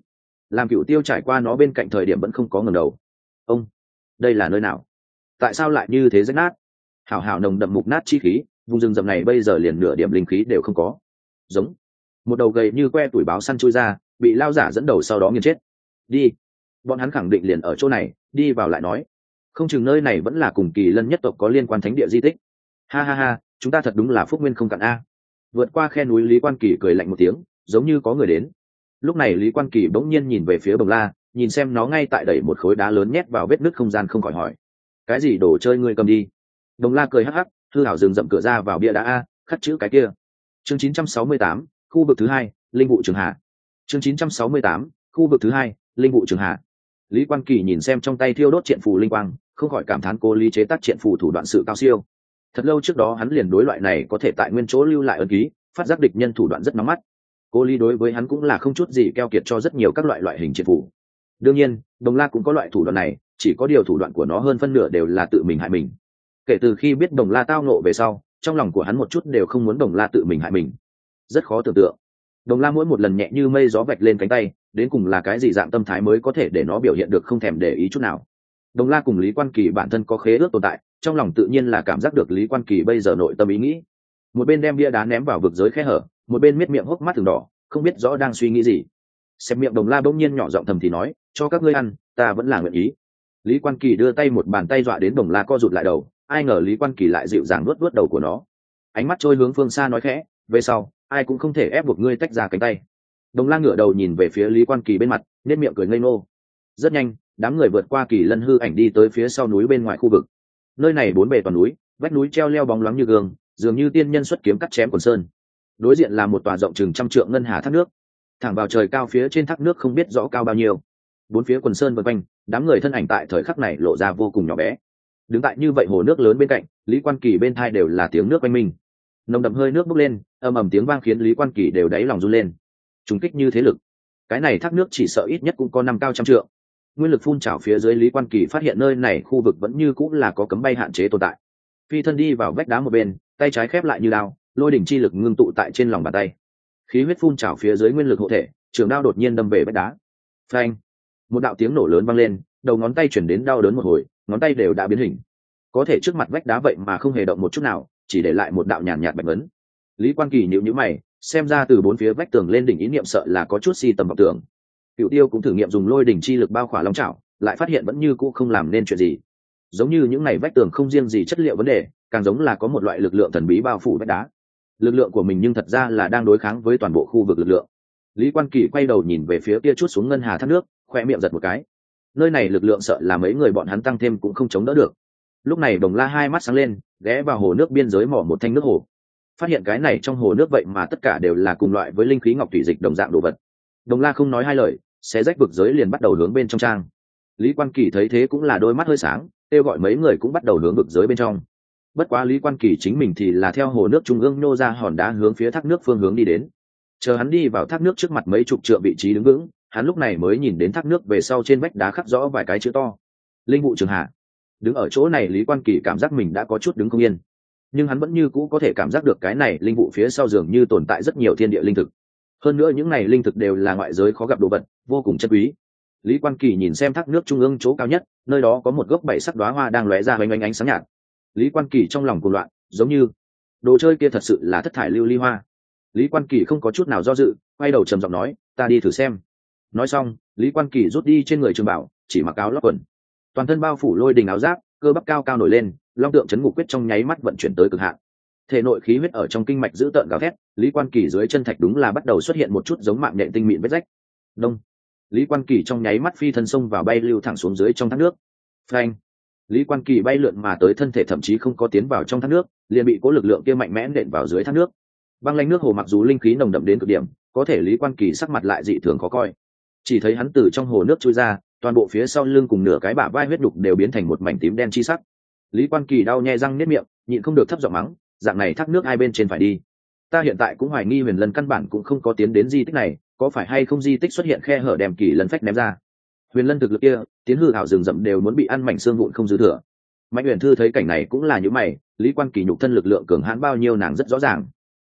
làm Cửu Tiêu trải qua nó bên cạnh thời điểm vẫn không có ngẩng đầu. Ông, đây là nơi nào? Tại sao lại như thế rách nát? Hảo hảo nồng đậm mục nát chi khí, vùng rừng rậm này bây giờ liền nửa điểm linh khí đều không có. Giống một đầu gầy như que tuổi báo săn chui ra, bị lao giả dẫn đầu sau đó nghiền chết. Đi, bọn hắn khẳng định liền ở chỗ này, đi vào lại nói. Không chừng nơi này vẫn là cùng Kỳ Lân nhất tộc có liên quan thánh địa di tích. Ha ha ha, chúng ta thật đúng là phúc nguyên không cạn a. Vượt qua khe núi, Lý Quan Kỳ cười lạnh một tiếng, giống như có người đến. Lúc này Lý Quan Kỳ bỗng nhiên nhìn về phía Bồng La, nhìn xem nó ngay tại đẩy một khối đá lớn nhét vào vết nứt không gian, không khỏi hỏi: cái gì đồ chơi ngươi cầm đi? Bồng La cười hắc hắc, hư hảo rừng rậm cửa ra vào bia đá a, khắc chữ cái kia. Chương chín trăm sáu mươi tám, khu vực thứ hai, linh vụ trường hạ. Chương chín trăm sáu mươi tám, khu vực thứ hai, linh vụ trường hạ. Lý Quan Kỳ nhìn xem trong tay thiêu đốt triện phù linh quang, không khỏi cảm thán cô Lý chế tác triện phù thủ đoạn sự cao siêu. Thật lâu trước đó hắn liền đối loại này có thể tại nguyên chỗ lưu lại ấn ký, phát giác địch nhân thủ đoạn rất nóng mắt. Cô Lý đối với hắn cũng là không chút gì keo kiệt cho rất nhiều các loại loại hình triện phù. Đương nhiên, Đồng La cũng có loại thủ đoạn này, chỉ có điều thủ đoạn của nó hơn phân nửa đều là tự mình hại mình. Kể từ khi biết Đồng La tao ngộ về sau, trong lòng của hắn một chút đều không muốn Đồng La tự mình hại mình. Rất khó tưởng tượng, Đồng La mỗi một lần nhẹ như mây gió vạch lên cánh tay, đến cùng là cái gì dạng tâm thái mới có thể để nó biểu hiện được không thèm để ý chút nào. Đồng La cùng Lý Quan Kỳ bản thân có khế ước tồn tại, trong lòng tự nhiên là cảm giác được Lý Quan Kỳ bây giờ nội tâm ý nghĩ. Một bên đem bia đá ném vào vực giới khe hở, một bên miết miệng hốc mắt thường đỏ, không biết rõ đang suy nghĩ gì. Xem miệng Đồng La bỗng nhiên nhỏ giọng thầm thì nói: cho các ngươi ăn, ta vẫn là nguyện ý. Lý Quan Kỳ đưa tay một bàn tay dọa đến Đồng La co rụt lại đầu, ai ngờ Lý Quan Kỳ lại dịu dàng nuốt nuốt đầu của nó, ánh mắt trôi hướng phương xa nói khẽ: về sau ai cũng không thể ép buộc ngươi tách ra cánh tay. Đồng La ngửa đầu nhìn về phía Lý Quan Kỳ bên mặt, nét miệng cười ngây ngô. Rất nhanh, đám người vượt qua Kỳ Lân hư ảnh đi tới phía sau núi bên ngoài khu vực. Nơi này bốn bề toàn núi, vách núi treo leo bóng loáng như gương, dường như tiên nhân xuất kiếm cắt chém quần sơn. Đối diện là một tòa rộng chừng trăm trượng ngân hà thác nước, thẳng vào trời cao, phía trên thác nước không biết rõ cao bao nhiêu. Bốn phía quần sơn vần quanh, đám người thân ảnh tại thời khắc này lộ ra vô cùng nhỏ bé. Đứng tại như vậy hồ nước lớn bên cạnh, Lý Quan Kỳ bên thai đều là tiếng nước quanh mình. Nồng đậm hơi nước bốc lên, ầm ầm tiếng vang khiến Lý Quan Kỳ đều đáy lòng run lên. Trùng kích như thế lực, cái này thác nước chỉ sợ ít nhất cũng có năm cao trăm trượng. Nguyên lực phun trào phía dưới, Lý Quan Kỳ phát hiện nơi này khu vực vẫn như cũng là có cấm bay hạn chế tồn tại. Phi thân đi vào vách đá một bên, tay trái khép lại như đao, lôi đỉnh chi lực ngưng tụ tại trên lòng bàn tay. Khí huyết phun trào phía dưới, nguyên lực hộ thể, trường đao đột nhiên đâm về vách đá. Phanh! Một đạo tiếng nổ lớn vang lên, đầu ngón tay chuyển đến đau đớn một hồi, ngón tay đều đã biến hình. Có thể trước mặt vách đá vậy mà không hề động một chút nào, chỉ để lại một đạo nhàn nhạt bạch vấn. Lý Quan Kỳ nhíu nhíu mày, xem ra từ bốn phía vách tường lên đỉnh ý niệm sợ là có chút si tầm vọng tưởng. Cửu Tiêu cũng thử nghiệm dùng lôi đỉnh chi lực bao khỏa long chảo, lại phát hiện vẫn như cũ không làm nên chuyện gì. Giống như những này vách tường không riêng gì chất liệu vấn đề, càng giống là có một loại lực lượng thần bí bao phủ vách đá. Lực lượng của mình nhưng thật ra là đang đối kháng với toàn bộ khu vực lực lượng. Lý Quan Kỳ quay đầu nhìn về phía kia chút xuống ngân hà thác nước, khoe miệng giật một cái. Nơi này lực lượng sợ là mấy người bọn hắn tăng thêm cũng không chống đỡ được. Lúc này Đồng La hai mắt sáng lên, ghé vào hồ nước biên giới mò một thanh nước hồ. Phát hiện cái này trong hồ nước vậy mà tất cả đều là cùng loại với linh khí ngọc thủy dịch đồng dạng đồ vật. Đồng La không nói hai lời, xé rách vực giới liền bắt đầu hướng bên trong trang. Lý Quan Kỳ thấy thế cũng là đôi mắt hơi sáng, kêu gọi mấy người cũng bắt đầu hướng vực giới bên trong. Bất quá Lý Quan Kỳ chính mình thì là theo hồ nước trung ương nô ra hòn đá hướng phía thác nước phương hướng đi đến. Chờ hắn đi vào thác nước trước mặt mấy chục trượng vị trí đứng vững, hắn lúc này mới nhìn đến thác nước về sau trên vách đá khắc rõ vài cái chữ to: linh vụ trường hạ. Đứng ở chỗ này, Lý Quan Kỳ cảm giác mình đã có chút đứng không yên, nhưng hắn vẫn như cũ có thể cảm giác được cái này linh vụ phía sau dường như tồn tại rất nhiều thiên địa linh thực. Hơn nữa những này linh thực đều là ngoại giới khó gặp đồ vật, vô cùng chân quý. Lý Quan Kỳ nhìn xem thác nước trung ương chỗ cao nhất, nơi đó có một gốc bảy sắc đóa hoa đang lóe ra ánh ánh ánh sáng nhạt. Lý Quan Kỳ trong lòng cuồng loạn, giống như đồ chơi kia thật sự là thất thải lưu ly hoa. Lý Quan Kỳ không có chút nào do dự, quay đầu trầm giọng nói: ta đi thử xem. Nói xong, Lý Quan Kỳ rút đi trên người trường bảo, chỉ mặc áo lót quần, toàn thân bao phủ lôi đình áo giáp, cơ bắp cao cao nổi lên, long tượng chấn ngục quyết trong nháy mắt vận chuyển tới cực hạn. Thể nội khí huyết ở trong kinh mạch giữ tợn gào thét, Lý Quan Kỳ dưới chân thạch đúng là bắt đầu xuất hiện một chút giống mạng nhện tinh mịn vết rách. Đông. Lý Quan Kỳ trong nháy mắt phi thân xông vào, bay lưu thẳng xuống dưới trong thác nước. Phanh. Lý Quan Kỳ bay lượn mà tới, thân thể thậm chí không có tiến vào trong thác nước, liền bị cố lực lượng kia mạnh mẽ nện vào dưới thác nước. Băng lanh nước hồ mặc dù linh khí nồng đậm đến cực điểm, có thể Lý Quan Kỳ sắc mặt lại dị thường khó coi. Chỉ thấy hắn từ trong hồ nước trôi ra, toàn bộ phía sau lưng cùng nửa cái bả vai huyết đục đều biến thành một mảnh tím đen chi sắc. Lý Quan Kỳ đau nhè răng niết miệng, nhịn không được thấp giọng mắng: dạng này thác nước hai bên trên phải đi. Ta hiện tại cũng hoài nghi Huyền Lân căn bản cũng không có tiến đến di tích này, có phải hay không di tích xuất hiện khe hở đem Kỳ Lân phách ném ra. Huyền Lân thực lực kia, tiến hư ảo rừng rậm đều muốn bị ăn mảnh xương vụn không dư thừa. Mạnh Uyển Thư thấy cảnh này cũng là như mày, Lý Quan Kỳ nhục thân lực lượng cường hãn bao nhiêu nàng rất rõ ràng.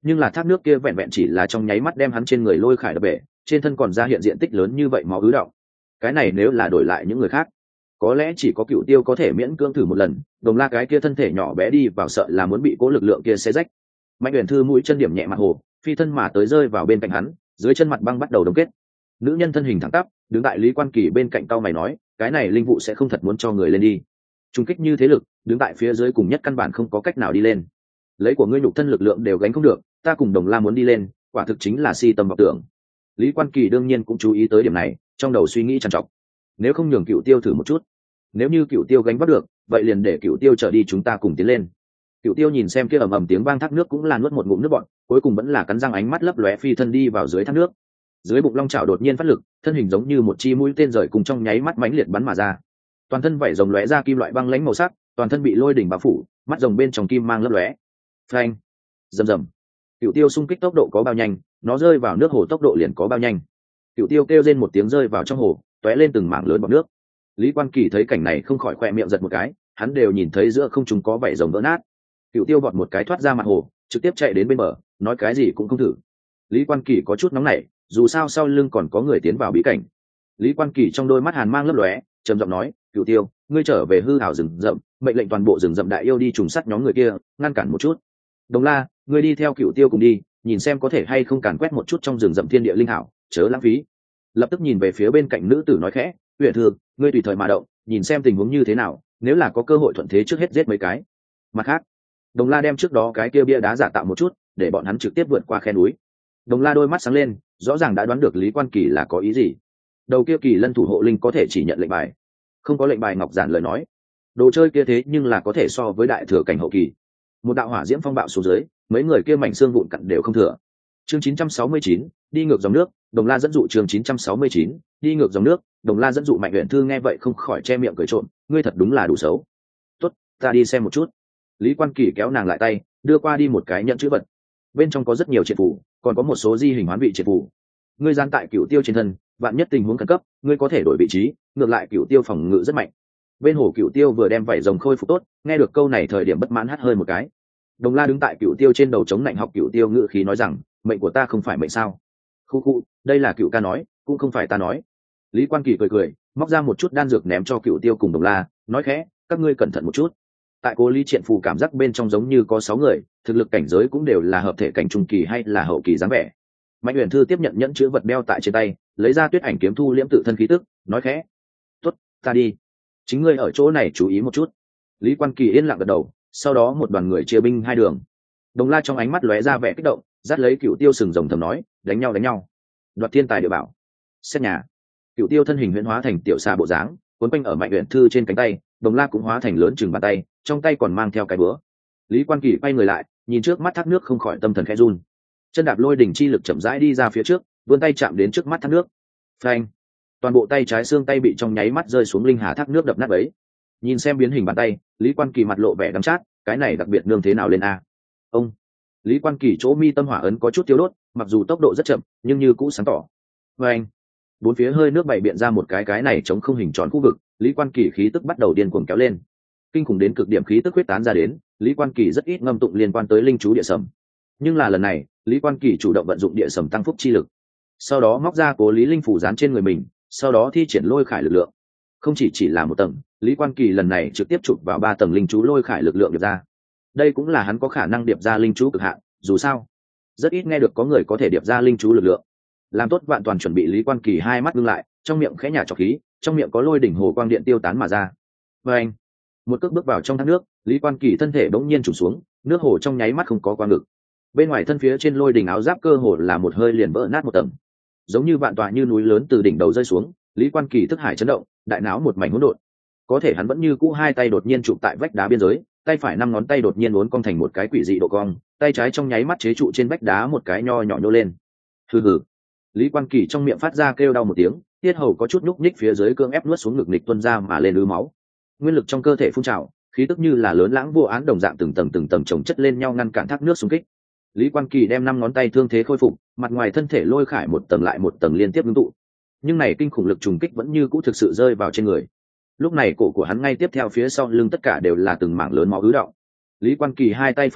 nhưng là thác nước kia vẹn vẹn chỉ là trong nháy mắt đem hắn trên người lôi khải đập bể, trên thân còn ra hiện diện tích lớn như vậy máu ứ động. Cái này nếu là đổi lại những người khác, có lẽ chỉ có Cửu Tiêu có thể miễn cưỡng thử một lần. Đồng La cái kia thân thể nhỏ bé đi vào sợ là muốn bị cố lực lượng kia xé rách. Mạnh Uyển Thư mũi chân điểm nhẹ mặt hồ, phi thân mà tới rơi vào bên cạnh hắn, dưới chân mặt băng bắt đầu đông kết. Nữ nhân thân hình thẳng tắp, đứng tại Lý Quan Kỳ bên cạnh cau mày nói, cái này linh vụ sẽ không thật muốn cho người lên đi. Trung kích như thế lực, đứng tại phía dưới cùng nhất căn bản không có cách nào đi lên. Lấy của ngươi nhục thân lực lượng đều gánh không được, ta cùng Đồng La muốn đi lên, quả thực chính là si tâm vọng tưởng. Lý Quan Kỳ đương nhiên cũng chú ý tới điểm này, trong đầu suy nghĩ trằn trọc. Nếu không nhường Cửu Tiêu thử một chút, nếu như Cửu Tiêu gánh vác được, vậy liền để Cửu Tiêu trở đi chúng ta cùng tiến lên. Cửu Tiêu nhìn xem kia ầm ầm tiếng vang thác nước cũng là nuốt một ngụm nước bọt, cuối cùng vẫn là cắn răng ánh mắt lấp lóe phi thân đi vào dưới thác nước. Dưới bụng long chảo đột nhiên phát lực, thân hình giống như một chi mũi tên rời cùng trong nháy mắt mãnh liệt bắn mà ra. Toàn thân vảy rồng lóe ra kim loại băng lãnh màu sắc, toàn thân bị lôi đỉnh bao phủ, mắt rồng bên trong kim mang lấp lóe. Phanh! Rầm rầm. Cửu Tiêu xung kích tốc độ có bao nhanh, nó rơi vào nước hồ tốc độ liền có bao nhanh. Cửu Tiêu kêu lên một tiếng rơi vào trong hồ, tóe lên từng mảng lớn bọt nước. Lý Quan Kỳ thấy cảnh này không khỏi khoe miệng giật một cái, hắn đều nhìn thấy giữa không trung có vảy rồng vỡ nát. Cửu Tiêu bọt một cái thoát ra mặt hồ, trực tiếp chạy đến bên bờ, nói cái gì cũng không thử. Lý Quan Kỳ có chút nóng nảy, dù sao sau lưng còn có người tiến vào bí cảnh. Lý Quan Kỳ trong đôi mắt hàn mang lấp lóe, trầm giọng nói, Cửu Tiêu, ngươi trở về hư hảo rừng rậm, mệnh lệnh toàn bộ rừng rậm đại yêu đi trùng sát nhóm người kia, ngăn cản một chút. Đồng La, ngươi đi theo Cửu Tiêu cùng đi, nhìn xem có thể hay không càn quét một chút trong rừng rậm thiên địa linh hảo, chớ lãng phí. Lập tức nhìn về phía bên cạnh nữ tử nói khẽ, Uyển Thư, ngươi tùy thời mà động, nhìn xem tình huống như thế nào, nếu là có cơ hội thuận thế trước hết giết mấy cái. Mặt khác, Đồng La đem trước đó cái kia bia đá giả tạo một chút, để bọn hắn trực tiếp vượt qua khe núi. Đồng La đôi mắt sáng lên, rõ ràng đã đoán được Lý Quan Kỳ là có ý gì. Đầu kia Kỳ Lân thủ hộ linh có thể chỉ nhận lệnh bài, không có lệnh bài ngọc giản lời nói, đồ chơi kia thế nhưng là có thể so với đại thừa cảnh hậu kỳ. Một đạo hỏa diễm phong bạo xuống dưới, mấy người kia mảnh xương vụn cặn đều không thừa. Chương chín trăm sáu mươi chín, đi ngược dòng nước. Đồng La dẫn dụ. Chương chín trăm sáu mươi chín, đi ngược dòng nước. Đồng La dẫn dụ. Mạnh Uyển Thư nghe vậy không khỏi che miệng cười trộm, ngươi thật đúng là đủ xấu. Tốt, ta đi xem một chút. Lý Quan Kỳ kéo nàng lại tay, đưa qua đi một cái nhẫn chữ vật, bên trong có rất nhiều triệt phù, còn có một số di hình hoán vị triệt phù. Ngươi gian tại Cửu Tiêu trên thân, vạn nhất tình huống khẩn cấp, ngươi có thể đổi vị trí, ngược lại Cửu Tiêu phòng ngự rất mạnh. Bên hồ Cửu Tiêu vừa đem vảy rồng khôi phục tốt, nghe được câu này thời điểm bất mãn hắt hơi một cái. Đồng La đứng tại Cửu Tiêu trên đầu chống lạnh học Cửu Tiêu ngự khí nói rằng, mệnh của ta không phải mệnh sao? Khu khu, đây là Cửu ca nói, cũng không phải ta nói. Lý Quan Kỳ cười cười, móc ra một chút đan dược ném cho Cửu Tiêu cùng Đồng La, nói khẽ, các ngươi cẩn thận một chút. Tại Cố Lý Triện phù cảm giác bên trong giống như có sáu người, thực lực cảnh giới cũng đều là hợp thể cảnh trung kỳ hay là hậu kỳ dáng vẻ. Mạnh Uyển Thư tiếp nhận nhẫn chứa vật đeo tại trên tay, lấy ra Tuyết Ảnh kiếm thu liễm tự thân khí tức, nói khẽ, tốt, ta đi. Chính ngươi ở chỗ này chú ý một chút. Lý Quan Kỳ yên lặng gật đầu, sau đó một đoàn người chia binh hai đường. Đồng La trong ánh mắt lóe ra vẻ kích động, dắt lấy Cửu Tiêu sừng rồng thầm nói, đánh nhau đánh nhau, đoạt thiên tài địa bảo. Xét nhà. Cửu Tiêu thân hình huyễn hóa thành tiểu xà bộ dáng, cuốn quanh ở Mạnh Uyển Thư trên cánh tay, Đồng La cũng hóa thành lớn chừng bàn tay, trong tay còn mang theo cái búa. Lý Quan Kỳ quay người lại, nhìn trước mắt thác nước không khỏi tâm thần khẽ run. Chân đạp lôi đỉnh chi lực chậm rãi đi ra phía trước, vươn tay chạm đến trước mắt thác nước. Phanh! Toàn bộ tay trái xương tay bị trong nháy mắt rơi xuống linh hà thác nước đập nát bấy. Nhìn xem biến hình bàn tay, Lý Quan Kỳ mặt lộ vẻ đắng chát, cái này đặc biệt nương thế nào lên a? Ông! Lý Quan Kỳ chỗ mi tâm hỏa ấn có chút tiêu đốt, mặc dù tốc độ rất chậm, nhưng như cũ sáng tỏ. Phanh! Bốn phía hơi nước bảy biện ra một cái cái này chống không hình tròn khu vực, Lý Quan Kỳ khí tức bắt đầu điên cuồng kéo lên. Kinh khủng đến cực điểm khí tức huyết tán ra đến, Lý Quan Kỳ rất ít ngâm tụng liên quan tới linh chú địa sầm. Nhưng là lần này, Lý Quan Kỳ chủ động vận dụng địa sầm tăng phúc chi lực. Sau đó móc ra Cố Lý linh phủ dán trên người mình, sau đó thi triển lôi khải lực lượng. Không chỉ chỉ là một tầng, Lý Quan Kỳ lần này trực tiếp chụp vào ba tầng linh chú lôi khải lực lượng điệp ra. Đây cũng là hắn có khả năng điệp ra linh chú cực hạn, dù sao, rất ít nghe được có người có thể điệp ra linh chú lực lượng. Làm tốt vạn toàn chuẩn bị, Lý Quan Kỳ hai mắt ngưng lại, trong miệng khẽ nhả trọc khí, trong miệng có lôi đỉnh hồ quang điện tiêu tán mà ra. Và anh, một cước bước vào trong thác nước, Lý Quan Kỳ thân thể bỗng nhiên trùng xuống, nước hồ trong nháy mắt không có quang ngực. Bên ngoài thân phía trên lôi đỉnh áo giáp cơ hồ là một hơi liền vỡ nát một tầng, giống như vạn tòa như núi lớn từ đỉnh đầu rơi xuống. Lý Quan Kỳ thức hải chấn động, đại não một mảnh hỗn độn. Có thể hắn vẫn như cũ hai tay đột nhiên chụp tại vách đá biên giới, tay phải năm ngón tay đột nhiên uốn cong thành một cái quỷ dị độ cong, tay trái trong nháy mắt chế trụ trên vách đá một cái nho nhỏ nhô lên. Hừ hừ. Lý Quan Kỳ trong miệng phát ra kêu đau một tiếng, tiết hầu có chút nhúc nhích phía dưới cương ép nuốt xuống ngực nịch tuôn ra mà lên ứ máu. Nguyên lực trong cơ thể phun trào, khí tức như là lớn lãng vô án đồng dạng từng tầng từng tầng chồng chất lên nhau ngăn cản thác nước xung kích. Lý Quan Kỳ đem năm ngón tay thương thế khôi phục, mặt ngoài thân thể lôi khải một tầng lại một tầng liên tiếp ngưng tụ. Nhưng này kinh khủng lực trùng kích vẫn như cũ thực sự rơi vào trên người. Lúc này cổ của hắn ngay tiếp theo phía sau lưng tất cả đều là từng mảng lớn máu ứ đọng. Lý Quan Kỳ hai tay phát lực,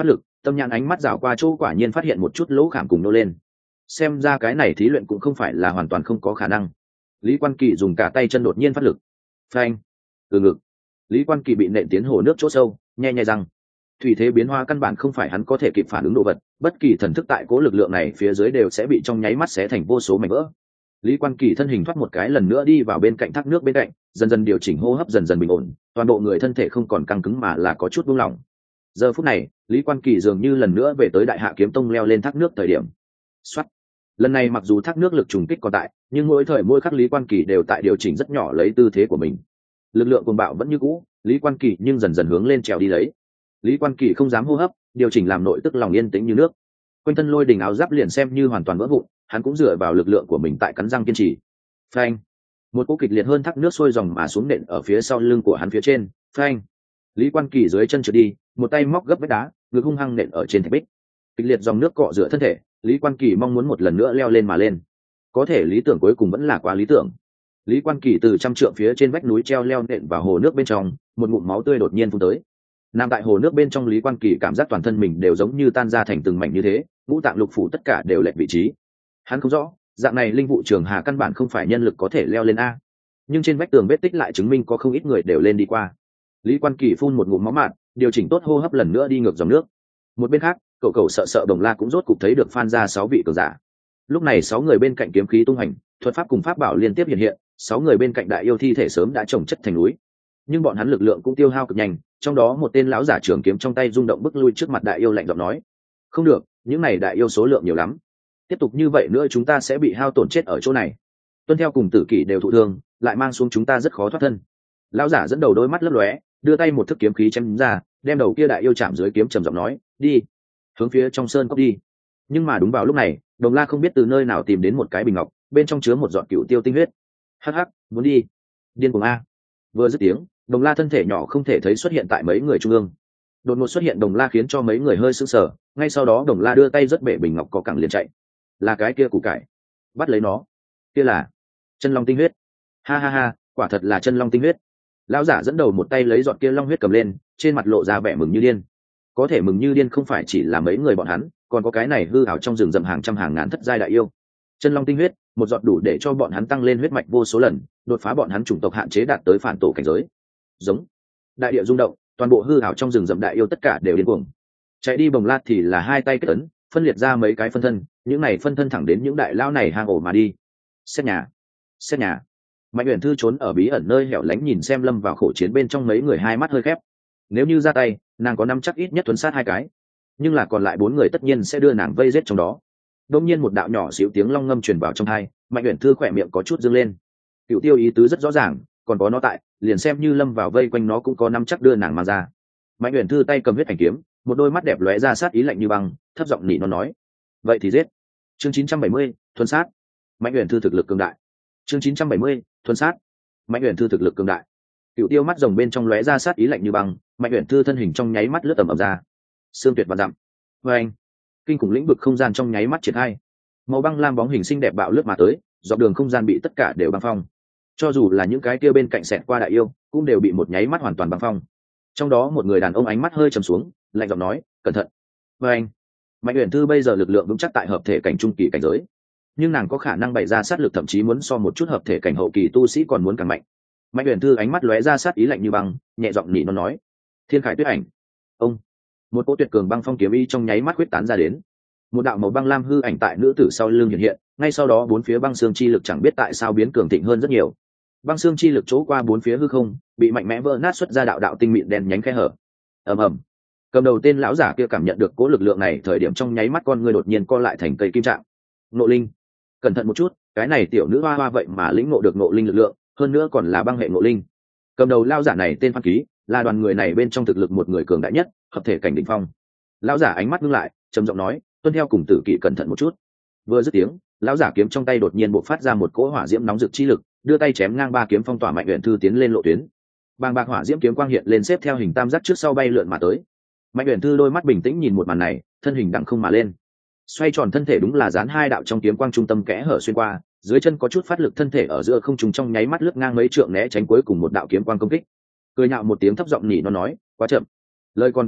Tâm nhãn ánh mắt dạo qua chỗ quả nhiên phát hiện một chút lỗ khảm cùng nô lên, xem ra cái này thí luyện cũng không phải là hoàn toàn không có khả năng. Lý Quan Kỳ dùng cả tay chân đột nhiên phát lực, phanh, từ ngực, Lý Quan Kỳ bị nện tiến hồ nước chỗ sâu, nhe nhẹ răng. Thủy thế biến hóa căn bản không phải hắn có thể kịp phản ứng đồ vật, bất kỳ thần thức tại cố lực lượng này phía dưới đều sẽ bị trong nháy mắt xé thành vô số mảnh vỡ. Lý Quan Kỳ thân hình thoát một cái lần nữa đi vào bên cạnh thác nước bên cạnh, dần dần điều chỉnh hô hấp, dần dần bình ổn, toàn bộ người thân thể không còn căng cứng mà là có chút buông lỏng. Giờ phút này, Lý Quan Kỳ dường như lần nữa về tới Đại Hạ Kiếm Tông leo lên thác nước thời điểm. Soát. Lần này mặc dù thác nước lực trùng kích còn tại, nhưng mỗi thời mỗi khắc Lý Quan Kỳ đều tại điều chỉnh rất nhỏ lấy tư thế của mình. Lực lượng cuồng bạo vẫn như cũ, Lý Quan Kỳ nhưng dần dần hướng lên trèo đi lấy. Lý Quan Kỳ không dám hô hấp, điều chỉnh làm nội tức lòng yên tĩnh như nước. Quanh thân lôi đình áo giáp liền xem như hoàn toàn vỡ vụn, hắn cũng dựa vào lực lượng của mình tại cắn răng kiên trì. Phanh. Một cú kịch liệt hơn thác nước sôi dòng mà xuống nện ở phía sau lưng của hắn phía trên. Phanh. Lý Quan Kỳ dưới chân trượt đi, một tay móc gấp vách đá, ngực hung hăng nện ở trên thạch bích. Kịch liệt dòng nước cọ rửa thân thể, Lý Quan Kỳ mong muốn một lần nữa leo lên mà lên. Có thể lý tưởng cuối cùng vẫn là quá lý tưởng. Lý Quan Kỳ từ trăm trượng phía trên vách núi treo leo nện vào hồ nước bên trong, một ngụm máu tươi đột nhiên phun tới. Nằm tại hồ nước bên trong Lý Quan Kỳ cảm giác toàn thân mình đều giống như tan ra thành từng mảnh như thế, ngũ tạng lục phủ tất cả đều lệch vị trí. Hắn không rõ, dạng này linh vụ trường hà căn bản không phải nhân lực có thể leo lên a. Nhưng trên vách tường vết tích lại chứng minh có không ít người đều lên đi qua. Lý Quan Kỳ phun một ngụm máu mạt, điều chỉnh tốt hô hấp lần nữa đi ngược dòng nước. Một bên khác, cậu cậu sợ sợ Đồng La cũng rốt cục thấy được phan ra sáu vị cường giả. Lúc này sáu người bên cạnh kiếm khí tung hành, thuật pháp cùng pháp bảo liên tiếp hiện hiện, sáu người bên cạnh đại yêu thi thể sớm đã chồng chất thành núi. Nhưng bọn hắn lực lượng cũng tiêu hao cực nhanh, trong đó một tên lão giả trường kiếm trong tay rung động bức lui trước mặt đại yêu, lạnh giọng nói: "Không được, những này đại yêu số lượng nhiều lắm, tiếp tục như vậy nữa chúng ta sẽ bị hao tổn chết ở chỗ này. Tuân Theo cùng Tử Kỷ đều thụ thương, lại mang xuống chúng ta rất khó thoát thân." Lão giả dẫn đầu đôi mắt lấp lóe, đưa tay một thức kiếm khí chém ra, đem đầu kia đại yêu chạm dưới kiếm, trầm giọng nói: "Đi, hướng phía trong sơn cốc đi." Nhưng mà đúng vào lúc này, Đồng La không biết từ nơi nào tìm đến một cái bình ngọc, bên trong chứa một giọt cựu tiêu tinh huyết. "Hắc hắc, muốn đi?" Điên cuồng a. Vừa dứt tiếng, Đồng La thân thể nhỏ không thể thấy xuất hiện tại mấy người trung ương. Đột ngột xuất hiện Đồng La khiến cho mấy người hơi sững sờ, ngay sau đó Đồng La đưa tay rất bể bình ngọc có cẳng liền chạy. Là cái kia củ cải, bắt lấy nó. Kia là chân long tinh huyết. Ha ha ha, quả thật là chân long tinh huyết. Lão giả dẫn đầu một tay lấy giọt kia long huyết cầm lên, trên mặt lộ ra vẻ mừng như điên. Có thể mừng như điên không phải chỉ là mấy người bọn hắn, còn có cái này hư ảo trong rừng rậm hàng trăm hàng ngàn thất giai đại yêu. Chân long tinh huyết, một giọt đủ để cho bọn hắn tăng lên huyết mạch vô số lần, đột phá bọn hắn chủng tộc hạn chế đạt tới phản tổ cảnh giới. Giống. Đại địa rung động, toàn bộ hư ảo trong rừng rậm đại yêu tất cả đều điên cuồng. Chạy đi Bồng Lát thì là hai tay kết ấn, phân liệt ra mấy cái phân thân, những này phân thân thẳng đến những đại lao này hang ổ mà đi. Xét nhà, xét nhà. Mạnh Uyển Thư trốn ở bí ẩn nơi hẻo lánh nhìn xem lâm vào khổ chiến bên trong mấy người, hai mắt hơi khép. Nếu như ra tay, nàng có năm chắc ít nhất tuấn sát hai cái, nhưng là còn lại bốn người tất nhiên sẽ đưa nàng vây giết trong đó. Đột nhiên một đạo nhỏ xíu tiếng long ngâm truyền vào trong tai, Mạnh Uyển Thư khỏe miệng có chút dương lên. Cựu tiêu ý tứ rất rõ ràng, còn có nó tại, liền xem như lâm vào vây quanh nó cũng có năm chắc đưa nàng mang ra. Mạnh Uyển Thư tay cầm huyết ảnh kiếm, một đôi mắt đẹp lóe ra sát ý lạnh như băng, thấp giọng nỉ nó nói: "Vậy thì giết." Chương chín trăm bảy mươi, thuần sát. Mạnh Uyển Thư thực lực cường đại. Chương chín trăm bảy mươi, thuần sát. Mạnh Uyển Thư thực lực cường đại. Cựu tiêu mắt rồng bên trong lóe ra sát ý lạnh như băng, Mạnh Uyển Thư thân hình trong nháy mắt lướt tầm ầm ra. Xương tuyệt vạn dặm. Và anh, kinh khủng lĩnh vực không gian trong nháy mắt triển khai. Màu băng lam bóng hình xinh đẹp bạo lướt mà tới, dọc đường không gian bị tất cả đều băng phong. Cho dù là những cái kia bên cạnh xẹt qua đại yêu, cũng đều bị một nháy mắt hoàn toàn băng phong. Trong đó một người đàn ông ánh mắt hơi trầm xuống, lạnh giọng nói: "Cẩn thận." Và anh, Mạnh Uyển Thư bây giờ lực lượng vững chắc tại hợp thể cảnh trung kỳ cảnh giới, nhưng nàng có khả năng bày ra sát lực thậm chí muốn so một chút hợp thể cảnh hậu kỳ tu sĩ còn muốn càng mạnh. Mạnh Uyển Thư ánh mắt lóe ra sát ý lạnh như băng, nhẹ giọng nỉ nó nói: "Thiên Khải Tuyết Ảnh." Ông, một cỗ tuyệt cường băng phong kiếm ý trong nháy mắt huyết tán ra đến. Một đạo màu băng lam hư ảnh tại nữ tử sau lưng hiện hiện, ngay sau đó bốn phía băng xương chi lực chẳng biết tại sao biến cường thịnh hơn rất nhiều. Băng xương chi lực chỗ qua bốn phía hư không, bị mạnh mẽ vỡ nát xuất ra đạo đạo tinh mịn đen nhánh khe hở. Ầm ầm. Cầm đầu tên lão giả kia cảm nhận được cỗ lực lượng này, thời điểm trong nháy mắt con người đột nhiên co lại thành cây kim trạng. Ngộ linh, cẩn thận một chút, cái này tiểu nữ hoa hoa vậy mà lĩnh ngộ được ngộ linh lực lượng, hơn nữa còn là băng hệ ngộ linh. Cầm đầu lão giả này tên Phan Ký, là đoàn người này bên trong thực lực một người cường đại nhất, hợp thể cảnh đỉnh phong. Lão giả ánh mắt ngưng lại, trầm giọng nói: "Tuân Theo cùng Tử Kỷ cẩn thận một chút." Vừa dứt tiếng, lão giả kiếm trong tay đột nhiên bộc phát ra một cỗ hỏa diễm nóng rực chi lực, đưa tay chém ngang ba kiếm phong tỏa Mạnh Uyển Thư tiến lên lộ tuyến. Bàng bạc hỏa diễm kiếm quang hiện lên xếp theo hình tam giác trước sau bay lượn mà tới. Mạnh Uyển Thư đôi mắt bình tĩnh nhìn một màn này, thân hình đằng không mà lên, xoay tròn thân thể đúng là dán hai đạo trong kiếm quang trung tâm kẽ hở xuyên qua, dưới chân có chút phát lực, thân thể ở giữa không trung trong nháy mắt lướt ngang mấy trượng né tránh cuối cùng một đạo kiếm quang công kích. Cười nhạo một tiếng thấp giọng nhỉ nó nói: "Quá chậm." Lời còn chưa dứt,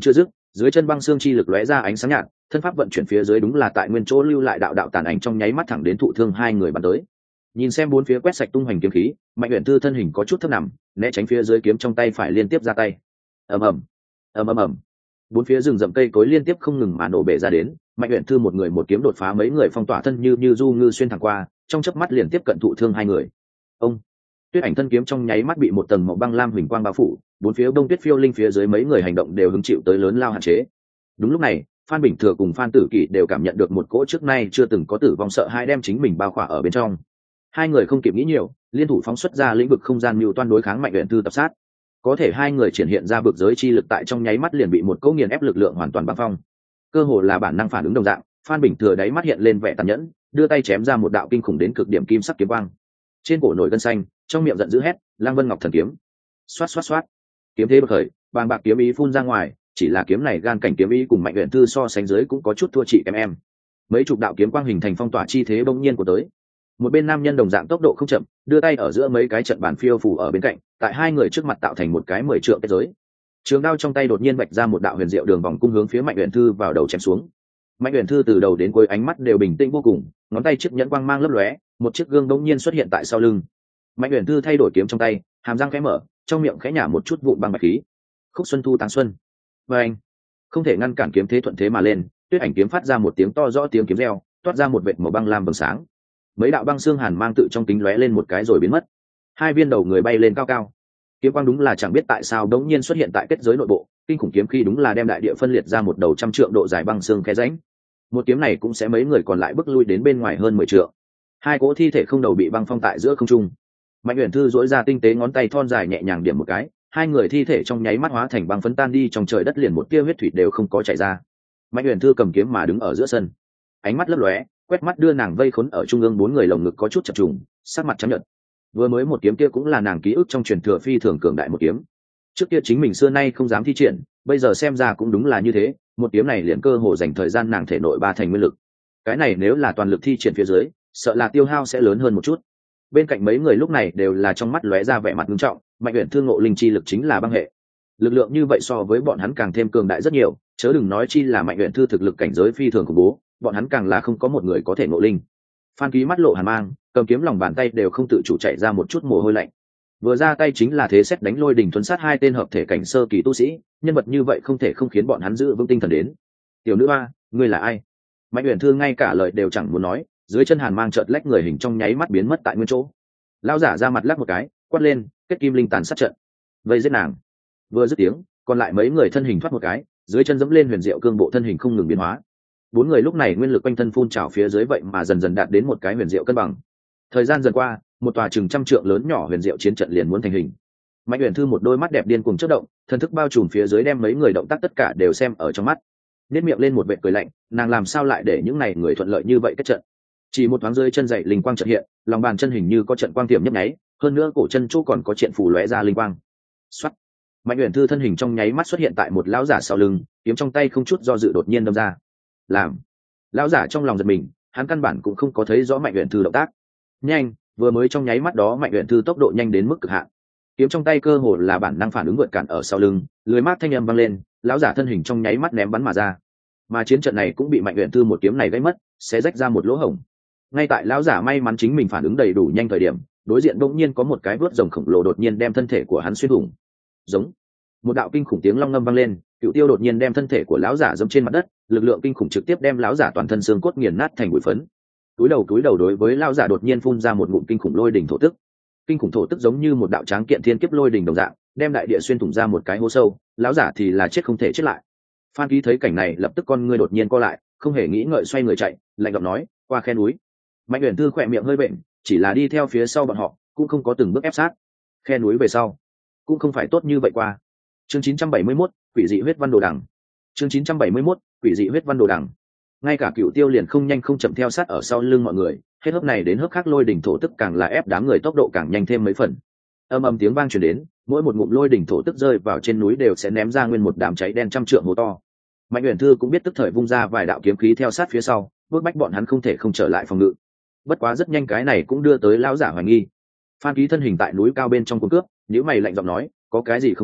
dưới chân băng xương chi lực lóe ra ánh sáng nhạt, thân pháp vận chuyển phía dưới đúng là tại nguyên chỗ lưu lại đạo đạo tàn ảnh trong nháy mắt thẳng đến thụ thương hai người bắn tới. Nhìn xem bốn phía quét sạch tung hoành kiếm khí, Mạnh Uyển Thư thân hình có chút thấp nằm, né tránh phía dưới kiếm trong tay phải liên tiếp ra tay. Ầm ầm, ầm ầm ầm. Bốn phía rừng rậm cây cối liên tiếp không ngừng mà nổ bể ra đến, Mạnh Uyển Thư một người một kiếm đột phá mấy người phong tỏa thân như như du ngư xuyên thẳng qua, trong chớp mắt liền tiếp cận thụ thương hai người. Ông Tuyết ảnh thân kiếm trong nháy mắt bị một tầng màu băng lam huỳnh quang bao phủ, bốn phía đông tuyết phiêu linh phía dưới mấy người hành động đều hứng chịu tới lớn lao hạn chế. Đúng lúc này, Phan Bình Thừa cùng Phan Tử Kỷ đều cảm nhận được một cỗ trước nay chưa từng có tử vong sợ hãi đem chính mình bao khỏa ở bên trong. Hai người không kịp nghĩ nhiều, liên thủ phóng xuất ra lĩnh vực không gian mưu toan đối kháng Mạnh Uyển Thư tập sát. Có thể hai người triển hiện ra vực giới chi lực tại trong nháy mắt liền bị một cỗ nghiền ép lực lượng hoàn toàn băng phong. Cơ hồ là bản năng phản ứng đồng dạng, Phan Bình Thừa đáy mắt hiện lên vẻ tàn nhẫn, đưa tay chém ra một đạo kinh khủng đến cực điểm kim sắc kiếm quang. Trên cổ nổi gân xanh, trong miệng giận dữ hét, Lăng Vân Ngọc Thần Kiếm. Xoát xoát xoát. Kiếm thế bật khởi, bàng bạc kiếm ý phun ra ngoài, chỉ là kiếm này gan cảnh kiếm ý cùng Mạnh Uyển Thư so sánh dưới cũng có chút thua chị em em. Mấy chục đạo kiếm quang hình thành phong tỏa chi thế bỗng nhiên của tới. Một bên nam nhân đồng dạng tốc độ không chậm, đưa tay ở giữa mấy cái trận bàn phiêu phù ở bên cạnh, tại hai người trước mặt tạo thành một cái mười trượng kết giới. Trường đao trong tay đột nhiên vạch ra một đạo huyền diệu đường vòng cung hướng phía Mạnh Uyển Thư vào đầu chém xuống. Mạnh Uyển Thư từ đầu đến cuối ánh mắt đều bình tĩnh vô cùng, ngón tay chiếc nhẫn quang mang lấp lóe, một chiếc gương bỗng nhiên xuất hiện tại sau lưng. Mạnh Uyển Thư thay đổi kiếm trong tay, hàm răng khẽ mở, trong miệng khẽ nhả một chút vụn băng bạch khí. Khúc Xuân Thu Táng Xuân. Và anh không thể ngăn cản kiếm thế thuận thế mà lên, Tuyết ảnh kiếm phát ra một tiếng to rõ tiếng kiếm reo, toát ra một vệt màu băng lam vầng sáng. Mấy đạo băng xương hàn mang tự trong kính lóe lên một cái rồi biến mất. Hai viên đầu người bay lên cao cao. Kiếm quang đúng là chẳng biết tại sao đống nhiên xuất hiện tại kết giới nội bộ, kinh khủng kiếm khí đúng là đem đại địa phân liệt ra một đầu trăm trượng độ dài băng xương khe rãnh. Một kiếm này cũng sẽ mấy người còn lại bước lui đến bên ngoài hơn mười trượng. Hai cỗ thi thể không đầu bị băng phong tại giữa không trung. Mạnh Uyển Thư duỗi ra tinh tế ngón tay thon dài nhẹ nhàng điểm một cái, hai người thi thể trong nháy mắt hóa thành băng phấn tan đi trong trời đất, liền một tia huyết thủy đều không có chảy ra. Mạnh Uyển Thư cầm kiếm mà đứng ở giữa sân, ánh mắt lấp lóe, quét mắt đưa nàng vây khốn ở trung ương bốn người lồng ngực có chút chập trùng, sắc mặt trắng nhợt. Vừa mới một kiếm kia cũng là nàng ký ức trong truyền thừa phi thường cường đại một kiếm. Trước kia chính mình xưa nay không dám thi triển, bây giờ xem ra cũng đúng là như thế, một kiếm này liền cơ hồ dành thời gian nàng thể nội ba thành nguyên lực. Cái này nếu là toàn lực thi triển phía dưới, sợ là tiêu hao sẽ lớn hơn một chút. Bên cạnh mấy người lúc này đều là trong mắt lóe ra vẻ mặt nghiêm trọng, Mạnh Uyển Thư ngộ linh chi lực chính là băng hệ. Lực lượng như vậy so với bọn hắn càng thêm cường đại rất nhiều, chớ đừng nói chi là Mạnh Uyển Thư thực lực cảnh giới phi thường khủng bố, bọn hắn càng là không có một người có thể ngộ linh. Phan Ký mắt lộ hàn mang, cầm kiếm lòng bàn tay đều không tự chủ chạy ra một chút mồ hôi lạnh. Vừa ra tay chính là thế xét đánh lôi đỉnh thuần sát hai tên hợp thể cảnh sơ kỳ tu sĩ, nhân vật như vậy không thể không khiến bọn hắn giữ vững tinh thần đến. Tiểu nữ hoa, ngươi là ai? Mạnh Uyển Thư ngay cả lời đều chẳng muốn nói, dưới chân hàn mang chợt lách người hình trong nháy mắt biến mất tại nguyên chỗ. Lão giả ra mặt lắc một cái, quát lên, kết kim linh tàn sát trận, vây giết nàng. Vừa dứt tiếng, còn lại mấy người thân hình thoát một cái, dưới chân dẫm lên huyền diệu cương bộ thân hình không ngừng biến hóa. Bốn người lúc này nguyên lực quanh thân phun trào phía dưới vậy mà dần dần đạt đến một cái huyền diệu cân bằng. Thời gian dần qua, một tòa chừng trăm trượng lớn nhỏ huyền diệu chiến trận liền muốn thành hình. Mạnh Uyển Thư một đôi mắt đẹp điên cuồng chớp động, thần thức bao trùm phía dưới đem mấy người động tác tất cả đều xem ở trong mắt. Nhếch miệng lên một vệt cười lạnh, nàng làm sao lại để những này người thuận lợi như vậy kết trận? Chỉ một thoáng rơi chân dậy linh quang chợt hiện, lòng bàn chân hình như có trận quang tiềm nhấp nháy, hơn nữa cổ chân chỗ còn có triện phù lóe ra linh quang. Soát. Mạnh Uyển Thư thân hình trong nháy mắt xuất hiện tại một lão giả sau lưng, kiếm trong tay không chút do dự đột nhiên đâm ra. Làm. Lão giả trong lòng giật mình, hắn căn bản cũng không có thấy rõ Mạnh Uyển Thư động tác. Nhanh, vừa mới trong nháy mắt đó Mạnh Uyển Thư tốc độ nhanh đến mức cực hạn. Kiếm trong tay cơ hồ là bản năng phản ứng vượt cản ở sau lưng, lưới mát thanh âm vang lên, lão giả thân hình trong nháy mắt ném bắn mà ra. Mà chiến trận này cũng bị Mạnh Uyển Thư một kiếm này gãy mất, xé rách ra một lỗ hổng. Ngay tại lão giả may mắn chính mình phản ứng đầy đủ nhanh thời điểm, đối diện bỗng nhiên có một cái vớt rồng khổng lồ đột nhiên đem thân thể của hắn xuyên thủng. Giống. Một đạo kinh khủng tiếng long ngâm vang lên, Cựu Tiêu đột nhiên đem thân thể của lão giả giẫm trên mặt đất, lực lượng kinh khủng trực tiếp đem lão giả toàn thân xương cốt nghiền nát thành bụi phấn. Túi đầu túi đầu đối với lão giả đột nhiên phun ra một ngụm kinh khủng lôi đỉnh thổ tức. Kinh khủng thổ tức giống như một đạo tráng kiện thiên kiếp lôi đỉnh đồng dạng, đem đại địa xuyên thủng ra một cái hố sâu, lão giả thì là chết không thể chết lại. Phan Ký thấy cảnh này lập tức con ngươi đột nhiên co lại, không hề nghĩ ngợi xoay người chạy, lạnh giọng nói, qua khe núi. Mạnh Uyển Thư khỏe miệng hơi bệnh, chỉ là đi theo phía sau bọn họ, cũng không có từng bước ép sát. Khe núi về sau, cũng không phải tốt như vậy qua. Chương chín trăm bảy mươi mốt, quỷ dị huyết văn đồ đằng. Chương chín trăm bảy mươi mốt, quỷ dị huyết văn đồ đằng. Ngay cả Cựu Tiêu liền không nhanh không chậm theo sát ở sau lưng mọi người, hết hớp này đến hớp khác lôi đỉnh thổ tức càng là ép đám người tốc độ càng nhanh thêm mấy phần. Âm ầm tiếng vang truyền đến, mỗi một ngụm lôi đỉnh thổ tức rơi vào trên núi đều sẽ ném ra nguyên một đám cháy đen trăm trượng hố to. Mạnh Uyển Thư cũng biết tức thời vung ra vài đạo kiếm khí theo sát phía sau, bước bách bọn hắn không thể không trở lại phòng ngự. Bất quá rất nhanh cái này cũng đưa tới lão giả hoài nghi. Phan Ký thân hình tại núi cao bên trong cuốn cướp, nhíu mày lạnh giọng nói, có cái gì không đúng,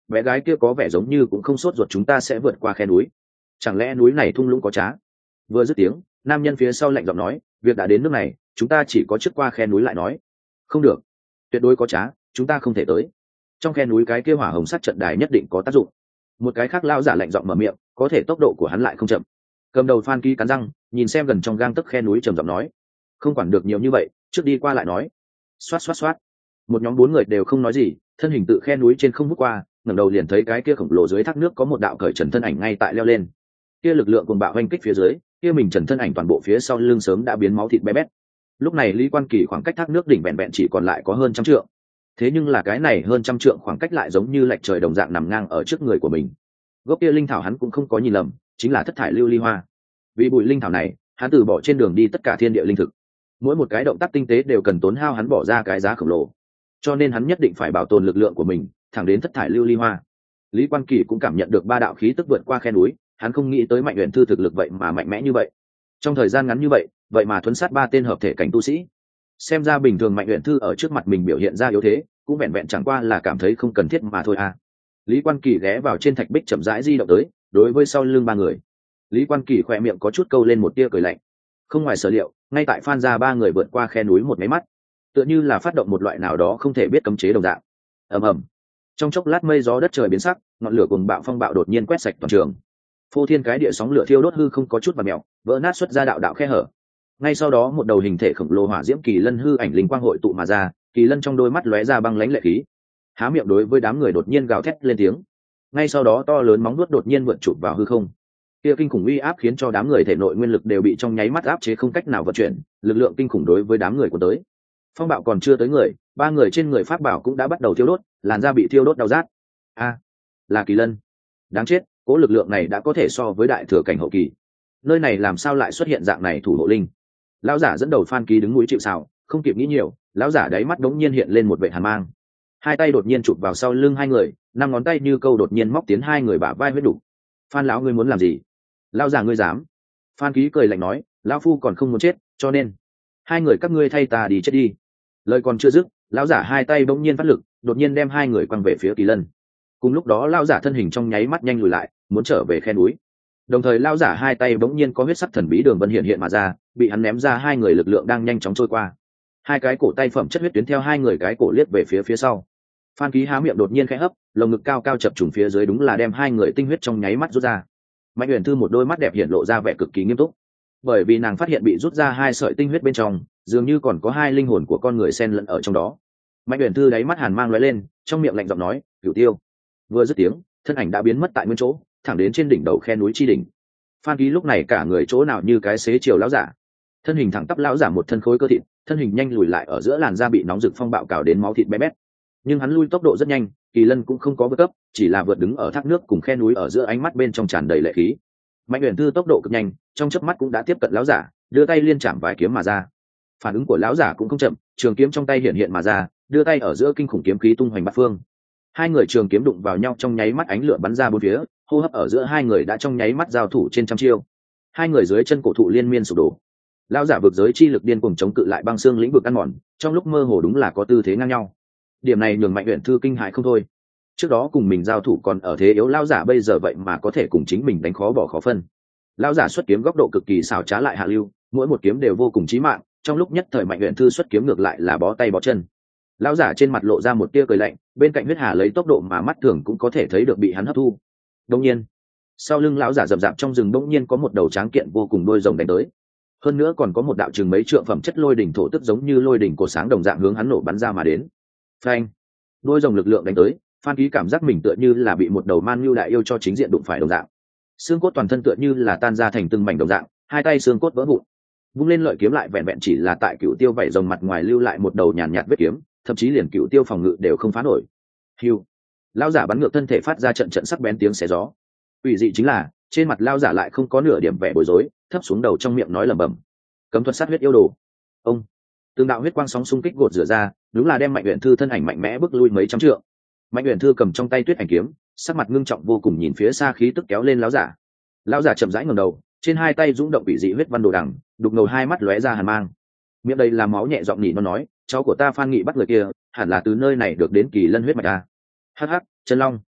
bé gái kia có vẻ giống như cũng không sốt ruột chúng ta sẽ vượt qua khe núi, chẳng lẽ núi này thung lũng có trá? Vừa dứt tiếng, nam nhân phía sau lạnh giọng nói, việc đã đến nước này chúng ta chỉ có trước qua khe núi lại nói. Không được, tuyệt đối có trá, chúng ta không thể tới. Trong khe núi cái kia hỏa hồng sắt trận đài nhất định có tác dụng. Một cái khác lao giả lạnh giọng mở miệng, có thể tốc độ của hắn lại không chậm. Cầm đầu Phan Ký cắn răng, nhìn xem gần trong gang tấc khe núi trầm giọng nói, không quản được nhiều như vậy, trước đi qua lại nói. Xoát xoát xoát, một nhóm bốn người đều không nói gì, thân hình tự khe núi trên không vút qua, ngẩng đầu liền thấy cái kia khổng lồ dưới thác nước có một đạo cởi trần thân ảnh ngay tại leo lên. Kia lực lượng cuồng bạo oanh kích phía dưới, kia mình trần thân ảnh toàn bộ phía sau lưng sớm đã biến máu thịt bé bét. Lúc này Lý Quan Kỳ khoảng cách thác nước đỉnh vẹn vẹn chỉ còn lại có hơn trăm trượng. Thế nhưng là cái này hơn trăm trượng khoảng cách lại giống như lệch trời đồng dạng nằm ngang ở trước người của mình. Gốc kia linh thảo hắn cũng không có nhìn lầm, chính là thất thải lưu ly hoa. Vì bụi linh thảo này, hắn từ bỏ trên đường đi tất cả thiên địa linh thực. Mỗi một cái động tác tinh tế đều cần tốn hao hắn bỏ ra cái giá khổng lồ. Cho nên hắn nhất định phải bảo tồn lực lượng của mình, thẳng đến thất thải lưu ly hoa. Lý Quan Kỳ cũng cảm nhận được ba đạo khí tức vượt qua khe núi, hắn không nghĩ tới Mạnh Uyển Thư thực lực vậy mà mạnh mẽ như vậy. Trong thời gian ngắn như vậy, vậy mà thuấn sát ba tên hợp thể cảnh tu sĩ. Xem ra bình thường Mạnh Uyển Thư ở trước mặt mình biểu hiện ra yếu thế, cũng vẹn vẹn chẳng qua là cảm thấy không cần thiết mà thôi à. Lý Quan Kỳ ghé vào trên thạch bích chậm rãi di động tới, đối với sau lưng ba người. Lý Quan Kỳ khỏe miệng có chút câu lên một tia cười lạnh. Không ngoài sở liệu, ngay tại Phan gia ba người vượt qua khe núi một máy mắt, tựa như là phát động một loại nào đó không thể biết cấm chế đồng dạng. Ầm ầm. Trong chốc lát mây gió đất trời biến sắc, ngọn lửa cùng bạo phong bạo đột nhiên quét sạch toàn trường. Phô thiên cái địa sóng lửa thiêu đốt hư không có chút và mèo, vỡ nát xuất ra đạo đạo khe hở. Ngay sau đó một đầu hình thể khổng lồ hỏa diễm kỳ lân hư ảnh linh quang hội tụ mà ra, kỳ lân trong đôi mắt lóe ra băng lãnh lệ khí, há miệng đối với đám người đột nhiên gào thét lên tiếng. Ngay sau đó to lớn móng vuốt đột nhiên vượn chụp vào hư không. Kia kinh khủng uy áp khiến cho đám người thể nội nguyên lực đều bị trong nháy mắt áp chế không cách nào vận chuyển, lực lượng kinh khủng đối với đám người của tới. Phong bạo còn chưa tới người, ba người trên người pháp bảo cũng đã bắt đầu thiêu đốt, làn da bị thiêu đốt đau rát. A, là kỳ lân. Đáng chết, cố lực lượng này đã có thể so với đại thừa cảnh hậu kỳ. Nơi này làm sao lại xuất hiện dạng này thủ hộ linh? Lão giả dẫn đầu Phan Ký đứng núi chịu sào, không kịp nghĩ nhiều, lão giả đáy mắt đống nhiên hiện lên một vẻ hàn mang. Hai tay đột nhiên chụp vào sau lưng hai người, năm ngón tay như câu đột nhiên móc tiến hai người bả vai huyết đủ. Phan lão ngươi muốn làm gì? Lão giả ngươi dám? Phan Ký cười lạnh nói, lão phu còn không muốn chết, cho nên hai người các ngươi thay ta đi chết đi. Lời còn chưa dứt, lão giả hai tay bỗng nhiên phát lực, đột nhiên đem hai người quăng về phía kỳ lân. Cùng lúc đó lão giả thân hình trong nháy mắt nhanh lùi lại, muốn trở về khe núi. Đồng thời lão giả hai tay bỗng nhiên có huyết sắc thần bí đường vân hiện hiện mà ra, bị hắn ném ra hai người lực lượng đang nhanh chóng trôi qua. Hai cái cổ tay phẩm chất huyết tuyến theo hai người cái cổ liếc về phía phía sau. Phan Ký há miệng đột nhiên khẽ hấp, lồng ngực cao cao chập trùng phía dưới đúng là đem hai người tinh huyết trong nháy mắt rút ra. Mạnh Uyển Thư một đôi mắt đẹp hiện lộ ra vẻ cực kỳ nghiêm túc, bởi vì nàng phát hiện bị rút ra hai sợi tinh huyết bên trong, dường như còn có hai linh hồn của con người xen lẫn ở trong đó. Mạnh Uyển Thư đáy mắt hàn mang lóe lên, trong miệng lạnh giọng nói, "Cửu Tiêu." Vừa dứt tiếng, thân ảnh đã biến mất tại nguyên chỗ, thẳng đến trên đỉnh đầu khe núi chi đỉnh. Phan Ký lúc này cả người chỗ nào như cái xế chiều lão giả, thân hình thẳng tắp lão giả một thân khối cơ thịt, thân hình nhanh lùi lại ở giữa làn da bị nóng rực phong bạo cào đến máu thịt bé bét. Nhưng hắn lui tốc độ rất nhanh, kỳ lân cũng không có vượt cấp, chỉ là vượt đứng ở thác nước cùng khe núi ở giữa, ánh mắt bên trong tràn đầy lệ khí. Mạnh Uyển Thư tốc độ cực nhanh, trong chớp mắt cũng đã tiếp cận lão giả, đưa tay liên chạm vài kiếm mà ra. Phản ứng của lão giả cũng không chậm, trường kiếm trong tay hiện hiện mà ra, đưa tay ở giữa kinh khủng kiếm khí tung hoành bát phương. Hai người trường kiếm đụng vào nhau trong nháy mắt ánh lửa bắn ra bốn phía, hô hấp ở giữa hai người đã trong nháy mắt giao thủ trên trăm chiêu. Hai người dưới chân cổ thụ liên miên sụp đổ. Lão giả vực giới chi lực điên cuồng chống cự lại băng xương lĩnh vực ăn mòn, trong lúc mơ hồ đúng là có tư thế ngang nhau. Điểm này nhường Mạnh Uyển Thư kinh hãi không thôi. Trước đó cùng mình giao thủ còn ở thế yếu lão giả bây giờ vậy mà có thể cùng chính mình đánh khó bỏ khó phân. Lão giả xuất kiếm góc độ cực kỳ xảo trá lại hạ lưu, mỗi một kiếm đều vô cùng chí mạng, trong lúc nhất thời Mạnh Uyển Thư xuất kiếm ngược lại là bó tay bó chân. Lão giả trên mặt lộ ra một tia cười lạnh, bên cạnh huyết hà lấy tốc độ mà mắt thường cũng có thể thấy được bị hắn hấp thu. Đột nhiên, sau lưng lão giả rậm rạp trong rừng đột nhiên có một đầu tráng kiện vô cùng đôi rồng đánh tới. Hơn nữa còn có một đạo chừng mấy trượng phẩm chất lôi đỉnh thổ tức giống như lôi đỉnh cổ sáng đồng dạng hướng hắn nổ bắn ra mà đến. Phanh! Đôi rồng lực lượng đánh tới, Phan Ký cảm giác mình tựa như là bị một đầu man nhu đại yêu cho chính diện đụng phải đồng dạng. Xương cốt toàn thân tựa như là tan ra thành từng mảnh đồng dạng, hai tay xương cốt vỡ vụn. Vung lên lợi kiếm lại vẹn vẹn chỉ là tại Cửu Tiêu vảy rồng mặt ngoài lưu lại một đầu nhàn nhạt vết kiếm, thậm chí liền Cửu Tiêu phòng ngự đều không phá nổi. Hưu! Lão giả bắn ngược thân thể phát ra trận trận sắc bén tiếng xé gió. Ủy dị chính là, trên mặt lão giả lại không có nửa điểm vẻ bối rối, thấp xuống đầu trong miệng nói lẩm bẩm. Cấm thuật sát huyết yêu đồ. Ông! Từng đạo huyết quang sóng xung kích gột rửa ra, đúng là đem Mạnh Uyển Thư thân ảnh mạnh mẽ bước lui mấy trăm trượng. Mạnh Uyển Thư cầm trong tay tuyết ảnh kiếm, sắc mặt ngưng trọng vô cùng nhìn phía xa khí tức kéo lên lão giả. Lão giả chậm rãi ngẩng đầu, trên hai tay dũng động bị dị huyết văn đồ đằng, đục ngầu hai mắt lóe ra hàn mang. Miệng đầy là máu nhẹ giọng nỉ nó nói, cháu của ta Phan Nghị bắt người kia, hẳn là từ nơi này được đến kỳ lân huyết mạch a. Hắc hắc, chân long.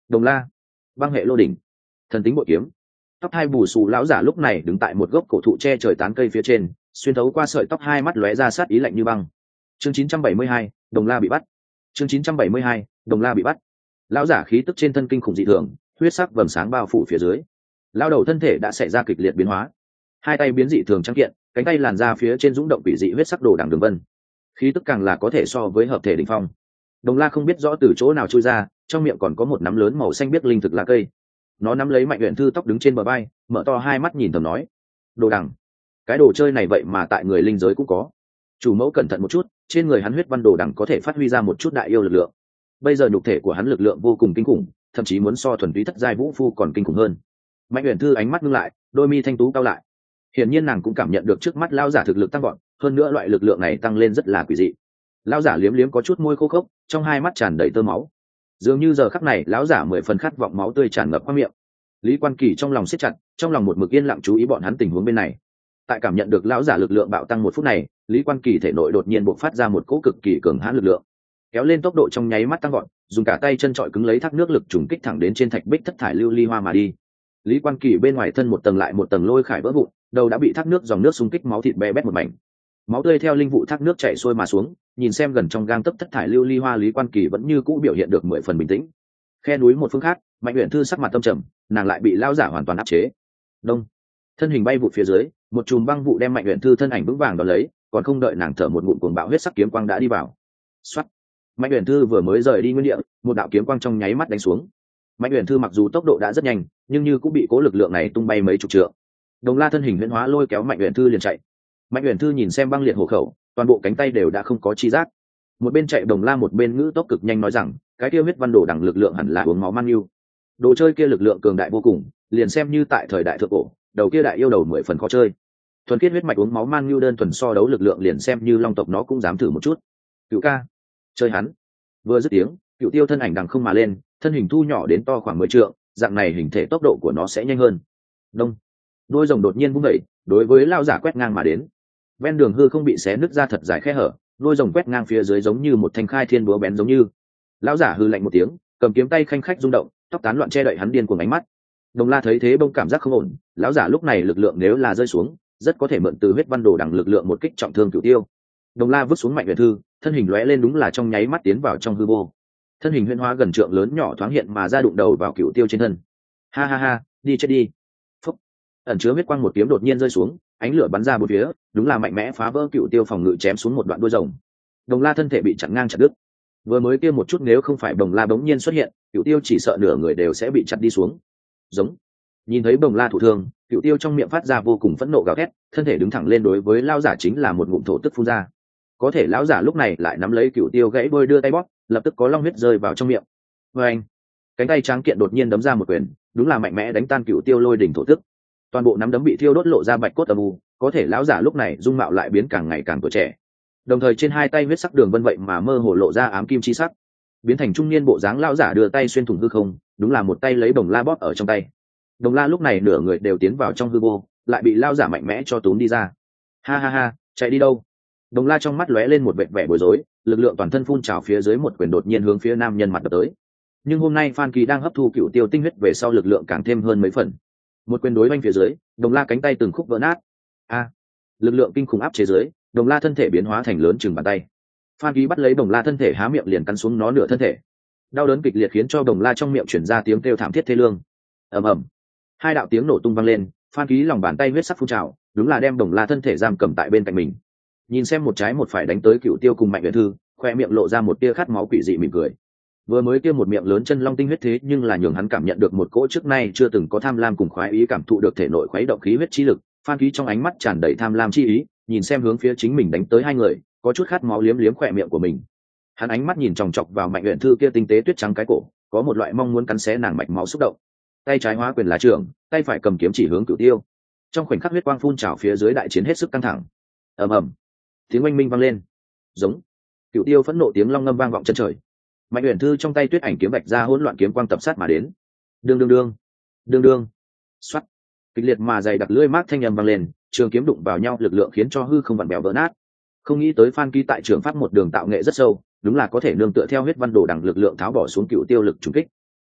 Đồng La, băng hệ lô đỉnh, thần tính bội kiếm. Tóc hai bù xù lão giả lúc này đứng tại một gốc cổ thụ che trời tán cây phía trên, xuyên thấu qua sợi tóc hai mắt lóe ra sát ý lạnh như băng. Chương chín trăm bảy mươi hai, Đồng La bị bắt. Chương chín trăm bảy mươi hai, Đồng La bị bắt. Lão giả khí tức trên thân kinh khủng dị thường, huyết sắc vầng sáng bao phủ phía dưới. Lão đầu thân thể đã xảy ra kịch liệt biến hóa, hai tay biến dị thường trắng kiện, cánh tay làn ra phía trên dũng động quỷ dị huyết sắc đồ đằng đường vân, khí tức càng là có thể so với hợp thể đỉnh phong. Đồng La không biết rõ từ chỗ nào chui ra, trong miệng còn có một nắm lớn màu xanh biếc linh thực lá cây. Nó nắm lấy Mạnh Uyển Thư tóc đứng trên bờ vai, mở to hai mắt nhìn thầm nói: đồ đằng, cái đồ chơi này vậy mà tại người linh giới cũng có. Chủ mẫu cẩn thận một chút, trên người hắn huyết văn đồ đằng có thể phát huy ra một chút đại yêu lực lượng. Bây giờ nhục thể của hắn lực lượng vô cùng kinh khủng, thậm chí muốn so thuần túy thất giai vũ phu còn kinh khủng hơn. Mạnh Uyển Thư ánh mắt ngưng lại, đôi mi thanh tú cao lại. Hiển nhiên nàng cũng cảm nhận được trước mắt lão giả thực lực tăng vọt, hơn nữa loại lực lượng này tăng lên rất là quỷ dị. Lão giả liếm liếm có chút môi khô khốc, trong hai mắt tràn đầy tơ máu. Dường như giờ khắc này lão giả mười phần khát vọng máu tươi tràn ngập qua miệng. Lý Quan Kỳ trong lòng siết chặt, trong lòng một mực yên lặng chú ý bọn hắn tình huống bên này. Tại cảm nhận được lão giả lực lượng bạo tăng một phút này, Lý Quan Kỳ thể nội đột nhiên bộc phát ra một cỗ cực kỳ cường hãn lực lượng, kéo lên tốc độ trong nháy mắt tăng vọt, dùng cả tay chân trọi cứng lấy thác nước lực trùng kích thẳng đến trên thạch bích thất thải lưu ly hoa mà đi. Lý Quan Kỳ bên ngoài thân một tầng lại một tầng lôi khải vỡ vụn, đầu đã bị thác nước dòng nước xung kích máu thịt bè bét một mảnh. Máu tươi theo linh vụ thác nước chảy xuôi mà xuống, nhìn xem gần trong gang tấc thất thải lưu ly hoa, Lý Quan Kỳ vẫn như cũ biểu hiện được mười phần bình tĩnh. Khe núi một phương khác, Mạnh Uyển Thư sắc mặt tâm trầm, nàng lại bị lão giả hoàn toàn áp chế. Đông, thân hình bay vụt phía dưới, một chùm băng vụ đem Mạnh Uyển Thư thân ảnh vững vàng đón lấy, còn không đợi nàng thở một ngụm cuồng bạo huyết sắc kiếm quang đã đi vào. Soát. Mạnh Uyển Thư vừa mới rời đi nguyên địa, một đạo kiếm quang trong nháy mắt đánh xuống. Mạnh Uyển Thư mặc dù tốc độ đã rất nhanh, nhưng như cũng bị cố lực lượng này tung bay mấy chục trượng. Đồng La thân hình huyễn hóa lôi kéo Mạnh Uyển Thư liền chạy. Mạnh Uyển Thư nhìn xem băng liệt hổ khẩu, toàn bộ cánh tay đều đã không có chi giác. Một bên chạy Đồng La một bên ngữ tốc cực nhanh nói rằng, cái kia huyết văn đồ đẳng lực lượng hẳn là uống máu man yêu. Đồ chơi kia lực lượng cường đại vô cùng, liền xem như tại thời đại thượng cổ, đầu kia đại yêu đầu mười phần khó chơi. Thuần khiết huyết mạch uống máu man yêu đơn thuần so đấu lực lượng liền xem như long tộc nó cũng dám thử một chút. Cựu ca, chơi hắn. Vừa dứt tiếng, Cựu Tiêu thân ảnh đằng không mà lên, thân hình thu nhỏ đến to khoảng mười trượng, dạng này hình thể tốc độ của nó sẽ nhanh hơn. Đông, đôi rồng đột nhiên vung dậy, đối với lao giả quét ngang mà đến. Ven đường hư không bị xé nứt ra thật dài khe hở, đôi rồng quét ngang phía dưới giống như một thanh khai thiên búa bén giống như. Lão giả hư lạnh một tiếng, cầm kiếm tay khanh khách rung động, tóc tán loạn che đậy hắn điên cuồng ánh mắt. Đồng La thấy thế bông cảm giác không ổn, lão giả lúc này lực lượng nếu là rơi xuống, rất có thể mượn từ huyết văn đồ đằng lực lượng một kích trọng thương Cửu Tiêu. Đồng La vứt xuống Mạnh Uyển Thư, thân hình lóe lên đúng là trong nháy mắt tiến vào trong hư vô. Thân hình huyễn hóa gần trượng lớn nhỏ thoáng hiện mà ra đụng đầu vào Cửu Tiêu trên thân. Ha ha ha, đi chết đi. Phúc. Ẩn chứa huyết quang một kiếm đột nhiên rơi xuống, ánh lửa bắn ra bốn phía, đúng là mạnh mẽ phá vỡ Cửu Tiêu phòng ngự chém xuống một đoạn đuôi rồng. Đồng La thân thể bị chặn ngang chặt đứt. Vừa mới kia một chút nếu không phải Đồng La bỗng nhiên xuất hiện, Cửu Tiêu chỉ sợ nửa người đều sẽ bị chặt đi xuống. Giống. Nhìn thấy Đồng La thụ thương, Cửu Tiêu trong miệng phát ra vô cùng phẫn nộ gào thét, thân thể đứng thẳng lên đối với lão giả chính là một ngụm thổ tức phun ra. Có thể lão giả lúc này lại nắm lấy Cửu Tiêu gãy đuôi đưa tay bóp, lập tức có long huyết rơi vào trong miệng. Và anh, cánh tay tráng kiện đột nhiên đấm ra một quyền, đúng là mạnh mẽ đánh tan Cửu Tiêu lôi đỉnh thổ tức. Toàn bộ nắm đấm bị thiêu đốt lộ ra bạch cốt âm u, có thể lão giả lúc này dung mạo lại biến càng ngày càng tuổi trẻ. Đồng thời trên hai tay huyết sắc đường vân vậy mà mơ hồ lộ ra ám kim chi sắc, biến thành trung niên bộ dáng lão giả đưa tay xuyên thủng hư không, đúng là một tay lấy Đồng La bóp ở trong tay. Đồng La lúc này nửa người đều tiến vào trong hư vô, lại bị lão giả mạnh mẽ cho túm đi ra. Ha ha ha, chạy đi đâu? Đồng La trong mắt lóe lên một vẻ vẻ bối rối, lực lượng toàn thân phun trào phía dưới một quyền đột nhiên hướng phía nam nhân mặt đập tới. Nhưng hôm nay Phan Kỳ đang hấp thu Cửu Tiêu tinh huyết về sau lực lượng càng thêm hơn mấy phần. Một quyền đối oanh phía dưới, Đồng La cánh tay từng khúc vỡ nát. A, lực lượng kinh khủng áp chế dưới, Đồng La thân thể biến hóa thành lớn chừng bàn tay. Phan Kỳ bắt lấy Đồng La thân thể há miệng liền cắn xuống nó nửa thân thể. Đau đớn kịch liệt khiến cho Đồng La trong miệng truyền ra tiếng kêu thảm thiết thê lương. Ầm ầm, hai đạo tiếng nổ tung vang lên, Phan Kỳ lòng bàn tay huyết sắc phun trào, đúng là đem Đồng La thân thể giam cầm tại bên cạnh mình. Nhìn xem một trái một phải đánh tới Cửu Tiêu cùng Mạnh Uyển Thư, khoe miệng lộ ra một tia khát máu quỷ dị mỉm cười. Vừa mới kia một miệng lớn chân long tinh huyết thế nhưng là nhường hắn cảm nhận được một cỗ trước nay chưa từng có tham lam cùng khoái ý, cảm thụ được thể nội khuấy động khí huyết chi lực. Phan Ký trong ánh mắt tràn đầy tham lam chi ý, nhìn xem hướng phía chính mình đánh tới hai người, có chút khát máu liếm liếm khỏe miệng của mình. Hắn ánh mắt nhìn chòng chọc vào Mạnh Uyển Thư kia tinh tế tuyết trắng cái cổ, có một loại mong muốn cắn xé nàng mạch máu xúc động. Tay trái hóa quyền lá trường, tay phải cầm kiếm chỉ hướng Cửu Tiêu. Trong khoảnh khắc huyết quang phun trào phía dưới đại chiến hết sức căng thẳng. Ầm ầm, tiếng oanh minh vang lên. Giống. Cửu Tiêu phẫn nộ tiếng long ngâm vang vọng chân trời. Mạnh Uyển Thư trong tay tuyết ảnh kiếm vạch ra hỗn loạn kiếm quang tập sát mà đến. Đương đương đương, đương đương. Xoát. Kịch liệt mà dày đặc lưỡi mác thanh âm vang lên, trường kiếm đụng vào nhau lực lượng khiến cho hư không vặn bèo vỡ nát. Không nghĩ tới Phan Ký tại trường pháp một đường tạo nghệ rất sâu, đúng là có thể nương tựa theo huyết văn đồ đẳng lực lượng tháo bỏ xuống Cửu Tiêu lực trùng kích.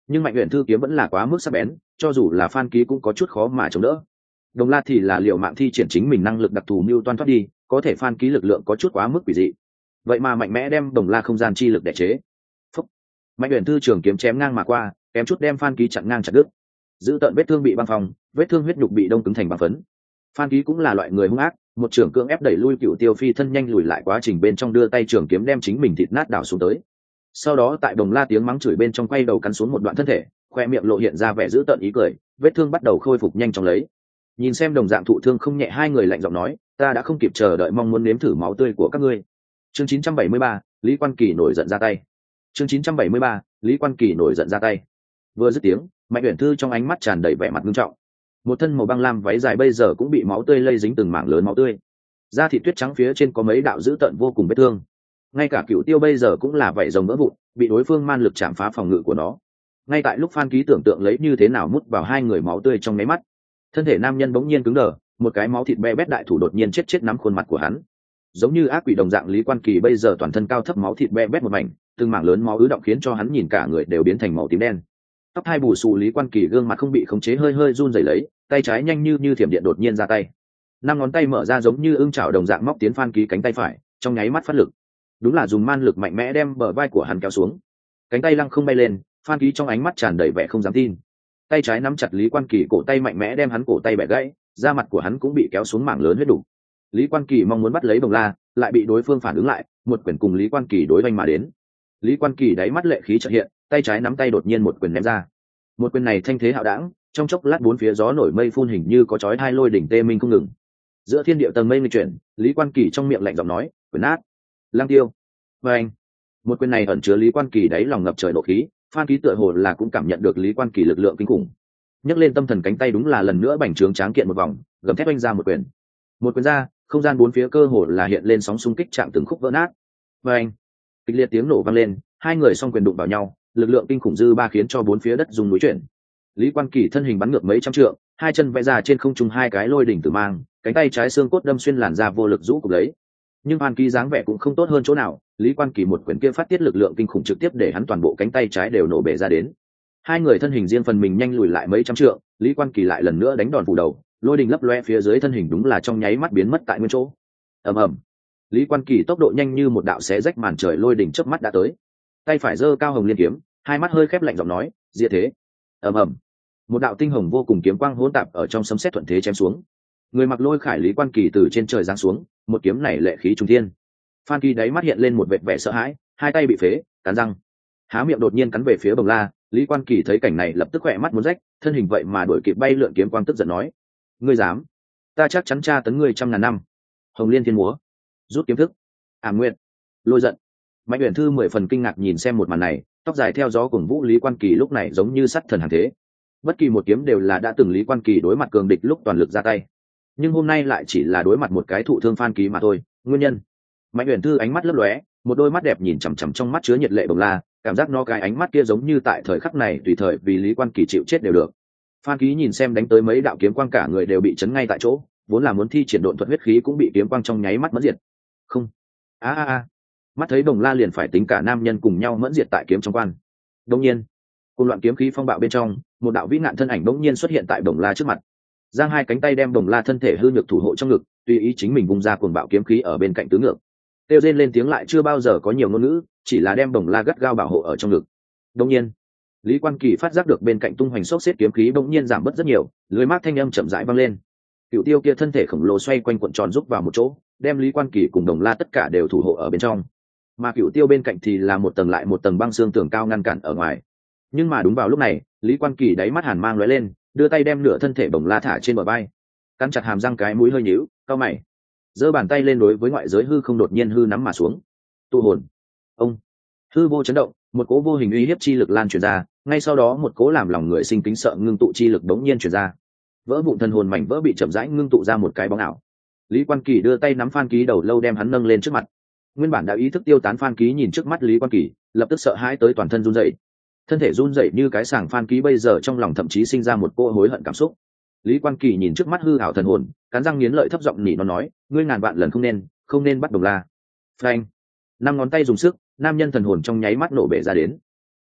nhưng Mạnh Uyển Thư kiếm vẫn là quá mức sắc bén, cho dù là Phan Ký cũng có chút khó mà chống đỡ. Đồng La thì là liệu mạng thi triển chính mình năng lực đặc thù mưu toan thoát đi, có thể Phan Ký lực lượng có chút quá mức quỷ dị, vậy mà mạnh mẽ đem Đồng La không gian chi lực đè chế. Phúc. Mạnh Uyển Thư trường kiếm chém ngang mà qua, kém chút đem Phan Ký chặn ngang chặt đứt. Giữ tận vết thương bị băng phong, vết thương huyết nhục bị đông cứng thành băng phấn. Phan Ký cũng là loại người hung ác, một trường cưỡng ép đẩy lui Cựu Tiêu Phi thân nhanh lùi lại, quá trình bên trong đưa tay trường kiếm đem chính mình thịt nát đảo xuống tới. Sau đó tại Đồng La tiếng mắng chửi bên trong quay đầu cắn xuống một đoạn thân thể, khoe miệng lộ hiện ra vẻ dữ tợn ý cười, vết thương bắt đầu khôi phục nhanh chóng lấy. Nhìn xem đồng dạng thụ thương không nhẹ hai người lạnh giọng nói, ta đã không kịp chờ đợi mong muốn nếm thử máu tươi của các ngươi. Chương chín trăm bảy mươi ba, Lý Quan Kỳ nổi giận ra tay. Chương chín trăm bảy mươi ba, Lý Quan Kỳ nổi giận ra tay. Vừa dứt tiếng, Mạnh Uyển Thư trong ánh mắt tràn đầy vẻ mặt nghiêm trọng. Một thân màu băng lam váy dài bây giờ cũng bị máu tươi lây dính từng mảng lớn máu tươi. Da thịt tuyết trắng phía trên có mấy đạo dữ tợn vô cùng vết thương. Ngay cả Cựu Tiêu bây giờ cũng là vảy rồng vỡ vụn, bị đối phương man lực chạm phá phòng ngự của nó. Ngay tại lúc Phan Ký tưởng tượng lấy như thế nào mút vào hai người máu tươi trong nháy mắt, thân thể nam nhân bỗng nhiên cứng đờ, một cái máu thịt be bét đại thủ đột nhiên chết chết nắm khuôn mặt của hắn. Giống như ác quỷ đồng dạng, Lý Quan Kỳ bây giờ toàn thân cao thấp máu thịt be bét một mảnh, từng mảng lớn máu ứ động khiến cho hắn nhìn cả người đều biến thành màu tím đen. Tóc hai bù xù Lý Quan Kỳ gương mặt không bị khống chế hơi hơi run rẩy lấy, tay trái nhanh như như thiểm điện đột nhiên ra tay, năm ngón tay mở ra giống như ưng chảo đồng dạng móc tiến Phan Ký cánh tay phải, trong nháy mắt phát lực, đúng là dùng man lực mạnh mẽ đem bờ vai của hắn kéo xuống. Cánh tay lăng không bay lên, Phan Ký trong ánh mắt tràn đầy vẻ không dám tin. Tay trái nắm chặt Lý Quan Kỳ cổ tay mạnh mẽ đem hắn cổ tay bẻ gãy, da mặt của hắn cũng bị kéo xuống mảng lớn huyết đủ. Lý Quan Kỳ mong muốn bắt lấy Đồng La, lại bị đối phương phản ứng lại, một quyền cùng Lý Quan Kỳ đối oanh mà đến. Lý Quan Kỳ đáy mắt lệ khí chợt hiện, tay trái nắm tay đột nhiên một quyền ném ra. Một quyền này thanh thế hạo đãng, trong chốc lát bốn phía gió nổi mây phun, hình như có chói hai lôi đỉnh tê minh không ngừng. Giữa thiên địa tầng mây nghịch chuyển, Lý Quan Kỳ trong miệng lạnh giọng nói, "Quyền ác, lang tiêu." Và anh, một quyền này ẩn chứa Lý Quan Kỳ đáy lòng ngập trời nộ khí, Phan Ký tựa hồ là cũng cảm nhận được Lý Quan Kỳ lực lượng kinh khủng. Nhấc lên tâm thần cánh tay đúng là lần nữa bành trướng tráng kiện một vòng, gầm thét oanh ra một quyền. Một quyền ra, không gian bốn phía cơ hồ là hiện lên sóng xung kích chạm từng khúc vỡ nát. Và anh, kịch liệt tiếng nổ vang lên, hai người song quyền đụng vào nhau, lực lượng kinh khủng dư ba khiến cho bốn phía đất rung núi chuyển. Lý Quan Kỳ thân hình bắn ngược mấy trăm trượng, hai chân vẽ ra trên không trung hai cái lôi đỉnh tử mang, cánh tay trái xương cốt đâm xuyên làn da vô lực rũ cục lấy. Nhưng Phan Ký dáng vẻ cũng không tốt hơn chỗ nào, Lý Quan Kỳ một quyền kia phát tiết lực lượng kinh khủng trực tiếp để hắn toàn bộ cánh tay trái đều nổ bể ra đến. Hai người thân hình riêng phần mình nhanh lùi lại mấy trăm trượng, Lý Quan Kỳ lại lần nữa đánh đòn phủ đầu, lôi đình lấp loe phía dưới thân hình đúng là trong nháy mắt biến mất tại nguyên chỗ. Ầm ầm. Lý Quan Kỳ tốc độ nhanh như một đạo xé rách màn trời lôi đình chớp mắt đã tới. Tay phải giơ cao hồng liên kiếm, hai mắt hơi khép lạnh giọng nói, "Diệt thế." Ầm ầm. Một đạo tinh hồng vô cùng kiếm quang hỗn tạp ở trong sấm sét thuận thế chém xuống. Người mặc lôi khải Lý Quan Kỳ từ trên trời giáng xuống, một kiếm này lệ khí trung thiên. Phan Ký đáy mắt hiện lên một vệt vẻ sợ hãi, hai tay bị phế, cắn răng, há miệng đột nhiên cắn về phía Đồng La. Lý Quan Kỳ thấy cảnh này lập tức khỏe mắt muốn rách, thân hình vậy mà đuổi kịp bay lượn kiếm quang, tức giận nói, "Ngươi dám? Ta chắc chắn tra tấn ngươi trăm ngàn năm." Hồng Liên Thiên múa, rút kiếm thức, ảm nguyện, lôi giận. Mạnh Uyển Thư mười phần kinh ngạc nhìn xem một màn này, tóc dài theo gió cuồng vũ Lý Quan Kỳ lúc này giống như sắt thần hàng thế. Bất kỳ một kiếm đều là đã từng Lý Quan Kỳ đối mặt cường địch lúc toàn lực ra tay, nhưng hôm nay lại chỉ là đối mặt một cái thụ thương Phan Ký mà thôi. Nguyên nhân? Mạnh Uyển Thư ánh mắt lấp lóe, một đôi mắt đẹp nhìn chằm chằm trong mắt chứa nhiệt lệ Đồng La, cảm giác nó cái ánh mắt kia giống như tại thời khắc này tùy thời vì Lý Quan Kỳ chịu chết đều được. Phan Ký nhìn xem đánh tới mấy đạo kiếm quang, cả người đều bị chấn ngay tại chỗ, vốn là muốn thi triển độn thuật huyết khí cũng bị kiếm quang trong nháy mắt mẫn diệt. Không, a a a, mắt thấy Đồng La liền phải tính cả nam nhân cùng nhau mẫn diệt tại kiếm trong quan. Đột nhiên, cùng loạn kiếm khí phong bạo bên trong, một đạo vĩ nạn thân ảnh đột nhiên xuất hiện tại Đồng La trước mặt, giang hai cánh tay đem Đồng La thân thể hư nhược thủ hộ trong ngực, tùy ý chính mình vung ra cuồng bạo kiếm khí ở bên cạnh tứ ngược. Kêu rên lên tiếng lại chưa bao giờ có nhiều ngôn ngữ, chỉ là đem Đồng La gắt gao bảo hộ ở trong ngực. Đột nhiên, Lý Quan Kỳ phát giác được bên cạnh tung hoành xốc xếp kiếm khí bỗng nhiên giảm bớt rất nhiều, lưới mát thanh âm chậm rãi vang lên. Cựu Tiêu kia thân thể khổng lồ xoay quanh cuộn tròn rúc vào một chỗ, đem Lý Quan Kỳ cùng Đồng La tất cả đều thủ hộ ở bên trong. Mà Cựu Tiêu bên cạnh thì là một tầng lại một tầng băng xương tường cao ngăn cản ở ngoài. Nhưng mà đúng vào lúc này, Lý Quan Kỳ đáy mắt hàn mang lóe lên, đưa tay đem nửa thân thể Đồng La thả trên bờ vai, cắn chặt hàm răng, cái mũi hơi nhíu, cau mày, giơ bàn tay lên đối với ngoại giới hư không đột nhiên hư nắm mà xuống. Tu hồn. Ông. Hư vô chấn động, một cỗ vô hình uy hiếp chi lực lan truyền ra, ngay sau đó một cỗ làm lòng người sinh kính sợ ngưng tụ chi lực đống nhiên truyền ra. Vỡ vụn thân hồn mảnh vỡ bị chậm rãi ngưng tụ ra một cái bóng ảo. Lý Quan Kỳ đưa tay nắm Phan Ký đầu lâu đem hắn nâng lên trước mặt. Nguyên bản đã ý thức tiêu tán Phan Ký nhìn trước mắt Lý Quan Kỳ, lập tức sợ hãi tới toàn thân run rẩy. Thân thể run rẩy như cái sàng, Phan Ký bây giờ trong lòng thậm chí sinh ra một cỗ hối hận cảm xúc. Lý Quan Kỳ nhìn trước mắt hư ảo thần hồn, cắn răng nghiến lợi thấp giọng nỉ nó nói, ngươi ngàn vạn lần không nên, không nên bắt Đồng La. Phanh. Năm ngón tay dùng sức, nam nhân thần hồn trong nháy mắt nổ bể ra đến.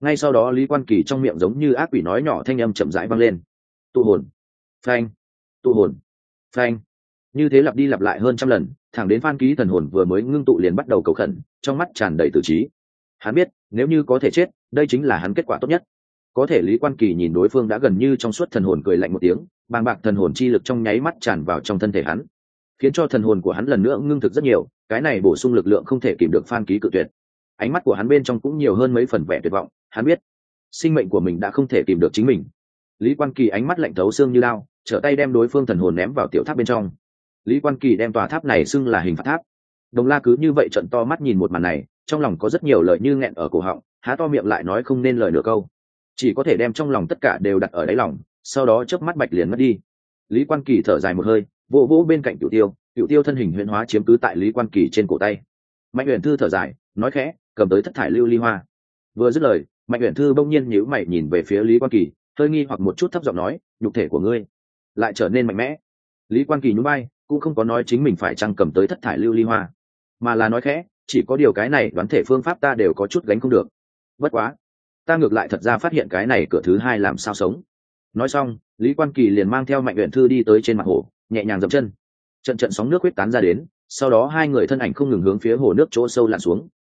Ngay sau đó Lý Quan Kỳ trong miệng giống như ác quỷ nói nhỏ thanh âm chậm rãi vang lên: tụ hồn, phanh, tụ hồn, phanh. Như thế lặp đi lặp lại hơn trăm lần, thẳng đến Phan Ký thần hồn vừa mới ngưng tụ liền bắt đầu cầu khẩn, trong mắt tràn đầy tử trí. Hắn biết, nếu như có thể chết, đây chính là hắn kết quả tốt nhất. Có thể Lý Quan Kỳ nhìn đối phương đã gần như trong suốt thần hồn, cười lạnh một tiếng, bàng bạc thần hồn chi lực trong nháy mắt tràn vào trong thân thể hắn, khiến cho thần hồn của hắn lần nữa ngưng thực rất nhiều. Cái này bổ sung lực lượng không thể kìm được Phan Ký cự tuyệt. Ánh mắt của hắn bên trong cũng nhiều hơn mấy phần vẻ tuyệt vọng. Hắn biết, sinh mệnh của mình đã không thể kìm được chính mình. Lý Quan Kỳ ánh mắt lạnh thấu xương như lao, trở tay đem đối phương thần hồn ném vào tiểu tháp bên trong. Lý Quan Kỳ đem tòa tháp này xưng là hình phạt tháp. Đồng La cứ như vậy trợn to mắt nhìn một màn này, trong lòng có rất nhiều lời như nghẹn ở cổ họng, há to miệng lại nói không nên lời nửa câu, chỉ có thể đem trong lòng tất cả đều đặt ở đáy lòng, sau đó chớp mắt bạch liền mất đi. Lý Quan Kỳ thở dài một hơi, vỗ vỗ bên cạnh Cửu Tiêu, Cửu Tiêu thân hình huyễn hóa chiếm cứ tại Lý Quan Kỳ trên cổ tay. Mạnh Uyển Thư thở dài, nói khẽ, cầm tới thất thải lưu ly hoa. Vừa dứt lời, Mạnh Uyển Thư bỗng nhiên nhíu mày nhìn về phía Lý Quan Kỳ, hơi nghi hoặc một chút thấp giọng nói, nhục thể của ngươi lại trở nên mạnh mẽ. Lý Quan Kỳ nhún vai, cũng không có nói chính mình phải chăng cầm tới thất thải lưu ly hoa, mà là nói khẽ, chỉ có điều cái này đoán thể phương pháp ta đều có chút gánh không được. Bất quá, ta ngược lại thật ra phát hiện cái này cửa thứ hai làm sao sống. Nói xong, Lý Quan Kỳ liền mang theo Mạnh Uyển Thư đi tới trên mặt hồ, nhẹ nhàng dậm chân, trận trận sóng nước huyết tán ra đến, sau đó hai người thân ảnh không ngừng hướng phía hồ nước chỗ sâu lặn xuống.